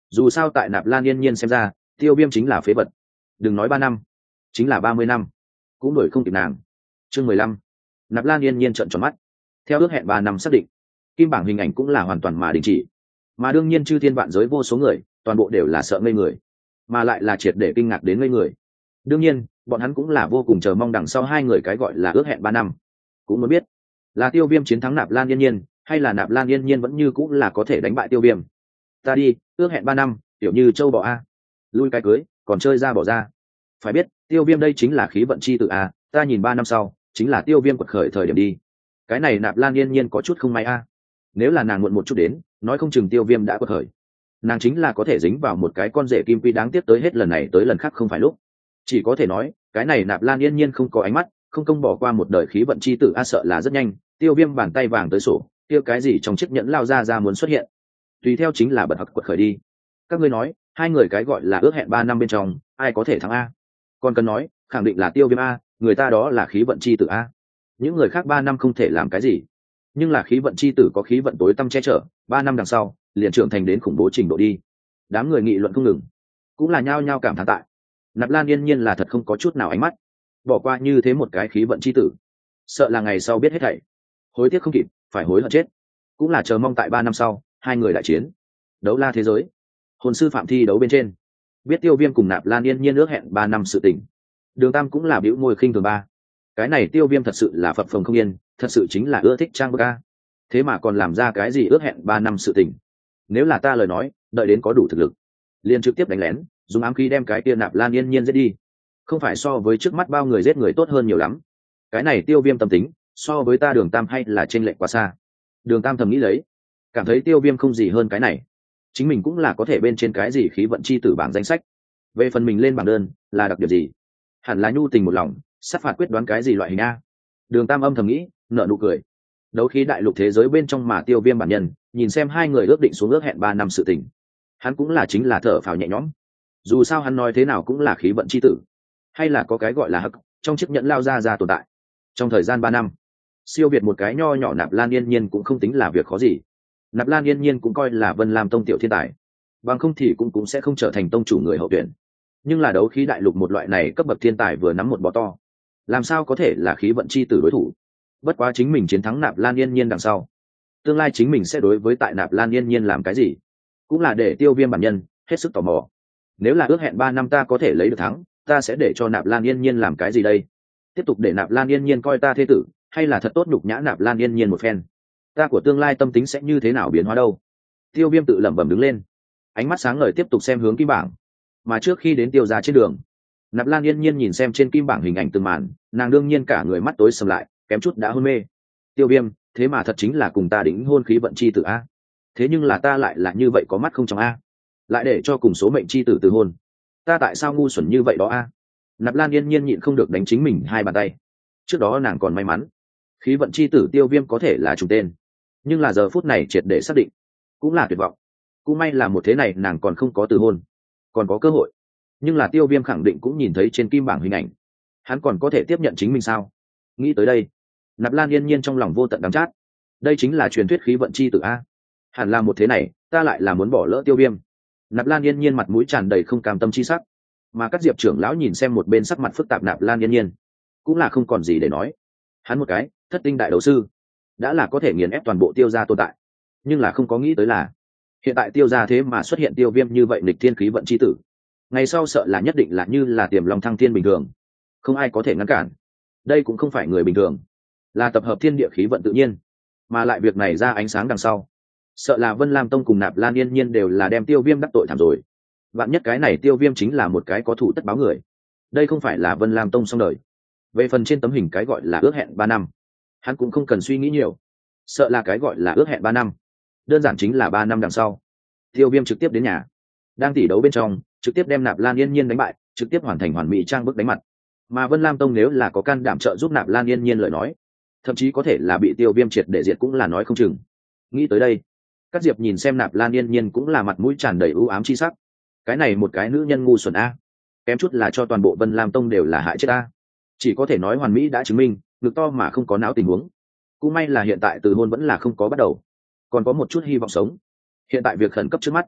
Dù sao tại Nạp Lan Yên Nhiên xem ra Tiêu Viêm chính là phế vật, đừng nói ba năm, chính là ba mươi năm cũng đuổi không kịp nàng. Chương mười lăm. Nạp Lan Yên Nhiên trợn tròn mắt. Theo ước hẹn ba năm xác định, kim bảng hình ảnh cũng là hoàn toàn mà đình chỉ, mà đương nhiên chư thiên vạn giới vô số người toàn bộ đều là sợ ngây người, mà lại là triệt để kinh ngạc đến ngây người. Đương nhiên bọn hắn cũng là vô cùng chờ mong đằng sau hai người cái gọi là ước hẹn ba năm, cũng muốn biết là Tiêu Viêm chiến thắng Nạp Lan Yên Nhiên hay là Nạp Lan Yên Nhiên vẫn như cũng là có thể đánh bại Tiêu Viêm. Ta đi, ước hẹn ba năm kiểu như châu bò a, lui cái cưới còn chơi ra bỏ ra. Phải biết Tiêu Viêm đây chính là khí vận chi tự a, ta nhìn ba năm sau chính là Tiêu Viêm quật khởi thời điểm đi. Cái này Nạp Lan Yên Nhiên có chút không may a, nếu là nàng muộn một chút đến nói không chừng Tiêu Viêm đã quật khởi, nàng chính là có thể dính vào một cái con rể kim quy. Đáng tiếc tới hết lần này tới lần khác không phải lúc, chỉ có thể nói cái này Nạp Lan Yên Nhiên không có ánh mắt, không công bỏ qua một đời khí vận chi tử a. Sợ là rất nhanh Tiêu Viêm bàn tay vàng tới sổ, tiêu cái gì trong chiếc nhẫn lao ra ra muốn xuất hiện, tùy theo chính là bật hặc quật khởi đi. Các ngươi nói hai người cái gọi là ước hẹn ba năm bên trong ai có thể thắng a? Còn cần nói khẳng định là Tiêu Viêm a, người ta đó là khí vận chi tử a, những người khác ba năm không thể làm cái gì, nhưng là khí vận chi tử có khí vận tối tăm che chở, ba năm đằng sau liền trưởng thành đến khủng bố trình độ đi. Đám người nghị luận không ngừng, cũng là nhao nhao cảm thán tại Nạp Lan Yên Nhiên là thật không có chút nào ánh mắt, bỏ qua như thế một cái khí vận chi tử, sợ là ngày sau biết hết thảy hối tiếc không kịp, phải hối hận chết. Cũng là chờ mong tại ba năm sau hai người đại chiến đấu la thế giới. Hồn sư phạm thi đấu bên trên, biết Tiêu Viêm cùng Nạp Lan Yên Nhiên ước hẹn ba năm sự tình, Đường Tam cũng là bĩu môi khinh thường ba. Cái này Tiêu Viêm thật sự là phập phồng không yên, thật sự chính là ưa thích trang bức a, thế mà còn làm ra cái gì ước hẹn ba năm sự tình. Nếu là ta lời nói, đợi đến có đủ thực lực liền trực tiếp đánh lén, dùng ám khí đem cái kia Nạp Lan Yên Nhiên giết đi, không phải so với trước mắt bao người giết người tốt hơn nhiều lắm. Cái này Tiêu Viêm tâm tính so với ta Đường Tam hay là chênh lệch quá xa. Đường Tam thầm nghĩ lấy, cảm thấy Tiêu Viêm không gì hơn cái này, chính mình cũng là có thể bên trên cái gì khí vận chi tử bảng danh sách, về phần mình lên bảng đơn là đặc biệt gì, hẳn là nhu tình một lòng sát phạt quyết đoán cái gì loại hình a. Đường Tam âm thầm nghĩ, nở nụ cười. Đấu khí đại lục thế giới bên trong mà Tiêu Viêm bản nhân nhìn xem hai người ước định xuống ước hẹn ba năm sự tình, hắn cũng là chính là thở phào nhẹ nhõm. Dù sao hắn nói thế nào cũng là khí vận chi tử, hay là có cái gọi là hắc trong chiếc nhẫn lao ra ra tồn tại. Trong thời gian ba năm, siêu việt một cái nho nhỏ Nạp Lan Yên Nhiên cũng không tính là việc khó gì. Nạp Lan Yên Nhiên cũng coi là Vân Lam tông tiểu thiên tài, bằng không thì cũng cũng sẽ không trở thành tông chủ người hậu tuyển. Nhưng là đấu khí đại lục một loại này cấp bậc thiên tài vừa nắm một bò to, làm sao có thể là khí vận chi tử đối thủ. Bất quá chính mình chiến thắng Nạp Lan Yên Nhiên đằng sau, tương lai chính mình sẽ đối với tại Nạp Lan Yên Nhiên làm cái gì, cũng là để Tiêu Viêm bản nhân hết sức tò mò. Nếu là ước hẹn ba năm ta có thể lấy được thắng, ta sẽ để cho Nạp Lan Yên Nhiên làm cái gì đây? Tiếp tục để Nạp Lan Yên Nhiên coi ta thế tử, hay là thật tốt nhục nhã Nạp Lan Yên Nhiên một phen? Ta của tương lai tâm tính sẽ như thế nào biến hóa đâu? Tiêu Viêm tự lẩm bẩm đứng lên, ánh mắt sáng ngời tiếp tục xem hướng kim bảng. Mà trước khi đến Tiêu gia trên đường, Nạp Lan Yên Nhiên nhìn xem trên kim bảng hình ảnh từng màn, nàng đương nhiên cả người mắt tối sầm lại, kém chút đã hôn mê. Tiêu Viêm, thế mà thật chính là cùng ta đính hôn khí vận chi tử a. Thế nhưng là ta lại là như vậy có mắt không trong a, lại để cho cùng số mệnh chi tử từ hôn. Ta tại sao ngu xuẩn như vậy đó a? Nạp Lan Yên Nhiên nhịn không được đánh chính mình hai bàn tay. Trước đó nàng còn may mắn khí vận chi tử Tiêu Viêm có thể là trùng tên, nhưng là giờ phút này triệt để xác định cũng là tuyệt vọng. Cũng may là một thế này nàng còn không có từ hôn, còn có cơ hội. Nhưng là Tiêu Viêm khẳng định cũng nhìn thấy trên kim bảng hình ảnh, hắn còn có thể tiếp nhận chính mình sao? Nghĩ tới đây, Nạp Lan Yên Nhiên trong lòng vô tận đắng chát. Đây chính là truyền thuyết khí vận chi tử a, hẳn là một thế này ta lại là muốn bỏ lỡ Tiêu Viêm. Nạp Lan Yên Nhiên mặt mũi tràn đầy không cam tâm chi sắc, mà các Diệp trưởng lão nhìn xem một bên sắc mặt phức tạp Nạp Lan Yên Nhiên, cũng là không còn gì để nói. Hắn một cái thất tinh đại đấu sư đã là có thể nghiền ép toàn bộ Tiêu gia tồn tại, nhưng là không có nghĩ tới là hiện tại Tiêu gia thế mà xuất hiện Tiêu Viêm như vậy nghịch thiên khí vận chi tử. Ngày sau sợ là nhất định là như là tiềm long thăng thiên bình thường, không ai có thể ngăn cản. Đây cũng không phải người bình thường, là tập hợp thiên địa khí vận tự nhiên, mà lại việc này ra ánh sáng đằng sau, sợ là Vân Lam tông cùng Nạp Lan Yên Nhiên đều là đem Tiêu Viêm đắc tội thảm rồi. Vạn nhất cái này Tiêu Viêm chính là một cái có thủ tất báo người, đây không phải là Vân Lam tông xong đời. Về phần trên tấm hình cái gọi là ước hẹn ba năm, hắn cũng không cần suy nghĩ nhiều, sợ là cái gọi là ước hẹn ba năm đơn giản chính là ba năm đằng sau Tiêu Viêm trực tiếp đến nhà, đang tỷ đấu bên trong trực tiếp đem Nạp Lan Yên Nhiên đánh bại, trực tiếp hoàn thành hoàn mỹ trang bức đánh mặt. Mà Vân Lam tông nếu là có can đảm trợ giúp Nạp Lan Yên Nhiên lời nói, thậm chí có thể là bị Tiêu Viêm triệt để diệt cũng là nói không chừng. Nghĩ tới đây, các Diệp nhìn xem Nạp Lan Yên Nhiên cũng là mặt mũi tràn đầy ưu ám chi sắc. Cái này một cái nữ nhân ngu xuẩn a, kém chút là cho toàn bộ Vân Lam tông đều là hại chết a. Chỉ có thể nói hoàn mỹ đã chứng minh ngực to mà không có não tình huống. Cũng may là hiện tại từ hôn vẫn là không có bắt đầu, còn có một chút hy vọng sống. Hiện tại việc khẩn cấp trước mắt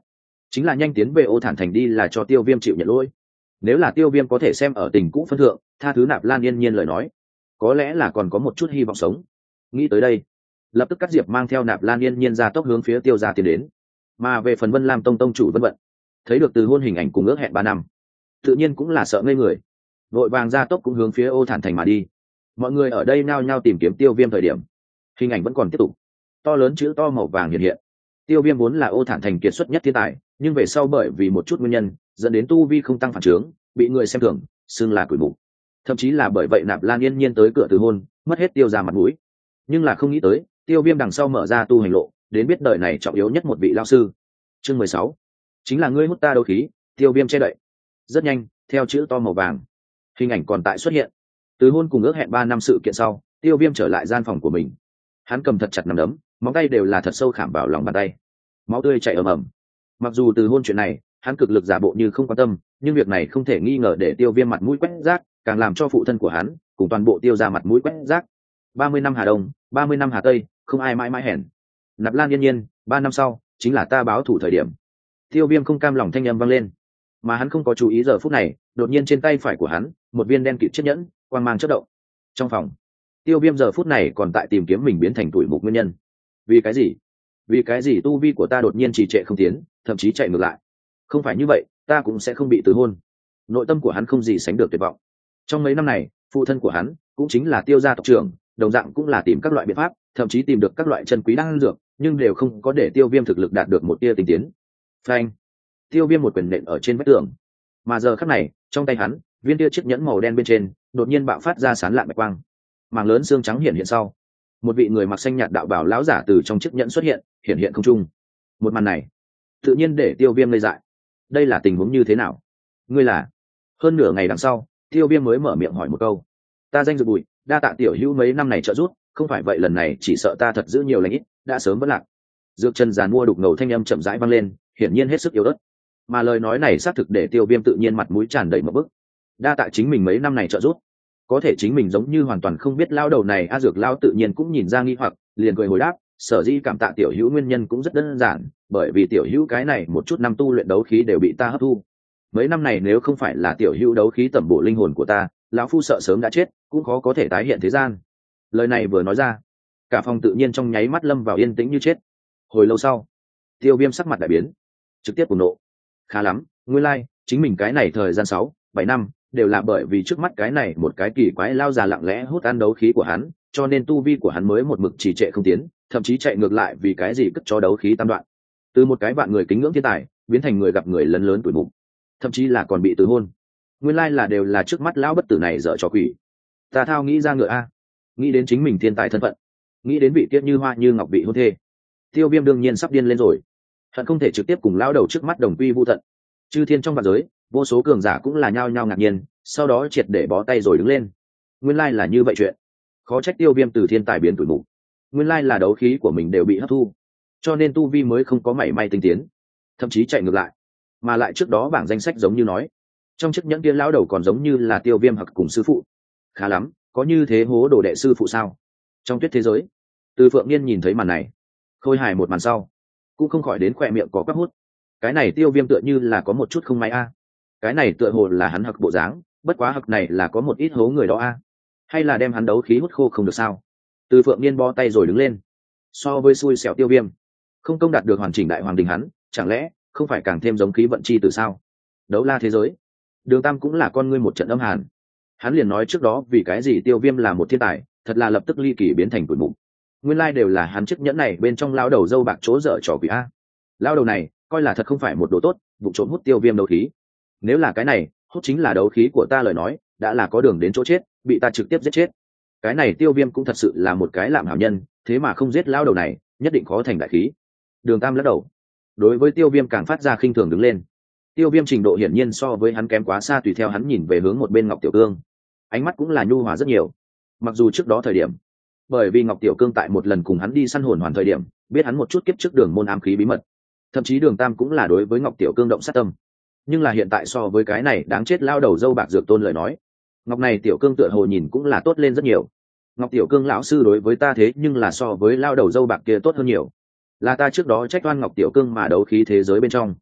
chính là nhanh tiến về ô thản thành đi là cho Tiêu Viêm chịu nhận lỗi. Nếu là Tiêu Viêm có thể xem ở tình cũ phân thượng, tha thứ Nạp Lan Yên Nhiên lời nói, có lẽ là còn có một chút hy vọng sống. Nghĩ tới đây, lập tức Cát Diệp mang theo Nạp Lan Yên Nhiên ra tốc hướng phía Tiêu gia tiến đến. Mà về phần Vân Lam tông tông chủ Vân Vận, thấy được Từ Hôn hình ảnh cùng ước hẹn ba năm, tự nhiên cũng là sợ ngây người, vội vàng ra tốc cũng hướng phía ô thản thành mà đi. Mọi người ở đây nao nhao tìm kiếm Tiêu Viêm thời điểm, hình ảnh vẫn còn tiếp tục, to lớn chữ to màu vàng hiện hiện. Tiêu Viêm vốn là ô thản thành kiệt xuất nhất thiên tài, nhưng về sau bởi vì một chút nguyên nhân dẫn đến tu vi không tăng phản trướng, bị người xem thường, xưng là quỷ mục. Thậm chí là bởi vậy Nạp Lan Yên Nhiên tới cửa Từ Hôn, mất hết Tiêu gia mặt mũi. Nhưng là không nghĩ tới, Tiêu Viêm đằng sau mở ra tu hành lộ, đến biết đời này trọng yếu nhất một vị lao sư. Chương mười sáu, chính là ngươi hút ta đấu khí. Tiêu Viêm che đậy. Rất nhanh, theo chữ to màu vàng, hình ảnh còn tại xuất hiện. Từ Hôn cùng ước hẹn ba năm sự kiện sau, Tiêu Viêm trở lại gian phòng của mình. Hắn cầm thật chặt nắm đấm, móng tay đều là thật sâu khảm vào lòng bàn tay, máu tươi chảy ầm ầm. Mặc dù Từ Hôn chuyện này, hắn cực lực giả bộ như không quan tâm, nhưng việc này không thể nghi ngờ để Tiêu Viêm mặt mũi quét rác, càng làm cho phụ thân của hắn cùng toàn bộ Tiêu gia mặt mũi quét rác. Ba mươi năm Hà Đông, ba mươi năm Hà Tây, không ai mãi mãi hèn. Nạp Lan Yên Nhiên, ba năm sau chính là ta báo thủ thời điểm. Tiêu Viêm không cam lòng thanh âm vang lên, mà hắn không có chú ý giờ phút này, đột nhiên trên tay phải của hắn, một viên đen kịt chiếc nhẫn, quang mang chớp động. Trong phòng, Tiêu Viêm giờ phút này còn tại tìm kiếm mình biến thành tuổi mục nguyên nhân. Vì cái gì? Vì cái gì tu vi của ta đột nhiên trì trệ không tiến, thậm chí chạy ngược lại? Không phải như vậy, ta cũng sẽ không bị từ hôn. Nội tâm của hắn không gì sánh được tuyệt vọng. Trong mấy năm này, phụ thân của hắn cũng chính là Tiêu gia tộc trưởng, đồng dạng cũng là tìm các loại biện pháp, thậm chí tìm được các loại chân quý đan dược, nhưng đều không có để Tiêu Viêm thực lực đạt được một tia tinh tiến. Phanh! Tiêu Viêm một quyền nện ở trên vách tường. Mà giờ khắc này, trong tay hắn, viên tia chiếc nhẫn màu đen bên trên, đột nhiên bạo phát ra sáng lạn bạch quang. Màng lớn xương trắng hiện hiện sau, một vị người mặc xanh nhạt đạo bào lão giả từ trong chiếc nhẫn xuất hiện, hiện hiện không trung. Một màn này, tự nhiên để Tiêu Viêm ngây dại. Đây là tình huống như thế nào? Ngươi là? Hơn nửa ngày đằng sau, Tiêu Viêm mới mở miệng hỏi một câu. Ta danh Dược Bụi, đa tạ tiểu hữu mấy năm này trợ giúp, không phải vậy lần này chỉ sợ ta thật giữ nhiều lành ít, đã sớm vẫn lạc. Dược Trần giàn mua đục ngầu thanh âm chậm rãi vang lên, hiển nhiên hết sức yếu ớt. Mà lời nói này xác thực để Tiêu Viêm tự nhiên mặt mũi tràn đầy một bức. Đa tạ chính mình mấy năm này trợ giúp. Có thể chính mình giống như hoàn toàn không biết lao đầu này. A Dược lao tự nhiên cũng nhìn ra nghi hoặc, liền cười hồi đáp, sở dĩ cảm tạ tiểu hữu nguyên nhân cũng rất đơn giản, bởi vì tiểu hữu cái này một chút năm tu luyện đấu khí đều bị ta hấp thu. Mấy năm này nếu không phải là tiểu hữu đấu khí tẩm bổ linh hồn của ta, lão phu sợ sớm đã chết, cũng khó có thể tái hiện thế gian. Lời này vừa nói ra, cả phòng tự nhiên trong nháy mắt lâm vào yên tĩnh như chết. Hồi lâu sau, Tiêu Viêm sắc mặt đại biến, trực tiếp cuồng nộ. Khá lắm, nguyên lai like, chính mình cái này thời gian sáu, bảy năm đều là bởi vì trước mắt cái này một cái kỳ quái lao già lặng lẽ hút ăn đấu khí của hắn, cho nên tu vi của hắn mới một mực trì trệ không tiến, thậm chí chạy ngược lại vì cái gì cất cho đấu khí tam đoạn. Từ một cái bạn người kính ngưỡng thiên tài, biến thành người gặp người lớn lớn tuổi mục, thậm chí là còn bị từ hôn. Nguyên lai like là đều là trước mắt lão bất tử này dở trò quỷ. Ta thao nghĩ ra ngựa a, nghĩ đến chính mình thiên tài thân phận, nghĩ đến vị tiết như hoa như ngọc vị hôn thê, Tiêu Viêm đương nhiên sắp điên lên rồi. Hận không thể trực tiếp cùng lão đầu trước mắt đồng quy vu tận. Chư thiên trong vạn giới, vô số cường giả cũng là nhao nhao ngạc nhiên, sau đó triệt để bó tay rồi đứng lên. Nguyên lai là như vậy chuyện. Khó trách Tiêu Viêm từ thiên tài biến tuổi mục. Nguyên lai là đấu khí của mình đều bị hấp thu, cho nên tu vi mới không có mảy may tinh tiến, thậm chí chạy ngược lại. Mà lại trước đó bảng danh sách giống như nói, trong chiếc nhẫn kia lão đầu còn giống như là Tiêu Viêm hoặc cùng sư phụ. Khá lắm, có như thế hố đồ đệ sư phụ sao? Trong tuyết thế giới, Từ Phượng Niên nhìn thấy màn này, khôi hài một màn sau, cũng không khỏi đến khỏe miệng có quắc hút. Cái này Tiêu Viêm tựa như là có một chút không may a. Cái này tựa hồ là hắn hặc bộ dáng, bất quá hặc này là có một ít hố người đó a. Hay là đem hắn đấu khí hút khô không được sao? Từ Phượng Niên bo tay rồi đứng lên. So với xui xẻo Tiêu Viêm, không công đạt được hoàn chỉnh đại hoàng đình hắn, chẳng lẽ không phải càng thêm giống khí vận chi từ sao? Đấu la thế giới, Đường Tam cũng là con ngươi một trận âm hàn. Hắn liền nói trước đó vì cái gì Tiêu Viêm là một thiên tài, thật là lập tức ly kỳ biến thành tuổi mục. Nguyên lai đều là hắn chiếc nhẫn này bên trong lao đầu dâu bạc chỗ dở trò quỷ a. Lao đầu này coi là thật không phải một đồ tốt, vụ trộm hút Tiêu Viêm đấu khí. Nếu là cái này hút chính là đấu khí của ta lời nói, đã là có đường đến chỗ chết, bị ta trực tiếp giết chết. Cái này Tiêu Viêm cũng thật sự là một cái lạm hảo nhân, thế mà không giết lao đầu này, nhất định khó thành đại khí. Đường Tam lắc đầu, đối với Tiêu Viêm càng phát ra khinh thường đứng lên. Tiêu Viêm trình độ hiển nhiên so với hắn kém quá xa, tùy theo hắn nhìn về hướng một bên Ngọc Tiểu Cương, ánh mắt cũng là nhu hòa rất nhiều. Mặc dù trước đó thời điểm, bởi vì Ngọc Tiểu Cương tại một lần cùng hắn đi săn hồn hoàn thời điểm, biết hắn một chút kiếp trước đường môn ám khí bí mật, thậm chí Đường Tam cũng là đối với Ngọc Tiểu Cương động sát tâm. Nhưng là hiện tại so với cái này đáng chết lao đầu dâu bạc dược tôn lời nói, Ngọc này Tiểu Cương tựa hồ nhìn cũng là tốt lên rất nhiều. Ngọc Tiểu Cương lão sư đối với ta thế nhưng là so với lao đầu dâu bạc kia tốt hơn nhiều. Là ta trước đó trách oan Ngọc Tiểu Cương mà đấu khí thế giới bên trong,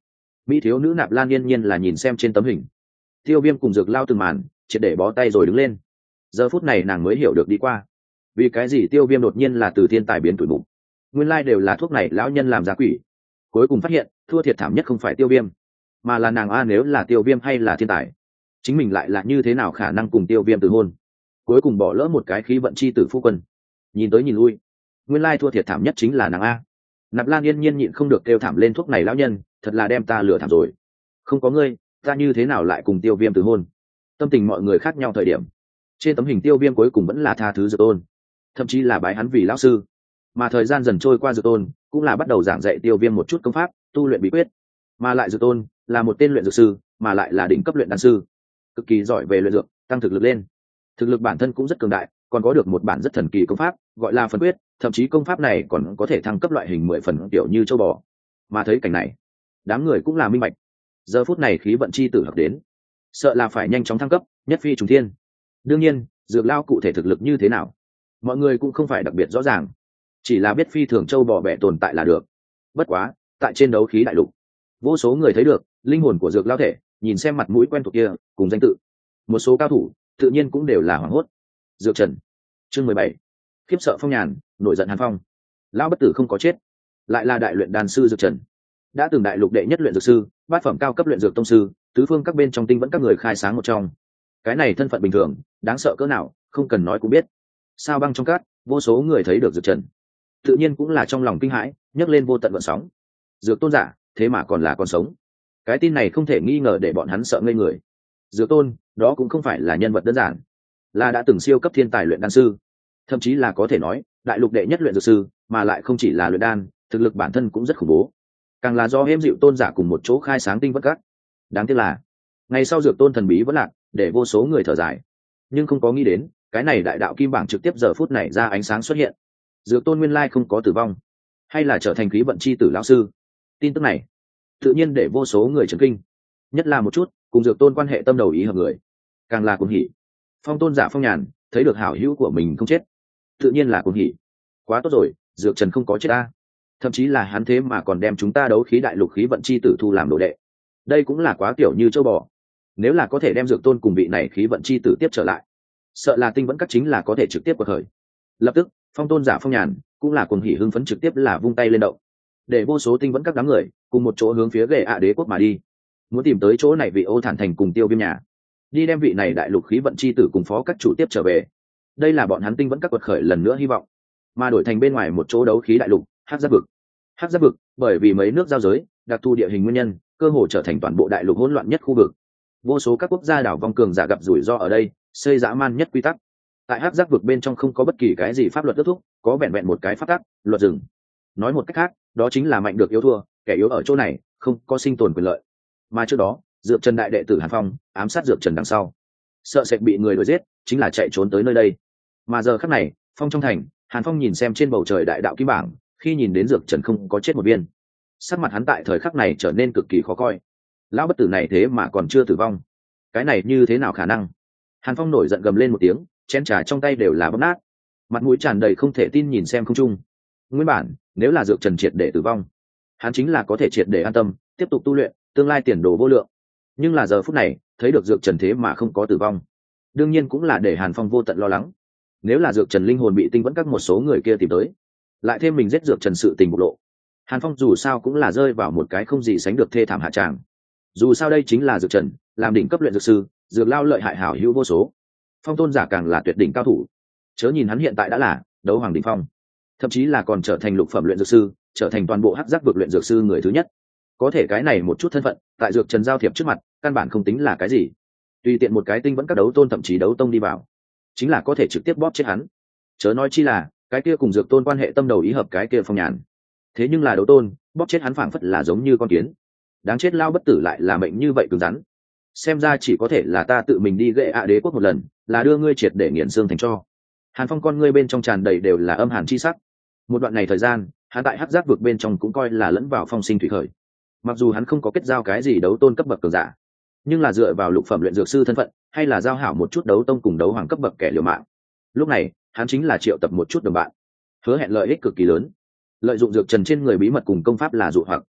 mỹ thiếu nữ Nạp Lan Yên Nhiên là nhìn xem trên tấm hình Tiêu Viêm cùng Dược Lao từng màn, triệt để bó tay rồi đứng lên. Giờ phút này nàng mới hiểu được đi qua vì cái gì Tiêu Viêm đột nhiên là từ thiên tài biến tuổi mục, nguyên lai đều là thuốc này lão nhân làm giá quỷ. Cuối cùng phát hiện thua thiệt thảm nhất không phải Tiêu Viêm mà là nàng. A nếu là Tiêu Viêm hay là thiên tài, chính mình lại là như thế nào khả năng cùng Tiêu Viêm từ hôn. Cuối cùng bỏ lỡ một cái khí vận chi tử phu quân. Nhìn tới nhìn lui, nguyên lai thua thiệt thảm nhất chính là nàng A. Nạp Lan Yên Nhiên nhịn không được kêu thảm lên, thuốc này lão nhân thật là đem ta lừa thảm rồi. Không có ngươi, ta như thế nào lại cùng Tiêu Viêm từ hôn. Tâm tình mọi người khác nhau thời điểm, trên tấm hình Tiêu Viêm cuối cùng vẫn là tha thứ Dược Tôn, thậm chí là bái hắn vì lão sư. Mà thời gian dần trôi qua, Dược Tôn cũng là bắt đầu giảng dạy Tiêu Viêm một chút công pháp tu luyện bí quyết. Mà lại Dược Tôn là một tên luyện dược sư, mà lại là đỉnh cấp luyện đan sư, cực kỳ giỏi về luyện dược, tăng thực lực lên. Thực lực bản thân cũng rất cường đại, còn có được một bản rất thần kỳ công pháp gọi là phần quyết, thậm chí công pháp này còn có thể thăng cấp loại hình mười phần tiểu như châu bò. Mà thấy cảnh này, đám người cũng là minh bạch, giờ phút này khí vận chi tử hợp đến, sợ là phải nhanh chóng thăng cấp nhất phi trùng thiên. Đương nhiên Dược Lao cụ thể thực lực như thế nào mọi người cũng không phải đặc biệt rõ ràng, chỉ là biết phi thường châu bò bẻ tồn tại là được. Bất quá tại trên đấu khí đại lục, vô số người thấy được linh hồn của Dược Lao thể, nhìn xem mặt mũi quen thuộc kia cùng danh tự, một số cao thủ tự nhiên cũng đều là hoảng hốt. Dược Trần chương mười bảy, khiếp sợ phong nhàn, nổi giận Hàn Phong. Lão bất tử không có chết, lại là đại luyện đan sư Dược Trần, đã từng đại lục đệ nhất luyện dược sư, bát phẩm cao cấp luyện dược tông sư, tứ phương các bên trong tinh vẫn các người khai sáng một trong. Cái này thân phận bình thường đáng sợ cỡ nào không cần nói cũng biết. Sao băng trong cát, vô số người thấy được Dược Trần, tự nhiên cũng là trong lòng kinh hãi, nhấc lên vô tận gợn sóng. Dược tôn giả thế mà còn là còn sống, cái tin này không thể nghi ngờ để bọn hắn sợ ngây người. Dược tôn đó cũng không phải là nhân vật đơn giản, là đã từng siêu cấp thiên tài luyện đan sư, thậm chí là có thể nói đại lục đệ nhất luyện dược sư, mà lại không chỉ là luyện đan, thực lực bản thân cũng rất khủng bố, càng là do êm dịu tôn giả cùng một chỗ khai sáng tinh vẫn các. Đáng tiếc là ngày sau Dược tôn thần bí vẫn lạc, để vô số người thở dài, nhưng không có nghĩ đến cái này đại đạo kim bảng trực tiếp giờ phút này ra ánh sáng xuất hiện. Dược tôn nguyên lai không có tử vong, hay là trở thành khí vận chi tử lão sư. Tin tức này tự nhiên để vô số người chấn kinh, nhất là một chút cùng Dược tôn quan hệ tâm đầu ý hợp người, càng là cuồng hỉ. Phong tôn giả Phong Nhàn thấy được hảo hữu của mình không chết, tự nhiên là cuồng hỉ. Quá tốt rồi, Dược Trần không có chết ta, thậm chí là hắn thế mà còn đem chúng ta đấu khí đại lục khí vận chi tử thu làm đồ đệ, đây cũng là quá kiểu như châu bò. Nếu là có thể đem Dược tôn cùng vị này khí vận chi tử tiếp trở lại, sợ là tinh vẫn các chính là có thể trực tiếp cuộc khởi. Lập tức Phong tôn giả Phong Nhàn cũng là cuồng hỉ hưng phấn, trực tiếp là vung tay lên động, để vô số tinh vẫn các đám người cùng một chỗ hướng phía Ghệ ạ đế quốc mà đi, muốn tìm tới chỗ này vị Ô Thản Thành cùng Tiêu Viêm nhà, đi đem vị này đại lục khí vận chi tử cùng phó các chủ tiếp trở về. Đây là bọn hắn tinh vẫn các quật khởi lần nữa hy vọng. Mà đổi thành bên ngoài một chỗ đấu khí đại lục, Hắc Giáp vực. Hắc Giáp vực bởi vì mấy nước giao giới, đặc thù địa hình nguyên nhân, cơ hồ trở thành toàn bộ đại lục hỗn loạn nhất khu vực. Vô số các quốc gia đảo vong cường giả gặp rủi ro ở đây, xây dã man nhất quy tắc. Tại Hắc Giáp vực bên trong không có bất kỳ cái gì pháp luật kết thúc, có vẹn vẹn một cái pháp tắc, luật rừng. Nói một cách khác, đó chính là mạnh được yếu thua, kẻ yếu ở chỗ này không có sinh tồn quyền lợi. Mà trước đó Dược Trần đại đệ tử Hàn Phong ám sát Dược Trần đằng sau, sợ sệt bị người đuổi giết, chính là chạy trốn tới nơi đây. Mà giờ khắc này Phong trong thành, Hàn Phong nhìn xem trên bầu trời đại đạo kim bảng, khi nhìn đến Dược Trần không có chết một viên, sắc mặt hắn tại thời khắc này trở nên cực kỳ khó coi. Lão bất tử này thế mà còn chưa tử vong, cái này như thế nào khả năng? Hàn Phong nổi giận gầm lên một tiếng, chén trà trong tay đều là bóp nát, mặt mũi tràn đầy không thể tin nhìn xem không trung. Nguyên bản nếu là Dược Trần triệt để tử vong, hắn chính là có thể triệt để an tâm tiếp tục tu luyện, tương lai tiền đồ vô lượng. Nhưng là giờ phút này thấy được Dược Trần thế mà không có tử vong, đương nhiên cũng là để Hàn Phong vô tận lo lắng. Nếu là Dược Trần linh hồn bị tinh vẫn các một số người kia tìm tới, lại thêm mình giết Dược Trần sự tình bộc lộ, Hàn Phong dù sao cũng là rơi vào một cái không gì sánh được thê thảm hạ tràng. Dù sao đây chính là Dược Trần, làm đỉnh cấp luyện dược sư, Dược Lao lợi hại hảo hữu vô số, Phong tôn giả càng là tuyệt đỉnh cao thủ. Chớ nhìn hắn hiện tại đã là đấu hoàng đỉnh phong, thậm chí là còn trở thành lục phẩm luyện dược sư, trở thành toàn bộ Hắc Giác vực luyện dược sư người thứ nhất. Có thể cái này một chút thân phận tại Dược Trần giao thiệp trước mặt căn bản không tính là cái gì, tùy tiện một cái tinh vẫn các đấu tôn thậm chí đấu tông đi vào, chính là có thể trực tiếp bóp chết hắn. Chớ nói chi là cái kia cùng Dược tôn quan hệ tâm đầu ý hợp cái kia Phong Nhàn, thế nhưng là đấu tôn, bóp chết hắn phảng phất là giống như con kiến. Đáng chết lao bất tử lại là mệnh như vậy cứng rắn. Xem ra chỉ có thể là ta tự mình đi Ghệ ạ đế quốc một lần, là đưa ngươi triệt để nghiền xương thành tro. Hàn Phong con ngươi bên trong tràn đầy đều là âm hàn chi sắc. Một đoạn này thời gian, hắn tại Hắc Giác vực bên trong cũng coi là lẫn vào phong sinh thủy khởi. Mặc dù hắn không có kết giao cái gì đấu tôn cấp bậc cường giả, nhưng là dựa vào lục phẩm luyện dược sư thân phận, hay là giao hảo một chút đấu tông cùng đấu hoàng cấp bậc kẻ liều mạng. Lúc này hắn chính là triệu tập một chút đồng bạn, hứa hẹn lợi ích cực kỳ lớn. Lợi dụng Dược Trần trên người bí mật cùng công pháp là dụ hoặc,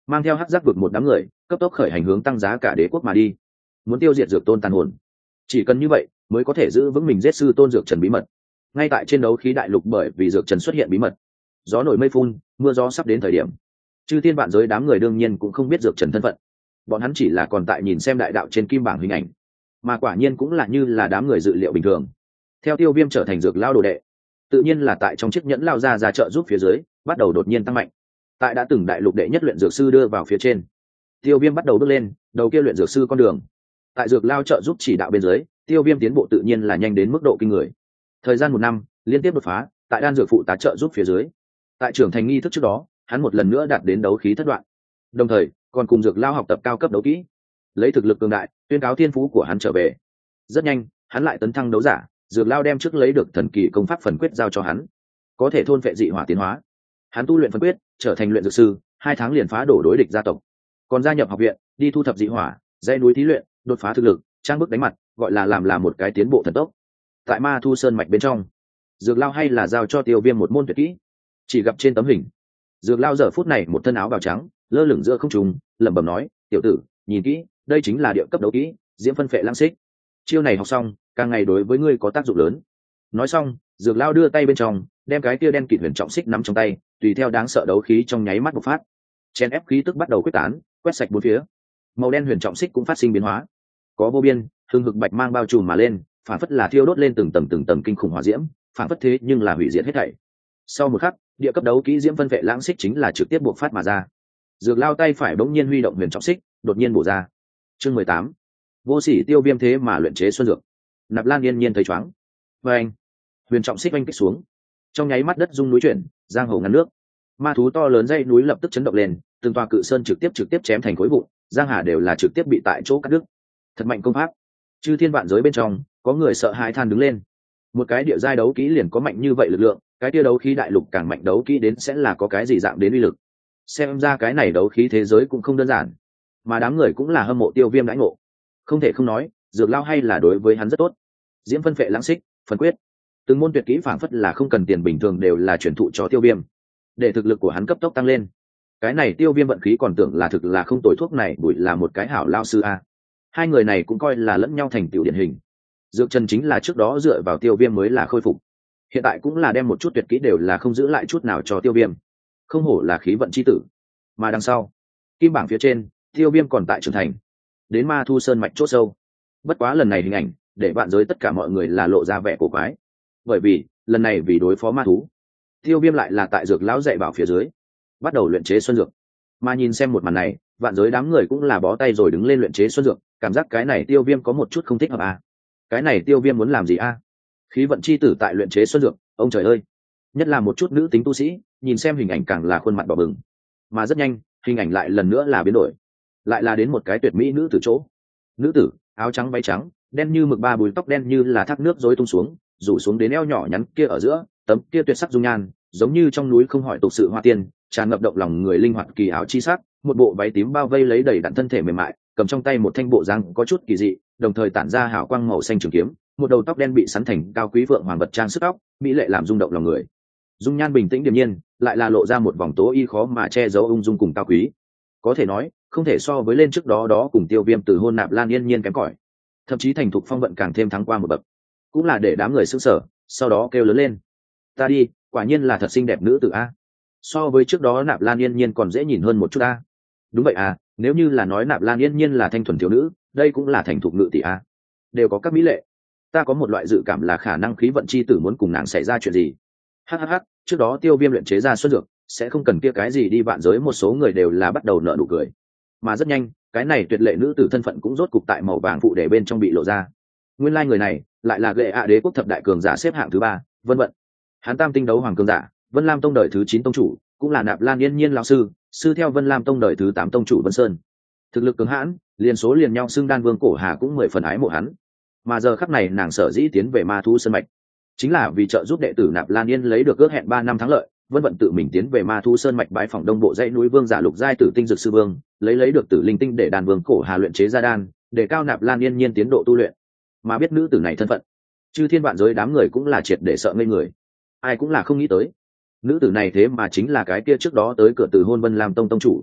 mang theo hắc giác vực một đám người cấp tốc khởi hành hướng tăng giá cả đế quốc mà đi, muốn tiêu diệt dược tôn tàn hồn. Chỉ cần như vậy mới có thể giữ vững mình giết sư tôn dược trần bí mật. Ngay tại trên đấu khí đại lục, bởi vì dược trần xuất hiện bí mật, gió nổi mây phun, mưa gió sắp đến thời điểm, chư thiên vạn giới đám người đương nhiên cũng không biết dược trần thân phận. Bọn hắn chỉ là còn tại nhìn xem đại đạo trên kim bảng hình ảnh, mà quả nhiên cũng là như là đám người dự liệu bình thường. Theo Tiêu Viêm trở thành dược lao đồ đệ, tự nhiên là tại trong chiếc nhẫn lao ra ra trợ giúp phía dưới bắt đầu đột nhiên tăng mạnh. Tại đã từng đại lục đệ nhất luyện dược sư đưa vào phía trên, Tiêu Viêm bắt đầu bước lên đầu kia luyện dược sư con đường. Tại dược lao trợ giúp chỉ đạo bên dưới, Tiêu Viêm tiến bộ tự nhiên là nhanh đến mức độ kinh người. Thời gian một năm liên tiếp đột phá, tại đan dược phụ tá trợ giúp phía dưới, tại trưởng thành nghi thức trước đó, hắn một lần nữa đạt đến đấu khí thất đoạn, đồng thời còn cùng dược lao học tập cao cấp đấu kỹ, lấy thực lực cường đại tuyên cáo thiên phú của hắn trở về. Rất nhanh hắn lại tấn thăng đấu giả, dược lao đem trước lấy được thần kỳ công pháp phần quyết giao cho hắn, có thể thôn phệ dị hỏa tiến hóa. Hắn tu luyện phần quyết, trở thành luyện dược sư, hai tháng liền phá đổ đối địch gia tộc, còn gia nhập học viện đi thu thập dị hỏa, dãy núi thí luyện, đột phá thực lực, trang bức đánh mặt, gọi là làm là một cái tiến bộ thần tốc. Tại Ma Thu Sơn mạch bên trong, dược lao hay là giao cho Tiêu Viêm một môn tuyệt kỹ. Chỉ gặp trên tấm hình, dược lao giờ phút này một thân áo bào trắng, lơ lửng giữa không trung, lẩm bẩm nói: "Tiểu tử, nhìn kỹ, đây chính là địa cấp đấu kỹ, diễm phân phệ lãng xích. Chiêu này học xong, càng ngày đối với ngươi có tác dụng lớn." Nói xong, dược lao đưa tay bên trong, đem cái kia đen kịt huyền trọng xích nắm trong tay, tùy theo đáng sợ đấu khí trong nháy mắt bộc phát, chen ép khí tức bắt đầu quyết tán, quét sạch bốn phía. Màu đen huyền trọng xích cũng phát sinh biến hóa, có vô biên hương hực bạch mang bao trùm mà lên, phản phất là thiêu đốt lên từng tầng từng tầng kinh khủng hỏa diễm, phản phất thế nhưng là hủy diệt hết thảy. Sau một khắc, địa cấp đấu kỹ diễm phân vệ lãng xích chính là trực tiếp bộc phát mà ra. Dược lao tay phải bỗng nhiên huy động huyền trọng xích, đột nhiên bổ ra. Chương mười tám, vô sỉ Tiêu Viêm thế mà luyện chế xuân dược. Nạp Lan yên nhiên thấy choáng. Và anh, huyền trọng xích oanh kích xuống, trong nháy mắt đất rung núi chuyển, giang hồ ngăn nước. Ma thú to lớn dây núi lập tức chấn động lên, từng tòa cự sơn trực tiếp trực tiếp chém thành khối vụn, giang hà đều là trực tiếp bị tại chỗ cắt đứt. Thật mạnh công pháp. Chư thiên vạn giới bên trong, có người sợ hãi than đứng lên. Một cái địa giai đấu kỹ liền có mạnh như vậy lực lượng, cái kia đấu khí đại lục càng mạnh đấu kỹ đến sẽ là có cái gì dạng đến uy lực. Xem ra cái này đấu khí thế giới cũng không đơn giản, mà đám người cũng là hâm mộ Tiêu Viêm đãi ngộ. Không thể không nói, dược lao hay là đối với hắn rất tốt. Diễm phân phệ lãng xích, phân quyết, từng môn tuyệt kỹ phảng phất là không cần tiền bình thường đều là truyền thụ cho Tiêu Viêm, để thực lực của hắn cấp tốc tăng lên. Cái này Tiêu Viêm vận khí còn tưởng là thực là không tồi, thuốc này bụi là một cái hảo lao sư a. Hai người này cũng coi là lẫn nhau thành tựu điển hình. Dược Trần chính là trước đó dựa vào Tiêu Viêm mới là khôi phục, hiện tại cũng là đem một chút tuyệt kỹ đều là không giữ lại chút nào cho Tiêu Viêm. Không hổ là khí vận chi tử. Mà đằng sau, kim bảng phía trên, Tiêu Viêm còn tại trưởng thành, đến Ma Thu Sơn mạch chốt sâu. Bất quá lần này hình ảnh để vạn giới tất cả mọi người là lộ ra vẻ cổ quái, bởi vì lần này vì đối phó ma thú, Tiêu Viêm lại là tại dược lão dạy bảo phía dưới bắt đầu luyện chế xuân dược. Mà nhìn xem một màn này, vạn giới đám người cũng là bó tay rồi đứng lên luyện chế xuân dược, cảm giác cái này Tiêu Viêm có một chút không thích hợp à. Cái này Tiêu Viêm muốn làm gì à? Khí vận chi tử tại luyện chế xuân dược, ông trời ơi. Nhất là một chút nữ tính tu sĩ, nhìn xem hình ảnh càng là khuôn mặt đỏ bừng. Mà rất nhanh, hình ảnh lại lần nữa là biến đổi, lại là đến một cái tuyệt mỹ nữ tử chỗ. Nữ tử áo trắng váy trắng, đen như mực, ba bùi tóc đen như là thác nước rối tung xuống, rủ xuống đến eo nhỏ nhắn kia ở giữa, tấm kia tuyệt sắc dung nhan, giống như trong núi không hỏi tục sự hoa tiên, tràn ngập động lòng người linh hoạt kỳ áo chi sắc, một bộ váy tím bao vây lấy đầy đặn thân thể mềm mại, cầm trong tay một thanh bộ dáng có chút kỳ dị, đồng thời tản ra hào quang màu xanh trường kiếm, một đầu tóc đen bị sắn thành cao quý vượng hoàng vật trang sức tóc, mỹ lệ làm rung động lòng người. Dung nhan bình tĩnh điềm nhiên, lại là lộ ra một vòng tố y khó mà che giấu ung dung cùng cao quý. Có thể nói, không thể so với lên trước đó đó cùng Tiêu Viêm từ hôn Nạp Lan yên nhiên kém cỏi, thậm chí thành thục phong vận càng thêm thắng qua một bậc, cũng là để đám người sững sờ, sau đó kêu lớn lên: "Ta đi, quả nhiên là thật xinh đẹp nữ tử a." So với trước đó Nạp Lan yên nhiên còn dễ nhìn hơn một chút a. Đúng vậy à, nếu như là nói Nạp Lan yên nhiên là thanh thuần thiếu nữ, đây cũng là thành thục ngự tỷ a, đều có các mỹ lệ. Ta có một loại dự cảm là khả năng khí vận chi tử muốn cùng nàng xảy ra chuyện gì. Hhh, trước đó Tiêu Viêm luyện chế ra xuân dược, sẽ không cần kia cái gì đi vạn giới, một số người đều là bắt đầu nở nụ cười. Mà rất nhanh, cái này tuyệt lệ nữ tử thân phận cũng rốt cục tại màu vàng phụ để bên trong bị lộ ra. Nguyên lai người này lại là Gệ ạ đế quốc thập đại cường giả xếp hạng thứ ba, Vân Vận. Hắn tam tinh đấu hoàng cường giả, Vân Lam tông đời thứ chín tông chủ, cũng là Nạp Lan yên nhiên lão sư, sư theo Vân Lam tông đời thứ tám tông chủ Vân Sơn. Thực lực cường hãn, liền số liền nhau xưng đan vương cổ hà cũng mười phần ái mộ hắn. Mà giờ khắc này nàng sở dĩ tiến về Ma Thu Sơn mạch, chính là vì trợ giúp đệ tử Nạp Lan Yên lấy được ước hẹn ba năm thắng lợi. Vân Vận tự mình tiến về Ma Thu Sơn mạch bái phỏng đông bộ dãy núi vương giả lục giai tử tinh dược sư vương, lấy lấy được tử linh tinh để đan vương cổ hà luyện chế ra đan, để cao Nạp Lan Yên nhiên tiến độ tu luyện. Mà biết nữ tử này thân phận, chư thiên vạn giới đám người cũng là triệt để sợ ngây người. Ai cũng là không nghĩ tới, nữ tử này thế mà chính là cái kia trước đó tới cửa từ hôn Vân Lam tông tông chủ.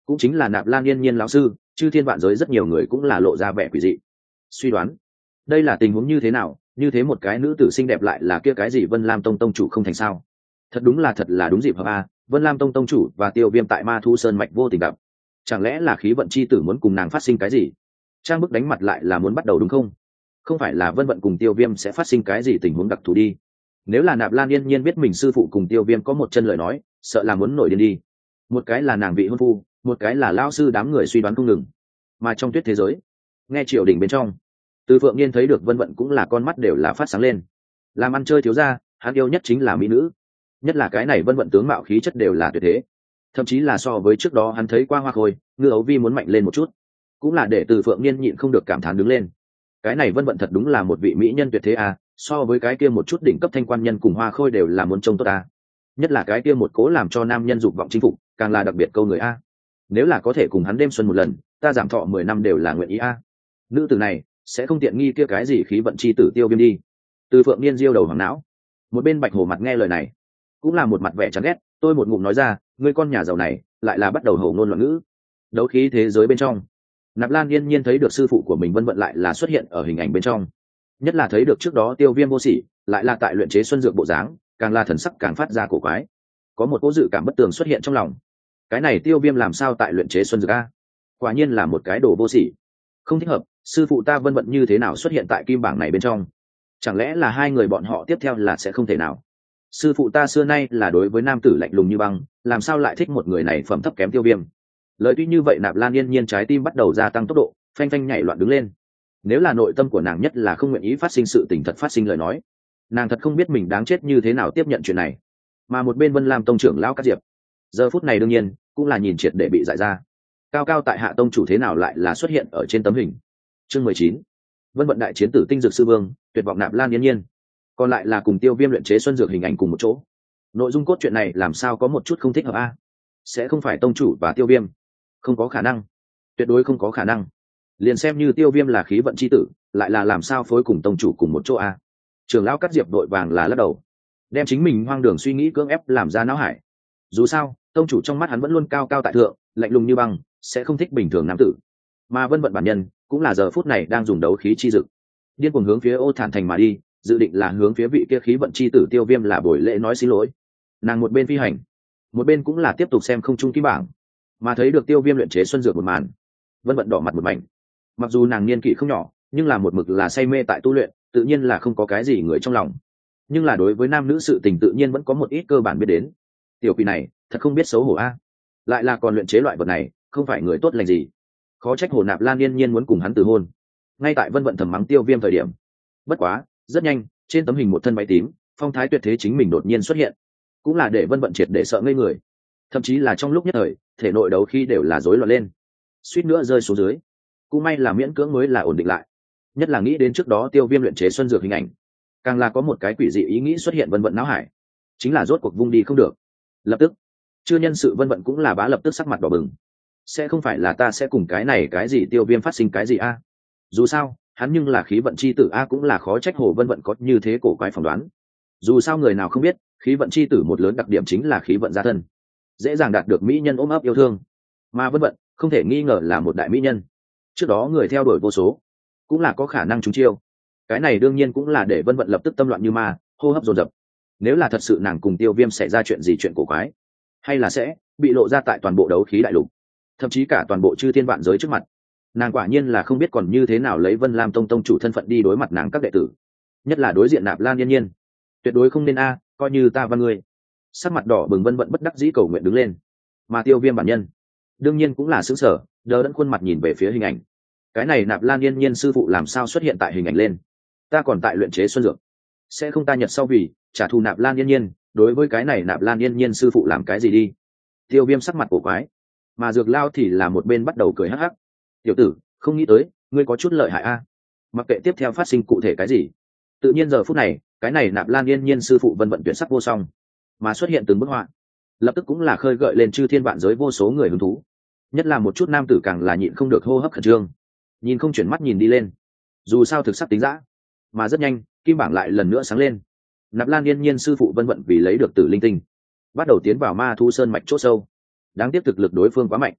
cũng chính là Nạp Lan Yên Nhiên lão sư, chư thiên vạn giới rất nhiều người cũng là lộ ra vẻ quỷ dị, suy đoán đây là tình huống như thế nào, như thế một cái nữ tử xinh đẹp lại là kia cái gì Vân Lam Tông tông chủ không thành sao? Thật đúng là thật là đúng dịp hợp a, Vân Lam Tông tông chủ và Tiêu Viêm tại Ma Thu Sơn mạch vô tình gặp, chẳng lẽ là khí vận chi tử muốn cùng nàng phát sinh cái gì? Trang bức đánh mặt lại là muốn bắt đầu đúng không? Không phải là Vân Vận cùng Tiêu Viêm sẽ phát sinh cái gì tình huống đặc thù đi? Nếu là Nạp Lan Yên Nhiên biết mình sư phụ cùng Tiêu Viêm có một chân lời nói, sợ là muốn nổi điên đi. Một cái là nàng vị hôn phu, một cái là lão sư, đám người suy đoán không ngừng. Mà trong tuyết thế giới, nghe triều đình bên trong, Từ Phượng Niên thấy được Vân Vận cũng là con mắt đều là phát sáng lên. Làm ăn chơi thiếu gia, hắn yêu nhất chính là mỹ nữ, nhất là cái này Vân Vận tướng mạo khí chất đều là tuyệt thế, thậm chí là so với trước đó hắn thấy qua Hoa Khôi, Ngư Ấu Vi muốn mạnh lên một chút, cũng là để Từ Phượng Niên nhịn không được cảm thán đứng lên. Cái này Vân Vận thật đúng là một vị mỹ nhân tuyệt thế à, so với cái kia một chút đỉnh cấp thanh quan nhân cùng Hoa Khôi đều là muốn trông tốt à. Nhất là cái kia một cố làm cho nam nhân dục vọng chinh phục, càng là đặc biệt câu người a. Nếu là có thể cùng hắn đêm xuân một lần, ta giảm thọ mười năm đều là nguyện ý a. Nữ tử này sẽ không tiện nghi kia cái gì khí vận chi tử Tiêu Viêm đi. Từ Phượng Niên diêu đầu hoàng não. Một bên Bạch Hổ mặt nghe lời này, cũng là một mặt vẻ chán ghét, tôi một ngụm nói ra, ngươi con nhà giàu này lại là bắt đầu hổ ngôn loạn ngữ. Đấu khí thế giới bên trong, Nạp Lan Yên Nhiên thấy được sư phụ của mình Vân Vận lại là xuất hiện ở hình ảnh bên trong, nhất là thấy được trước đó Tiêu Viêm vô sỉ, lại là tại luyện chế xuân dược bộ dáng, càng là thần sắc càng phát ra cổ quái, có một cố dự cảm bất tường xuất hiện trong lòng. Cái này Tiêu Viêm làm sao tại luyện chế xuân dược a? Quả nhiên là một cái đồ vô sỉ, không thích hợp. Sư phụ ta Vân Vận như thế nào xuất hiện tại kim bảng này bên trong? Chẳng lẽ là hai người bọn họ tiếp theo là sẽ không thể nào? Sư phụ ta xưa nay là đối với nam tử lạnh lùng như băng, làm sao lại thích một người này phẩm thấp kém Tiêu Viêm? Lời tuy như vậy, Nạp Lan Yên Nhiên trái tim bắt đầu gia tăng tốc độ, phanh phanh nhảy loạn đứng lên. Nếu là nội tâm của nàng nhất là không nguyện ý phát sinh sự tình thật phát sinh lời nói, nàng thật không biết mình đáng chết như thế nào tiếp nhận chuyện này. Mà một bên Vân Lam tông trưởng lão Cát Diệp, giờ phút này đương nhiên cũng là nhìn triệt để bị dại ra. Cao cao tại hạ tông chủ thế nào lại là xuất hiện ở trên tấm hình? Chương mười chín, Vân Vận đại chiến tử tinh dược sư vương, tuyệt vọng Nạp Lan Yên Nhiên, còn lại là cùng Tiêu Viêm luyện chế xuân dược hình ảnh cùng một chỗ. Nội dung cốt truyện này làm sao có một chút không thích hợp a? Sẽ không phải tông chủ và Tiêu Viêm? Không có khả năng, tuyệt đối không có khả năng. Liền xem như Tiêu Viêm là khí vận chi tử, lại là làm sao phối cùng tông chủ cùng một chỗ a? Trưởng lão Cát Diệp đội vàng là lắc đầu, đem chính mình hoang đường suy nghĩ cưỡng ép làm ra não hải. Dù sao tông chủ trong mắt hắn vẫn luôn cao cao tại thượng, lạnh lùng như băng, sẽ không thích bình thường nam tử. Mà Vân Vận bản nhân cũng là giờ phút này đang dùng đấu khí chi dực, điên cuồng hướng phía Ô Thản thành mà đi, dự định là hướng phía vị kia khí vận chi tử Tiêu Viêm là buổi lễ nói xin lỗi. Nàng một bên phi hành, một bên cũng là tiếp tục xem không trung kim bảng, mà thấy được Tiêu Viêm luyện chế xuân dược một màn, Vân Vận đỏ mặt một mảnh. Mặc dù nàng niên kỷ không nhỏ, nhưng là một mực là say mê tại tu luyện, tự nhiên là không có cái gì người trong lòng. Nhưng là đối với nam nữ sự tình tự nhiên vẫn có một ít cơ bản biết đến. Tiểu quỷ này thật không biết xấu hổ a, lại là còn luyện chế loại vật này, không phải người tốt lành gì. Khó trách Hồ Nạp Lan Yên Nhiên muốn cùng hắn từ hôn. Ngay tại Vân Vận thầm mắng Tiêu Viêm thời điểm, bất quá rất nhanh trên tấm hình một thân váy tím, phong thái tuyệt thế chính mình đột nhiên xuất hiện, cũng là để Vân Vận triệt để sợ ngây người. Thậm chí là trong lúc nhất thời, thể nội đấu khí đều là rối loạn lên, suýt nữa rơi xuống dưới. Cũng may là miễn cưỡng mới là ổn định lại. Nhất là nghĩ đến trước đó Tiêu Viêm luyện chế xuân dược hình ảnh, càng là có một cái quỷ dị ý nghĩ xuất hiện Vân Vận não hải, chính là rốt cuộc vung đi không được. Lập tức chưa nhân sự Vân Vận cũng là bá lập tức sắc mặt đỏ bừng. Sẽ không phải là ta sẽ cùng cái này cái gì Tiêu Viêm phát sinh cái gì a? Dù sao hắn nhưng là khí vận chi tử a, cũng là khó trách Hồ Vân Vận có như thế cổ quái phỏng đoán. Dù sao người nào không biết, khí vận chi tử một lớn đặc điểm chính là khí vận gia thân, dễ dàng đạt được mỹ nhân ôm ấp yêu thương. Mà Vân Vận không thể nghi ngờ là một đại mỹ nhân, trước đó người theo đuổi vô số, cũng là có khả năng trúng chiêu. Cái này đương nhiên cũng là để Vân Vận lập tức tâm loạn như ma, hô hấp dồn dập. Nếu là thật sự nàng cùng Tiêu Viêm xảy ra chuyện gì, chuyện cổ quái, hay là sẽ bị lộ ra tại toàn bộ đấu khí đại lục, thậm chí cả toàn bộ chư thiên vạn giới trước mặt, nàng quả nhiên là không biết còn như thế nào lấy Vân Lam tông tông chủ thân phận đi đối mặt nàng các đệ tử, nhất là đối diện Nạp Lan Yên Nhiên. Tuyệt đối không nên a, coi như ta văn ngươi. Sắc mặt đỏ bừng Vân Vận bất đắc dĩ cầu nguyện đứng lên. Mà Tiêu Viêm bản nhân đương nhiên cũng là sững sờ, đờ đẫn khuôn mặt nhìn về phía hình ảnh. Cái này Nạp Lan Yên Nhiên sư phụ làm sao xuất hiện tại hình ảnh lên? Ta còn tại luyện chế xuân dược, sẽ không ta nhật sau vì trả thù Nạp Lan Yên Nhiên, đối với cái này Nạp Lan Yên Nhiên sư phụ làm cái gì đi? Tiêu Viêm sắc mặt cổ quái, mà Dược Lao thì là một bên bắt đầu cười hắc hắc. Tiểu tử, không nghĩ tới ngươi có chút lợi hại a. Mặc kệ tiếp theo phát sinh cụ thể cái gì, tự nhiên giờ phút này cái này Nạp Lan Yên Nhiên sư phụ Vân Vận tuyệt sắc vô song, mà xuất hiện từng bức họa, lập tức cũng là khơi gợi lên chư thiên vạn giới vô số người hứng thú. Nhất là một chút nam tử càng là nhịn không được hô hấp khẩn trương, nhìn không chuyển mắt nhìn đi lên. Dù sao thực sắc tính dã, mà rất nhanh kim bảng lại lần nữa sáng lên. Nạp Lan Yên Nhiên sư phụ Vân Vận vì lấy được tử linh tinh, bắt đầu tiến vào Ma Thu Sơn mạch chỗ sâu. Đáng tiếc thực lực đối phương quá mạnh,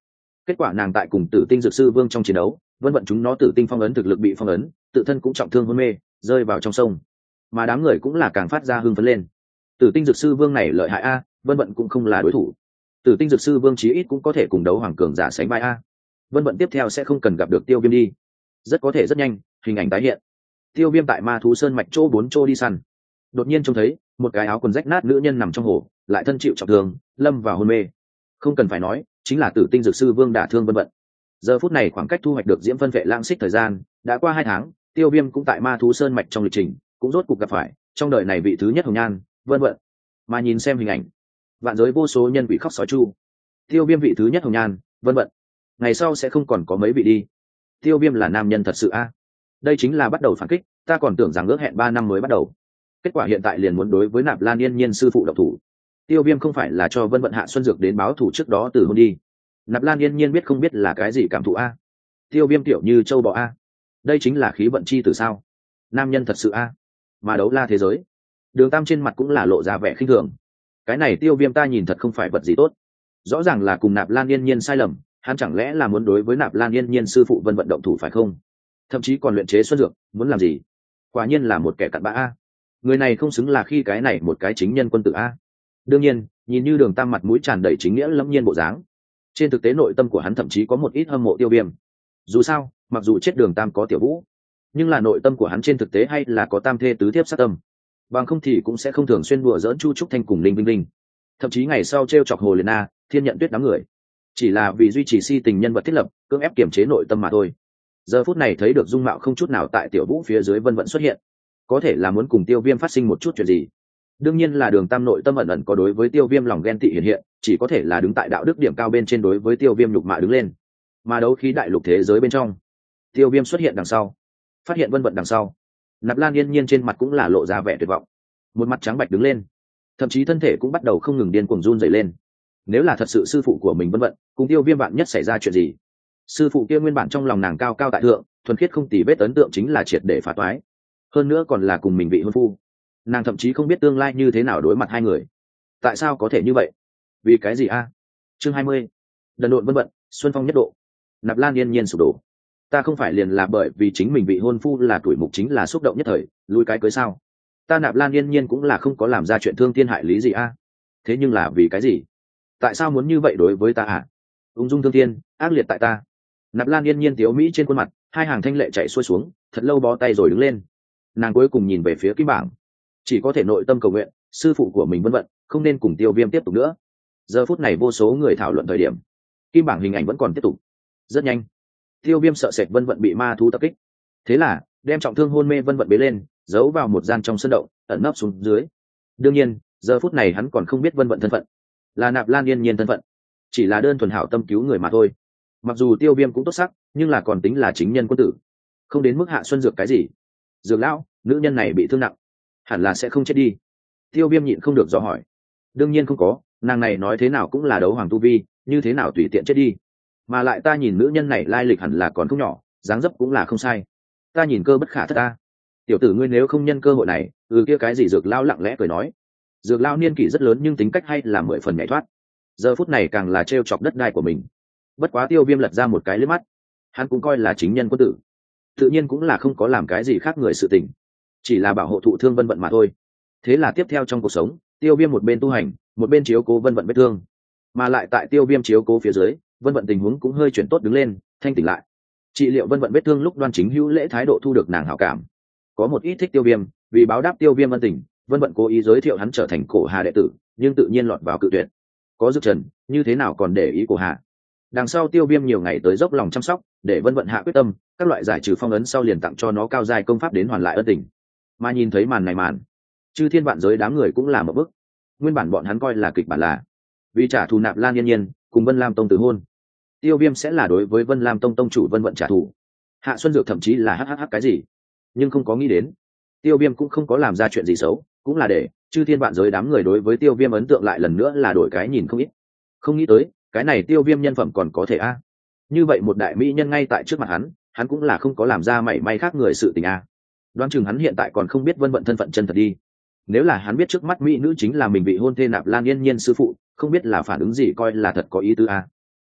Kết quả nàng tại cùng tử tinh dược sư vương trong chiến đấu, vân vận chúng nó tử tinh phong ấn thực lực bị phong ấn, tự thân cũng trọng thương hôn mê, rơi vào trong sông. Mà đám người cũng là càng phát ra hưng phấn lên. Tử tinh dược sư vương này lợi hại a, vân vận cũng không là đối thủ. Tử tinh dược sư vương chí ít cũng có thể cùng đấu hoàng cường giả sánh vai a. Vân vận tiếp theo sẽ không cần gặp được Tiêu Viêm đi. Rất có thể rất nhanh, hình ảnh tái hiện. Tiêu Viêm tại Ma thú sơn mạch chỗ bốn chỗ đi săn. Đột nhiên trông thấy một cái áo quần rách nát nữ nhân nằm trong hồ, lại thân chịu trọng thương, lâm vào hôn mê. Không cần phải nói, chính là Tử tinh dược sư vương đả thương Vân vận. Giờ phút này khoảng cách thu hoạch được diễm phân vệ lãng xích thời gian đã qua hai tháng, Tiêu Viêm cũng tại Ma thú sơn mạch trong lịch trình, cũng rốt cuộc gặp phải trong đời này vị thứ nhất hồng nhan, Vân vận. Mà nhìn xem hình ảnh, vạn giới vô số nhân vị khóc sói chu. Tiêu Viêm vị thứ nhất hồng nhan, Vân vận. Ngày sau sẽ không còn có mấy vị đi. Tiêu Viêm là nam nhân thật sự a. Đây chính là bắt đầu phản kích, ta còn tưởng rằng ước hẹn ba năm mới bắt đầu. Kết quả hiện tại liền muốn đối với Nạp Lan Yên Nhiên sư phụ độc thủ. Tiêu Viêm không phải là cho Vân vận hạ xuân dược đến báo thủ trước đó từ hôn đi. Nạp Lan Yên Nhiên biết không biết là cái gì cảm thụ a. Tiêu Viêm tiểu như châu bò a. Đây chính là khí vận chi từ sao? Nam nhân thật sự a. Mà đấu la thế giới. Đường Tam trên mặt cũng là lộ ra vẻ khinh thường. Cái này Tiêu Viêm ta nhìn thật không phải vật gì tốt. Rõ ràng là cùng Nạp Lan Yên Nhiên sai lầm, hắn chẳng lẽ là muốn đối với Nạp Lan Yên Nhiên sư phụ Vân vận động thủ phải không? Thậm chí còn luyện chế xuân dược, muốn làm gì? Quả nhiên là một kẻ cặn bã a. Người này không xứng là khi cái này một cái chính nhân quân tử a. Đương nhiên, nhìn như Đường Tam mặt mũi tràn đầy chính nghĩa lâm nhiên bộ dáng, trên thực tế nội tâm của hắn thậm chí có một ít hâm mộ Tiêu Viêm. Dù sao, mặc dù chết Đường Tam có Tiểu Vũ, nhưng là nội tâm của hắn trên thực tế hay là có tam thê tứ thiếp sát tâm. Bằng không thì cũng sẽ không thường xuyên đùa giỡn Chu Trúc Thanh cùng Linh Vinh Linh. Thậm chí ngày sau trêu chọc Hồ Liệt Na, Thiên Nhận Tuyết đám người, chỉ là vì duy trì si tình nhân vật thiết lập, cưỡng ép kiềm chế nội tâm mà thôi. Giờ phút này thấy được dung mạo không chút nào tại Tiểu Vũ phía dưới Vân vận xuất hiện, có thể là muốn cùng Tiêu Viêm phát sinh một chút chuyện gì. Đương nhiên là Đường Tam nội tâm ẩn ẩn có đối với Tiêu Viêm lòng ghen tị hiện hiện, chỉ có thể là đứng tại đạo đức điểm cao bên trên đối với Tiêu Viêm nhục mạ đứng lên. Mà đấu khí đại lục thế giới bên trong, Tiêu Viêm xuất hiện đằng sau, phát hiện Vân vận đằng sau, Nạp Lan Yên Nhiên trên mặt cũng là lộ ra vẻ tuyệt vọng, một mặt trắng bạch đứng lên, thậm chí thân thể cũng bắt đầu không ngừng điên cuồng run rẩy lên. Nếu là thật sự sư phụ của mình Vân vận cùng Tiêu Viêm bạn nhất xảy ra chuyện gì, sư phụ kia nguyên bản trong lòng nàng cao cao tại thượng, thuần khiết không tì vết ấn tượng chính là triệt để phá toái, hơn nữa còn là cùng mình vị hôn phu. Nàng thậm chí không biết tương lai như thế nào đối mặt hai người. Tại sao có thể như vậy? Vì cái gì a? Chương hai mươi. Đần độn Vân vận, xuân phong nhất độ. Nạp Lan Yên Nhiên sụp đổ. Ta không phải liền là bởi vì chính mình vị hôn phu là tuổi mục chính là xúc động nhất thời, lui cái cưới sao? Ta Nạp Lan Yên Nhiên cũng là không có làm ra chuyện thương thiên hại lý gì a. Thế nhưng là vì cái gì? Tại sao muốn như vậy đối với ta à? Ung dung thương thiên, ác liệt tại ta. Nạp Lan Yên Nhiên tiếu mỹ trên khuôn mặt, hai hàng thanh lệ chảy xuôi xuống, thật lâu bó tay rồi đứng lên. Nàng cuối cùng nhìn về phía Kim Bảng, chỉ có thể nội tâm cầu nguyện sư phụ của mình Vân vận không nên cùng Tiêu Viêm tiếp tục nữa. Giờ phút này vô số người thảo luận thời điểm, Kim Bảng hình ảnh vẫn còn tiếp tục. Rất nhanh, Tiêu Viêm sợ sệt Vân vận bị ma thú tập kích, thế là đem trọng thương hôn mê Vân vận bế lên, giấu vào một gian trong sân động, ẩn nấp xuống dưới. Đương nhiên, giờ phút này hắn còn không biết Vân vận thân phận, là Nạp Lan Yên Nhiên thân phận, chỉ là đơn thuần hảo tâm cứu người mà thôi. Mặc dù Tiêu Viêm cũng tốt sắc, nhưng là còn tính là chính nhân quân tử, không đến mức hạ xuân dược cái gì. Dược lão, nữ nhân này bị thương nặng, hẳn là sẽ không chết đi. Tiêu Viêm nhịn không được dò hỏi. Đương nhiên không có, nàng này nói thế nào cũng là đấu hoàng tu vi, như thế nào tùy tiện chết đi. Mà lại ta nhìn nữ nhân này lai lịch hẳn là còn không nhỏ, dáng dấp cũng là không sai. Ta nhìn cơ bất khả thất ta. Tiểu tử ngươi nếu không nhân cơ hội này, ừ kia cái gì Dược lão lặng lẽ cười nói. Dược lão niên kỷ rất lớn nhưng tính cách hay là mười phần nhảy thoát. Giờ phút này càng là trêu chọc đất đai của mình. Bất quá Tiêu Viêm lật ra một cái liếc mắt, hắn cũng coi là chính nhân quân tử, tự nhiên cũng là không có làm cái gì khác người sự tình, chỉ là bảo hộ thụ thương Vân vận mà thôi. Thế là tiếp theo trong cuộc sống, Tiêu Viêm một bên tu hành, một bên chiếu cố Vân vận vết thương. Mà lại tại Tiêu Viêm chiếu cố phía dưới, Vân vận tình huống cũng hơi chuyển tốt đứng lên, thanh tỉnh lại. Trị liệu Vân vận vết thương lúc Đoan Chính Hữu lễ thái độ thu được nàng hảo cảm. Có một ít thích Tiêu Viêm, vì báo đáp Tiêu Viêm ân tình, Vân vận cố ý giới thiệu hắn trở thành Cổ Hà đệ tử, nhưng tự nhiên lọt vào cự tuyệt. Có Dược Trần, như thế nào còn để ý Cổ Hà. Đằng sau Tiêu Viêm nhiều ngày tới dốc lòng chăm sóc, để Vân vận hạ quyết tâm, các loại giải trừ phong ấn sau liền tặng cho nó cao giai công pháp đến hoàn lại ân tình. Mà nhìn thấy màn này màn, chư thiên vạn giới đám người cũng là một bức. Nguyên bản bọn hắn coi là kịch bản là vì trả thù Nạp Lan Yên Nhiên cùng Vân Lam Tông từ hôn, Tiêu Viêm sẽ là đối với Vân Lam Tông tông chủ Vân vận trả thù. Hạ Xuân Dược thậm chí là hhh cái gì, nhưng không có nghĩ đến Tiêu Viêm cũng không có làm ra chuyện gì xấu, cũng là để chư thiên vạn giới đám người đối với Tiêu Viêm ấn tượng lại lần nữa là đổi cái nhìn không ít. Không nghĩ tới cái này Tiêu Viêm nhân phẩm còn có thể a. Như vậy một đại mỹ nhân ngay tại trước mặt hắn, hắn cũng là không có làm ra mảy may khác người sự tình a. Đoán chừng hắn hiện tại còn không biết Vân vận thân phận chân thật đi. Nếu là hắn biết trước mắt mỹ nữ chính là mình vị hôn thê Nạp Lan Yên Nhiên sư phụ, không biết là phản ứng gì coi là thật có ý tứ a.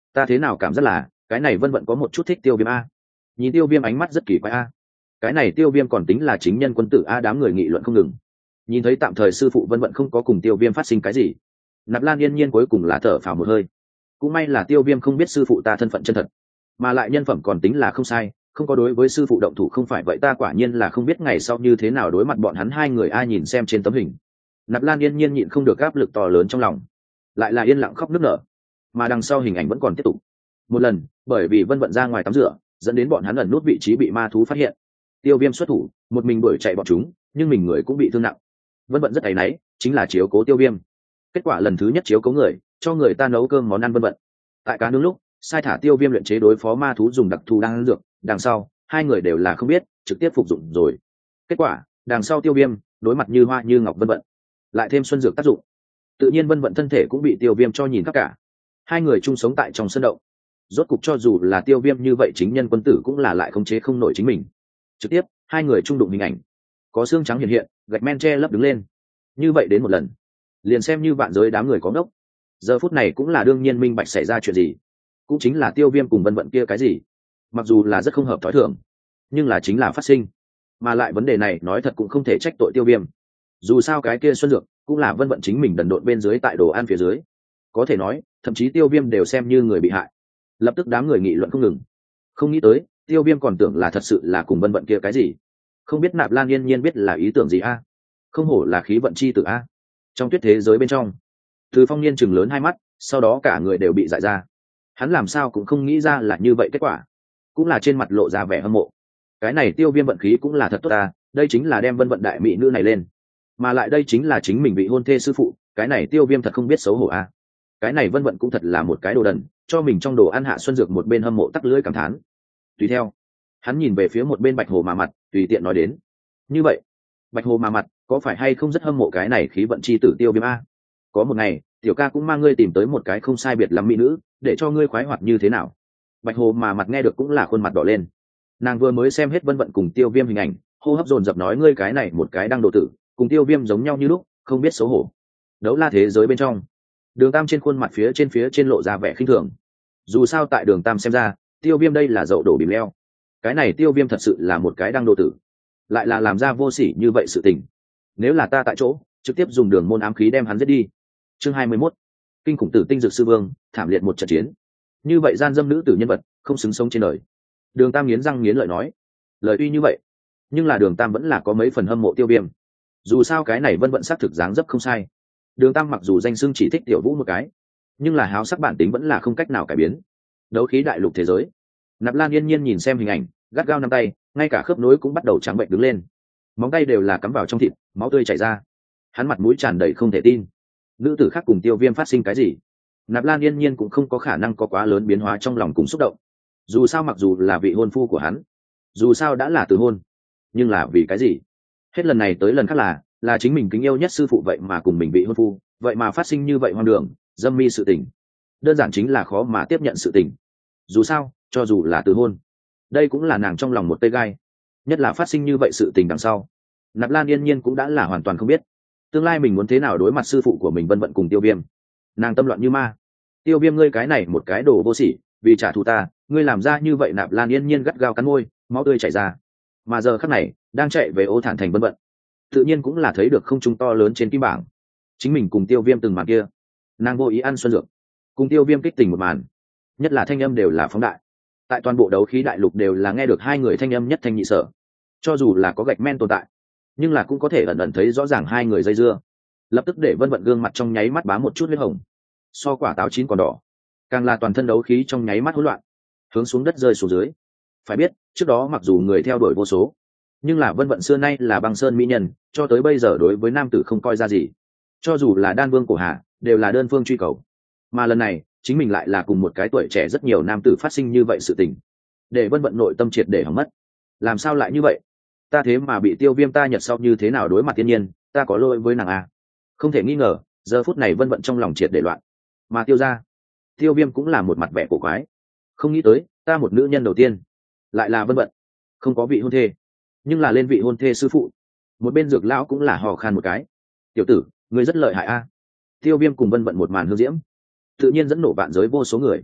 ta thế nào cảm giác là cái này vân vận có một chút thích tiêu viêm a. Nhìn tiêu viêm ánh mắt rất kỳ quái a. Cái này tiêu viêm còn tính là chính nhân quân tử a. Đám người nghị luận không ngừng. Nhìn thấy tạm thời sư phụ vân vận không có cùng tiêu viêm phát sinh cái gì, Nạp Lan yên nhiên cuối cùng là thở phào một hơi. Cũng may là tiêu viêm không biết sư phụ ta thân phận chân thật, mà lại nhân phẩm còn tính là không sai, không có đối với sư phụ động thủ. Không phải vậy ta quả nhiên là không biết ngày sau như thế nào đối mặt bọn hắn hai người. Ai nhìn xem trên tấm hình, Nạp Lan yên nhiên nhịn không được áp lực to lớn trong lòng, lại là yên lặng khóc nức nở. Mà đằng sau hình ảnh vẫn còn tiếp tục. Một lần bởi vì vân vận ra ngoài tắm rửa, dẫn đến bọn hắn ẩn nút vị trí bị ma thú phát hiện. Tiêu viêm xuất thủ, một mình đuổi chạy bọn chúng, nhưng mình người cũng bị thương nặng. Vân vận rất áy náy, chính là chiếu cố tiêu viêm. Kết quả lần thứ nhất chiếu cố người, cho người ta nấu cơm món ăn vân vận. Tại cá nướng lúc sai thả tiêu viêm luyện chế đối phó ma thú dùng đặc thù đang dược, đằng sau hai người đều là không biết, trực tiếp phục dụng rồi. Kết quả đằng sau tiêu viêm đối mặt như hoa như ngọc vân vận, lại thêm xuân dược tác dụng, tự nhiên vân vận thân thể cũng bị tiêu viêm cho nhìn khắp cả. Hai người chung sống tại trong sân động, rốt cục cho dù là tiêu viêm như vậy chính nhân quân tử cũng là lại khống chế không nổi chính mình. Trực tiếp hai người chung đụng hình ảnh, có xương trắng hiện hiện, gạch men che lấp đứng lên. Như vậy đến một lần, liền xem như vạn giới đám người có ngốc, giờ phút này cũng là đương nhiên minh bạch xảy ra chuyện gì. Cũng chính là tiêu viêm cùng vân vận kia cái gì, mặc dù là rất không hợp thói thường, nhưng là chính là phát sinh. Mà lại vấn đề này nói thật cũng không thể trách tội tiêu viêm, dù sao cái kia xuân dược cũng là vân vận chính mình đần độn bên dưới tại đồ ăn phía dưới. Có thể nói thậm chí tiêu viêm đều xem như người bị hại. Lập tức đám người nghị luận không ngừng. Không nghĩ tới tiêu viêm còn tưởng là thật sự là cùng vân vận kia cái gì. Không biết Nạp Lan yên nhiên biết là ý tưởng gì a? Không hổ là khí vận chi tử a. Trong tuyết thế giới bên trong, Từ Phong niên chừng lớn hai mắt, sau đó cả người đều bị dại ra. Hắn làm sao cũng không nghĩ ra là như vậy kết quả, cũng là trên mặt lộ ra vẻ hâm mộ. Cái này tiêu viêm vận khí cũng là thật tốt ta, đây chính là đem vân vận đại mỹ nữ này lên, mà lại đây chính là chính mình bị hôn thê sư phụ. Cái này tiêu viêm thật không biết xấu hổ a. Cái này vân vận cũng thật là một cái đồ đần, cho mình trong đồ ăn hạ xuân dược. Một bên hâm mộ tắc lưỡi cảm thán. Tùy theo hắn nhìn về phía một bên Bạch Hồ mà mặt, tùy tiện nói đến. Như vậy Bạch Hồ mà mặt có phải hay không rất hâm mộ cái này khí vận chi tử tiêu viêm a? Có một ngày tiểu ca cũng mang ngươi tìm tới một cái không sai biệt lắm mỹ nữ, để cho ngươi khoái hoạt như thế nào? Bạch Hồ mà mặt nghe được cũng là khuôn mặt đỏ lên. Nàng vừa mới xem hết vân vận cùng tiêu viêm hình ảnh, hô hấp dồn dập nói ngươi cái này một cái đang độ tử, cùng tiêu viêm giống nhau như lúc, không biết xấu hổ. Đấu la thế giới bên trong, Đường Tam trên khuôn mặt phía trên phía trên lộ ra vẻ khinh thường. Dù sao tại Đường Tam xem ra, tiêu viêm đây là dậu đổ bìm leo. Cái này tiêu viêm thật sự là một cái đang độ tử, lại là làm ra vô sỉ như vậy sự tình. Nếu là ta tại chỗ, trực tiếp dùng đường môn ám khí đem hắn giết đi. Chương hai mươi mốt, kinh khủng tử tinh dược sư vương, thảm liệt một trận chiến. Như vậy gian dâm nữ tử nhân vật, không xứng sống trên đời. Đường Tam nghiến răng nghiến lợi nói. Lời tuy như vậy, nhưng là Đường Tam vẫn là có mấy phần hâm mộ tiêu viêm. Dù sao cái này vân vận xác thực dáng dấp không sai. Đường Tam mặc dù danh xưng chỉ thích tiểu vũ một cái, nhưng là háo sắc bản tính vẫn là không cách nào cải biến. Đấu khí đại lục thế giới, Nạp Lan yên nhiên nhìn xem hình ảnh, gắt gao nắm tay, ngay cả khớp nối cũng bắt đầu trắng bệnh đứng lên, móng tay đều là cắm vào trong thịt, máu tươi chảy ra. Hắn mặt mũi tràn đầy không thể tin. Nữ tử khác cùng tiêu viêm phát sinh cái gì? Nạp Lan yên nhiên cũng không có khả năng có quá lớn biến hóa trong lòng cùng xúc động. Dù sao mặc dù là vị hôn phu của hắn, dù sao đã là từ hôn, nhưng là vì cái gì? Hết lần này tới lần khác là là chính mình kính yêu nhất sư phụ vậy mà cùng mình bị hôn phu, vậy mà phát sinh như vậy hoang đường dâm mi sự tình. Đơn giản chính là khó mà tiếp nhận sự tình. Dù sao cho dù là từ hôn, đây cũng là nàng trong lòng một tê gai. Nhất là phát sinh như vậy sự tình đằng sau, Nạp Lan yên nhiên cũng đã là hoàn toàn không biết tương lai mình muốn thế nào đối mặt sư phụ của mình vân vận cùng tiêu viêm. Nàng tâm loạn như ma. Tiêu viêm ngươi cái này một cái đồ vô sỉ, vì trả thù ta ngươi làm ra như vậy. Nạp Lan yên nhiên gắt gao cắn môi, máu tươi chảy ra. Mà giờ khắc này đang chạy về Ô Thản thành vân vận, tự nhiên cũng là thấy được không trung to lớn trên kim bảng chính mình cùng tiêu viêm từng màn kia. Nàng vô ý ăn xuân dược, cùng tiêu viêm kích tình một màn, nhất là thanh âm đều là phóng đại. Tại toàn bộ đấu khí đại lục đều là nghe được hai người thanh âm nhất thanh nhị sở. Cho dù là có gạch men tồn tại, nhưng là cũng có thể ẩn ẩn thấy rõ ràng hai người dây dưa. Lập tức để vân vận gương mặt trong nháy mắt bám một chút huyết hồng, so quả táo chín còn đỏ. Càng là toàn thân đấu khí trong nháy mắt hỗn loạn, hướng xuống đất rơi xuống dưới. Phải biết trước đó mặc dù người theo đuổi vô số, nhưng là vân vận xưa nay là băng sơn mỹ nhân, cho tới bây giờ đối với nam tử không coi ra gì. Cho dù là đan vương cổ hạ đều là đơn phương truy cầu, mà lần này chính mình lại là cùng một cái tuổi trẻ rất nhiều nam tử phát sinh như vậy sự tình, để vân vận nội tâm triệt để hỏng mất. Làm sao lại như vậy? Ta thế mà bị tiêu viêm ta nhật sau như thế nào đối mặt thiên nhiên, ta có lỗi với nàng à? Không thể nghi ngờ giờ phút này vân vận trong lòng triệt để loạn. Mà tiêu ra, tiêu viêm cũng là một mặt vẻ cổ quái. Không nghĩ tới ta một nữ nhân đầu tiên lại là vân vận, không có vị hôn thê, nhưng là lên vị hôn thê sư phụ. Một bên dược lão cũng là hò khan một cái. Tiểu tử ngươi rất lợi hại a. Tiêu viêm cùng vân vận một màn hương diễm, tự nhiên dẫn nổ vạn giới vô số người.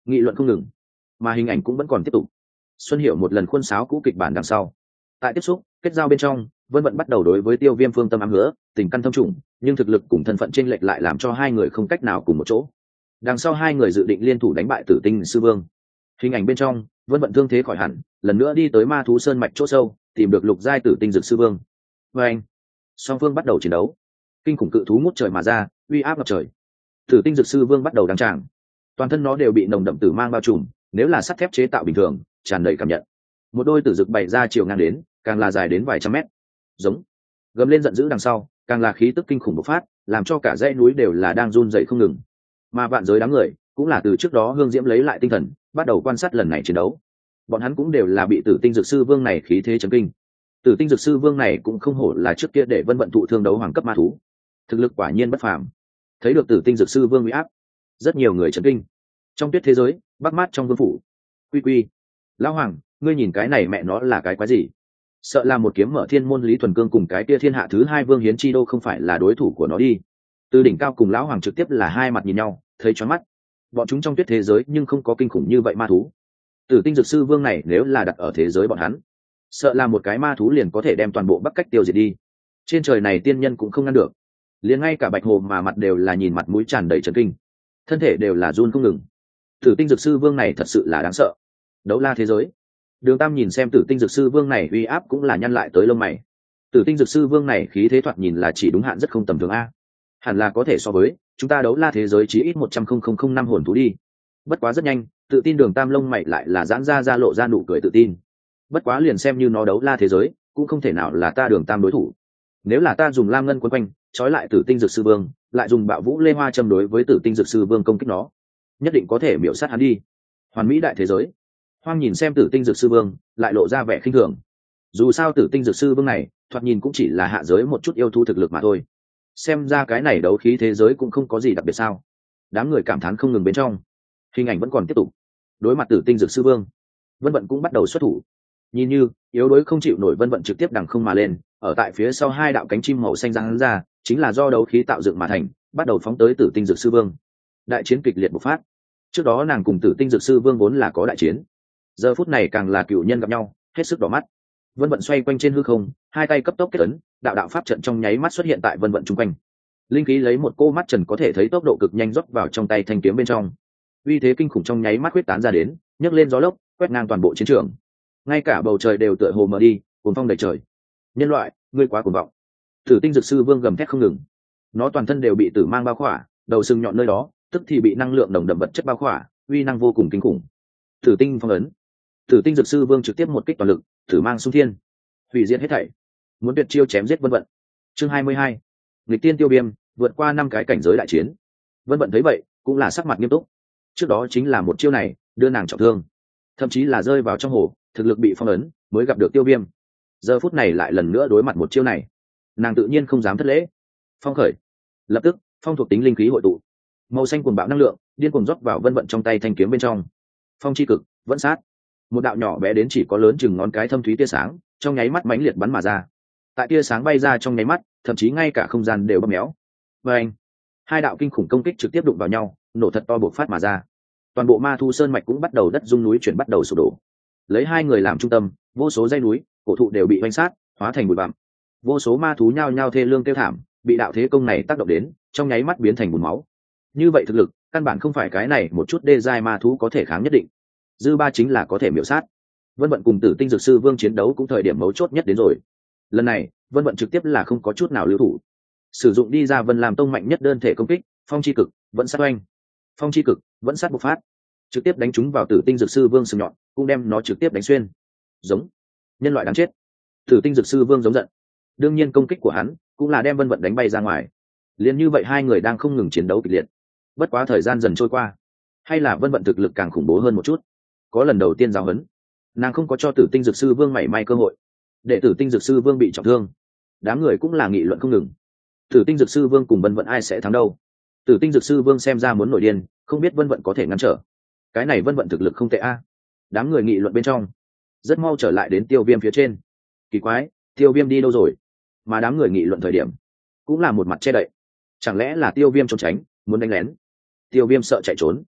nghị luận không ngừng, mà hình ảnh cũng vẫn còn tiếp tục. Xuân Hiểu một lần khuôn sáo cũ kịch bản đằng sau, tại tiếp xúc kết giao bên trong, Vân Vận bắt đầu đối với Tiêu Viêm phương tâm ám hứa, tình căn thâm trùng, nhưng thực lực cùng thân phận chênh lệch lại làm cho hai người không cách nào cùng một chỗ. Đằng sau hai người dự định liên thủ đánh bại Tử Tinh Sư Vương. Hình ảnh bên trong, Vân Vận thương thế khỏi hẳn, lần nữa đi tới Ma thú sơn mạch chỗ sâu, tìm được lục giai Tử Tinh Dược Sư Vương. Và anh, song phương bắt đầu chiến đấu. Kinh khủng cự thú ngút trời mà ra, uy áp ngập trời. Tử Tinh Dược Sư Vương bắt đầu đăng tràng. Toàn thân nó đều bị nồng đậm tử mang bao trùm, nếu là sắt thép chế tạo bình thường, tràn đầy cảm nhận. Một đôi tử dực bày ra chiều ngang đến, càng là dài đến vài trăm mét. Giống gầm lên giận dữ đằng sau, càng là khí tức kinh khủng bộc phát, làm cho cả dãy núi đều là đang run rẩy không ngừng. Mà vạn giới đám người cũng là từ trước đó hương diễm lấy lại tinh thần, bắt đầu quan sát lần này chiến đấu. Bọn hắn cũng đều là bị Tử Tinh Dược Sư Vương này khí thế chấn kinh. Tử Tinh Dược Sư Vương này cũng không hổ là trước kia để Vân Vận thụ thương đấu hoàng cấp ma thú, thực lực quả nhiên bất phàm. Thấy được Tử Tinh Dược Sư Vương uy áp, rất nhiều người chấn kinh. Trong tuyết thế giới, bắc mát trong vương phủ, quy quy, lão hoàng, ngươi nhìn cái này mẹ nó là cái quái gì? Sợ là một kiếm mở thiên môn Lý Thuần Cương cùng cái kia thiên hạ thứ hai Vương Hiến Chi Đô không phải là đối thủ của nó đi. Từ đỉnh cao cùng lão hoàng trực tiếp là hai mặt nhìn nhau, thấy choáng mắt. Bọn chúng trong tuyết thế giới nhưng không có kinh khủng như vậy ma thú. Tử Tinh Dược Sư Vương này nếu là đặt ở thế giới bọn hắn, sợ là một cái ma thú liền có thể đem toàn bộ Bắc Cách tiêu diệt đi. Trên trời này tiên nhân cũng không ngăn được, liền ngay cả Bạch Hồ mà mặt đều là nhìn mặt mũi tràn đầy chấn kinh, thân thể đều là run không ngừng. Tử Tinh Dược Sư Vương này thật sự là đáng sợ. Đấu la thế giới, Đường Tam nhìn xem Tử Tinh Dược Sư Vương này uy áp cũng là nhăn lại tới lông mày. Tử Tinh Dược Sư Vương này khí thế thoạt nhìn là chỉ đúng hạn rất không tầm thường a, hẳn là có thể so với chúng ta đấu la thế giới chí ít một trăm nghìn năm hồn thú đi. Bất quá rất nhanh, tự tin Đường Tam lông mày lại là giãn ra ra lộ ra nụ cười tự tin. Bất quá liền xem như nó đấu la thế giới, cũng không thể nào là ta Đường Tam đối thủ. Nếu là ta dùng lam ngân quấn quanh, trói lại Tử Tinh Dược Sư Vương, lại dùng bạo vũ lê hoa châm đối với Tử Tinh Dược Sư Vương công kích nó, nhất định có thể miểu sát hắn đi. Hoàn mỹ đại thế giới. Hoang nhìn xem Tử Tinh Dược Sư Vương, lại lộ ra vẻ khinh thường. Dù sao Tử Tinh Dược Sư Vương này, thoạt nhìn cũng chỉ là hạ giới một chút yêu thú thực lực mà thôi. Xem ra cái này đấu khí thế giới cũng không có gì đặc biệt sao? Đám người cảm thán không ngừng bên trong. Hình ảnh vẫn còn tiếp tục. Đối mặt Tử Tinh Dược Sư Vương, Vân Vận cũng bắt đầu xuất thủ. Nhìn như yếu đuối không chịu nổi, Vân Vận trực tiếp đằng không mà lên, ở tại phía sau hai đạo cánh chim màu xanh giáng ra, chính là do đấu khí tạo dựng mà thành, bắt đầu phóng tới Tử Tinh Dược Sư Vương. Đại chiến kịch liệt bộc phát. Trước đó nàng cùng Tử Tinh Dược Sư Vương vốn là có đại chiến, giờ phút này càng là cựu nhân gặp nhau, hết sức đỏ mắt. Vân Vận xoay quanh trên hư không, hai tay cấp tốc kết ấn, đạo đạo pháp trận trong nháy mắt xuất hiện tại Vân Vận chung quanh. Linh khí lấy một cô mắt trần có thể thấy tốc độ cực nhanh rót vào trong tay thanh kiếm bên trong. Uy thế kinh khủng trong nháy mắt huyết tán ra đến, nhấc lên gió lốc, quét ngang toàn bộ chiến trường. Ngay cả bầu trời đều tựa hồ mở đi, cuồng phong đầy trời. Nhân loại, ngươi quá cuồng vọng. Tử Tinh Dược Sư Vương gầm thét không ngừng. Nó toàn thân đều bị tử mang bao khỏa, đầu sừng nhọn nơi đó, tức thì bị năng lượng nồng đậm vật chất bao khỏa, uy năng vô cùng kinh khủng. Tử Tinh phong ấn. Tử Tinh Dược Sư Vương trực tiếp một kích toàn lực, thử mang xung thiên, hủy diệt hết thảy, muốn tuyệt chiêu chém giết Vân Vận. Chương hai mươi hai, nghịch tiên tiêu viêm, vượt qua năm cái cảnh giới đại chiến. Vân Vận thấy vậy, cũng là sắc mặt nghiêm túc. Trước đó chính là một chiêu này, đưa nàng trọng thương, thậm chí là rơi vào trong hồ, thực lực bị phong ấn, mới gặp được tiêu viêm. Giờ phút này lại lần nữa đối mặt một chiêu này, nàng tự nhiên không dám thất lễ. Phong khởi, lập tức, phong thuộc tính linh khí hội tụ, màu xanh cuồng bạo năng lượng, điên cuồng rót vào Vân Vận trong tay thanh kiếm bên trong. Phong chi cực, vẫn sát. Một đạo nhỏ bé đến chỉ có lớn chừng ngón cái thâm thúy tia sáng, trong nháy mắt mãnh liệt bắn mà ra. Tại tia sáng bay ra trong nháy mắt, thậm chí ngay cả không gian đều bóp méo. Và anh, hai đạo kinh khủng công kích trực tiếp đụng vào nhau, nổ thật to bộc phát mà ra. Toàn bộ Ma Thu Sơn mạch cũng bắt đầu đất rung núi chuyển, bắt đầu sụp đổ. Lấy hai người làm trung tâm, vô số dãy núi, cổ thụ đều bị vành sát, hóa thành bụi bặm. Vô số ma thú nhao nhao thê lương kêu thảm, bị đạo thế công này tác động đến, trong nháy mắt biến thành bùn máu. Như vậy thực lực, căn bản không phải cái này một chút đê giai ma thú có thể kháng nhất định. Dư ba chính là có thể miểu sát. Vân Vận cùng Tử Tinh Dược Sư Vương chiến đấu cũng thời điểm mấu chốt nhất đến rồi. Lần này, Vân Vận trực tiếp là không có chút nào lưu thủ, sử dụng đi ra Vân Lam Tông mạnh nhất đơn thể công kích, Phong chi cực, vẫn sát oanh. Phong chi cực, vẫn sát bộc phát, trực tiếp đánh trúng vào Tử Tinh Dược Sư Vương sừng nhọn, cũng đem nó trực tiếp đánh xuyên. Giống, nhân loại đáng chết. Tử Tinh Dược Sư Vương giống giận. Đương nhiên công kích của hắn cũng là đem Vân Vận đánh bay ra ngoài. Liên như vậy hai người đang không ngừng chiến đấu kịch liệt. Bất quá thời gian dần trôi qua, hay là Vân Vận thực lực càng khủng bố hơn một chút. Có lần đầu tiên giáo huấn, nàng không có cho Tử Tinh Dược Sư Vương mảy may cơ hội, để Tử Tinh Dược Sư Vương bị trọng thương. Đám người cũng là nghị luận không ngừng. Tử Tinh Dược Sư Vương cùng Vân Vận ai sẽ thắng đâu? Tử Tinh Dược Sư Vương xem ra muốn nổi điên, không biết Vân Vận có thể ngăn trở. Cái này Vân Vận thực lực không tệ a. Đám người nghị luận bên trong, rất mau trở lại đến Tiêu Viêm phía trên. Kỳ quái, Tiêu Viêm đi đâu rồi? Mà đám người nghị luận thời điểm, cũng là một mặt che đậy. Chẳng lẽ là Tiêu Viêm trốn tránh, muốn đánh lén? Tiêu Viêm sợ chạy trốn.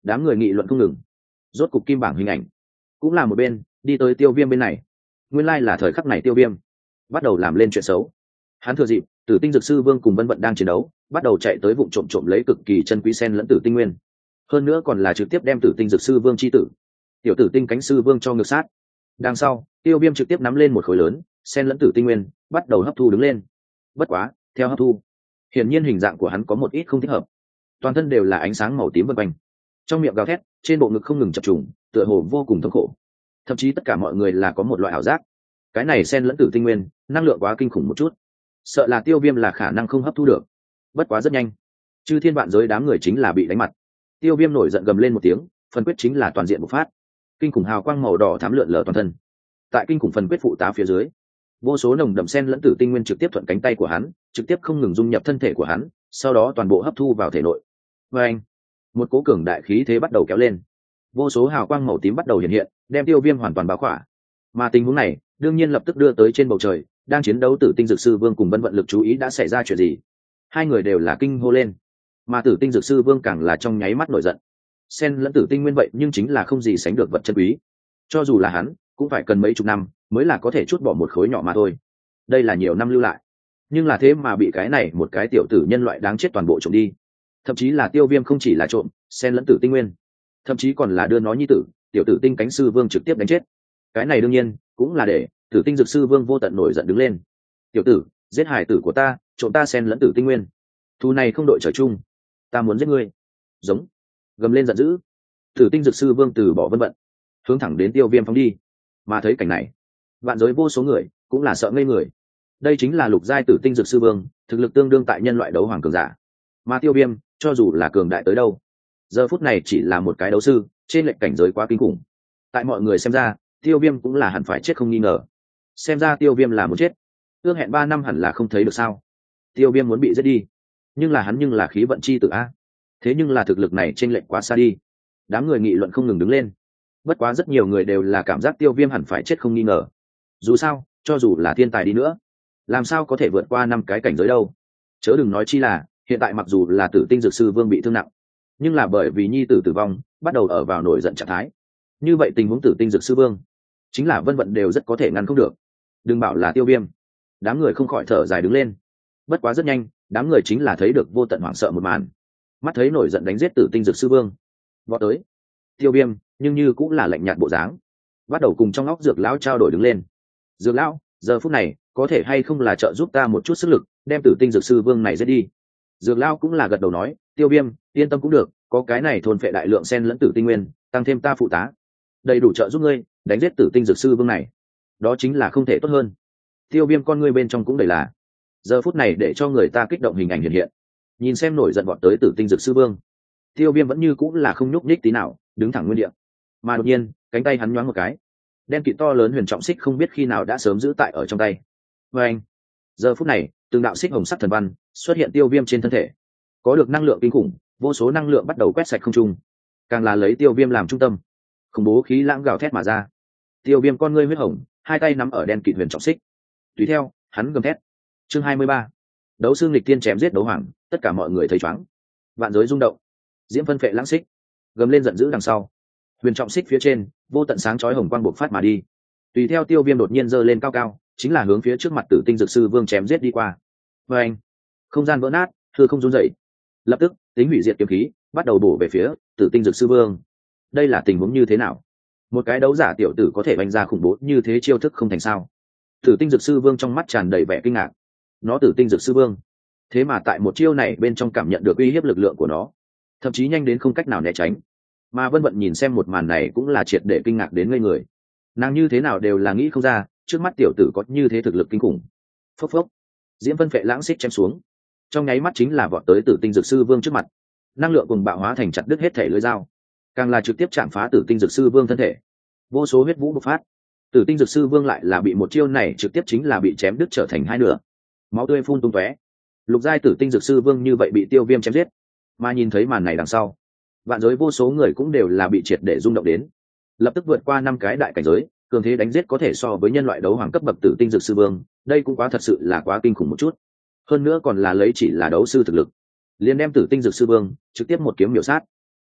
đám người nghị luận không ngừng. Rốt cục kim bảng hình ảnh cũng là một bên đi tới Tiêu Viêm bên này. Nguyên lai là thời khắc này Tiêu Viêm bắt đầu làm lên chuyện xấu. Hắn thừa dịp Tử Tinh Dược Sư Vương cùng Vân Vận đang chiến đấu, bắt đầu chạy tới vụ trộm trộm lấy cực kỳ chân quý sen lẫn tử tinh nguyên, hơn nữa còn là trực tiếp đem Tử Tinh Dược Sư Vương chi tử, tiểu tử tinh cánh sư vương cho ngược sát. Đằng sau, Tiêu Viêm trực tiếp nắm lên một khối lớn sen lẫn tử tinh nguyên, bắt đầu hấp thu đứng lên. Bất quá, theo hấp thu, hiển nhiên hình dạng của hắn có một ít không thích hợp, toàn thân đều là ánh sáng màu tím vân quanh, trong miệng gào thét, trên bộ ngực không ngừng chập trùng, tựa hồ vô cùng thống khổ. Thậm chí tất cả mọi người là có một loại ảo giác, cái này sen lẫn tử tinh nguyên năng lượng quá kinh khủng một chút, sợ là Tiêu Viêm là khả năng không hấp thu được. Bất quá rất nhanh, chư thiên vạn giới đám người chính là bị đánh mặt. Tiêu Viêm nổi giận gầm lên một tiếng, phần quyết chính là toàn diện bộc phát, kinh khủng hào quang màu đỏ thắm lượn lờ toàn thân. Tại kinh khủng phần quyết phụ tá phía dưới, vô số nồng đậm sen lẫn tử tinh nguyên trực tiếp thuận cánh tay của hắn, trực tiếp không ngừng dung nhập thân thể của hắn, sau đó toàn bộ hấp thu vào thể nội. Và anh, một cố cường đại khí thế bắt đầu kéo lên, vô số hào quang màu tím bắt đầu hiện hiện, đem Tiêu Viêm hoàn toàn bao khỏa. Mà tình huống này đương nhiên lập tức đưa tới trên bầu trời đang chiến đấu Tử Tinh Dược Sư Vương cùng Vân Vận lực chú ý đã xảy ra chuyện gì. Hai người đều là kinh hô lên, mà Tử Tinh Dược Sư Vương càng là trong nháy mắt nổi giận. Sen lẫn tử tinh nguyên vậy nhưng chính là không gì sánh được vật chân quý, cho dù là hắn cũng phải cần mấy chục năm mới là có thể chút bỏ một khối nhỏ mà thôi. Đây là nhiều năm lưu lại, nhưng là thế mà bị cái này một cái tiểu tử nhân loại đáng chết toàn bộ trộm đi. Thậm chí là Tiêu Viêm không chỉ là trộm sen lẫn tử tinh nguyên, thậm chí còn là đưa nó nhi tử tiểu tử tinh cánh sư vương trực tiếp đánh chết. Cái này đương nhiên cũng là để Tử Tinh Dược Sư Vương vô tận nổi giận đứng lên. Tiểu tử, giết hải tử của ta, trộm ta sen lẫn tử tinh nguyên, thù này không đội trời chung, ta muốn giết ngươi. Giống, gầm lên giận dữ, Tử Tinh Dược Sư Vương từ bỏ Vân Vận, hướng thẳng đến Tiêu Viêm phóng đi. Mà thấy cảnh này, vạn giới vô số người cũng là sợ ngây người. Đây chính là lục giai Tử Tinh Dược Sư Vương, thực lực tương đương tại nhân loại đấu hoàng cường giả. Mà Tiêu Viêm cho dù là cường đại tới đâu, giờ phút này chỉ là một cái đấu sư, trên lệnh cảnh giới quá kinh khủng. Tại mọi người xem ra, Tiêu Viêm cũng là hẳn phải chết không nghi ngờ. Xem ra Tiêu Viêm là muốn chết, ước hẹn ba năm hẳn là không thấy được sao. Tiêu Viêm muốn bị giết đi, nhưng là hắn nhưng là khí vận chi tử a, thế nhưng là thực lực này chênh lệch quá xa đi. Đám người nghị luận không ngừng đứng lên. Bất quá rất nhiều người đều là cảm giác Tiêu Viêm hẳn phải chết không nghi ngờ. Dù sao, cho dù là thiên tài đi nữa, làm sao có thể vượt qua năm cái cảnh giới đâu. Chớ đừng nói chi là hiện tại mặc dù là Tử Tinh Dược Sư Vương bị thương nặng, nhưng là bởi vì nhi tử tử vong bắt đầu ở vào nổi giận trạng thái. Như vậy tình huống Tử Tinh Dược Sư Vương chính là Vân Vận đều rất có thể ngăn không được, đừng bảo là Tiêu Viêm. Đám người không khỏi thở dài đứng lên. Bất quá rất nhanh, đám người chính là thấy được vô tận hoảng sợ một màn. Mắt thấy nổi giận đánh giết Tử Tinh Dược Sư Vương vọt tới Tiêu Viêm, nhưng như cũng là lạnh nhạt bộ dáng, bắt đầu cùng trong óc Dược lão trao đổi đứng lên. Dược lão, giờ phút này có thể hay không là trợ giúp ta một chút sức lực, đem Tử Tinh Dược Sư Vương này giết đi. Dược lão cũng là gật đầu nói, Tiêu Viêm yên tâm cũng được, có cái này thôn phệ đại lượng sen lẫn tử tinh nguyên, tăng thêm ta phụ tá, đầy đủ trợ giúp ngươi đánh giết Tử Tinh Dược Sư Vương này, đó chính là không thể tốt hơn. Tiêu Viêm con ngươi bên trong cũng đầy là giờ phút này để cho người ta kích động hình ảnh hiện hiện. Nhìn xem nổi giận vọt tới Tử Tinh Dược Sư Vương, Tiêu Viêm vẫn như cũng là không nhúc nhích tí nào, đứng thẳng nguyên địa. Mà đột nhiên cánh tay hắn nhoáng một cái, đen kịt to lớn huyền trọng xích không biết khi nào đã sớm giữ tại ở trong tay. Và anh, giờ phút này từng đạo xích hồng sắc thần văn xuất hiện Tiêu Viêm trên thân thể, có được năng lượng kinh khủng, vô số năng lượng bắt đầu quét sạch không trung, càng là lấy Tiêu Viêm làm trung tâm, khủng bố khí lãng gào thét mà ra. Tiêu Viêm con ngươi huyết hồng, hai tay nắm ở đen kịt huyền trọng xích, tùy theo hắn gầm thét. Chương hai mươi ba, đấu sư nghịch tiên chém giết đấu hoàng, tất cả mọi người thấy choáng, vạn giới rung động. Diễm phân phệ lãng xích gầm lên giận dữ, đằng sau huyền trọng xích phía trên vô tận sáng chói hồng quang bộc phát mà đi. Tùy theo Tiêu Viêm đột nhiên giơ lên cao cao, chính là hướng phía trước mặt Tử Tinh Dược Sư Vương chém giết đi qua. Và anh, không gian vỡ nát, hư không rung dậy. Lập tức tính hủy diệt kiếm khí bắt đầu bổ về phía Tử Tinh Dược Sư Vương. Đây là tình huống như thế nào? Một cái đấu giả tiểu tử có thể đánh ra khủng bố như thế chiêu thức không thành sao? Tử Tinh Dược Sư Vương trong mắt tràn đầy vẻ kinh ngạc. Nó Tử Tinh Dược Sư Vương, thế mà tại một chiêu này bên trong cảm nhận được uy hiếp lực lượng của nó, thậm chí nhanh đến không cách nào né tránh. Mà Vân Vận nhìn xem một màn này cũng là triệt để kinh ngạc đến ngây người. Nàng như thế nào đều là nghĩ không ra, trước mắt tiểu tử có như thế thực lực kinh khủng. Phốc phốc, Diễm Vân Phệ lãng xích chém xuống, trong nháy mắt chính là vọt tới Tử Tinh Dược Sư Vương trước mặt. Năng lượng cùng bạo hóa thành chặt đứt hết thể lưỡi dao, càng là trực tiếp chạm phá Tử Tinh Dược Sư Vương thân thể. Vô số huyết vũ bộc phát, Tử Tinh Dược Sư Vương lại là bị một chiêu này trực tiếp chính là bị chém đứt trở thành hai nửa, máu tươi phun tung tóe. Lục giai Tử Tinh Dược Sư Vương như vậy bị Tiêu Viêm chém giết. Mà nhìn thấy màn này đằng sau, vạn giới vô số người cũng đều là bị triệt để rung động đến. Lập tức vượt qua năm cái đại cảnh giới, cường thế đánh giết có thể so với nhân loại đấu hoàng cấp bậc Tử Tinh Dược Sư Vương, đây cũng quá thật sự là quá kinh khủng một chút. Hơn nữa còn là lấy chỉ là đấu sư thực lực, liền đem Tử Tinh Dược Sư Vương trực tiếp một kiếm miểu sát.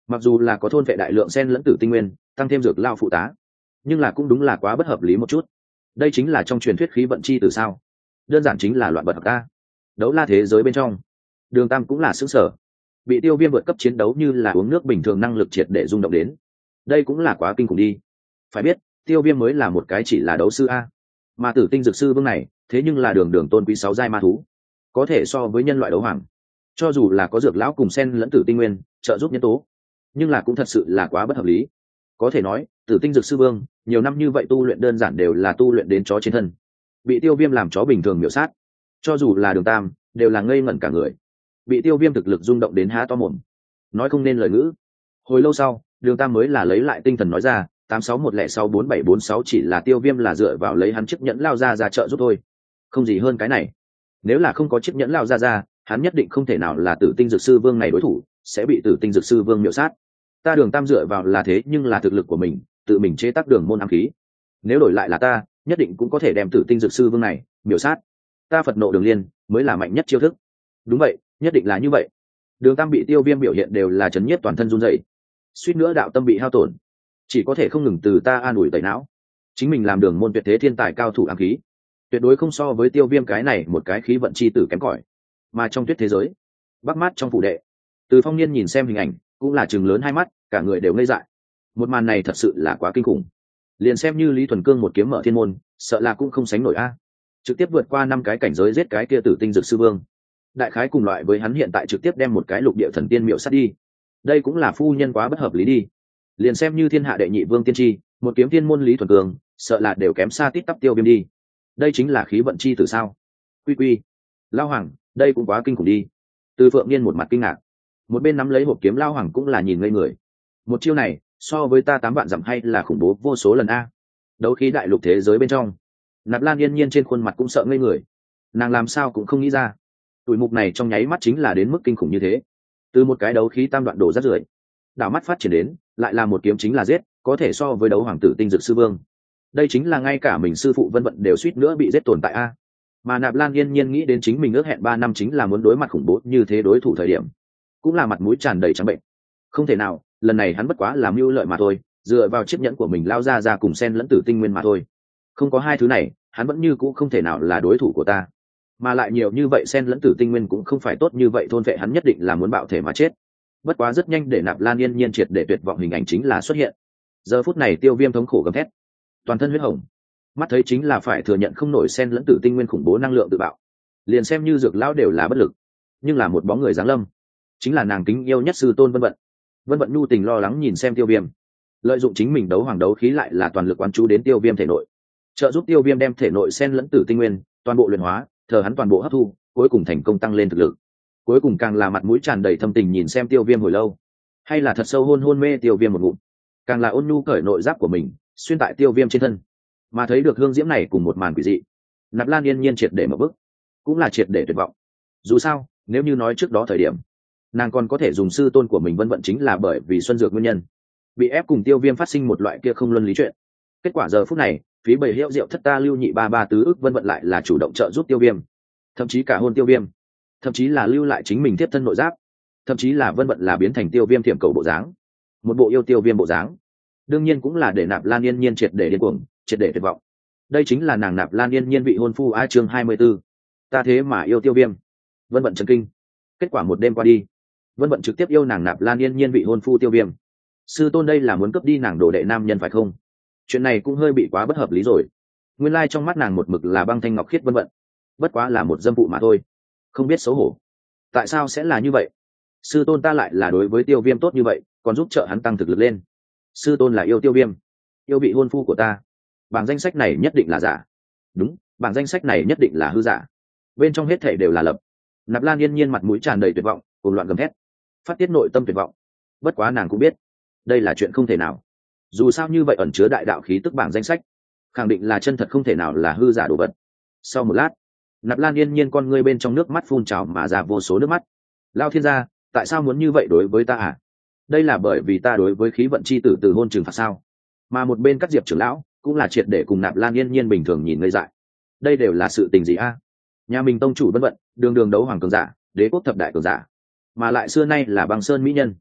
mặc dù là có thôn vệ đại lượng sen lẫn tử tinh nguyên tăng thêm dược lao phụ tá, nhưng là cũng đúng là quá bất hợp lý một chút. Đây chính là trong truyền thuyết khí vận chi từ sao? Đơn giản chính là loạn vật hợp ta. Đấu la thế giới bên trong, Đường Tam cũng là xứng sở, bị Tiêu Viêm vượt cấp chiến đấu như là uống nước bình thường năng lực triệt để rung động đến. Đây cũng là quá kinh khủng đi. Phải biết, Tiêu Viêm mới là một cái chỉ là đấu sư a, mà Tử Tinh Dược sư vương này, thế nhưng là đường đường tôn quý sáu giai ma thú, có thể so với nhân loại đấu hoàng. Cho dù là có dược lão cùng sen lẫn tử tinh nguyên trợ giúp nhân tố, nhưng là cũng thật sự là quá bất hợp lý. Có thể nói, Tử Tinh Dược sư vương nhiều năm như vậy tu luyện đơn giản đều là tu luyện đến chó trên thân, bị Tiêu Viêm làm chó bình thường miểu sát. Cho dù là Đường Tam đều là ngây ngẩn cả người, bị Tiêu Viêm thực lực rung động đến há to mồm, nói không nên lời ngữ. Hồi lâu sau, Đường Tam mới là lấy lại tinh thần nói ra, tám sáu một lẻ sáu bốn bảy bốn sáu chỉ là Tiêu Viêm là dựa vào lấy hắn chiếc nhẫn lao ra ra trợ giúp thôi, không gì hơn cái này. Nếu là không có chiếc nhẫn lao ra ra, hắn nhất định không thể nào là Tử Tinh Dược sư vương này đối thủ, sẽ bị Tử Tinh Dược sư vương miểu sát. Ta Đường Tam dựa vào là thế nhưng là thực lực của mình, tự mình chế tác đường môn ám khí. Nếu đổi lại là ta, nhất định cũng có thể đem Tử Tinh Dược sư vương này miểu sát. Ta Phật nộ đường liên mới là mạnh nhất chiêu thức. Đúng vậy, nhất định là như vậy. Đường Tam bị Tiêu Viêm biểu hiện đều là chấn nhiếp toàn thân run rẩy, suýt nữa đạo tâm bị hao tổn, chỉ có thể không ngừng từ ta an ủi tẩy não. Chính mình làm đường môn tuyệt thế thiên tài cao thủ ám khí, tuyệt đối không so với Tiêu Viêm cái này một cái khí vận chi tử kém cỏi. Mà trong tuyết thế giới, Bắc Mát trong phủ đệ, Từ Phong Niên nhìn xem hình ảnh, cũng là trừng lớn hai mắt, cả người đều ngây dại. Một màn này thật sự là quá kinh khủng. Liền xem như Lý Thuần Cương một kiếm mở thiên môn, sợ là cũng không sánh nổi a. Trực tiếp vượt qua năm cái cảnh giới giết cái kia Tử Tinh Dược sư vương. Đại khái cùng loại với hắn hiện tại trực tiếp đem một cái lục địa thần tiên miệu sát đi. Đây cũng là phu nhân quá bất hợp lý đi. Liền xem như thiên hạ đệ nhị vương tiên tri, một kiếm thiên môn Lý Thuần Cương, sợ là đều kém xa tít tắp Tiêu Viêm đi. Đây chính là khí vận chi từ sao? Quy quy, Lao Hoàng, đây cũng quá kinh khủng đi. Từ Phượng Niên một mặt kinh ngạc, một bên nắm lấy hộp kiếm Lao Hoàng cũng là nhìn ngây người. Một chiêu này, so với ta tám vạn dặm hay là khủng bố vô số lần a. Đấu khí đại lục thế giới bên trong, Nạp Lan Yên Nhiên trên khuôn mặt cũng sợ ngây người. Nàng làm sao cũng không nghĩ ra, tuổi mục này trong nháy mắt chính là đến mức kinh khủng như thế. Từ một cái đấu khí tam đoạn đổ rất rưởi, đảo mắt phát triển đến, lại là một kiếm chính là giết, có thể so với đấu hoàng Tử Tinh Dược sư vương. Đây chính là ngay cả mình sư phụ Vân Vận đều suýt nữa bị giết tồn tại a. Mà Nạp Lan Yên Nhiên nghĩ đến chính mình ước hẹn ba năm chính là muốn đối mặt khủng bố như thế đối thủ thời điểm, cũng là mặt mũi tràn đầy trắng bệnh. Không thể nào, lần này hắn bất quá làm mưu lợi mà thôi, dựa vào chiếc nhẫn của mình lao ra ra cùng sen lẫn tử tinh nguyên mà thôi. Không có hai thứ này, hắn vẫn như cũ không thể nào là đối thủ của ta. Mà lại nhiều như vậy sen lẫn tử tinh nguyên cũng không phải tốt như vậy, thôn vệ hắn nhất định là muốn bạo thể mà chết. Bất quá rất nhanh để Nạp Lan Yên Nhiên triệt để tuyệt vọng hình ảnh chính là xuất hiện. Giờ phút này Tiêu Viêm thống khổ gầm thét, toàn thân huyết hồng, mắt thấy chính là phải thừa nhận không nổi sen lẫn tử tinh nguyên khủng bố năng lượng tự bạo. Liền xem như dược lão đều là bất lực, nhưng là một bóng người giáng lâm, chính là nàng kính yêu nhất sư tôn Vân Vận. Vân Vận nhu tình lo lắng nhìn xem Tiêu Viêm, lợi dụng chính mình đấu hoàng đấu khí lại là toàn lực quán chú đến Tiêu Viêm thể nội, trợ giúp Tiêu Viêm đem thể nội sen lẫn tử tinh nguyên toàn bộ luyện hóa, thờ hắn toàn bộ hấp thu, cuối cùng thành công tăng lên thực lực. Cuối cùng càng là mặt mũi tràn đầy thâm tình nhìn xem Tiêu Viêm hồi lâu, hay là thật sâu hôn hôn mê Tiêu Viêm một ngụm, càng là ôn nhu cởi nội giáp của mình xuyên tại Tiêu Viêm trên thân. Mà thấy được hương diễm này cùng một màn quỷ dị, Nạp Lan Yên Nhiên triệt để mở bức, cũng là triệt để tuyệt vọng. Dù sao, nếu như nói trước đó thời điểm nàng còn có thể dùng sư tôn của mình Vân Vận chính là bởi vì xuân dược nguyên nhân, bị ép cùng Tiêu Viêm phát sinh một loại kia không luân lý chuyện. Kết quả giờ phút này, phí bầy hiệu rượu thất ta lưu nhị ba ba tứ ức Vân Vận lại là chủ động trợ giúp Tiêu Viêm, thậm chí cả hôn Tiêu Viêm, thậm chí là lưu lại chính mình tiếp thân nội giáp, thậm chí là Vân Vận là biến thành Tiêu Viêm thiểm cầu bộ dáng, một bộ yêu Tiêu Viêm bộ dáng. Đương nhiên cũng là để Nạp Lan Yên Nhiên triệt để điên cuồng, triệt để tuyệt vọng. Đây chính là nàng Nạp Lan Yên Nhiên vị hôn phu a. Chương hai mươi 24. Ta thế mà yêu Tiêu Viêm. Vân Vận chấn kinh. Kết quả một đêm qua đi, Vân Vận trực tiếp yêu nàng Nạp Lan Yên Nhiên vị hôn phu Tiêu Viêm. Sư tôn đây là muốn cướp đi nàng đồ đệ nam nhân phải không? Chuyện này cũng hơi bị quá bất hợp lý rồi. Nguyên lai trong mắt nàng một mực là băng thanh ngọc khiết Vân Vận, bất quá là một dâm phụ mà thôi. Không biết xấu hổ. Tại sao sẽ là như vậy? Sư tôn ta lại là đối với Tiêu Viêm tốt như vậy, còn giúp trợ hắn tăng thực lực lên. Sư tôn là yêu Tiêu Viêm, yêu vị hôn phu của ta. Bảng danh sách này nhất định là giả. Đúng, bảng danh sách này nhất định là hư giả. Bên trong hết thảy đều là lập. Nạp Lan Yên Nhiên mặt mũi tràn đầy tuyệt vọng, cuồng loạn gầm thét, phát tiết nội tâm tuyệt vọng. Bất quá nàng cũng biết, đây là chuyện không thể nào. Dù sao như vậy ẩn chứa đại đạo khí tức bảng danh sách, khẳng định là chân thật, không thể nào là hư giả đồ vật. Sau một lát, Nạp Lan Yên Nhiên con ngươi bên trong nước mắt phun trào mà ra vô số nước mắt. Lao thiên gia, tại sao muốn như vậy đối với ta à? Đây là bởi vì ta đối với khí vận chi tử từ hôn trừng phạt sao? Mà một bên các diệp trưởng lão cũng là triệt để cùng Nạp Lan Yên Nhiên bình thường nhìn ngây dại. Đây đều là sự tình gì a? Nhà mình tông chủ Vân Vận, đường đường đấu hoàng cường giả, đế quốc thập đại cường giả, mà lại xưa nay là băng sơn mỹ nhân,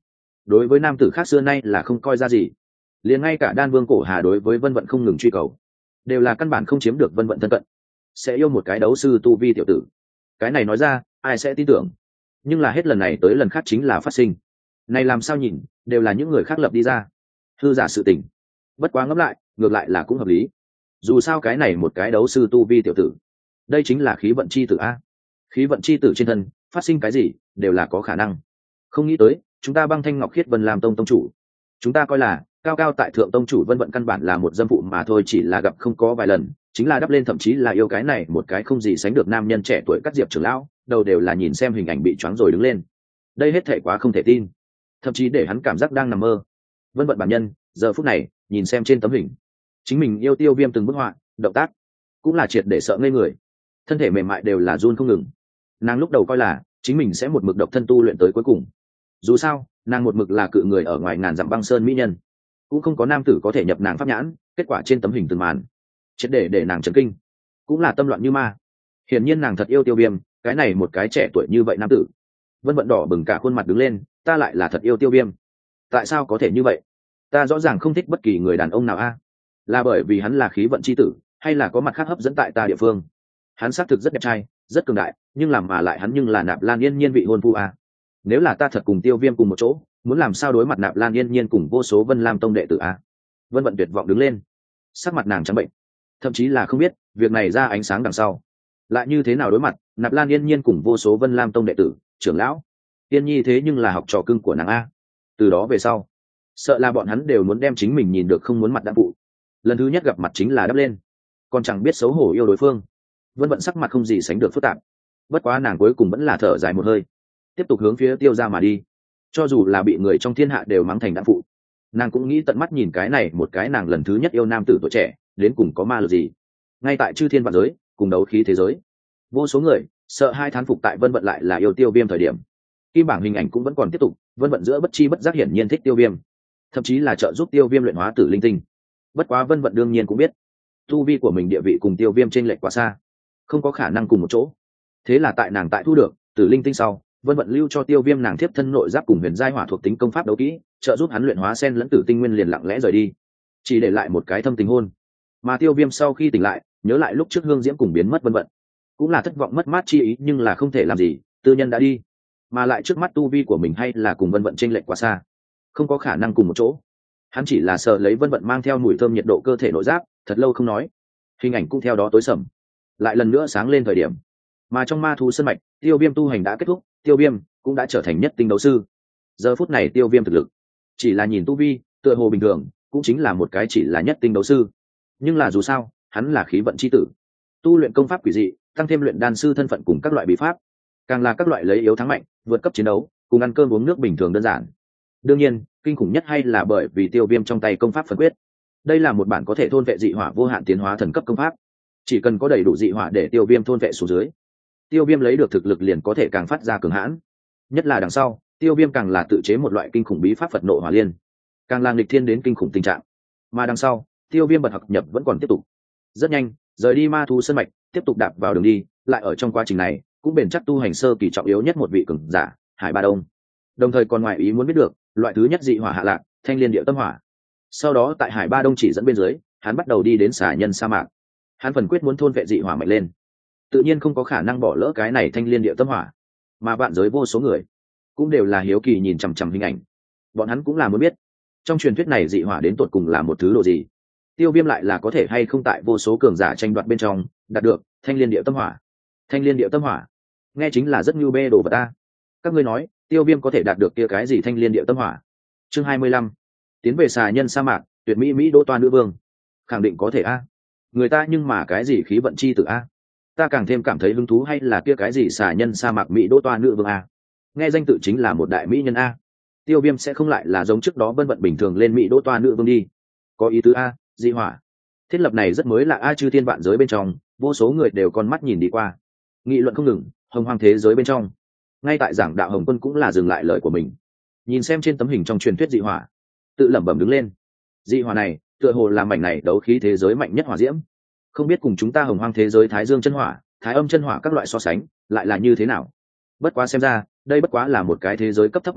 đối với nam tử khác xưa nay là không coi ra gì. Liền ngay cả đan vương cổ hà đối với vân vận không ngừng truy cầu, đều là căn bản không chiếm được vân vận thân cận. Sẽ yêu một cái đấu sư tu vi tiểu tử, cái này nói ra ai sẽ tin tưởng? Nhưng là hết lần này tới lần khác chính là phát sinh. Này làm sao nhìn đều là những người khác lập đi ra hư giả sự tình. Bất quá ngẫm lại ngược lại là cũng hợp lý. Dù sao cái này một cái đấu sư tu vi tiểu tử, đây chính là khí vận chi tử a. Khí vận chi tử trên thân phát sinh cái gì đều là có khả năng. Không nghĩ tới chúng ta băng thanh ngọc khiết vân làm tông tông chủ, chúng ta coi là cao cao tại thượng tông chủ vân vận căn bản là một dâm phụ mà thôi, chỉ là gặp không có vài lần chính là đắp lên, thậm chí là yêu cái này một cái không gì sánh được nam nhân trẻ tuổi cắt diệp trưởng lão, đầu đều là nhìn xem hình ảnh bị choáng rồi đứng lên. Đây hết thể quá không thể tin, thậm chí để hắn cảm giác đang nằm mơ. Vân vận bản nhân giờ phút này nhìn xem trên tấm hình chính mình yêu tiêu viêm từng bức họa động tác, cũng là triệt để sợ ngây người, thân thể mềm mại đều là run không ngừng. Nàng lúc đầu coi là chính mình sẽ một mực độc thân tu luyện tới cuối cùng. Dù sao nàng một mực là cự người ở ngoài ngàn dặm băng sơn mỹ nhân, cũng không có nam tử có thể nhập nàng pháp nhãn. Kết quả trên tấm hình từng màn triệt để để nàng chấn kinh, cũng là tâm loạn như ma. Hiển nhiên nàng thật yêu tiêu viêm, cái này một cái trẻ tuổi như vậy nam tử. Vân vận đỏ bừng cả khuôn mặt đứng lên, ta lại là thật yêu tiêu viêm. Tại sao có thể như vậy? Ta rõ ràng không thích bất kỳ người đàn ông nào a. Là bởi vì hắn là khí vận chi tử, hay là có mặt khác hấp dẫn tại ta địa phương? Hắn xác thực rất đẹp trai, rất cường đại, nhưng làm mà lại hắn nhưng là Nạp Lan Yên Nhiên vị hôn phu a. Nếu là ta thật cùng tiêu viêm cùng một chỗ, muốn làm sao đối mặt Nạp Lan Yên Nhiên cùng vô số Vân Lam tông đệ tử a? Vân vận tuyệt vọng đứng lên, sắc mặt nàng trắng bệnh, thậm chí là không biết việc này ra ánh sáng đằng sau lại như thế nào đối mặt Nạp Lan Yên Nhiên cùng vô số Vân Lam tông đệ tử trưởng lão. Yên Nhi thế nhưng là học trò cưng của nàng a. Từ đó về sau sợ là bọn hắn đều muốn đem chính mình nhìn được không muốn mặt đã phụ. Lần thứ nhất gặp mặt chính là đắp lên, còn chẳng biết xấu hổ yêu đối phương. Vân vận sắc mặt không gì sánh được phức tạp, bất quá nàng cuối cùng vẫn là thở dài một hơi, tiếp tục hướng phía tiêu ra mà đi. Cho dù là bị người trong thiên hạ đều mắng thành đã phụ, nàng cũng nghĩ tận mắt nhìn cái này một cái nàng lần thứ nhất yêu nam tử tuổi trẻ đến cùng có ma lực gì. Ngay tại chư thiên vạn giới cùng đấu khí thế giới, vô số người sợ hai thán phục tại vân vận lại là yêu tiêu viêm thời điểm. Kim bảng hình ảnh cũng vẫn còn tiếp tục, vân vận giữa bất chi bất giác hiển nhiên thích tiêu viêm, thậm chí là trợ giúp tiêu viêm luyện hóa tử linh tinh. Bất quá vân vận đương nhiên cũng biết tu vi của mình địa vị cùng tiêu viêm trên lệch quá xa, không có khả năng cùng một chỗ. Thế là tại nàng tại thu được tử linh tinh sau, vân vận lưu cho tiêu viêm nàng thiếp thân nội giáp cùng huyền giai hỏa thuộc tính công pháp đấu kỹ, trợ giúp hắn luyện hóa sen lẫn tử tinh nguyên, liền lặng lẽ rời đi, chỉ để lại một cái thâm tình hôn. Mà tiêu viêm sau khi tỉnh lại, nhớ lại lúc trước hương diễm cùng biến mất vân vận, cũng là thất vọng mất mát chi ý, nhưng là không thể làm gì, tư nhân đã đi, mà lại trước mắt tu vi của mình hay là cùng vân vận chênh lệch quá xa, không có khả năng cùng một chỗ. Hắn chỉ là sợ lấy vân vận mang theo mùi thơm nhiệt độ cơ thể nội giáp, thật lâu không nói, hình ảnh cũng theo đó tối sầm, lại lần nữa sáng lên thời điểm mà trong ma thú sân mạch, tiêu viêm tu hành đã kết thúc, tiêu viêm cũng đã trở thành nhất tinh đấu sư. Giờ phút này tiêu viêm thực lực chỉ là nhìn tu vi tựa hồ bình thường, cũng chính là một cái chỉ là nhất tinh đấu sư, nhưng là dù sao hắn là khí vận chi tử, tu luyện công pháp quỷ dị, tăng thêm luyện đan sư thân phận cùng các loại bí pháp, càng là các loại lấy yếu thắng mạnh, vượt cấp chiến đấu, cùng ăn cơm uống nước bình thường đơn giản. Đương nhiên kinh khủng nhất hay là bởi vì tiêu viêm trong tay công pháp phân quyết. Đây là một bản có thể thôn vệ dị hỏa vô hạn tiến hóa thần cấp công pháp, chỉ cần có đầy đủ dị hỏa để tiêu viêm thôn vệ xuống dưới, tiêu viêm lấy được thực lực liền có thể càng phát ra cường hãn. Nhất là đằng sau tiêu viêm càng là tự chế một loại kinh khủng bí pháp Phật nộ hỏa liên, càng là nghịch thiên đến kinh khủng tình trạng. Mà đằng sau tiêu viêm bật học nhập vẫn còn tiếp tục, rất nhanh rời đi ma thú sân mạch, tiếp tục đạp vào đường đi. Lại ở trong quá trình này cũng bền chắc tu hành sơ kỳ trọng yếu nhất một vị cường giả Hải Ba Đông, đồng thời còn ngoại ý muốn biết được loại thứ nhất dị hỏa hạ lạc thanh liên điệu tâm hỏa. Sau đó tại Hải Ba Đông chỉ dẫn bên dưới, hắn bắt đầu đi đến xà nhân sa mạc. Hắn phần quyết muốn thôn vệ dị hỏa mạnh lên, tự nhiên không có khả năng bỏ lỡ cái này thanh liên điệu tâm hỏa. Mà vạn giới vô số người cũng đều là hiếu kỳ nhìn chằm chằm hình ảnh, bọn hắn cũng là muốn biết trong truyền thuyết này dị hỏa đến tột cùng là một thứ đồ gì, tiêu viêm lại là có thể hay không tại vô số cường giả tranh đoạt bên trong đạt được thanh liên điệu tâm hỏa. Thanh liên điệu tâm hỏa nghe chính là rất như bê đồ vật ta. Các ngươi nói tiêu viêm có thể đạt được kia cái gì thanh liên điệu tâm hỏa? Chương hai mươi lăm, tiến về xà nhân sa mạc, tuyệt mỹ mỹ đỗ toa nữ vương. Khẳng định có thể a. Người ta nhưng mà cái gì khí vận chi tử a. Ta càng thêm cảm thấy hứng thú hay là kia cái gì xà nhân sa mạc mỹ đỗ toa nữ vương a. Nghe danh tự chính là một đại mỹ nhân a. Tiêu viêm sẽ không lại là giống trước đó vân vận bình thường lên mỹ đỗ toa nữ vương đi. Có ý tứ a, dị hỏa. Thiết lập này rất mới lạ a, chư thiên vạn giới bên trong, vô số người đều con mắt nhìn đi qua, nghị luận không ngừng. Hồng hoang thế giới bên trong, ngay tại giảng đạo Hồng Quân cũng là dừng lại lời của mình, nhìn xem trên tấm hình trong truyền thuyết dị hỏa, tự lẩm bẩm đứng lên. Dị hỏa này tựa hồ là mảnh này đấu khí thế giới mạnh nhất hỏa diễm, không biết cùng chúng ta hồng hoang thế giới thái dương chân hỏa, thái âm chân hỏa các loại so sánh lại là như thế nào. Bất quá xem ra đây bất quá là một cái thế giới cấp thấp mà thôi,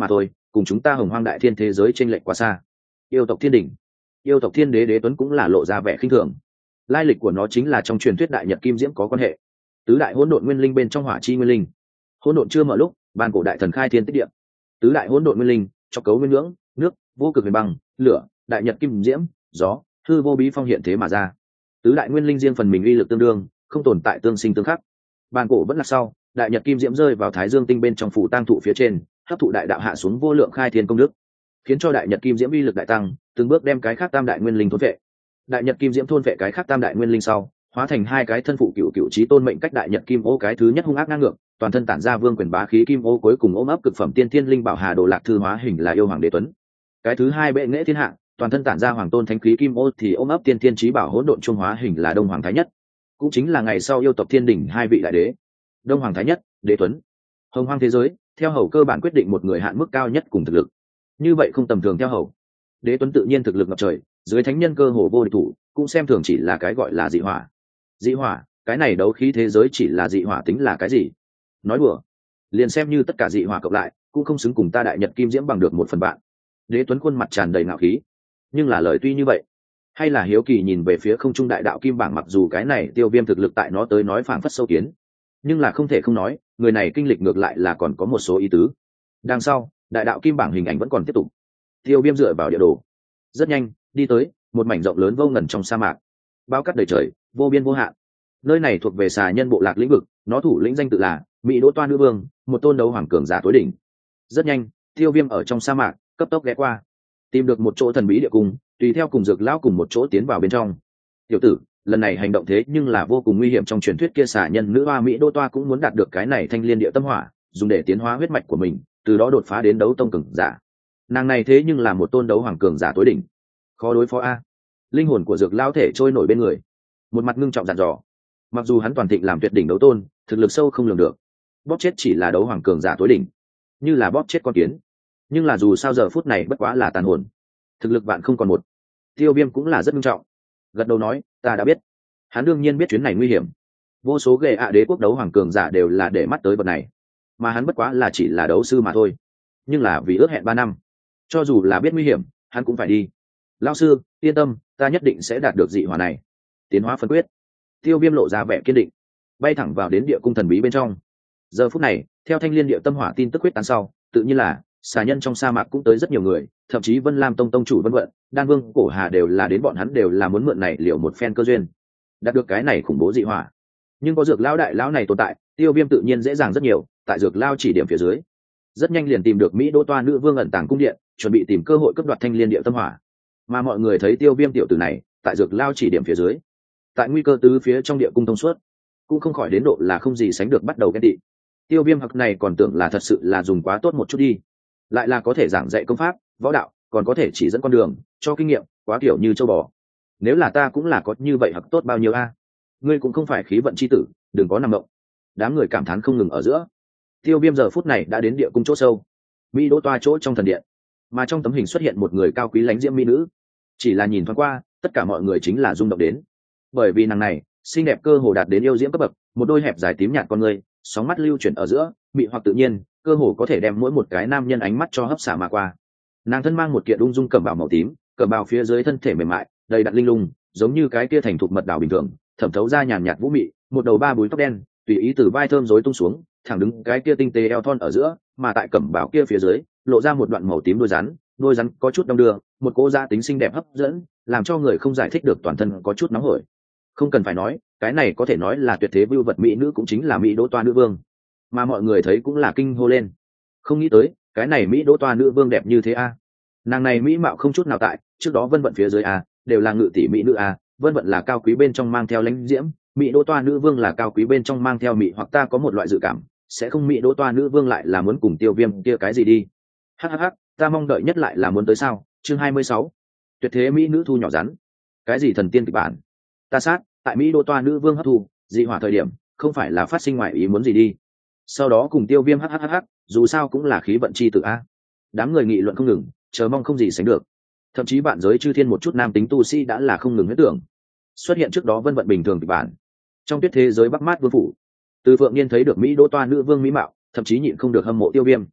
cùng chúng ta hồng hoang đại thiên thế giới chênh lệch quá xa. Yêu tộc thiên đỉnh, yêu tộc thiên đế đế tuấn cũng là lộ ra vẻ khinh thường. Lai lịch của nó chính là trong truyền thuyết đại nhật kim diễm có quan hệ. Tứ đại hỗn độn nguyên linh bên trong hỏa chi nguyên linh, hỗn độn chưa mở lúc, ban cổ đại thần khai thiên tích địa. Tứ đại hỗn độn nguyên linh, cho cấu nguyên ngưỡng, nước, vô cực huyền băng, lửa, đại nhật kim diễm, gió, hư vô bí phong hiện thế mà ra. Tứ đại nguyên linh riêng phần mình uy lực tương đương, không tồn tại tương sinh tương khắc. Ban cổ vẫn là sau, đại nhật kim diễm rơi vào thái dương tinh bên trong phủ tang thụ phía trên, hấp thụ đại đạo hạ xuống vô lượng khai thiên công đức, khiến cho đại nhật kim diễm uy lực đại tăng, từng bước đem cái khác tam đại nguyên linh thôn vệ. Đại nhật kim diễm thôn vệ cái khác tam đại nguyên linh sau, hóa thành hai cái thân phụ cựu cựu trí tôn mệnh cách đại nhật kim ô, cái thứ nhất hung ác ngang ngược, toàn thân tản ra vương quyền bá khí kim ô, cuối cùng ôm ấp cực phẩm tiên thiên linh bảo hà đồ lạc thư hóa hình là yêu hoàng đế tuấn. Cái thứ hai bệ nghệ thiên hạ, toàn thân tản ra hoàng tôn thánh khí kim ô thì ôm ấp tiên thiên trí bảo hỗn độn trung hóa hình là đông hoàng thái nhất, cũng chính là ngày sau yêu tộc thiên đỉnh hai vị đại đế, đông hoàng thái nhất, đế tuấn. Hồng hoang thế giới theo hầu cơ bản quyết định một người hạn mức cao nhất cùng thực lực, như vậy không tầm thường theo hầu. Đế tuấn tự nhiên thực lực ngập trời, dưới thánh nhân cơ hồ vô địch thủ, cũng xem thường chỉ là cái gọi là dị hỏa. Dị hỏa, cái này đấu khí thế giới chỉ là dị hỏa tính là cái gì? Nói đùa, liền xem như tất cả dị hỏa cộng lại cũng không xứng cùng ta đại nhật kim diễm bằng được một phần bạn. Đế tuấn khuôn mặt tràn đầy ngạo khí, nhưng là lời tuy như vậy, hay là hiếu kỳ nhìn về phía không trung đại đạo kim bảng. Mặc dù cái này tiêu viêm thực lực tại nó tới nói phảng phất sâu kiến, nhưng là không thể không nói, người này kinh lịch ngược lại là còn có một số ý tứ. Đằng sau đại đạo kim bảng hình ảnh vẫn còn tiếp tục. Tiêu viêm dựa vào địa đồ, rất nhanh đi tới một mảnh rộng lớn vô ngần trong sa mạc, bao cát đầy trời, vô biên vô hạn. Nơi này thuộc về xà nhân bộ lạc lĩnh vực, nó thủ lĩnh danh tự là Mỹ Đỗ Toa Nữ Vương, một tôn đấu hoàng cường giả tối đỉnh. Rất nhanh tiêu viêm ở trong sa mạc cấp tốc ghé qua, tìm được một chỗ thần bí địa cung, tùy theo cùng dược lão cùng một chỗ tiến vào bên trong. Tiểu tử, lần này hành động thế nhưng là vô cùng nguy hiểm. Trong truyền thuyết kia xà nhân nữ hoa Mỹ Đỗ Toa cũng muốn đạt được cái này thanh liên địa tâm hỏa, dùng để tiến hóa huyết mạch của mình, từ đó đột phá đến đấu tông cường giả. Nàng này thế nhưng là một tôn đấu hoàng cường giả tối đỉnh, khó đối phó a. Linh hồn của dược lão thể trôi nổi bên người, một mặt ngưng trọng dặn dò. Mặc dù hắn toàn thịnh làm tuyệt đỉnh đấu tôn, thực lực sâu không lường được, bóp chết chỉ là đấu hoàng cường giả tối đỉnh, như là bóp chết con kiến. Nhưng là dù sao giờ phút này bất quá là tàn hồn, thực lực bạn không còn một. Tiêu viêm cũng là rất nghiêm trọng, gật đầu nói, ta đã biết. Hắn đương nhiên biết chuyến này nguy hiểm, vô số ghệ ạ đế quốc đấu hoàng cường giả đều là để mắt tới vật này, mà hắn bất quá là chỉ là đấu sư mà thôi. Nhưng là vì ước hẹn ba năm, cho dù là biết nguy hiểm hắn cũng phải đi. Lão sư yên tâm, ta nhất định sẽ đạt được dị hỏa này. Tiến hóa phân quyết. Tiêu viêm lộ ra vẻ kiên định, bay thẳng vào đến địa cung thần bí bên trong. Giờ phút này theo thanh liên địa tâm hỏa tin tức quyết tán sau, tự nhiên là xà nhân trong sa mạc cũng tới rất nhiều người, thậm chí Vân Lam tông tông chủ Vân Vận, Đan Vương, Cổ Hà đều là đến. Bọn hắn đều là muốn mượn này liệu một phen cơ duyên, đạt được cái này khủng bố dị hỏa. Nhưng có dược lão đại lão này tồn tại, tiêu viêm tự nhiên dễ dàng rất nhiều. Tại dược lao chỉ điểm phía dưới, rất nhanh liền tìm được Mỹ Đỗ Toa Nữ Vương ẩn tàng cung điện, chuẩn bị tìm cơ hội cướp đoạt thanh liên địa tâm hỏa. Mà mọi người thấy tiêu viêm tiểu tử này tại dược lao chỉ điểm phía dưới, tại nguy cơ tứ phía trong địa cung thông suốt, cũng không khỏi đến độ là không gì sánh được bắt đầu ghen tị. Tiêu viêm học này còn tưởng là thật sự là dùng quá tốt một chút đi, lại là có thể giảng dạy công pháp võ đạo, còn có thể chỉ dẫn con đường, cho kinh nghiệm, quá kiểu như châu bò. Nếu là ta cũng là có như vậy học tốt bao nhiêu a. Ngươi cũng không phải khí vận c h i tử, đừng có nằm mộng. Đám người cảm thán không ngừng ở giữa. Tiêu viêm giờ phút này đã đến địa cung chỗ sâu, Mỹ Đỗ Toa chỗ trong thần điện, mà trong tấm hình xuất hiện một người cao quý lãnh diễm mỹ nữ. Chỉ là nhìn thoáng qua, tất cả mọi người chính là rung động đến, bởi vì nàng này xinh đẹp cơ hồ đạt đến yêu diễm cấp bậc, một đôi hẹp dài tím nhạt con người, sóng mắt lưu chuyển ở giữa, mị hoặc tự nhiên, cơ hồ có thể đem mỗi một cái nam nhân ánh mắt cho hấp xả mà qua. Nàng thân mang một kiện ung dung cẩm bào màu tím, cẩm bào phía dưới thân thể mềm mại đầy đặn linh lung, giống như cái kia thành thục mật đào bình thường, thẩm thấu ra nhàn nhạt vũ mị. Một đầu ba búi tóc đen tùy ý từ vai thơm rối tung xuống, thẳng đứng cái kia tinh tế eo thon ở giữa, mà tại cẩm bào kia phía dưới lộ ra một đoạn màu tím đôi rắn, đôi rắn có chút đong đưa, một cô gia tính xinh đẹp hấp dẫn, làm cho người không giải thích được, toàn thân có chút nóng hổi. Không cần phải nói, cái này có thể nói là tuyệt thế vưu vật mỹ nữ, cũng chính là Mỹ Đỗ Toa Nữ Vương. Mà mọi người thấy cũng là kinh hô lên, không nghĩ tới cái này Mỹ Đỗ Toa Nữ Vương đẹp như thế a. Nàng này mỹ mạo không chút nào tại trước đó Vân Vận phía dưới a đều là ngự tỷ mỹ nữ a. Vân Vận là cao quý bên trong mang theo lãnh diễm, Mỹ Đỗ Toa Nữ Vương là cao quý bên trong mang theo mị hoặc. Ta có một loại dự cảm, sẽ không Mỹ Đỗ Toa Nữ Vương lại là muốn cùng Tiêu Viêm kia cái gì đi. Hhh, ta mong đợi nhất lại là muốn tới sao. Chương hai mươi sáu, tuyệt thế mỹ nữ thu nhỏ rắn. Cái gì thần tiên kịch bản? Ta sát, tại Mỹ Đỗ Toa Nữ Vương hấp thu dị hỏa thời điểm, không phải là phát sinh ngoại ý muốn gì đi. Sau đó cùng Tiêu Viêm hhh, dù sao cũng là khí vận chi tử a. Đám người nghị luận không ngừng, chờ mong không gì sánh được. Thậm chí bạn giới chư thiên một chút nam tính tu sĩ đã là không ngừng huyết tưởng. Xuất hiện trước đó Vân Vận bình thường kịch bản. Trong tuyết thế giới Bắc Mát Vương phủ, Từ Phượng Niên thấy được Mỹ Đỗ Toa Nữ Vương mỹ mạo, thậm chí nhịn không được hâm mộ Tiêu Viêm.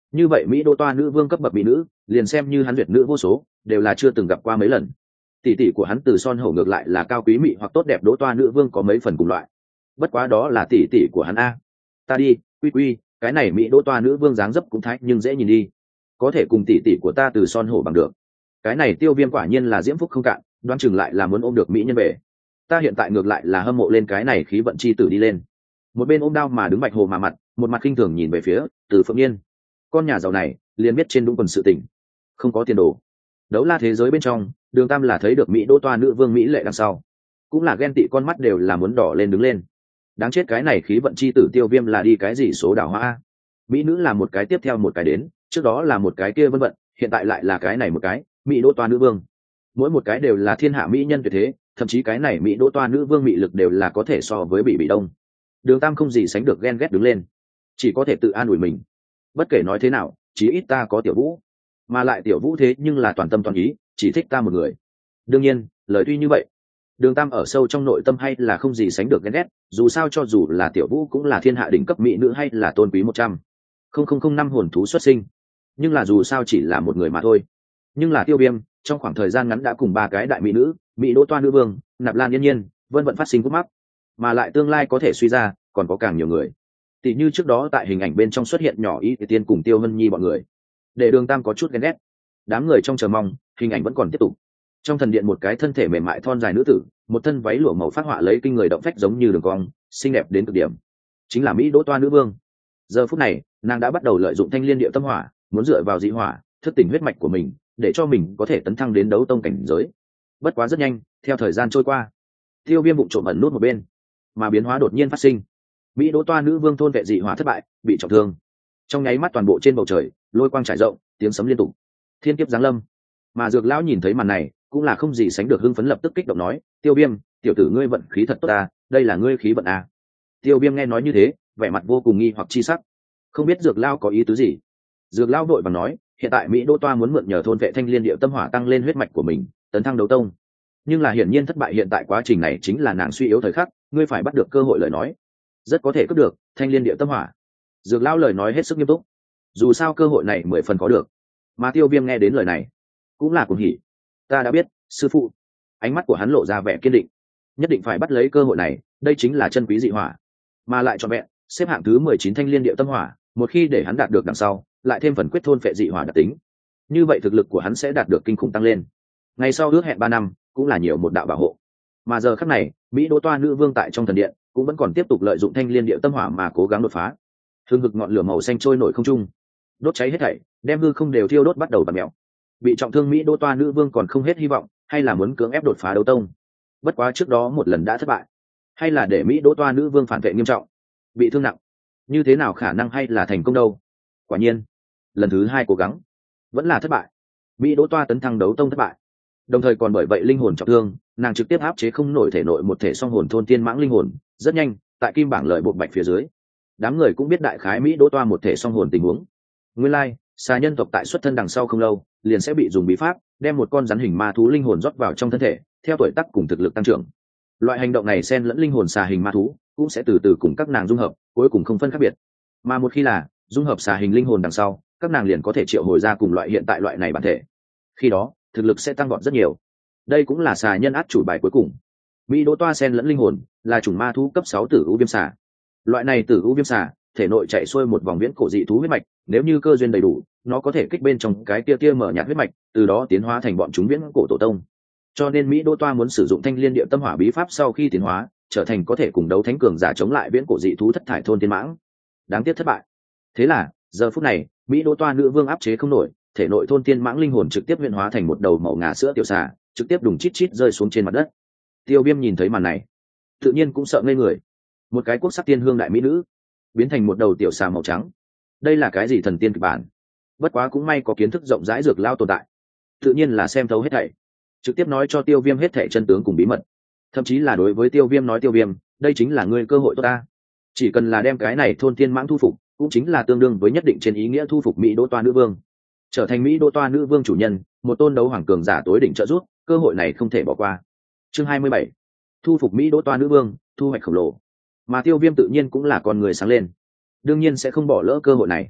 như vậy mỹ đô toa nữ vương cấp bậc mỹ nữ liền xem như hắn duyệt nữ vô số đều là chưa từng gặp qua mấy lần. Tỷ tỷ của hắn Từ Son Hổ ngược lại là cao quý mỹ hoặc tốt đẹp đỗ toa nữ vương có mấy phần cùng loại, bất quá đó là tỷ tỷ của hắn a. Ta đi, quy quy, cái này mỹ đỗ toa nữ vương dáng dấp cũng thái nhưng dễ nhìn đi, có thể cùng tỷ tỷ của ta Từ Son Hổ bằng được. Cái này Tiêu Viêm quả nhiên là diễm phúc không cạn, đoán chừng lại là muốn ôm được mỹ nhân về. Ta hiện tại ngược lại là hâm mộ lên cái này khí vận chi tử đi lên. Một bên ôm đao mà đứng Bạch Hồ mà mặt, một mặt khinh thường nhìn về phía Từ Phượng Nhiên. Con nhà giàu này liền biết trên đúng quần sự tình, không có tiền đồ. Đấu la thế giới bên trong, Đường Tam là thấy được mỹ đỗ toa nữ vương mỹ lệ đằng sau, cũng là ghen tị con mắt đều là muốn đỏ lên đứng lên. Đáng chết, cái này khí vận chi tử Tiêu Viêm là đi cái gì số đảo hoa? Mỹ nữ là một cái tiếp theo một cái đến, trước đó là một cái kia vân vận, hiện tại lại là cái này một cái mỹ đỗ toa nữ vương. Mỗi một cái đều là thiên hạ mỹ nhân tuyệt thế, thậm chí cái này mỹ đỗ toa nữ vương mỹ lực đều là có thể so với bị bị đông. Đường Tam không gì sánh được ghen ghét đứng lên, chỉ có thể tự an ủi mình. Bất kể nói thế nào, chí ít ta có Tiểu Vũ, mà lại Tiểu Vũ thế nhưng là toàn tâm toàn ý, chỉ thích ta một người. Đương nhiên, lời tuy như vậy, Đường Tam ở sâu trong nội tâm hay là không gì sánh được ghen ghét, dù sao cho dù là Tiểu Vũ cũng là thiên hạ đỉnh cấp mỹ nữ hay là tôn quý một trăm không không không năm hồn thú xuất sinh, nhưng là dù sao chỉ là một người mà thôi. Nhưng là Tiêu Viêm trong khoảng thời gian ngắn đã cùng ba cái đại mỹ nữ, mỹ đỗ toa nữ vương, Nạp Lan Yên Nhiên, vân vận phát sinh khúc mắc, mà lại tương lai có thể suy ra còn có càng nhiều người. Tỷ như trước đó tại hình ảnh bên trong xuất hiện nhỏ Y Tiên cùng Tiêu Hân Nhi bọn người, để Đường Tam có chút ghen ghét. Đám người trong chờ mong, hình ảnh vẫn còn tiếp tục. Trong thần điện một cái thân thể mềm mại thon dài nữ tử, một thân váy lụa màu phát họa lấy kinh người động phách giống như đường cong, xinh đẹp đến cực điểm, chính là mỹ đỗ toa nữ vương. Giờ phút này, nàng đã bắt đầu lợi dụng thanh liên điệu tâm hỏa, muốn dựa vào dị hỏa thức tỉnh huyết mạch của mình, để cho mình có thể tấn thăng đến đấu tông cảnh giới. Bất quá rất nhanh, theo thời gian trôi qua, Tiêu Viêm bụng trộm ẩn nút một bên, mà biến hóa đột nhiên phát sinh. Mỹ đỗ toa nữ vương thôn vệ dị hỏa thất bại, bị trọng thương. Trong nháy mắt toàn bộ trên bầu trời lôi quang trải rộng, tiếng sấm liên tục, thiên kiếp giáng lâm. Mà Dược lão nhìn thấy màn này, cũng là không gì sánh được hưng phấn, lập tức kích động nói: Tiêu Viêm, tiểu tử ngươi vận khí thật tốt à, đây là ngươi khí vận à. Tiêu Viêm nghe nói như thế, vẻ mặt vô cùng nghi hoặc chi sắc, không biết Dược lão có ý tứ gì. Dược lão vội vàng nói: hiện tại Mỹ đỗ toa muốn mượn nhờ thôn vệ thanh liên điệu tâm hỏa tăng lên huyết mạch của mình, tấn thăng đấu tông, nhưng là hiển nhiên thất bại. Hiện tại quá trình này chính là nàng suy yếu thời khắc, ngươi phải bắt được cơ hội. Lời nói rất có thể cướp được thanh liên điệu tâm hỏa. Dược lão lời nói hết sức nghiêm túc, dù sao cơ hội này mười phần có được. Mà Tiêu Viêm nghe đến lời này cũng là cuồng hỉ. Ta đã biết, sư phụ. Ánh mắt của hắn lộ ra vẻ kiên định, nhất định phải bắt lấy cơ hội này, đây chính là chân quý dị hỏa, mà lại trọn vẹn xếp hạng thứ mười chín thanh liên điệu tâm hỏa. Một khi để hắn đạt được đằng sau, lại thêm phần quyết thôn phệ dị hỏa đặc tính, như vậy thực lực của hắn sẽ đạt được kinh khủng tăng lên. Ngày sau ước hẹn ba năm cũng là nhiều một đạo bảo hộ. Mà giờ khắc này, Mỹ đỗ toa nữ vương tại trong thần điện cũng vẫn còn tiếp tục lợi dụng thanh liên điệu tâm hỏa mà cố gắng đột phá. Hương hực ngọn lửa màu xanh trôi nổi không trung, đốt cháy hết thảy, đem hư không đều thiêu đốt bắt đầu bật mèo. Bị trọng thương Mỹ đỗ toa nữ vương còn không hết hy vọng, hay là muốn cưỡng ép đột phá đấu tông. Bất quá trước đó một lần đã thất bại, hay là để Mỹ đỗ toa nữ vương phản vệ nghiêm trọng, bị thương nặng, như thế nào khả năng hay là thành công đâu. Quả nhiên, lần thứ hai cố gắng vẫn là thất bại. Mỹ đỗ toa tấn thăng đấu tông thất bại, đồng thời còn bởi vậy linh hồn trọng thương, nàng trực tiếp áp chế không nổi thể nội một thể song hồn thôn tiên mãng linh hồn. Rất nhanh, tại kim bảng lợi bộ bạch phía dưới, đám người cũng biết đại khái Mỹ đỗ toa một thể song hồn tình huống. Nguyên lai, like, xà nhân tộc tại xuất thân đằng sau không lâu liền sẽ bị dùng bí pháp đem một con rắn hình ma thú linh hồn rót vào trong thân thể, theo tuổi tác cùng thực lực tăng trưởng. Loại hành động này xen lẫn linh hồn xà hình ma thú cũng sẽ từ từ cùng các nàng dung hợp, cuối cùng không phân khác biệt. Mà một khi là dung hợp xà hình linh hồn đằng sau, các nàng liền có thể triệu hồi ra cùng loại hiện tại loại này bản thể. Khi đó thực lực sẽ tăng gọn rất nhiều. Đây cũng là xà nhân át chủ bài cuối cùng. Mỹ đỗ toa xen lẫn linh hồn là chủng ma thú cấp sáu tử u viêm xà. Loại này tử u viêm xà thể nội chạy xuôi một vòng viễn cổ dị thú huyết mạch, nếu như cơ duyên đầy đủ, nó có thể kích bên trong cái tia tia mở nhạt huyết mạch, từ đó tiến hóa thành bọn chúng viễn cổ tổ tông. Cho nên Mỹ đỗ toa muốn sử dụng thanh liên điệu tâm hỏa bí pháp sau khi tiến hóa, trở thành có thể cùng đấu thánh cường giả chống lại viễn cổ dị thú thất thải thôn tiên mãng. Đáng tiếc thất bại. Thế là giờ phút này, Mỹ đỗ toa nữ vương áp chế không nổi, thể nội thôn tiên mãng linh hồn trực tiếp huyễn hóa thành một đầu màu ngà sữa tiểu xà, trực tiếp đùng chít chít rơi xuống trên mặt đất. Tiêu Viêm nhìn thấy màn này, tự nhiên cũng sợ ngây người. Một cái quốc sắc tiên hương đại mỹ nữ biến thành một đầu tiểu xà màu trắng, đây là cái gì thần tiên kịch bản? Bất quá cũng may có kiến thức rộng rãi Dược lao tồn tại, tự nhiên là xem thấu hết thảy, trực tiếp nói cho Tiêu Viêm hết thảy chân tướng cùng bí mật. Thậm chí là đối với Tiêu Viêm nói: Tiêu Viêm, đây chính là ngươi cơ hội tốt ta, chỉ cần là đem cái này thôn tiên mãng thu phục, cũng chính là tương đương với nhất định trên ý nghĩa thu phục Mỹ đỗ toa nữ vương, trở thành Mỹ đỗ toa nữ vương chủ nhân, một tôn đấu hoàng cường giả tối đỉnh trợ giúp, cơ hội này không thể bỏ qua. Chương hai mươi bảy, thu phục Mỹ đỗ toa nữ vương, thu hoạch khổng lồ. Mà Tiêu Viêm tự nhiên cũng là con người sáng lên, đương nhiên sẽ không bỏ lỡ cơ hội này.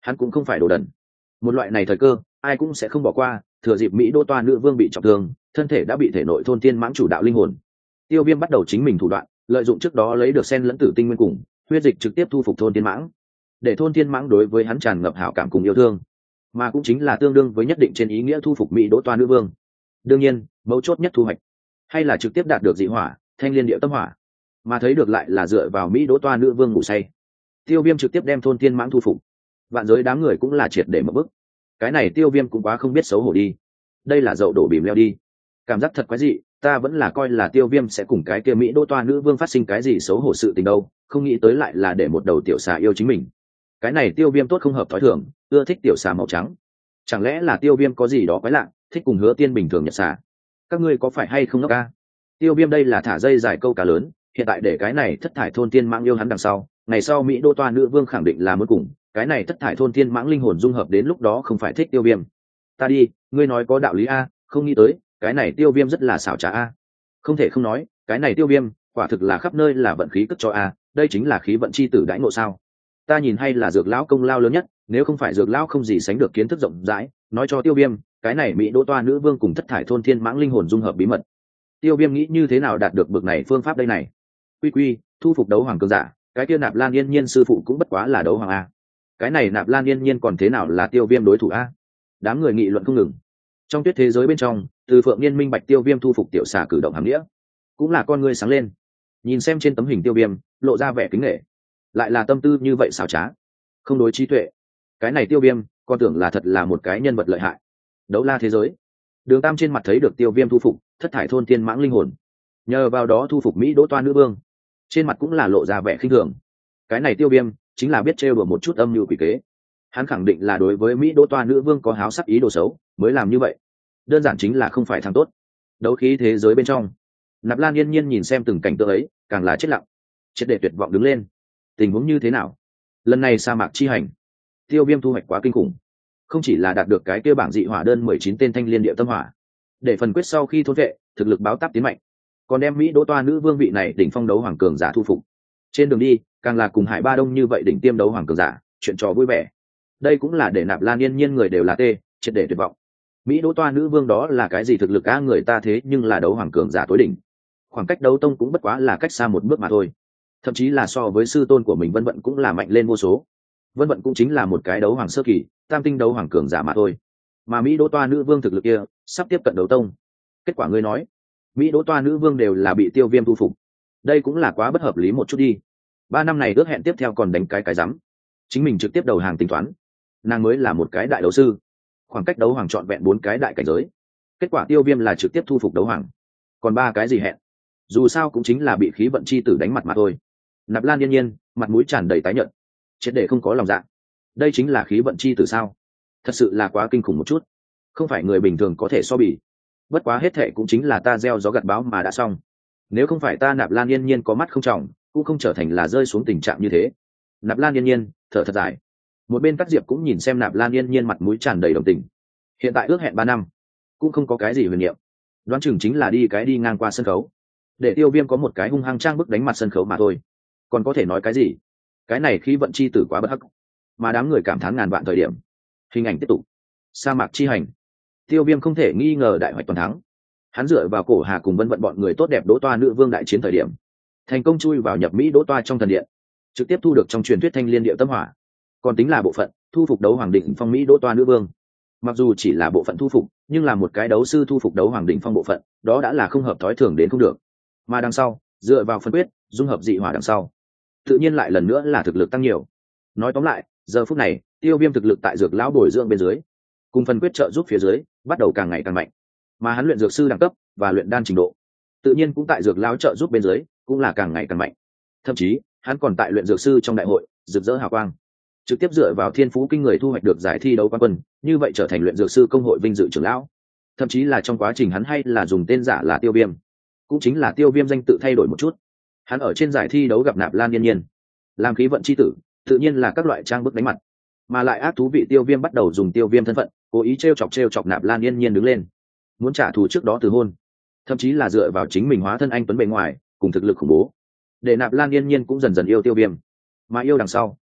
hắn cũng không phải đồ đần. Một loại này thời cơ ai cũng sẽ không bỏ qua. Thừa dịp Mỹ Đô toa nữ vương bị trọng thương, thân thể đã bị thể nội thôn tiên mãng chủ đạo linh hồn, Tiêu Viêm bắt đầu chính mình thủ đoạn, lợi dụng trước đó lấy được sen lẫn tử tinh nguyên cùng huyết dịch trực tiếp thu phục thôn tiên mãng, để thôn tiên mãng đối với hắn tràn ngập hảo cảm cùng yêu thương, mà cũng chính là tương đương với nhất định trên ý nghĩa thu phục Mỹ Đỗ toa nữ vương. Đương nhiên, mấu chốt nhất thu hoạch hay là trực tiếp đạt được dị hỏa, thanh liên địa tâm hỏa, mà thấy được lại là dựa vào Mỹ Đỗ toa nữ vương ngủ say. Tiêu Viêm trực tiếp đem thôn tiên mãng thu phục, vạn giới đám người cũng là triệt để một bức. Cái này Tiêu Viêm cũng quá không biết xấu hổ đi, đây là dậu đổ bìm leo đi, cảm giác thật quái dị. Ta vẫn là coi là Tiêu Viêm sẽ cùng cái kia Mỹ Đỗ toa nữ vương phát sinh cái gì xấu hổ sự tình đâu, không nghĩ tới lại là để một đầu tiểu xà yêu chính mình. Cái này Tiêu Viêm tốt không hợp thói thường, ưa thích tiểu xà màu trắng. Chẳng lẽ là Tiêu Viêm có gì đó quái lạ, thích cùng Hứa Tiên bình thường nhặt xà? Các ngươi có phải hay không ngốc ca? Tiêu Viêm đây là thả dây dài câu cá lớn, hiện tại để cái này thất thải thôn tiên mãng yêu hắn đằng sau, ngày sau Mỹ Đỗ toa nữ vương khẳng định là muốn cùng cái này thất thải thôn tiên mãng linh hồn dung hợp, đến lúc đó không phải thích Tiêu Viêm. Ta đi, ngươi nói có đạo lý a, không nghĩ tới, cái này Tiêu Viêm rất là xảo trá a. Không thể không nói, cái này Tiêu Viêm quả thực là khắp nơi là vận khí cất cho a, đây chính là khí vận chi tử đãi ngộ sao? Ta nhìn hay là Dược lão công lao lớn nhất, nếu không phải Dược lão không gì sánh được kiến thức rộng rãi, nói cho Tiêu Viêm, cái này Mỹ Đỗ toa nữ vương cùng thất thải thôn thiên mãng linh hồn dung hợp bí mật. Tiêu Viêm nghĩ như thế nào đạt được bực này phương pháp đây này? Quy quy, thu phục đấu hoàng cường giả, cái kia Nạp Lan Yên Nhiên sư phụ cũng bất quá là đấu hoàng a. Cái này Nạp Lan Yên Nhiên còn thế nào là Tiêu Viêm đối thủ a? Đám người nghị luận không ngừng. Trong tuyết thế giới bên trong, từ Phượng Niên minh bạch Tiêu Viêm thu phục tiểu xà cử động hàm nghĩa, cũng là con người sáng lên. Nhìn xem trên tấm hình Tiêu Viêm, lộ ra vẻ kính nể, lại là tâm tư như vậy xảo trá, không đối trí tuệ. Cái này Tiêu Viêm, con tưởng là thật là một cái nhân vật lợi hại. Đấu la thế giới, Đường Tam trên mặt thấy được Tiêu Viêm thu phục thất thải thôn tiên mãng linh hồn, nhờ vào đó thu phục Mỹ Đỗ toa nữ vương, trên mặt cũng là lộ ra vẻ khinh thường. Cái này Tiêu Viêm chính là biết trêu đùa một chút âm mưu quỷ kế, hắn khẳng định là đối với Mỹ Đỗ toa nữ vương có háo sắc ý đồ xấu mới làm như vậy, đơn giản chính là không phải thằng tốt. Đấu khí thế giới bên trong, Nạp Lan Yên Nhiên nhìn xem từng cảnh tượng ấy, càng là chết lặng, triệt để tuyệt vọng đứng lên. Tình huống như thế nào? Lần này sa mạc chi hành, Tiêu Viêm thu hoạch quá kinh khủng, không chỉ là đạt được cái kia bảng dị hỏa đơn mười chín tên thanh liên địa tâm hỏa, để phần quyết sau khi thôn vệ thực lực báo táp tiến mạnh, còn đem Mỹ Đỗ toa nữ vương vị này đỉnh phong đấu hoàng cường giả thu phục. Trên đường đi, càng là cùng Hải Ba Đông như vậy đỉnh tiêm đấu hoàng cường giả, chuyện trò vui vẻ. Đây cũng là để Nạp Lan Yên Nhiên người đều là tê, triệt để tuyệt vọng. Mỹ Đỗ toa nữ vương đó là cái gì thực lực á, người ta thế nhưng là đấu hoàng cường giả tối đỉnh, khoảng cách đấu tông cũng bất quá là cách xa một bước mà thôi, thậm chí là so với sư tôn của mình Vân Vận cũng là mạnh lên vô số. Vân Vận cũng chính là một cái đấu hoàng sơ kỳ, tam tinh đấu hoàng cường giả mà thôi, mà Mỹ Đỗ toa nữ vương thực lực kia sắp tiếp cận đấu tông. Kết quả ngươi nói Mỹ Đỗ toa nữ vương đều là bị Tiêu Viêm thu phục, đây cũng là quá bất hợp lý một chút đi. Ba năm này ước hẹn tiếp theo còn đánh cái cái rắm, chính mình trực tiếp đầu hàng tính toán, nàng mới là một cái đại đấu sư, khoảng cách đấu hoàng trọn vẹn bốn cái đại cảnh giới. Kết quả Tiêu Viêm là trực tiếp thu phục đấu hoàng, còn ba cái gì hẹn, dù sao cũng chính là bị khí vận chi tử đánh mặt mà thôi. Nạp Lan Yên Nhiên mặt mũi tràn đầy tái nhợt, triệt để không có lòng dạ. Đây chính là khí vận chi tử sao? Thật sự là quá kinh khủng một chút, không phải người bình thường có thể so bì. Bất quá hết thệ cũng chính là ta gieo gió gặt bão mà đã xong, nếu không phải ta Nạp Lan Yên Nhiên có mắt không tròng, cũng không trở thành là rơi xuống tình trạng như thế. Nạp Lan Yên Nhiên thở thật dài. Một bên Cát Diệp cũng nhìn xem Nạp Lan Yên Nhiên mặt mũi tràn đầy đồng tình. Hiện tại ước hẹn ba năm, cũng không có cái gì huyền niệm, đoán chừng chính là đi cái đi ngang qua sân khấu, để Tiêu Viêm có một cái hung hăng trang bức đánh mặt sân khấu mà thôi. Còn có thể nói cái gì? Cái này khí vận chi tử quá bất hắc. Mà đám người cảm thán ngàn vạn thời điểm, hình ảnh tiếp tục. Sa mạc chi hành, Tiêu Viêm không thể nghi ngờ đại hoạch toàn thắng. Hắn dựa vào Cổ Hà cùng Vân Vận bọn người tốt đẹp Đỗ toa nữ vương đại chiến thời điểm, thành công chui vào nhập Mỹ Đỗ toa trong thần điện, trực tiếp thu được trong truyền thuyết thanh liên địa tâm hỏa. Còn tính là bộ phận thu phục đấu hoàng đỉnh phong Mỹ Đỗ toa nữ vương, mặc dù chỉ là bộ phận thu phục, nhưng là một cái đấu sư thu phục đấu hoàng đỉnh phong bộ phận, đó đã là không hợp thói thường đến không được. Mà đằng sau, dựa vào phân quyết dung hợp dị hỏa đằng sau, tự nhiên lại lần nữa là thực lực tăng nhiều. Nói tóm lại, giờ phút này Tiêu Viêm thực lực tại dược lão bồi dưỡng bên dưới, cùng phân quyết trợ giúp phía dưới, bắt đầu càng ngày càng mạnh. Mà hắn luyện dược sư đẳng cấp và luyện đan trình độ, tự nhiên cũng tại dược lão trợ giúp bên dưới, cũng là càng ngày càng mạnh. Thậm chí hắn còn tại luyện dược sư trong đại hội rực rỡ hào quang, trực tiếp dựa vào thiên phú kinh người thu hoạch được giải thi đấu quán quân, như vậy trở thành luyện dược sư công hội vinh dự trưởng lão. Thậm chí là trong quá trình hắn hay là dùng tên giả là Tiêu Viêm, cũng chính là Tiêu Viêm danh tự thay đổi một chút. Hắn ở trên giải thi đấu gặp Nạp Lan Yên Nhiên, làm khí vận chi tử, tự nhiên là các loại trang bức đánh mặt. Mà lại ác thú vị Tiêu Viêm bắt đầu dùng Tiêu Viêm thân phận, cố ý trêu chọc trêu chọc Nạp Lan Yên Nhiên đứng lên, muốn trả thù trước đó từ hôn, thậm chí là dựa vào chính mình hóa thân anh tuấn bề ngoài cùng thực lực khủng bố, để Nạp Lan Yên Nhiên cũng dần dần yêu Tiêu Viêm. Mà yêu đằng sau,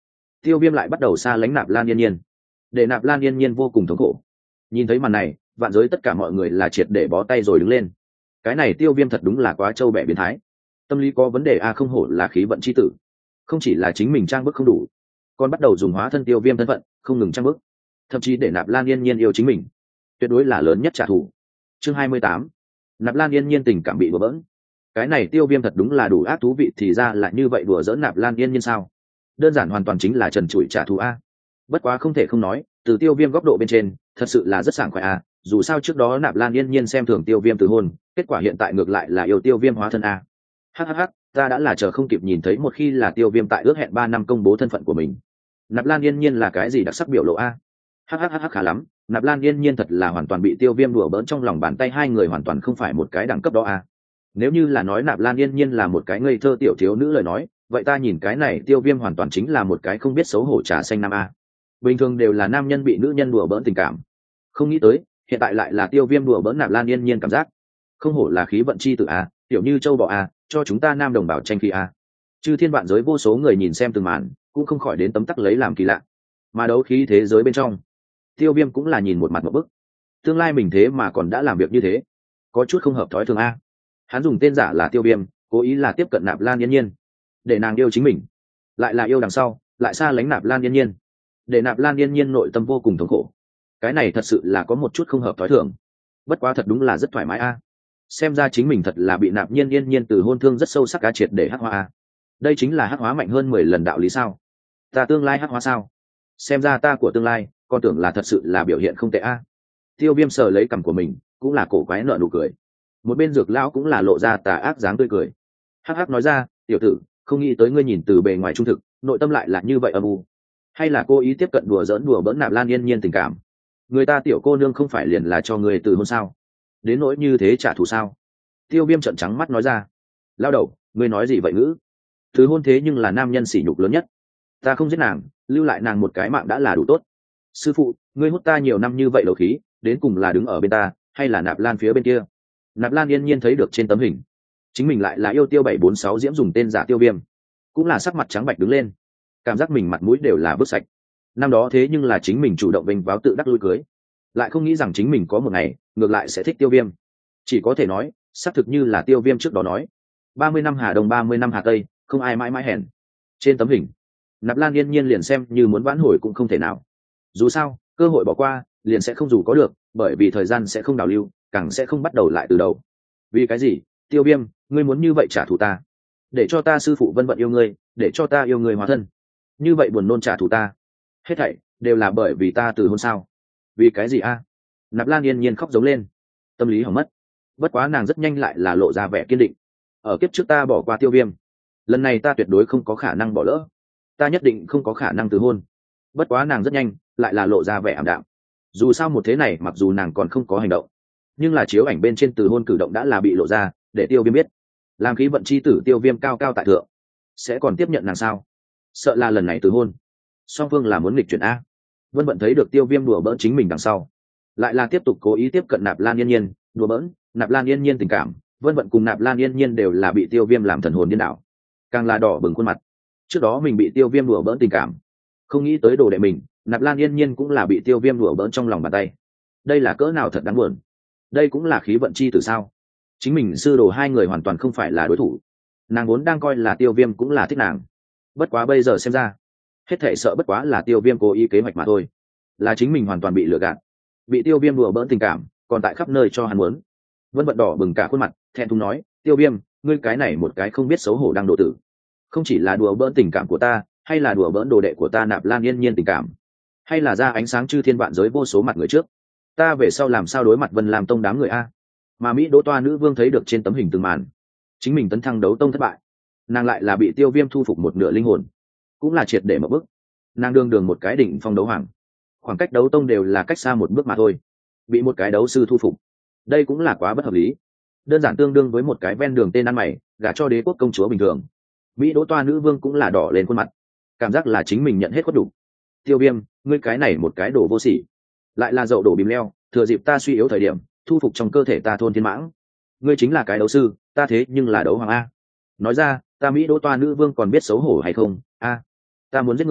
tiêu viêm lại bắt đầu xa lánh Nạp Lan Yên Nhiên, để Nạp Lan Yên Nhiên vô cùng thống khổ. Nhìn thấy màn này, vạn giới tất cả mọi người là triệt để bó tay rồi đứng lên. Cái này tiêu viêm thật đúng là quá trâu bẹ biến thái, tâm lý có vấn đề a. Không hổ là khí vận chi tử, không chỉ là chính mình trang bức không đủ, còn bắt đầu dùng hóa thân tiêu viêm thân phận không ngừng trang bức, thậm chí để Nạp Lan Yên Nhiên yêu chính mình, tuyệt đối là lớn nhất trả thù. Chương hai mươi tám, Nạp Lan Yên Nhiên tình cảm bị đùa bỡn. Cái này tiêu viêm thật đúng là đủ ác thú vị, thì ra là như vậy, đùa dỡn Nạp Lan Yên Nhiên sao? Đơn giản hoàn toàn chính là trần trụi trả thù a. Bất quá không thể không nói, từ tiêu viêm góc độ bên trên thật sự là rất sảng khoái a. Dù sao trước đó Nạp Lan Yên Nhiên xem thường tiêu viêm từ hôn, kết quả hiện tại ngược lại là yêu tiêu viêm hóa thân a. Hhh, ta đã là chờ không kịp nhìn thấy một khi là tiêu viêm tại ước hẹn ba năm công bố thân phận của mình. Nạp Lan Yên Nhiên là cái gì đặc sắc biểu lộ a? Hhh, khá lắm, Nạp Lan Yên Nhiên thật là hoàn toàn bị tiêu viêm đùa bỡn, trong lòng bàn tay hai người hoàn toàn không phải một cái đẳng cấp đó a. Nếu như là nói Nạp Lan Yên Nhiên là một cái ngây thơ tiểu thiếu nữ lời nói, vậy ta nhìn cái này tiêu viêm hoàn toàn chính là một cái không biết xấu hổ trà xanh nam a. Bình thường đều là nam nhân bị nữ nhân đùa bỡn tình cảm, không nghĩ tới hiện tại lại là tiêu viêm đùa bỡn Nạp Lan Yên Nhiên, cảm giác không hổ là khí vận chi tử a, tiểu như châu bò a, cho chúng ta nam đồng bào tranh khí a. Chư thiên vạn giới vô số người nhìn xem từng màn cũng không khỏi đến tấm tắc lấy làm kỳ lạ. Mà đấu khí thế giới bên trong, tiêu viêm cũng là nhìn một mặt một bức, tương lai mình thế mà còn đã làm việc như thế, có chút không hợp thói thường a. Hắn dùng tên giả là tiêu viêm, cố ý là tiếp cận Nạp Lan Yên Nhiên, để nàng yêu chính mình, lại là yêu đằng sau lại xa lánh Nạp Lan Yên Nhiên, để Nạp Lan Yên Nhiên nội tâm vô cùng thống khổ. Cái này thật sự là có một chút không hợp thói thường. Bất quá thật đúng là rất thoải mái a. Xem ra chính mình thật là bị Nạp Nhiên Yên Nhiên từ hôn thương rất sâu sắc cá, triệt để hắc hóa a. Đây chính là hắc hóa mạnh hơn mười lần đạo lý sao? Ta tương lai hắc hóa sao? Xem ra ta của tương lai, con tưởng là thật sự là biểu hiện không tệ a. Tiêu viêm sờ lấy cằm của mình, cũng là cổ quái nợ nụ cười. Một bên dược lão cũng là lộ ra tà ác dáng tươi cười, hắc hắc nói ra, tiểu tử, không nghĩ tới ngươi nhìn từ bề ngoài trung thực, nội tâm lại là như vậy âm u. Hay là cố ý tiếp cận đùa giỡn đùa bỡn Nạp Lan Yên Nhiên tình cảm? Người ta tiểu cô nương không phải liền là cho người từ hôn sao, đến nỗi như thế trả thù sao? Tiêu viêm trợn trắng mắt nói ra. Lao đầu, ngươi nói gì vậy ngữ? Từ hôn thế nhưng là nam nhân sỉ nhục lớn nhất, ta không giết nàng, lưu lại nàng một cái mạng đã là đủ tốt. Sư phụ, ngươi hút ta nhiều năm như vậy đầu khí, đến cùng là đứng ở bên ta hay là Nạp Lan phía bên kia? Nạp Lan Yên Nhiên thấy được trên tấm hình, chính mình lại là yêu tiêu bảy bốn sáu diễm dùng tên giả tiêu viêm, cũng là sắc mặt trắng bạch đứng lên, cảm giác mình mặt mũi đều là vứt sạch. Năm đó thế nhưng là chính mình chủ động vênh váo tự đắc lui cưới, lại không nghĩ rằng chính mình có một ngày ngược lại sẽ thích tiêu viêm. Chỉ có thể nói xác thực như là tiêu viêm trước đó nói, ba mươi năm Hà Đông ba mươi năm Hà Tây, không ai mãi mãi hèn. Trên tấm hình, Nạp Lan Yên Nhiên liền xem như muốn vãn hồi cũng không thể nào. Dù sao cơ hội bỏ qua liền sẽ không dù có được, bởi vì thời gian sẽ không đào lưu, càng sẽ không bắt đầu lại từ đầu. Vì cái gì? Tiêu viêm, ngươi muốn như vậy trả thù ta, để cho ta sư phụ Vân Vận yêu ngươi, để cho ta yêu ngươi hóa thân, như vậy buồn nôn trả thù ta, hết thảy đều là bởi vì ta từ hôn sao? Vì cái gì a? Nạp Lan Yên Nhiên khóc giống lên, tâm lý hỏng mất. Bất quá nàng rất nhanh lại là lộ ra vẻ kiên định. Ở kiếp trước ta bỏ qua tiêu viêm, lần này ta tuyệt đối không có khả năng bỏ lỡ, ta nhất định không có khả năng từ hôn. Bất quá nàng rất nhanh lại là lộ ra vẻ ảm đạm. Dù sao một thế này mặc dù nàng còn không có hành động, nhưng là chiếu ảnh bên trên từ hôn cử động đã là bị lộ ra, để tiêu viêm biết, làm khí vận chi tử tiêu viêm cao cao tại thượng, sẽ còn tiếp nhận nàng sao? Sợ là lần này từ hôn song phương là muốn nghịch chuyển a. Vân Vận thấy được tiêu viêm đùa bỡn chính mình đằng sau, lại là tiếp tục cố ý tiếp cận Nạp Lan Yên Nhiên, đùa bỡn Nạp Lan Yên Nhiên tình cảm. Vân Vận cùng Nạp Lan Yên Nhiên đều là bị tiêu viêm làm thần hồn điên đảo, càng là đỏ bừng khuôn mặt. Trước đó mình bị tiêu viêm đùa bỡn tình cảm, không nghĩ tới đồ đệ mình Nạp Lan Yên Nhiên cũng là bị tiêu viêm đùa bỡn trong lòng bàn tay. Đây là cỡ nào thật đáng buồn. Đây cũng là khí vận chi từ sao? Chính mình sư đồ hai người hoàn toàn không phải là đối thủ. Nàng vốn đang coi là tiêu viêm cũng là thích nàng, bất quá bây giờ xem ra hết thảy sợ bất quá là tiêu viêm cố ý kế hoạch mà thôi, là chính mình hoàn toàn bị lừa gạt, bị tiêu viêm đùa bỡn tình cảm, còn tại khắp nơi cho hắn muốn. Vân Vận đỏ bừng cả khuôn mặt, thẹn thùng nói, tiêu viêm, ngươi cái này một cái không biết xấu hổ đang độ tử, không chỉ là đùa bỡn tình cảm của ta, hay là đùa bỡn đồ đệ của ta Nạp Lan Yên Nhiên tình cảm, hay là ra ánh sáng chư thiên vạn giới vô số mặt người trước, ta về sau làm sao đối mặt Vân Lam Tông đám người a? Mà Mỹ Đỗ Toa nữ vương thấy được trên tấm hình từng màn, chính mình tấn thăng đấu tông thất bại, nàng lại là bị tiêu viêm thu phục một nửa linh hồn, cũng là triệt để một bước. Nàng đương đường một cái đỉnh phong đấu hoàng, khoảng cách đấu tông đều là cách xa một bước mà thôi, bị một cái đấu sư thu phục, đây cũng là quá bất hợp lý. Đơn giản tương đương với một cái ven đường tên ăn mày gả cho đế quốc công chúa bình thường. Mỹ Đỗ Toa nữ vương cũng là đỏ lên khuôn mặt, cảm giác là chính mình nhận hết khuất đủ. Tiêu viêm, ngươi cái này một cái đồ vô sỉ, lại là dậu đổ bìm leo, thừa dịp ta suy yếu thời điểm thu phục trong cơ thể ta thôn thiên mãng. Ngươi chính là cái đấu sư, ta thế nhưng là đấu hoàng a. Nói ra, ta Mỹ Đỗ Toa nữ vương còn biết xấu hổ hay không a? Ta muốn giết ngươi,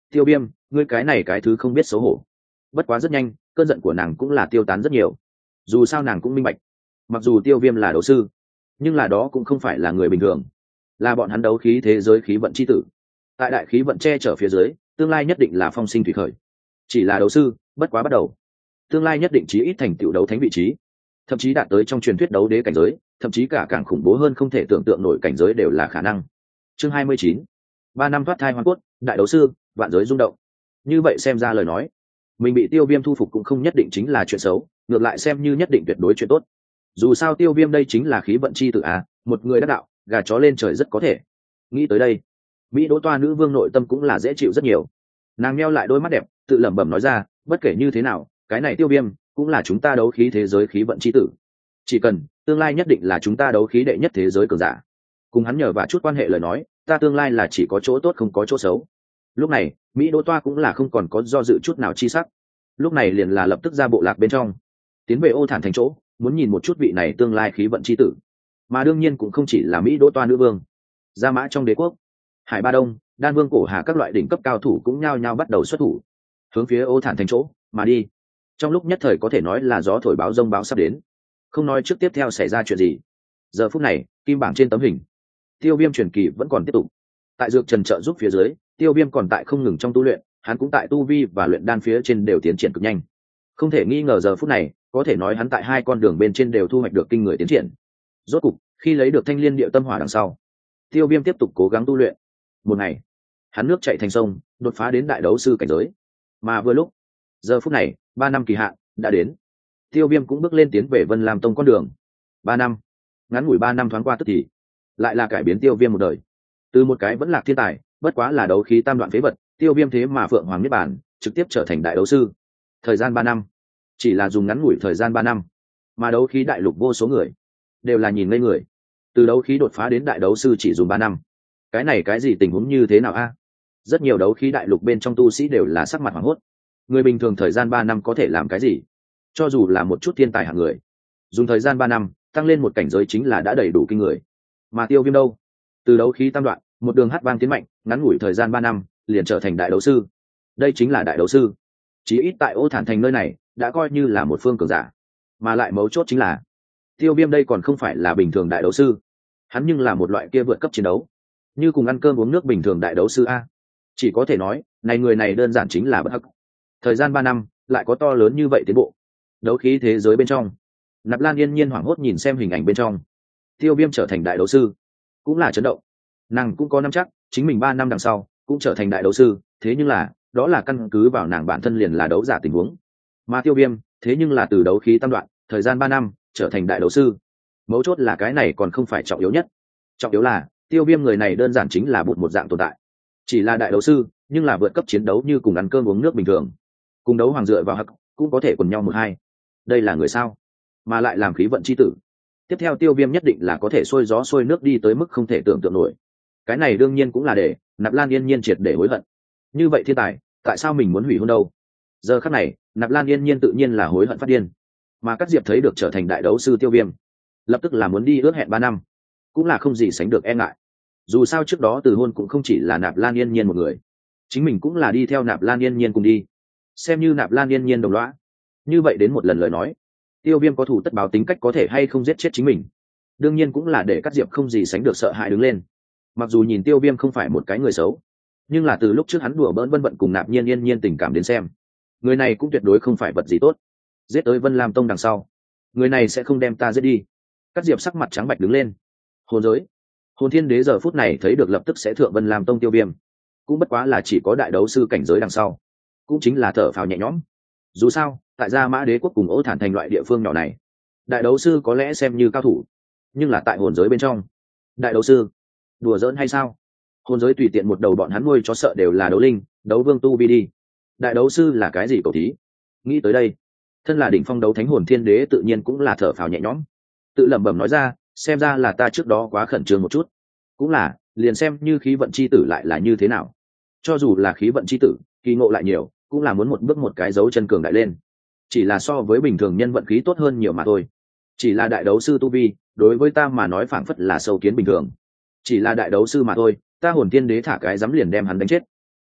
Tiêu Viêm, ngươi cái này cái thứ không biết xấu hổ. Bất quá rất nhanh, cơn giận của nàng cũng là tiêu tán rất nhiều. Dù sao nàng cũng minh bạch, mặc dù Tiêu Viêm là đấu sư, nhưng là đó cũng không phải là người bình thường, là bọn hắn đấu khí thế giới khí vận chi tử. Tại đại khí vận che chở phía dưới, tương lai nhất định là phong sinh thủy khởi. Chỉ là đấu sư, bất quá bắt đầu, tương lai nhất định chí ít thành tựu đấu thánh vị trí, thậm chí đạt tới trong truyền thuyết đấu đế cảnh giới, thậm chí cả càng khủng bố hơn không thể tưởng tượng nổi cảnh giới đều là khả năng. Chương hai mươi chín, ba năm thoát thai hoàn cốt, đại đấu sư, vạn giới rung động. Như vậy xem ra lời nói, mình bị Tiêu Viêm thu phục cũng không nhất định chính là chuyện xấu, ngược lại xem như nhất định tuyệt đối chuyện tốt. Dù sao Tiêu Viêm đây chính là khí vận chi tử á, một người đắc đạo, gà chó lên trời rất có thể. Nghĩ tới đây, Mỹ Đỗ Toa nữ vương nội tâm cũng là dễ chịu rất nhiều. Nàng nheo lại đôi mắt đẹp, tự lẩm bẩm nói ra, bất kể như thế nào, cái này Tiêu Viêm cũng là chúng ta đấu khí thế giới khí vận chi tử. Chỉ cần tương lai nhất định là chúng ta đấu khí đệ nhất thế giới cường giả. Cùng hắn nhờ và chút quan hệ lời nói, ta tương lai là chỉ có chỗ tốt không có chỗ xấu. Lúc này, Mỹ Đỗ Toa cũng là không còn có do dự chút nào chi sắc. Lúc này liền là lập tức ra bộ lạc bên trong, tiến về Ô Thản thành chỗ, muốn nhìn một chút vị này tương lai khí vận chi tử. Mà đương nhiên cũng không chỉ là Mỹ Đỗ Toa nữ vương. Gia Mã trong đế quốc, Hải Ba Đông, Đan Vương Cổ Hà các loại đỉnh cấp cao thủ cũng nhao nhao bắt đầu xuất thủ, hướng phía Ô Thản thành chỗ mà đi. Trong lúc nhất thời có thể nói là gió thổi báo rông báo sắp đến. Không nói trước tiếp theo xảy ra chuyện gì. Giờ phút này, kim bảng trên tấm hình, Tiêu Viêm truyền kỳ vẫn còn tiếp tục. Tại dược trần trợ giúp phía dưới, Tiêu Viêm còn tại không ngừng trong tu luyện, hắn cũng tại tu vi và luyện đan phía trên đều tiến triển cực nhanh. Không thể nghi ngờ giờ phút này, có thể nói hắn tại hai con đường bên trên đều thu hoạch được kinh người tiến triển. Rốt cục, khi lấy được Thanh Liên Điệu Tâm Hỏa đằng sau, Tiêu Viêm tiếp tục cố gắng tu luyện. Một ngày, hắn nước chảy thành sông, đột phá đến đại đấu sư cảnh giới. Mà vừa lúc, giờ phút này, ba năm kỳ hạn đã đến. Tiêu Viêm cũng bước lên tiến về Vân Lam Tông con đường. Ba năm, ngắn ngủi ba năm thoáng qua tức thì, lại là cải biến Tiêu Viêm một đời. Từ một cái vẫn lạc thiên tài, bất quá là đấu khí tam đoạn phế vật, Tiêu Viêm thế mà Phượng Hoàng Niết Bàn, trực tiếp trở thành đại đấu sư. Thời gian ba năm, chỉ là dùng ngắn ngủi thời gian ba năm, mà đấu khí đại lục vô số người đều là nhìn ngây người. Từ đấu khí đột phá đến đại đấu sư chỉ dùng ba năm, cái này cái gì tình huống như thế nào a? Rất nhiều đấu khí đại lục bên trong tu sĩ đều là sắc mặt hoảng hốt. Người bình thường thời gian ba năm có thể làm cái gì? Cho dù là một chút thiên tài hạng người, dùng thời gian ba năm tăng lên một cảnh giới chính là đã đầy đủ kinh người. Mà Tiêu Viêm đâu? Từ đấu khí tam đoạn, một đường hát vang tiến mạnh, ngắn ngủi thời gian ba năm, liền trở thành đại đấu sư. Đây chính là đại đấu sư. Chí ít tại Ô Thản thành nơi này, đã coi như là một phương cường giả. Mà lại mấu chốt chính là, Tiêu Viêm đây còn không phải là bình thường đại đấu sư, hắn nhưng là một loại kia vượt cấp chiến đấu, như cùng ăn cơm uống nước bình thường đại đấu sư a. Chỉ có thể nói, này người này đơn giản chính là bất hắc. Thời gian ba năm, lại có to lớn như vậy tiến bộ. Đấu khí thế giới bên trong, Nạp Lan Yên Nhiên hoảng hốt nhìn xem hình ảnh bên trong, Tiêu Viêm trở thành đại đấu sư, cũng là chấn động. Nàng cũng có nắm chắc, chính mình ba năm đằng sau cũng trở thành đại đấu sư, thế nhưng là, đó là căn cứ vào nàng bản thân liền là đấu giả tình huống. Mà Tiêu Viêm, thế nhưng là từ đấu khí tam đoạn, thời gian ba năm, trở thành đại đấu sư. Mấu chốt là cái này còn không phải trọng yếu nhất. Trọng yếu là, Tiêu Viêm người này đơn giản chính là bụt một dạng tồn tại. Chỉ là đại đấu sư, nhưng là vượt cấp chiến đấu như cùng ăn cơm uống nước bình thường. Cùng đấu hoàng dựa vào hắc, cũng có thể quần nhau một hai. Đây là người sao? Mà lại làm khí vận chi tử. Tiếp theo Tiêu Viêm nhất định là có thể xuôi gió xuôi nước đi tới mức không thể tưởng tượng nổi. Cái này đương nhiên cũng là để Nạp Lan Yên Nhiên triệt để hối hận. Như vậy thiên tài, tại sao mình muốn hủy hôn đâu? Giờ khắc này, Nạp Lan Yên Nhiên tự nhiên là hối hận phát điên. Mà Cát Diệp thấy được trở thành đại đấu sư Tiêu Viêm, lập tức là muốn đi ước hẹn ba năm, cũng là không gì sánh được e ngại. Dù sao trước đó từ hôn cũng không chỉ là Nạp Lan Yên Nhiên một người, chính mình cũng là đi theo Nạp Lan Yên Nhiên cùng đi, xem như Nạp Lan Yên Nhiên đồng lõa. Như vậy đến một lần lời nói, Tiêu Viêm có thủ tất báo tính cách có thể hay không giết chết chính mình, đương nhiên cũng là để Cát Diệp không gì sánh được sợ hãi đứng lên. Mặc dù nhìn Tiêu Viêm không phải một cái người xấu, nhưng là từ lúc trước hắn đùa bỡn Vân Vận cùng Nạp Nhiên Yên Nhiên tình cảm đến xem, người này cũng tuyệt đối không phải vật gì tốt. Giết tới Vân Lam Tông đằng sau, người này sẽ không đem ta giết đi. Cát Diệp sắc mặt trắng bạch đứng lên. Hồn giới, Hồn Thiên Đế giờ phút này thấy được lập tức sẽ thượng Vân Lam Tông Tiêu Viêm, cũng bất quá là chỉ có đại đấu sư cảnh giới đằng sau, cũng chính là thở phào nhẹ nhõm. Dù sao, tại Gia Mã Đế quốc cùng Ô Thản thành loại địa phương nhỏ này, đại đấu sư có lẽ xem như cao thủ, nhưng là tại hồn giới bên trong, đại đấu sư, đùa giỡn hay sao? Hồn giới tùy tiện một đầu bọn hắn nuôi chó sợ đều là đấu linh, đấu vương tu vi đi. Đại đấu sư là cái gì cầu thí? Nghĩ tới đây, thân là đỉnh phong đấu thánh Hồn Thiên Đế tự nhiên cũng là thở phào nhẹ nhõm, tự lẩm bẩm nói ra, xem ra là ta trước đó quá khẩn trương một chút. Cũng là, liền xem như khí vận chi tử lại là như thế nào. Cho dù là khí vận chi tử, kỳ ngộ lại nhiều, cũng là muốn một bước một cái dấu chân cường đại lên. Chỉ là so với bình thường nhân vận khí tốt hơn nhiều mà thôi. Chỉ là đại đấu sư tu vi, đối với ta mà nói phảng phất là sâu kiến bình thường. Chỉ là đại đấu sư mà thôi, ta Hồn Thiên Đế thả cái dám liền đem hắn đánh chết.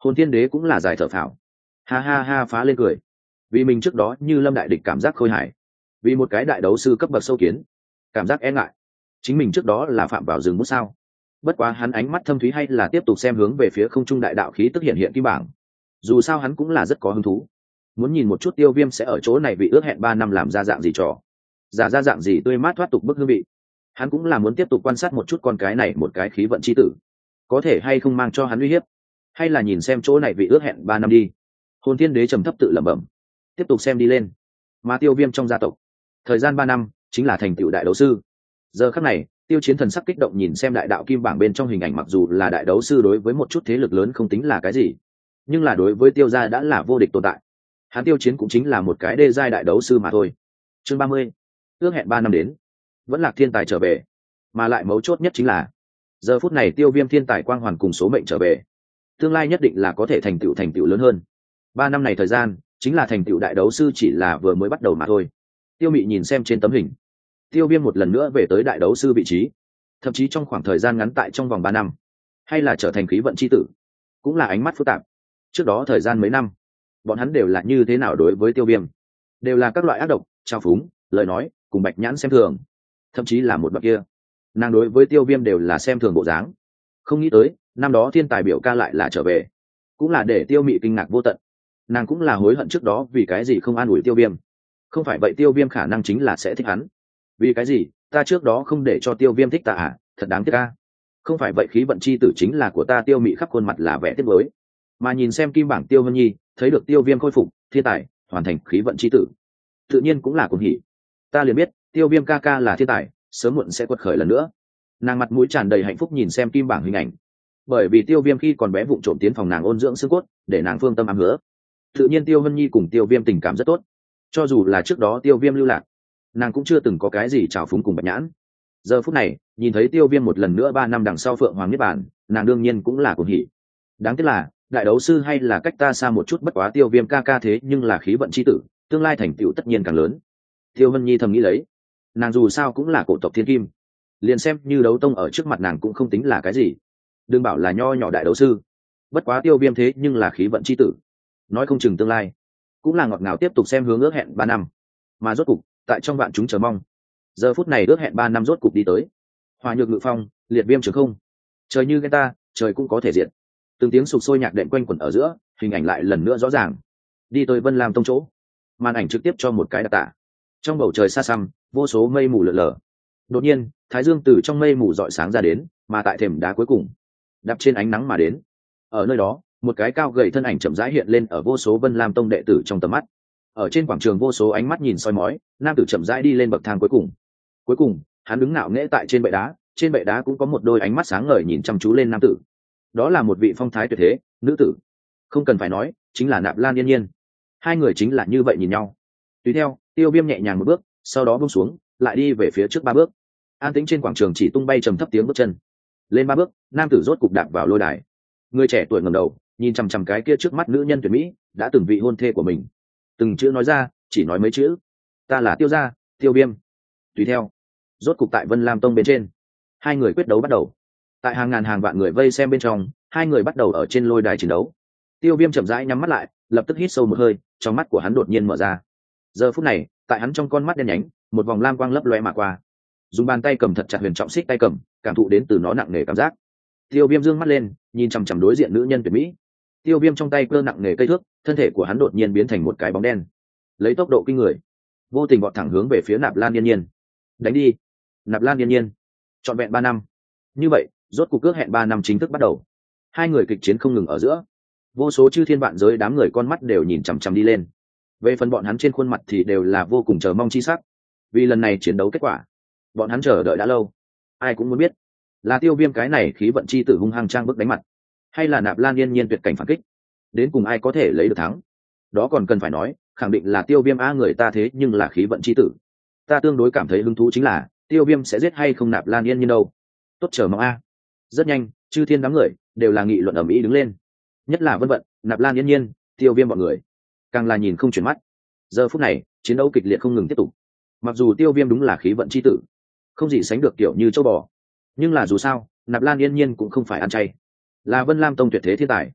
Hồn Thiên Đế cũng là giải thở phào, ha ha ha phá lên cười, vì mình trước đó như lâm đại địch cảm giác khôi hài, vì một cái đại đấu sư cấp bậc sâu kiến cảm giác e ngại, chính mình trước đó là phạm vào rừng bút sao. Bất quá hắn ánh mắt thâm thúy hay là tiếp tục xem hướng về phía không trung đại đạo khí tức hiện hiện kim bảng, dù sao hắn cũng là rất có hứng thú, muốn nhìn một chút Tiêu Viêm sẽ ở chỗ này bị ước hẹn ba năm làm ra dạng gì trò, giả ra dạng gì tươi mát thoát tục bức hương vị. Hắn cũng là muốn tiếp tục quan sát một chút con cái này một cái khí vận chi tử có thể hay không mang cho hắn uy hiếp, hay là nhìn xem chỗ này bị ước hẹn ba năm đi. Hồn Thiên Đế trầm thấp tự lẩm bẩm, tiếp tục xem đi lên. Mà Tiêu Viêm trong gia tộc thời gian ba năm chính là thành tựu đại đấu sư. Giờ khắc này Tiêu Chiến thần sắc kích động nhìn xem đại đạo kim bảng bên trong hình ảnh, mặc dù là đại đấu sư đối với một chút thế lực lớn không tính là cái gì, nhưng là đối với Tiêu gia đã là vô địch tồn tại. Hắn Tiêu Chiến cũng chính là một cái đê giai đại đấu sư mà thôi. Chương ba mươi, ước hẹn ba năm đến, vẫn là thiên tài trở về, mà lại mấu chốt nhất chính là giờ phút này Tiêu Viêm thiên tài quang hoàn cùng số mệnh trở về, tương lai nhất định là có thể thành tựu thành tựu lớn hơn. Ba năm này thời gian chính là thành tựu đại đấu sư chỉ là vừa mới bắt đầu mà thôi. Tiêu Mị nhìn xem trên tấm hình, Tiêu Viêm một lần nữa về tới đại đấu sư vị trí, thậm chí trong khoảng thời gian ngắn tại trong vòng ba năm hay là trở thành khí vận chi tử, cũng là ánh mắt phức tạp. Trước đó thời gian mấy năm bọn hắn đều là như thế nào đối với Tiêu Viêm, đều là các loại ác độc, trao phúng, lời nói cùng bạch nhãn xem thường, thậm chí là một bậc kia nàng đối với Tiêu Viêm đều là xem thường bộ dáng. Không nghĩ tới năm đó thiên tài biểu ca lại là trở về, cũng là để Tiêu Mị kinh ngạc vô tận. Nàng cũng là hối hận trước đó vì cái gì không an ủi Tiêu Viêm, không phải vậy Tiêu Viêm khả năng chính là sẽ thích hắn. Vì cái gì ta trước đó không để cho Tiêu Viêm thích ta à, thật đáng tiếc ca. Không phải vậy khí vận chi tử chính là của ta. Tiêu Mị khắp khuôn mặt là vẻ tiếc nuối, mà nhìn xem kim bảng Tiêu Vân Nhi thấy được Tiêu Viêm khôi phục thiên tài hoàn thành khí vận chi tử, tự nhiên cũng là cuồng hỉ. Ta liền biết Tiêu Viêm ca ca là thiên tài, sớm muộn sẽ quật khởi lần nữa. Nàng mặt mũi tràn đầy hạnh phúc nhìn xem kim bảng hình ảnh, bởi vì Tiêu Viêm khi còn bé vụng trộm tiến phòng nàng ôn dưỡng xương cốt, để nàng phương tâm ám hứa. Tự nhiên Tiêu Vân Nhi cùng Tiêu Viêm tình cảm rất tốt, cho dù là trước đó Tiêu Viêm lưu lạc, nàng cũng chưa từng có cái gì trào phúng cùng bạch nhãn. Giờ phút này nhìn thấy Tiêu Viêm một lần nữa ba năm đằng sau Phượng Hoàng Niết Bàn, nàng đương nhiên cũng là cuồng hỉ. Đáng tiếc là đại đấu sư hay là cách ta xa một chút, bất quá Tiêu Viêm ca ca thế nhưng là khí vận chi tử, tương lai thành tựu tất nhiên càng lớn. Tiêu Vân Nhi thầm nghĩ lấy, nàng dù sao cũng là cổ tộc thiên kim, liền xem như đấu tông ở trước mặt nàng cũng không tính là cái gì, đừng bảo là nho nhỏ đại đấu sư. Bất quá Tiêu Viêm thế nhưng là khí vận chi tử, nói không chừng tương lai cũng là ngọt ngào. Tiếp tục xem hướng ước hẹn ba năm, mà rốt cục tại trong vạn chúng chờ mong, giờ phút này ước hẹn ba năm rốt cục đi tới. Hòa nhược ngự phong, liệt viêm trường không, trời như ghen ta, trời cũng có thể diện. Từng tiếng sục sôi nhạc đệm quanh quẩn ở giữa, hình ảnh lại lần nữa rõ ràng, đi tới Vân Lam Tông chỗ. Màn ảnh trực tiếp cho một cái đặc tả, trong bầu trời xa xăm vô số mây mù lượn lờ. Đột nhiên thái dương từ trong mây mù rọi sáng ra đến, mà tại thềm đá cuối cùng đạp trên ánh nắng mà đến. Ở nơi đó một cái cao gầy thân ảnh chậm rãi hiện lên ở vô số Vân Lam Tông đệ tử trong tầm mắt. Ở trên quảng trường vô số ánh mắt nhìn soi mói, nam tử chậm rãi đi lên bậc thang cuối cùng. Cuối cùng hắn đứng ngạo nghễ tại trên bệ đá, trên bệ đá cũng có một đôi ánh mắt sáng ngời nhìn chăm chú lên nam tử. Đó là một vị phong thái tuyệt thế nữ tử, không cần phải nói chính là Nạp Lan Yên Nhiên. Hai người chính là như vậy nhìn nhau. Tùy theo Tiêu Viêm nhẹ nhàng một bước, sau đó buông xuống, lại đi về phía trước ba bước. An tĩnh trên quảng trường chỉ tung bay trầm thấp tiếng bước chân. Lên ba bước, nam tử rốt cục đạp vào lôi đài. Người trẻ tuổi ngẩng đầu nhìn chằm chằm cái kia trước mắt nữ nhân tuyệt mỹ, đã từng vị hôn thê của mình. Từng chữ nói ra, chỉ nói mấy chữ: ta là Tiêu gia, Tiêu Viêm. Tùy theo rốt cục tại Vân Lam Tông bên trên, hai người quyết đấu bắt đầu. Tại hàng ngàn hàng vạn người vây xem bên trong, hai người bắt đầu ở trên lôi đài chiến đấu. Tiêu Viêm chậm rãi nhắm mắt lại, lập tức hít sâu một hơi, trong mắt của hắn đột nhiên mở ra. Giờ phút này tại hắn trong con mắt đen nhánh, một vòng lam quang lấp loe mà qua. Dùng bàn tay cầm thật chặt huyền trọng xích tay cầm, cảm thụ đến từ nó nặng nề cảm giác. Tiêu Viêm dương mắt lên, nhìn chằm chằm đối diện nữ nhân tuyệt mỹ. Tiêu Viêm trong tay cơ nặng nề cây thước, thân thể của hắn đột nhiên biến thành một cái bóng đen, lấy tốc độ kinh người vô tình vọt thẳng hướng về phía Nạp Lan Yên Nhiên. Đánh đi! Nạp Lan Yên Nhiên. Trọn vẹn ba năm. Như vậy rốt cuộc ước hẹn ba năm chính thức bắt đầu. Hai người kịch chiến không ngừng ở giữa, vô số chư thiên vạn giới đám người con mắt đều nhìn chằm chằm đi lên. Về phần bọn hắn trên khuôn mặt thì đều là vô cùng chờ mong chi sắc, vì lần này chiến đấu kết quả bọn hắn chờ đợi đã lâu. Ai cũng muốn biết là Tiêu Viêm cái này khí vận chi tử hung hăng trang bức đánh mặt, hay là Nạp Lan Yên Nhiên tuyệt cảnh phản kích, đến cùng ai có thể lấy được thắng. Đó còn cần phải nói, khẳng định là Tiêu Viêm a, người ta thế nhưng là khí vận chi tử. Ta tương đối cảm thấy hứng thú chính là Tiêu Viêm sẽ giết hay không Nạp Lan Yên Nhiên đâu. Tốt chờ mong a. Rất nhanh chư thiên đám người đều là nghị luận ầm ĩ đứng lên, nhất là Vân Vận, Nạp Lan Yên Nhiên, Tiêu Viêm bọn người càng là nhìn không chuyển mắt. Giờ phút này chiến đấu kịch liệt không ngừng tiếp tục. Mặc dù Tiêu Viêm đúng là khí vận chi tử, không gì sánh được kiểu như châu bò, nhưng là dù sao Nạp Lan Yên Nhiên cũng không phải ăn chay, là Vân Lam Tông tuyệt thế thiên tài,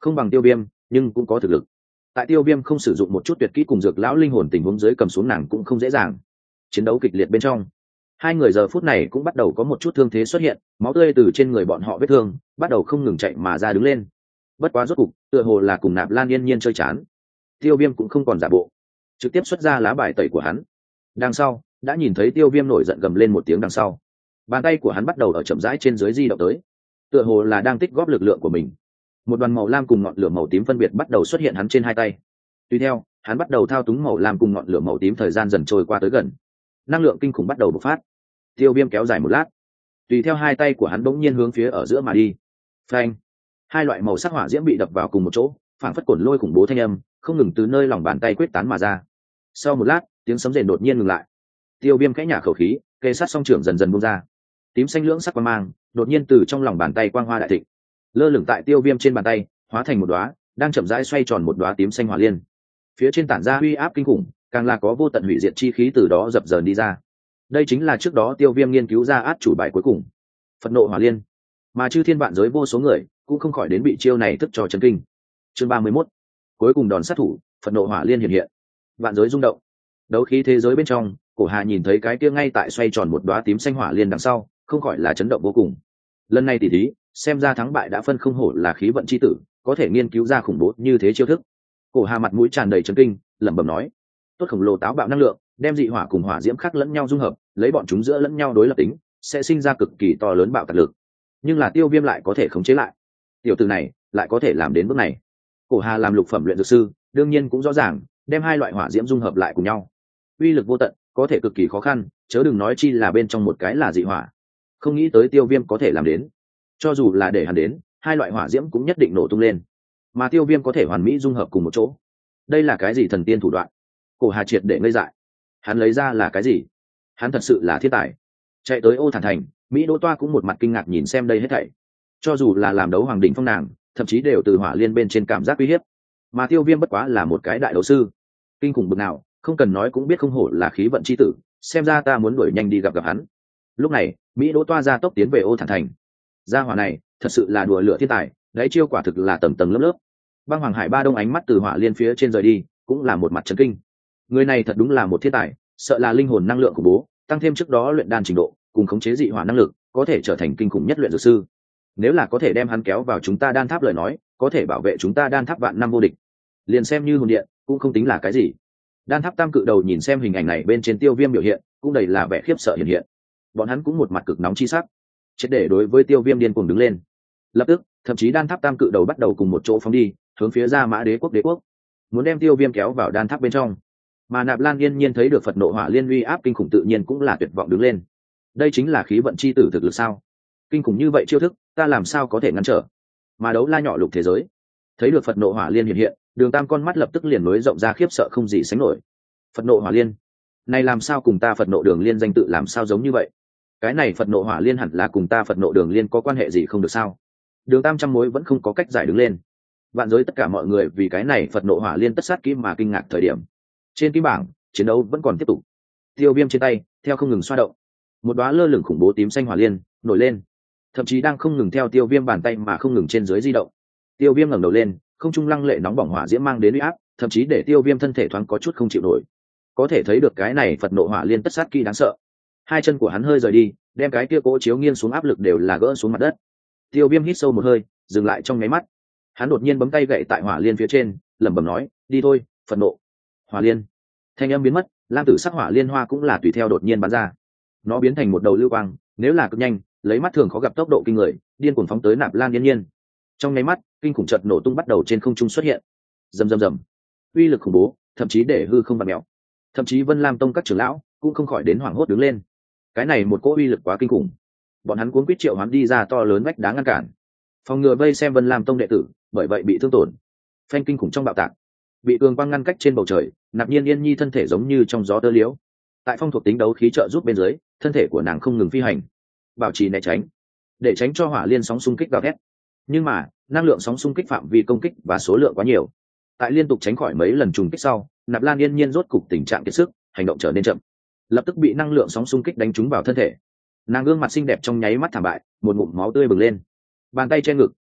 không bằng Tiêu Viêm nhưng cũng có thực lực. Tại Tiêu Viêm không sử dụng một chút tuyệt kỹ cùng dược lão linh hồn tình huống dưới cầm xuống nàng cũng không dễ dàng. Chiến đấu kịch liệt bên trong, hai người giờ phút này cũng bắt đầu có một chút thương thế xuất hiện, máu tươi từ trên người bọn họ vết thương bắt đầu không ngừng chạy mà ra đứng lên. Bất quá rốt cục tựa hồ là cùng Nạp Lan Yên Nhiên chơi chán, Tiêu Viêm cũng không còn giả bộ, trực tiếp xuất ra lá bài tẩy của hắn. Đằng sau đã nhìn thấy Tiêu Viêm nổi giận gầm lên một tiếng, đằng sau bàn tay của hắn bắt đầu ở chậm rãi trên dưới di động tới, tựa hồ là đang tích góp lực lượng của mình. Một đoàn màu lam cùng ngọn lửa màu tím phân biệt bắt đầu xuất hiện hắn trên hai tay. Tùy theo hắn bắt đầu thao túng màu lam cùng ngọn lửa màu tím, thời gian dần trôi qua tới gần, năng lượng kinh khủng bắt đầu bộc phát. Tiêu Viêm kéo dài một lát, tùy theo hai tay của hắn bỗng nhiên hướng phía ở giữa mà đi. Phanh! Hai loại màu sắc hỏa diễm bị đập vào cùng một chỗ, phảng phất cổn lôi khủng bố thanh âm không ngừng từ nơi lòng bàn tay quyết tán mà ra. Sau một lát, tiếng sấm rền đột nhiên ngừng lại. Tiêu Viêm khẽ nhả khẩu khí, kê sát song trưởng dần dần buông ra. Tím xanh lưỡng sắc quang mang đột nhiên từ trong lòng bàn tay quang hoa đại thịnh, lơ lửng tại Tiêu Viêm trên bàn tay, hóa thành một đóa đang chậm rãi xoay tròn một đóa tím xanh hỏa liên. Phía trên tản ra uy áp kinh khủng, càng là có vô tận hủy diệt chi khí từ đó dập dờn đi ra. Đây chính là trước đó Tiêu Viêm nghiên cứu ra át chủ bài cuối cùng, Phật nộ hỏa liên. Mà chư thiên vạn giới vô số người cũng không khỏi đến bị chiêu này thức cho chấn kinh. Chương ba mươi mốt, cuối cùng đòn sát thủ, Phật nộ hỏa liên hiện hiện. Vạn giới rung động. Đấu khí thế giới bên trong, Cổ Hà nhìn thấy cái kia ngay tại xoay tròn một đóa tím xanh hỏa liên đằng sau, không khỏi là chấn động vô cùng. Lần này tỷ thí, xem ra thắng bại đã phân không hổ là khí vận chi tử, có thể nghiên cứu ra khủng bố như thế chiêu thức. Cổ Hà mặt mũi tràn đầy chấn kinh, lẩm bẩm nói: tốt khổng lồ táo bạo năng lượng, đem dị hỏa cùng hỏa diễm khác lẫn nhau dung hợp, lấy bọn chúng giữa lẫn nhau đối lập tính, sẽ sinh ra cực kỳ to lớn bạo tạc lực. Nhưng là Tiêu Viêm lại có thể khống chế lại. Tiểu tử này lại có thể làm đến bước này. Cổ Hà làm lục phẩm luyện dược sư, đương nhiên cũng rõ ràng, đem hai loại hỏa diễm dung hợp lại cùng nhau, uy lực vô tận, có thể cực kỳ khó khăn, chớ đừng nói chi là bên trong một cái là dị hỏa. Không nghĩ tới Tiêu Viêm có thể làm đến. Cho dù là để hắn đến, hai loại hỏa diễm cũng nhất định nổ tung lên. Mà Tiêu Viêm có thể hoàn mỹ dung hợp cùng một chỗ. Đây là cái gì thần tiên thủ đoạn? Cổ Hà triệt để ngây dại. Hắn lấy ra là cái gì? Hắn thật sự là thiên tài. Chạy tới Ô Thản Thành, Mỹ Đỗ Toa cũng một mặt kinh ngạc nhìn xem đây hết thảy. Cho dù là làm đấu hoàng đỉnh phong nàng, thậm chí đều từ hỏa liên bên trên cảm giác uy hiếp. Mà Tiêu Viêm bất quá là một cái đại đấu sư, kinh khủng bực nào, không cần nói cũng biết không hổ là khí vận chi tử, xem ra ta muốn đuổi nhanh đi gặp gặp hắn. Lúc này, Mỹ Đỗ Toa ra tốc tiến về Ô Thản Thành. Gia hỏa này, thật sự là đùa lửa thiên tài, đấy chiêu quả thực là tầng tầng lớp lớp. Băng Hoàng Hải Ba Đông ánh mắt từ hỏa liên phía trên rời đi, cũng là một mặt chấn kinh. Người này thật đúng là một thiên tài, sợ là linh hồn năng lượng của bố, tăng thêm trước đó luyện đan trình độ, cùng khống chế dị hỏa năng lực, có thể trở thành kinh khủng nhất luyện dược sư. Nếu là có thể đem hắn kéo vào chúng ta đan tháp lời nói, có thể bảo vệ chúng ta đan tháp vạn năm vô địch. Liền xem như hồn điện, cũng không tính là cái gì. Đan tháp tam cự đầu nhìn xem hình ảnh này bên trên Tiêu Viêm biểu hiện, cũng đầy là vẻ khiếp sợ hiện hiện. Bọn hắn cũng một mặt cực nóng chi sắc, triệt để đối với Tiêu Viêm điên cuồng đứng lên. Lập tức, thậm chí đan tháp tam cự đầu bắt đầu cùng một chỗ phóng đi, hướng phía Gia Mã Đế quốc đế quốc, muốn đem Tiêu Viêm kéo vào đan tháp bên trong. Mà Nạp Lan Yên Nhiên thấy được Phật nộ hỏa liên uy áp kinh khủng, tự nhiên cũng là tuyệt vọng đứng lên. Đây chính là khí vận chi tử thực lực sao? Kinh khủng như vậy chiêu thức, ta làm sao có thể ngăn trở? Mà Đấu La nhỏ lục thế giới, thấy được Phật nộ hỏa liên hiện hiện, Đường Tam con mắt lập tức liền mới rộng ra, khiếp sợ không gì sánh nổi. Phật nộ hỏa liên, này làm sao cùng ta Phật nộ đường liên danh tự làm sao giống như vậy? Cái này Phật nộ hỏa liên hẳn là cùng ta Phật nộ đường liên có quan hệ gì không được sao? Đường Tam trăm mối vẫn không có cách giải đứng lên. Vạn giới tất cả mọi người vì cái này Phật nộ hỏa liên tất sát kim mà kinh ngạc. Thời điểm trên kim bảng chiến đấu vẫn còn tiếp tục. Tiêu Viêm trên tay theo không ngừng xoa động, một đóa lơ lửng khủng bố tím xanh hỏa liên nổi lên, thậm chí đang không ngừng theo Tiêu Viêm bàn tay mà không ngừng trên dưới di động. Tiêu Viêm ngẩng đầu lên, không trung lăng lệ nóng bỏng hỏa diễm mang đến uy áp, thậm chí để Tiêu Viêm thân thể thoáng có chút không chịu nổi. Có thể thấy được cái này Phật nộ hỏa liên tất sát kỹ đáng sợ. Hai chân của hắn hơi rời đi, đem cái kia cỗ chiếu nghiêng xuống áp lực đều là gỡ xuống mặt đất. Tiêu Viêm hít sâu một hơi, dừng lại trong nháy mắt. Hắn đột nhiên bấm tay gậy tại hỏa liên phía trên, lẩm bẩm nói: đi thôi, Phật nộ hỏa liên. Thanh âm biến mất, lam tử sắc hỏa liên hoa cũng là tùy theo đột nhiên bắn ra. Nó biến thành một đầu lưu quang, nếu là cực nhanh, lấy mắt thường khó gặp tốc độ kinh người, điên cuồng phóng tới Nạp Lan Yên Nhiên. Trong nháy mắt, kinh khủng chợt nổ tung bắt đầu trên không trung xuất hiện. Rầm rầm rầm. Uy lực khủng bố, thậm chí để hư không vặn mèo. Thậm chí Vân Lam Tông các trưởng lão cũng không khỏi đến hoảng hốt đứng lên. Cái này một cỗ uy lực quá kinh khủng. Bọn hắn cuống quýt triệu hoán đi ra to lớn vách đá ngăn cản, phòng ngừa vây xem Vân Lam Tông đệ tử, bởi vậy bị thương tổn. Phanh kinh khủng trong bạo tạc, bị cường quang ngăn cách trên bầu trời, Nạp Nhiên Yên Nhi thân thể giống như trong gió tơ liễu. Tại phong thuộc tính đấu khí trợ giúp bên dưới, thân thể của nàng không ngừng phi hành, bảo trì né tránh, để tránh cho hỏa liên sóng xung kích gào thét. Nhưng mà năng lượng sóng xung kích phạm vi công kích và số lượng quá nhiều, tại liên tục tránh khỏi mấy lần trùng kích sau, Nạp Lan Yên Nhiên rốt cục tình trạng kiệt sức, hành động trở nên chậm, lập tức bị năng lượng sóng xung kích đánh trúng vào thân thể. Nàng gương mặt xinh đẹp trong nháy mắt thảm bại, một ngụm máu tươi bừng lên, bàn tay che ngực,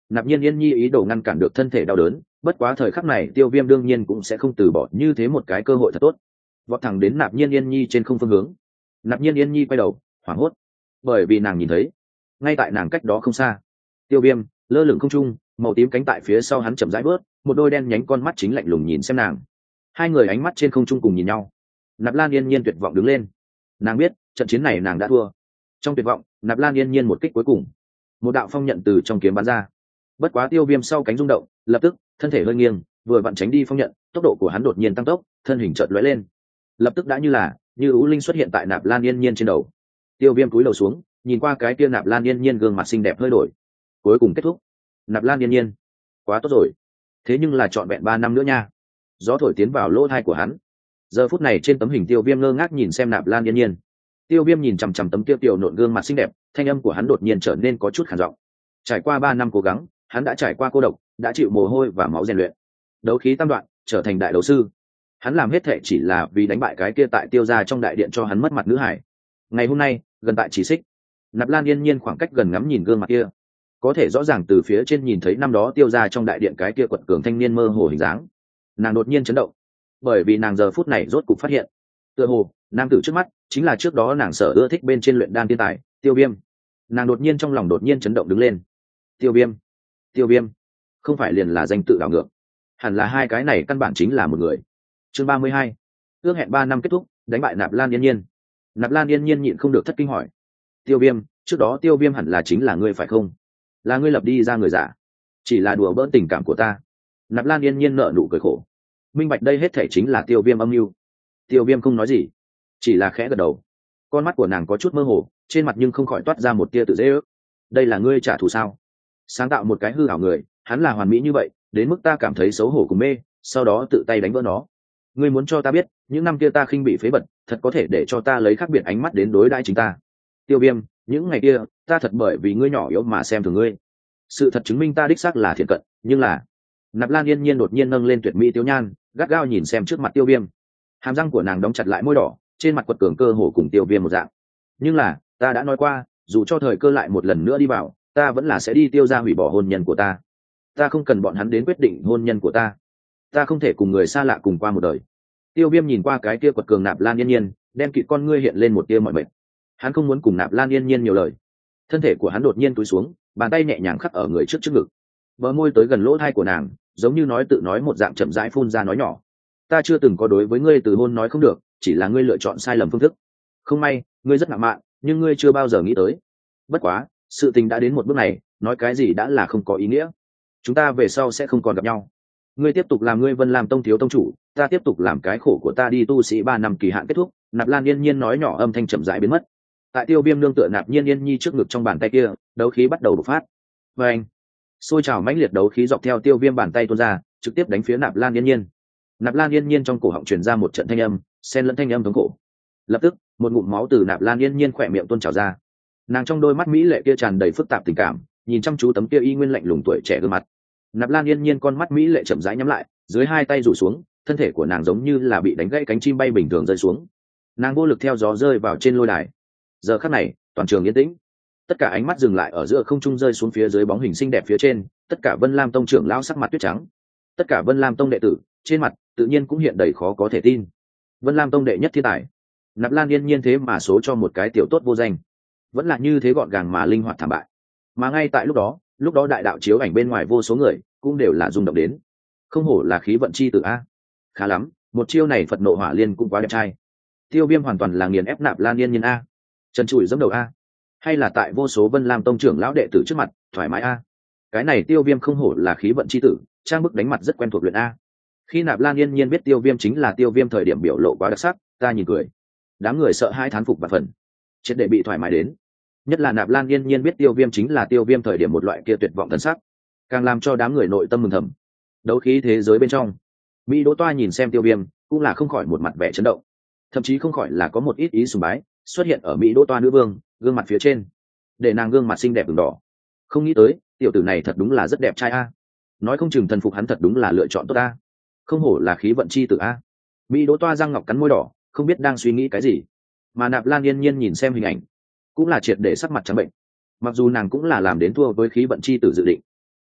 Nạp Nhiên Yên Nhi ý đồ ngăn cản được thân thể đau đớn, bất quá thời khắc này Tiêu Viêm đương nhiên cũng sẽ không từ bỏ như thế một cái cơ hội thật tốt, vọt thẳng đến Nạp Nhiên Yên Nhi trên không phương hướng. Nạp Nhiên Yên Nhi quay đầu hoảng hốt, bởi vì nàng nhìn thấy ngay tại nàng cách đó không xa, Tiêu Viêm lơ lửng không trung, màu tím cánh tại phía sau hắn chậm rãi bớt, một đôi đen nhánh con mắt chính lạnh lùng nhìn xem nàng. Hai người ánh mắt trên không trung cùng nhìn nhau. Nạp Lan Yên Nhiên tuyệt vọng đứng lên, nàng biết trận chiến này nàng đã thua. Trong tuyệt vọng, Nạp Lan Yên Nhiên một kích cuối cùng, một đạo phong nhận từ trong kiếm bắn ra. Bất quá Tiêu Viêm sau cánh rung động, lập tức thân thể hơi nghiêng, vừa vặn tránh đi phong nhận, tốc độ của hắn đột nhiên tăng tốc, thân hình chợt lóe lên, lập tức đã như là như ưu linh xuất hiện tại Nạp Lan Yên Nhiên trên đầu. Tiêu Viêm cúi đầu xuống, nhìn qua cái kia Nạp Lan Yên Nhiên gương mặt xinh đẹp hơi đổi. Cuối cùng kết thúc. Nạp Lan Yên Nhiên, quá tốt rồi. Thế nhưng là trọn vẹn ba năm nữa nha. Gió thổi tiến vào lỗ tai của hắn. Giờ phút này trên tấm hình Tiêu Viêm ngơ ngác nhìn xem Nạp Lan Yên Nhiên. Tiêu Viêm nhìn chằm chằm tấm tiêu tiểu nộn gương mặt xinh đẹp, thanh âm của hắn đột nhiên trở nên có chút khàn giọng. Trải qua ba năm cố gắng, hắn đã trải qua cô độc, đã chịu mồ hôi và máu rèn luyện, đấu khí tam đoạn, trở thành đại đấu sư. Hắn làm hết thệ chỉ là vì đánh bại cái kia tại Tiêu gia trong đại điện cho hắn mất mặt nữ hải. Ngày hôm nay, gần tại Chỉ Xích, Nạp Lan Yên Nhiên khoảng cách gần ngắm nhìn gương mặt kia, có thể rõ ràng từ phía trên nhìn thấy năm đó Tiêu gia trong đại điện cái kia quật cường thanh niên mơ hồ hình dáng. Nàng đột nhiên chấn động, bởi vì nàng giờ phút này rốt cục phát hiện, tựa hồ nam tử trước mắt chính là trước đó nàng sở ưa thích bên trên luyện đan tiên tài Tiêu Viêm. Nàng đột nhiên trong lòng đột nhiên chấn động đứng lên. Tiêu Viêm, Tiêu Viêm, không phải liền là danh tự đảo ngược, hẳn là hai cái này căn bản chính là một người. Chương ba mươi hai, ước hẹn ba năm kết thúc, đánh bại Nạp Lan Yên Nhiên. Nạp Lan Yên Nhiên nhịn không được thất kinh hỏi: Tiêu Viêm, trước đó Tiêu Viêm hẳn là chính là ngươi phải không? Là ngươi lập đi ra người giả, chỉ là đùa bỡn tình cảm của ta. Nạp Lan Yên Nhiên nở nụ cười khổ, minh bạch đây hết thể chính là Tiêu Viêm âm mưu. Tiêu Viêm không nói gì, chỉ là khẽ gật đầu. Con mắt của nàng có chút mơ hồ, trên mặt nhưng không khỏi toát ra một tia tự dễ ước. Đây là ngươi trả thù sao? Sáng tạo một cái hư ảo người, hắn là hoàn mỹ như vậy, đến mức ta cảm thấy xấu hổ cùng mê, sau đó tự tay đánh vỡ nó. Ngươi muốn cho ta biết, những năm kia ta khinh bị phế bật, thật có thể để cho ta lấy khác biệt ánh mắt đến đối đãi chính ta. Tiêu Viêm, những ngày kia, ta thật bởi vì ngươi nhỏ yếu mà xem thường ngươi. Sự thật chứng minh ta đích xác là thiện cận, nhưng là... Nạp Lan Yên Nhiên đột nhiên nâng lên tuyệt mỹ tiêu nhan, gắt gao nhìn xem trước mặt Tiêu Viêm. Hàm răng của nàng đóng chặt lại môi đỏ, trên mặt quật cường cơ hồ cùng Tiêu Viêm một dạng. Nhưng là, ta đã nói qua, dù cho thời cơ lại một lần nữa đi vào, ta vẫn là sẽ đi Tiêu gia hủy bỏ hôn nhân của ta. Ta không cần bọn hắn đến quyết định hôn nhân của ta. Ta không thể cùng người xa lạ cùng qua một đời. Tiêu Viêm nhìn qua cái kia quật cường Nạp Lan Yên Nhiên, đen kịt con ngươi hiện lên một tia mọi mệt. Hắn không muốn cùng Nạp Lan Yên Nhiên nhiều lời. Thân thể của hắn đột nhiên cúi xuống, bàn tay nhẹ nhàng khắc ở người trước trước ngực, bờ môi tới gần lỗ tai của nàng, giống như nói tự nói một dạng chậm rãi phun ra nói nhỏ: ta chưa từng có đối với ngươi từ hôn nói không được, chỉ là ngươi lựa chọn sai lầm phương thức. Không may, ngươi rất ngạo mạn, nhưng ngươi chưa bao giờ nghĩ tới. Bất quá, sự tình đã đến một bước này, nói cái gì đã là không có ý nghĩa. Chúng ta về sau sẽ không còn gặp nhau. Ngươi tiếp tục làm ngươi Vân Lam Tông thiếu tông chủ, ta tiếp tục làm cái khổ của ta đi tu sĩ ba năm kỳ hạn kết thúc. Nạp Lan Yên Nhiên nói nhỏ, âm thanh chậm rãi biến mất. Tại Tiêu Viêm nương tựa Nạp Nhiên Yên Nhi trước ngực trong bàn tay kia, đấu khí bắt đầu bộc phát. Và anh, xôi trào mãnh liệt đấu khí dọc theo Tiêu Viêm bàn tay tuôn ra, trực tiếp đánh phía Nạp Lan Yên Nhiên. Nạp Lan Yên Nhiên trong cổ họng truyền ra một trận thanh âm, xen lẫn thanh âm thống khổ. Lập tức, một ngụm máu từ Nạp Lan Yên Nhiên khỏe miệng tuôn trào ra. Nàng trong đôi mắt mỹ lệ kia tràn đầy phức tạp tình cảm, nhìn chăm chú tấm kia y nguyên lạnh lùng tuổi trẻ gương mặt. Nạp Lan Yên Nhiên con mắt mỹ lệ chậm rãi nhắm lại, dưới hai tay rủ xuống, thân thể của nàng giống như là bị đánh gãy cánh chim bay bình thường rơi xuống. Nàng vô lực theo gió rơi vào trên lôi đài. Giờ khắc này, toàn trường yên tĩnh. Tất cả ánh mắt dừng lại ở giữa không trung rơi xuống phía dưới bóng hình xinh đẹp phía trên, tất cả Vân Lam Tông trưởng lão sắc mặt tuyết trắng. Tất cả Vân Lam Tông đệ tử, trên mặt tự nhiên cũng hiện đầy khó có thể tin. Vân Lam Tông đệ nhất thiên tài, Nạp Lan Yên Nhiên thế mà số cho một cái tiểu tốt vô danh, vẫn là như thế gọn gàng mà linh hoạt thảm bại. Mà ngay tại lúc đó, lúc đó đại đạo chiếu ảnh bên ngoài vô số người cũng đều là rung động đến. Không hổ là khí vận chi tử a, khá lắm, một chiêu này Phật nộ hỏa liên cũng quá đẹp trai. Tiêu Viêm hoàn toàn là nghiền ép Nạp Lan Yên Nhiên a, trần trụi dẫm đầu a, hay là tại vô số Vân Lam Tông trưởng lão đệ tử trước mặt thoải mái a. Cái này Tiêu Viêm không hổ là khí vận chi tử, trang bức đánh mặt rất quen thuộc luyện a. Khi Nạp Lan Yên Nhiên biết Tiêu Viêm chính là Tiêu Viêm thời điểm biểu lộ quá đặc sắc, ta nhìn cười. Đám người sợ hai thán phục và phần triệt để bị thoải mái đến. Nhất là Nạp Lan Yên Nhiên biết Tiêu Viêm chính là Tiêu Viêm thời điểm một loại kia tuyệt vọng thần sắc, càng làm cho đám người nội tâm mừng thầm. Đấu khí thế giới bên trong, Mỹ Đỗ Toa nhìn xem Tiêu Viêm, cũng là không khỏi một mặt vẻ chấn động, thậm chí không khỏi là có một ít ý sùng bái xuất hiện ở Mỹ Đỗ Toa nữ vương gương mặt phía trên, để nàng gương mặt xinh đẹp ửng đỏ. Không nghĩ tới, tiểu tử này thật đúng là rất đẹp trai a. Nói không chừng thần phục hắn thật đúng là lựa chọn tốt a. Không hổ là khí vận chi tử a. Mỹ Đỗ Toa răng ngọc cắn môi đỏ, không biết đang suy nghĩ cái gì. Mà Nạp Lan Yên Nhiên nhìn xem hình ảnh, cũng là triệt để sắc mặt trắng bệnh. Mặc dù nàng cũng là làm đến thua với khí vận chi tử dự định,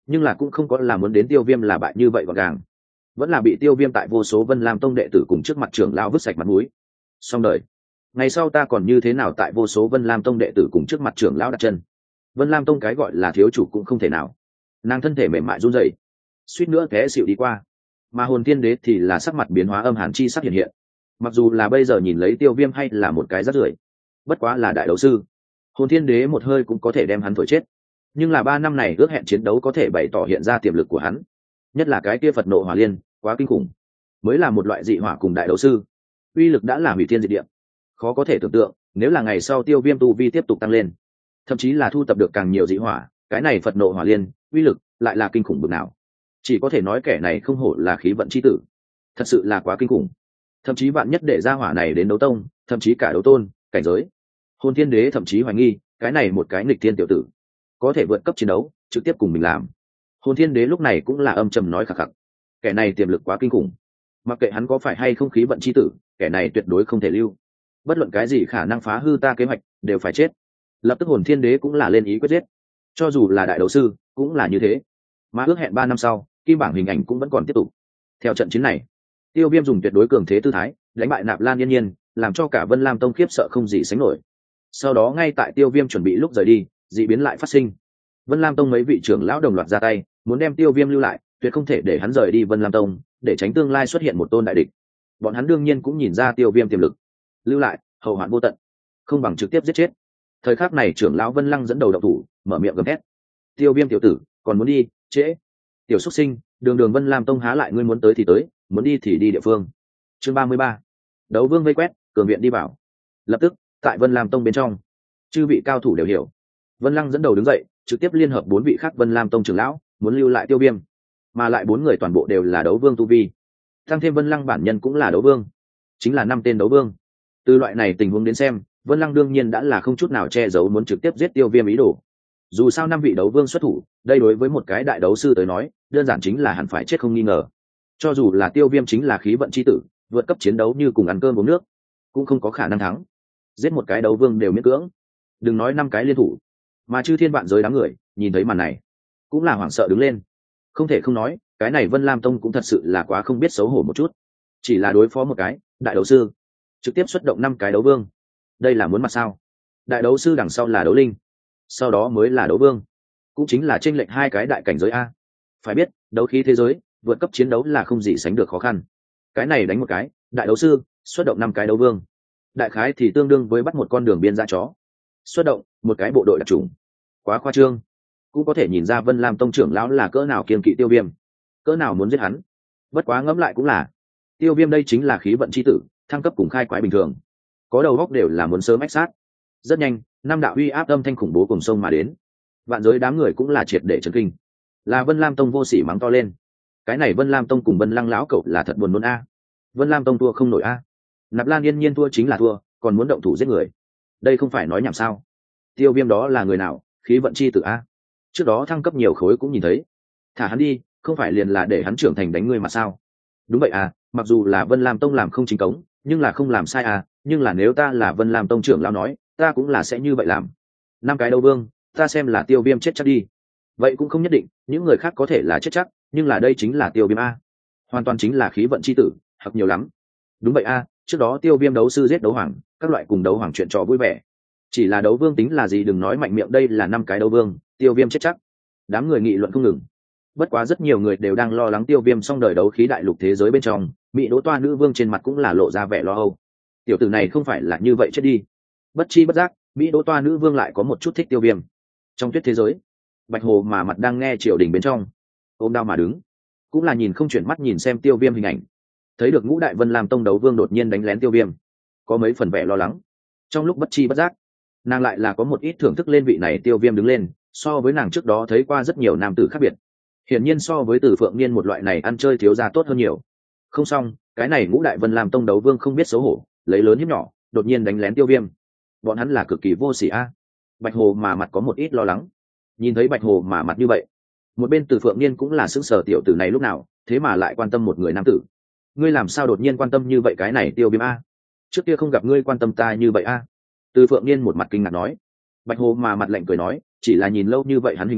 nhưng là cũng không có là muốn đến Tiêu Viêm là bại như vậy gọn gàng, vẫn là bị Tiêu Viêm tại vô số Vân Lam Tông đệ tử cùng trước mặt trưởng lão vứt sạch mặt mũi. Xong đời. Ngày sau ta còn như thế nào tại vô số Vân Lam Tông đệ tử cùng trước mặt trưởng lão đặt chân? Vân Lam Tông cái gọi là thiếu chủ cũng không thể nào. Nàng thân thể mềm mại run rẩy, suýt nữa té xỉu đi qua. Mà Hồn Thiên Đế thì là sắc mặt biến hóa, âm hàn chi sắc hiện hiện. Mặc dù là bây giờ nhìn lấy Tiêu Viêm hay là một cái rác rưởi, bất quá là đại đấu sư, Hồn Thiên Đế một hơi cũng có thể đem hắn thổi chết. Nhưng là ba năm này ước hẹn chiến đấu có thể bày tỏ hiện ra tiềm lực của hắn, nhất là cái kia Phật nộ hỏa liên, quá kinh khủng. Mới là một loại dị hỏa cùng đại đấu sư, uy lực đã là hủy thiên diệt địa. Khó có thể tưởng tượng, nếu là ngày sau Tiêu Viêm tu vi tiếp tục tăng lên, thậm chí là thu tập được càng nhiều dị hỏa, cái này Phật nộ hỏa liên, uy lực lại là kinh khủng bực nào. Chỉ có thể nói kẻ này không hổ là khí vận chi tử, thật sự là quá kinh khủng. Thậm chí bạn nhất để ra hỏa này đến đấu tông, thậm chí cả đấu tôn, cảnh giới. Hồn Thiên Đế thậm chí hoài nghi, cái này một cái nghịch thiên tiểu tử, có thể vượt cấp chiến đấu, trực tiếp cùng mình làm. Hồn Thiên Đế lúc này cũng là âm trầm nói khạc khạc. Kẻ này tiềm lực quá kinh khủng. Mặc kệ hắn có phải hay không khí vận chi tử, kẻ này tuyệt đối không thể lưu. Bất luận cái gì khả năng phá hư ta kế hoạch, đều phải chết. Lập tức Hồn Thiên Đế cũng là lên ý quyết giết. Cho dù là đại đấu sư, cũng là như thế. Mà ước hẹn ba năm sau, kim bảng hình ảnh cũng vẫn còn tiếp tục. Theo trận chiến này, Tiêu Viêm dùng tuyệt đối cường thế tư thái, đánh bại Nạp Lan Yên Nhiên, làm cho cả Vân Lam Tông khiếp sợ không gì sánh nổi. Sau đó ngay tại Tiêu Viêm chuẩn bị lúc rời đi, dị biến lại phát sinh. Vân Lam Tông mấy vị trưởng lão đồng loạt ra tay, muốn đem Tiêu Viêm lưu lại, tuyệt không thể để hắn rời đi Vân Lam Tông, để tránh tương lai xuất hiện một tôn đại địch. Bọn hắn đương nhiên cũng nhìn ra Tiêu Viêm tiềm lực, lưu lại hậu hoạn vô tận, không bằng trực tiếp giết chết. Thời khắc này trưởng lão Vân Lăng dẫn đầu động thủ, mở miệng gầm hét: Tiêu Viêm tiểu tử, còn muốn đi? Trễ! Tiểu xuất sinh, đường đường Vân Lam Tông há lại ngươi muốn tới thì tới, muốn đi thì đi địa phương. Chương ba mươi ba, đấu vương vây quét, cường viện đi vào. Lập tức, tại Vân Lam Tông bên trong, chư vị cao thủ đều hiểu. Vân Lăng dẫn đầu đứng dậy, trực tiếp liên hợp bốn vị khác Vân Lam Tông trưởng lão, muốn lưu lại Tiêu Viêm, mà lại bốn người toàn bộ đều là đấu vương tu vi, tăng thêm Vân Lăng bản nhân cũng là đấu vương, chính là năm tên đấu vương. Từ loại này tình huống đến xem, Vân Lăng đương nhiên đã là không chút nào che giấu muốn trực tiếp giết Tiêu Viêm ý đồ. Dù sao năm vị đấu vương xuất thủ, đây đối với một cái đại đấu sư tới nói, đơn giản chính là hẳn phải chết không nghi ngờ. Cho dù là Tiêu Viêm chính là khí vận chi tử, vượt cấp chiến đấu như cùng ăn cơm uống nước, cũng không có khả năng thắng. Giết một cái đấu vương đều miễn cưỡng, đừng nói năm cái liên thủ. Mà chư thiên vạn giới đám người nhìn thấy màn này, cũng là hoảng sợ đứng lên. Không thể không nói, cái này Vân Lam Tông cũng thật sự là quá không biết xấu hổ một chút. Chỉ là đối phó một cái đại đấu sư, trực tiếp xuất động năm cái đấu vương, đây là muốn mặt sao? Đại đấu sư đằng sau là đấu linh, sau đó mới là đấu vương, cũng chính là chênh lệch hai cái đại cảnh giới a. Phải biết, đấu khí thế giới, vượt cấp chiến đấu là không gì sánh được khó khăn. Cái này đánh một cái đại đấu sư, xuất động năm cái đấu vương, đại khái thì tương đương với bắt một con đường biên dã chó, xuất động một cái bộ đội đặc trùng. Quá khoa trương. Cũng có thể nhìn ra Vân Lam Tông trưởng lão là cỡ nào kiêng kỵ Tiêu Viêm, cỡ nào muốn giết hắn. Bất quá ngẫm lại cũng là, Tiêu Viêm đây chính là khí vận chi tử, thăng cấp cùng khai quái bình thường, có đầu góc đều là muốn sớm ách sát. Rất nhanh, năm đạo uy áp âm thanh khủng bố cùng sông mà đến, vạn giới đám người cũng là triệt để chấn kinh. Là Vân Lam Tông vô sỉ mắng to lên: cái này Vân Lam Tông cùng Vân Lăng lão cậu là thật buồn nôn a. Vân Lam Tông thua không nổi a. Nạp Lan Yên Nhiên thua chính là thua, còn muốn động thủ giết người, đây không phải nói nhảm sao? Tiêu Viêm đó là người nào, khí vận chi tử a. Trước đó thăng cấp nhiều khối cũng nhìn thấy, thả hắn đi, không phải liền là để hắn trưởng thành đánh ngươi mà sao? Đúng vậy à, mặc dù là Vân Lam Tông làm không chính cống, nhưng là không làm sai à, nhưng là nếu ta là Vân Lam Tông trưởng lão nói, ta cũng là sẽ như vậy làm. Năm cái đấu vương, ta xem là Tiêu Viêm chết chắc đi. Vậy cũng không nhất định, những người khác có thể là chết chắc, nhưng là đây chính là Tiêu Viêm a, hoàn toàn chính là khí vận chi tử, hoặc nhiều lắm. Đúng vậy a, trước đó Tiêu Viêm đấu sư giết đấu hoàng, các loại cùng đấu hoàng chuyện trò vui vẻ. Chỉ là đấu vương tính là gì, đừng nói mạnh miệng, đây là năm cái đấu vương, Tiêu Viêm chết chắc. Đám người nghị luận không ngừng. Bất quá rất nhiều người đều đang lo lắng Tiêu Viêm xong đời đấu khí đại lục thế giới bên trong, bị đỗ toa nữ vương trên mặt cũng là lộ ra vẻ lo âu. Tiểu tử này không phải là như vậy chết đi. Bất chi bất giác, mỹ đỗ toa nữ vương lại có một chút thích Tiêu Viêm. Trong tuyết thế giới, Bạch Hồ mà mặt đang nghe triều đình bên trong, ôm đao mà đứng, cũng là nhìn không chuyển mắt nhìn xem Tiêu Viêm hình ảnh. Thấy được ngũ đại Vân Lam Tông đấu vương đột nhiên đánh lén Tiêu Viêm, có mấy phần vẻ lo lắng. Trong lúc bất chi bất giác, nàng lại là có một ít thưởng thức lên vị này Tiêu Viêm đứng lên, so với nàng trước đó thấy qua rất nhiều nam tử khác biệt. Hiển nhiên so với Từ Phượng Niên một loại này ăn chơi thiếu gia tốt hơn nhiều. Không xong, cái này ngũ đại Vân Lam Tông đấu vương không biết xấu hổ, lấy lớn hiếp nhỏ, đột nhiên đánh lén Tiêu Viêm. Bọn hắn là cực kỳ vô sỉ a. Bạch Hồ mà mặt có một ít lo lắng. Nhìn thấy Bạch Hồ mà mặt như vậy, một bên Từ Phượng Niên cũng là sững sờ, tiểu tử này lúc nào thế mà lại quan tâm một người nam tử. Ngươi làm sao đột nhiên quan tâm như vậy cái này Tiêu Viêm a? Trước kia không gặp ngươi quan tâm ta như vậy a. Từ Phượng Niên một mặt kinh ngạc nói. Bạch Hồ mà mặt lạnh cười nói, chỉ là nhìn lâu như vậy hắn hình ảnh,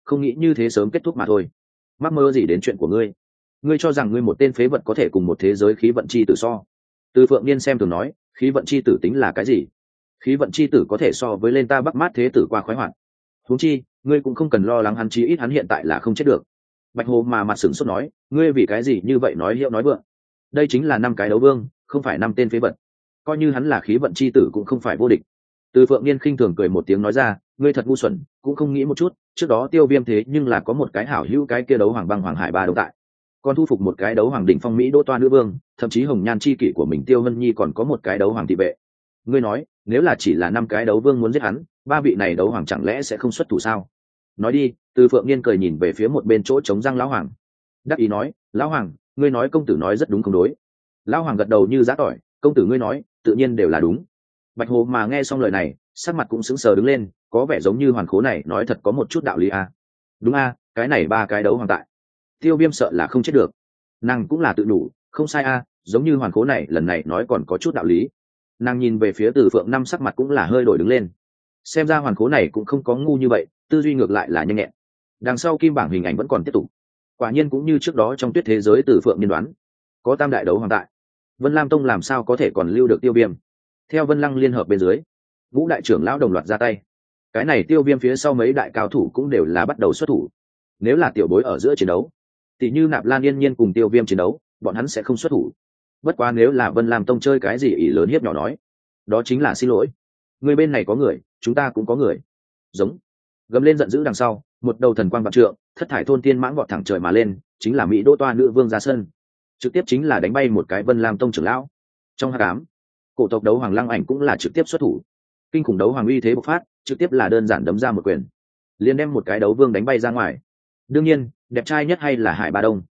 không nghĩ như thế sớm kết thúc mà thôi. Mắc mơ gì đến chuyện của ngươi? Ngươi cho rằng ngươi một tên phế vật có thể cùng một thế giới khí vận chi tử so? Từ Phượng Niên xem thường nói, khí vận chi tử tính là cái gì? Khí vận chi tử có thể so với lên ta Bắc Mát thế tử qua khoái hoạt. Huống chi, ngươi cũng không cần lo lắng hắn, chí ít hắn hiện tại là không chết được. Bạch Hồ mà mặt sửng sốt nói, ngươi vì cái gì như vậy nói hiệu nói vượng? Đây chính là năm cái đấu vương, không phải năm tên phế vật. Coi như hắn là khí vận chi tử cũng không phải vô địch. Từ Phượng Niên khinh thường cười một tiếng nói ra, ngươi thật ngu xuẩn, cũng không nghĩ một chút, trước đó Tiêu Viêm thế nhưng là có một cái hảo hữu cái kia đấu hoàng băng hoàng hải ba đấu tại, còn thu phục một cái đấu hoàng đỉnh phong mỹ đỗ toa nữ vương, thậm chí hồng nhan chi kỷ của mình Tiêu Vân Nhi còn có một cái đấu hoàng thị vệ. Ngươi nói, nếu là chỉ là năm cái đấu vương muốn giết hắn, ba vị này đấu hoàng chẳng lẽ sẽ không xuất thủ sao? Nói đi. Từ Phượng Niên cười nhìn về phía một bên chỗ chống răng lão hoàng, đắc ý nói, lão hoàng, ngươi nói công tử nói rất đúng không đối? Lão hoàng gật đầu như giã tỏi, công tử ngươi nói tự nhiên đều là đúng. Bạch Hồ mà nghe xong lời này, sắc mặt cũng sững sờ đứng lên, có vẻ giống như hoàn khố này nói thật có một chút đạo lý a. Đúng a, cái này ba cái đấu hoàng tại, Tiêu Viêm sợ là không chết được. Nàng cũng là tự đủ, không sai a, giống như hoàn khố này lần này nói còn có chút đạo lý. Nàng nhìn về phía Từ Phượng Năm, sắc mặt cũng là hơi đổi đứng lên. Xem ra hoàn khố này cũng không có ngu như vậy, tư duy ngược lại là nhanh nhẹn. Đằng sau kim bảng hình ảnh vẫn còn tiếp tục. Quả nhiên cũng như trước đó trong tuyết thế giới Từ Phượng nhân đoán, có tam đại đấu hoàng tại, Vân Lam Tông làm sao có thể còn lưu được Tiêu Viêm. Theo Vân Lăng liên hợp bên dưới, ngũ đại trưởng lão đồng loạt ra tay. Cái này Tiêu Viêm phía sau mấy đại cao thủ cũng đều là bắt đầu xuất thủ. Nếu là tiểu bối ở giữa chiến đấu, tỷ như Nạp Lan Yên Nhiên cùng Tiêu Viêm chiến đấu, bọn hắn sẽ không xuất thủ. Bất quá nếu là Vân Lam Tông chơi cái gì ỷ lớn hiếp nhỏ nói, đó chính là xin lỗi. Người bên này có người, chúng ta cũng có người. Giống. Gầm lên giận dữ đằng sau, một đầu thần quang vạn trượng, thất thải thôn tiên mãng vọt thẳng trời mà lên, chính là Mỹ Đỗ Toa nữ vương ra sân. Trực tiếp chính là đánh bay một cái Vân Lam Tông trưởng lão. Trong hắc ám, cổ tộc đấu hoàng Lăng Ảnh cũng là trực tiếp xuất thủ. Kinh khủng đấu hoàng uy thế bộc phát, trực tiếp là đơn giản đấm ra một quyền, liền đem một cái đấu vương đánh bay ra ngoài. Đương nhiên, đẹp trai nhất hay là Hải Ba Đông.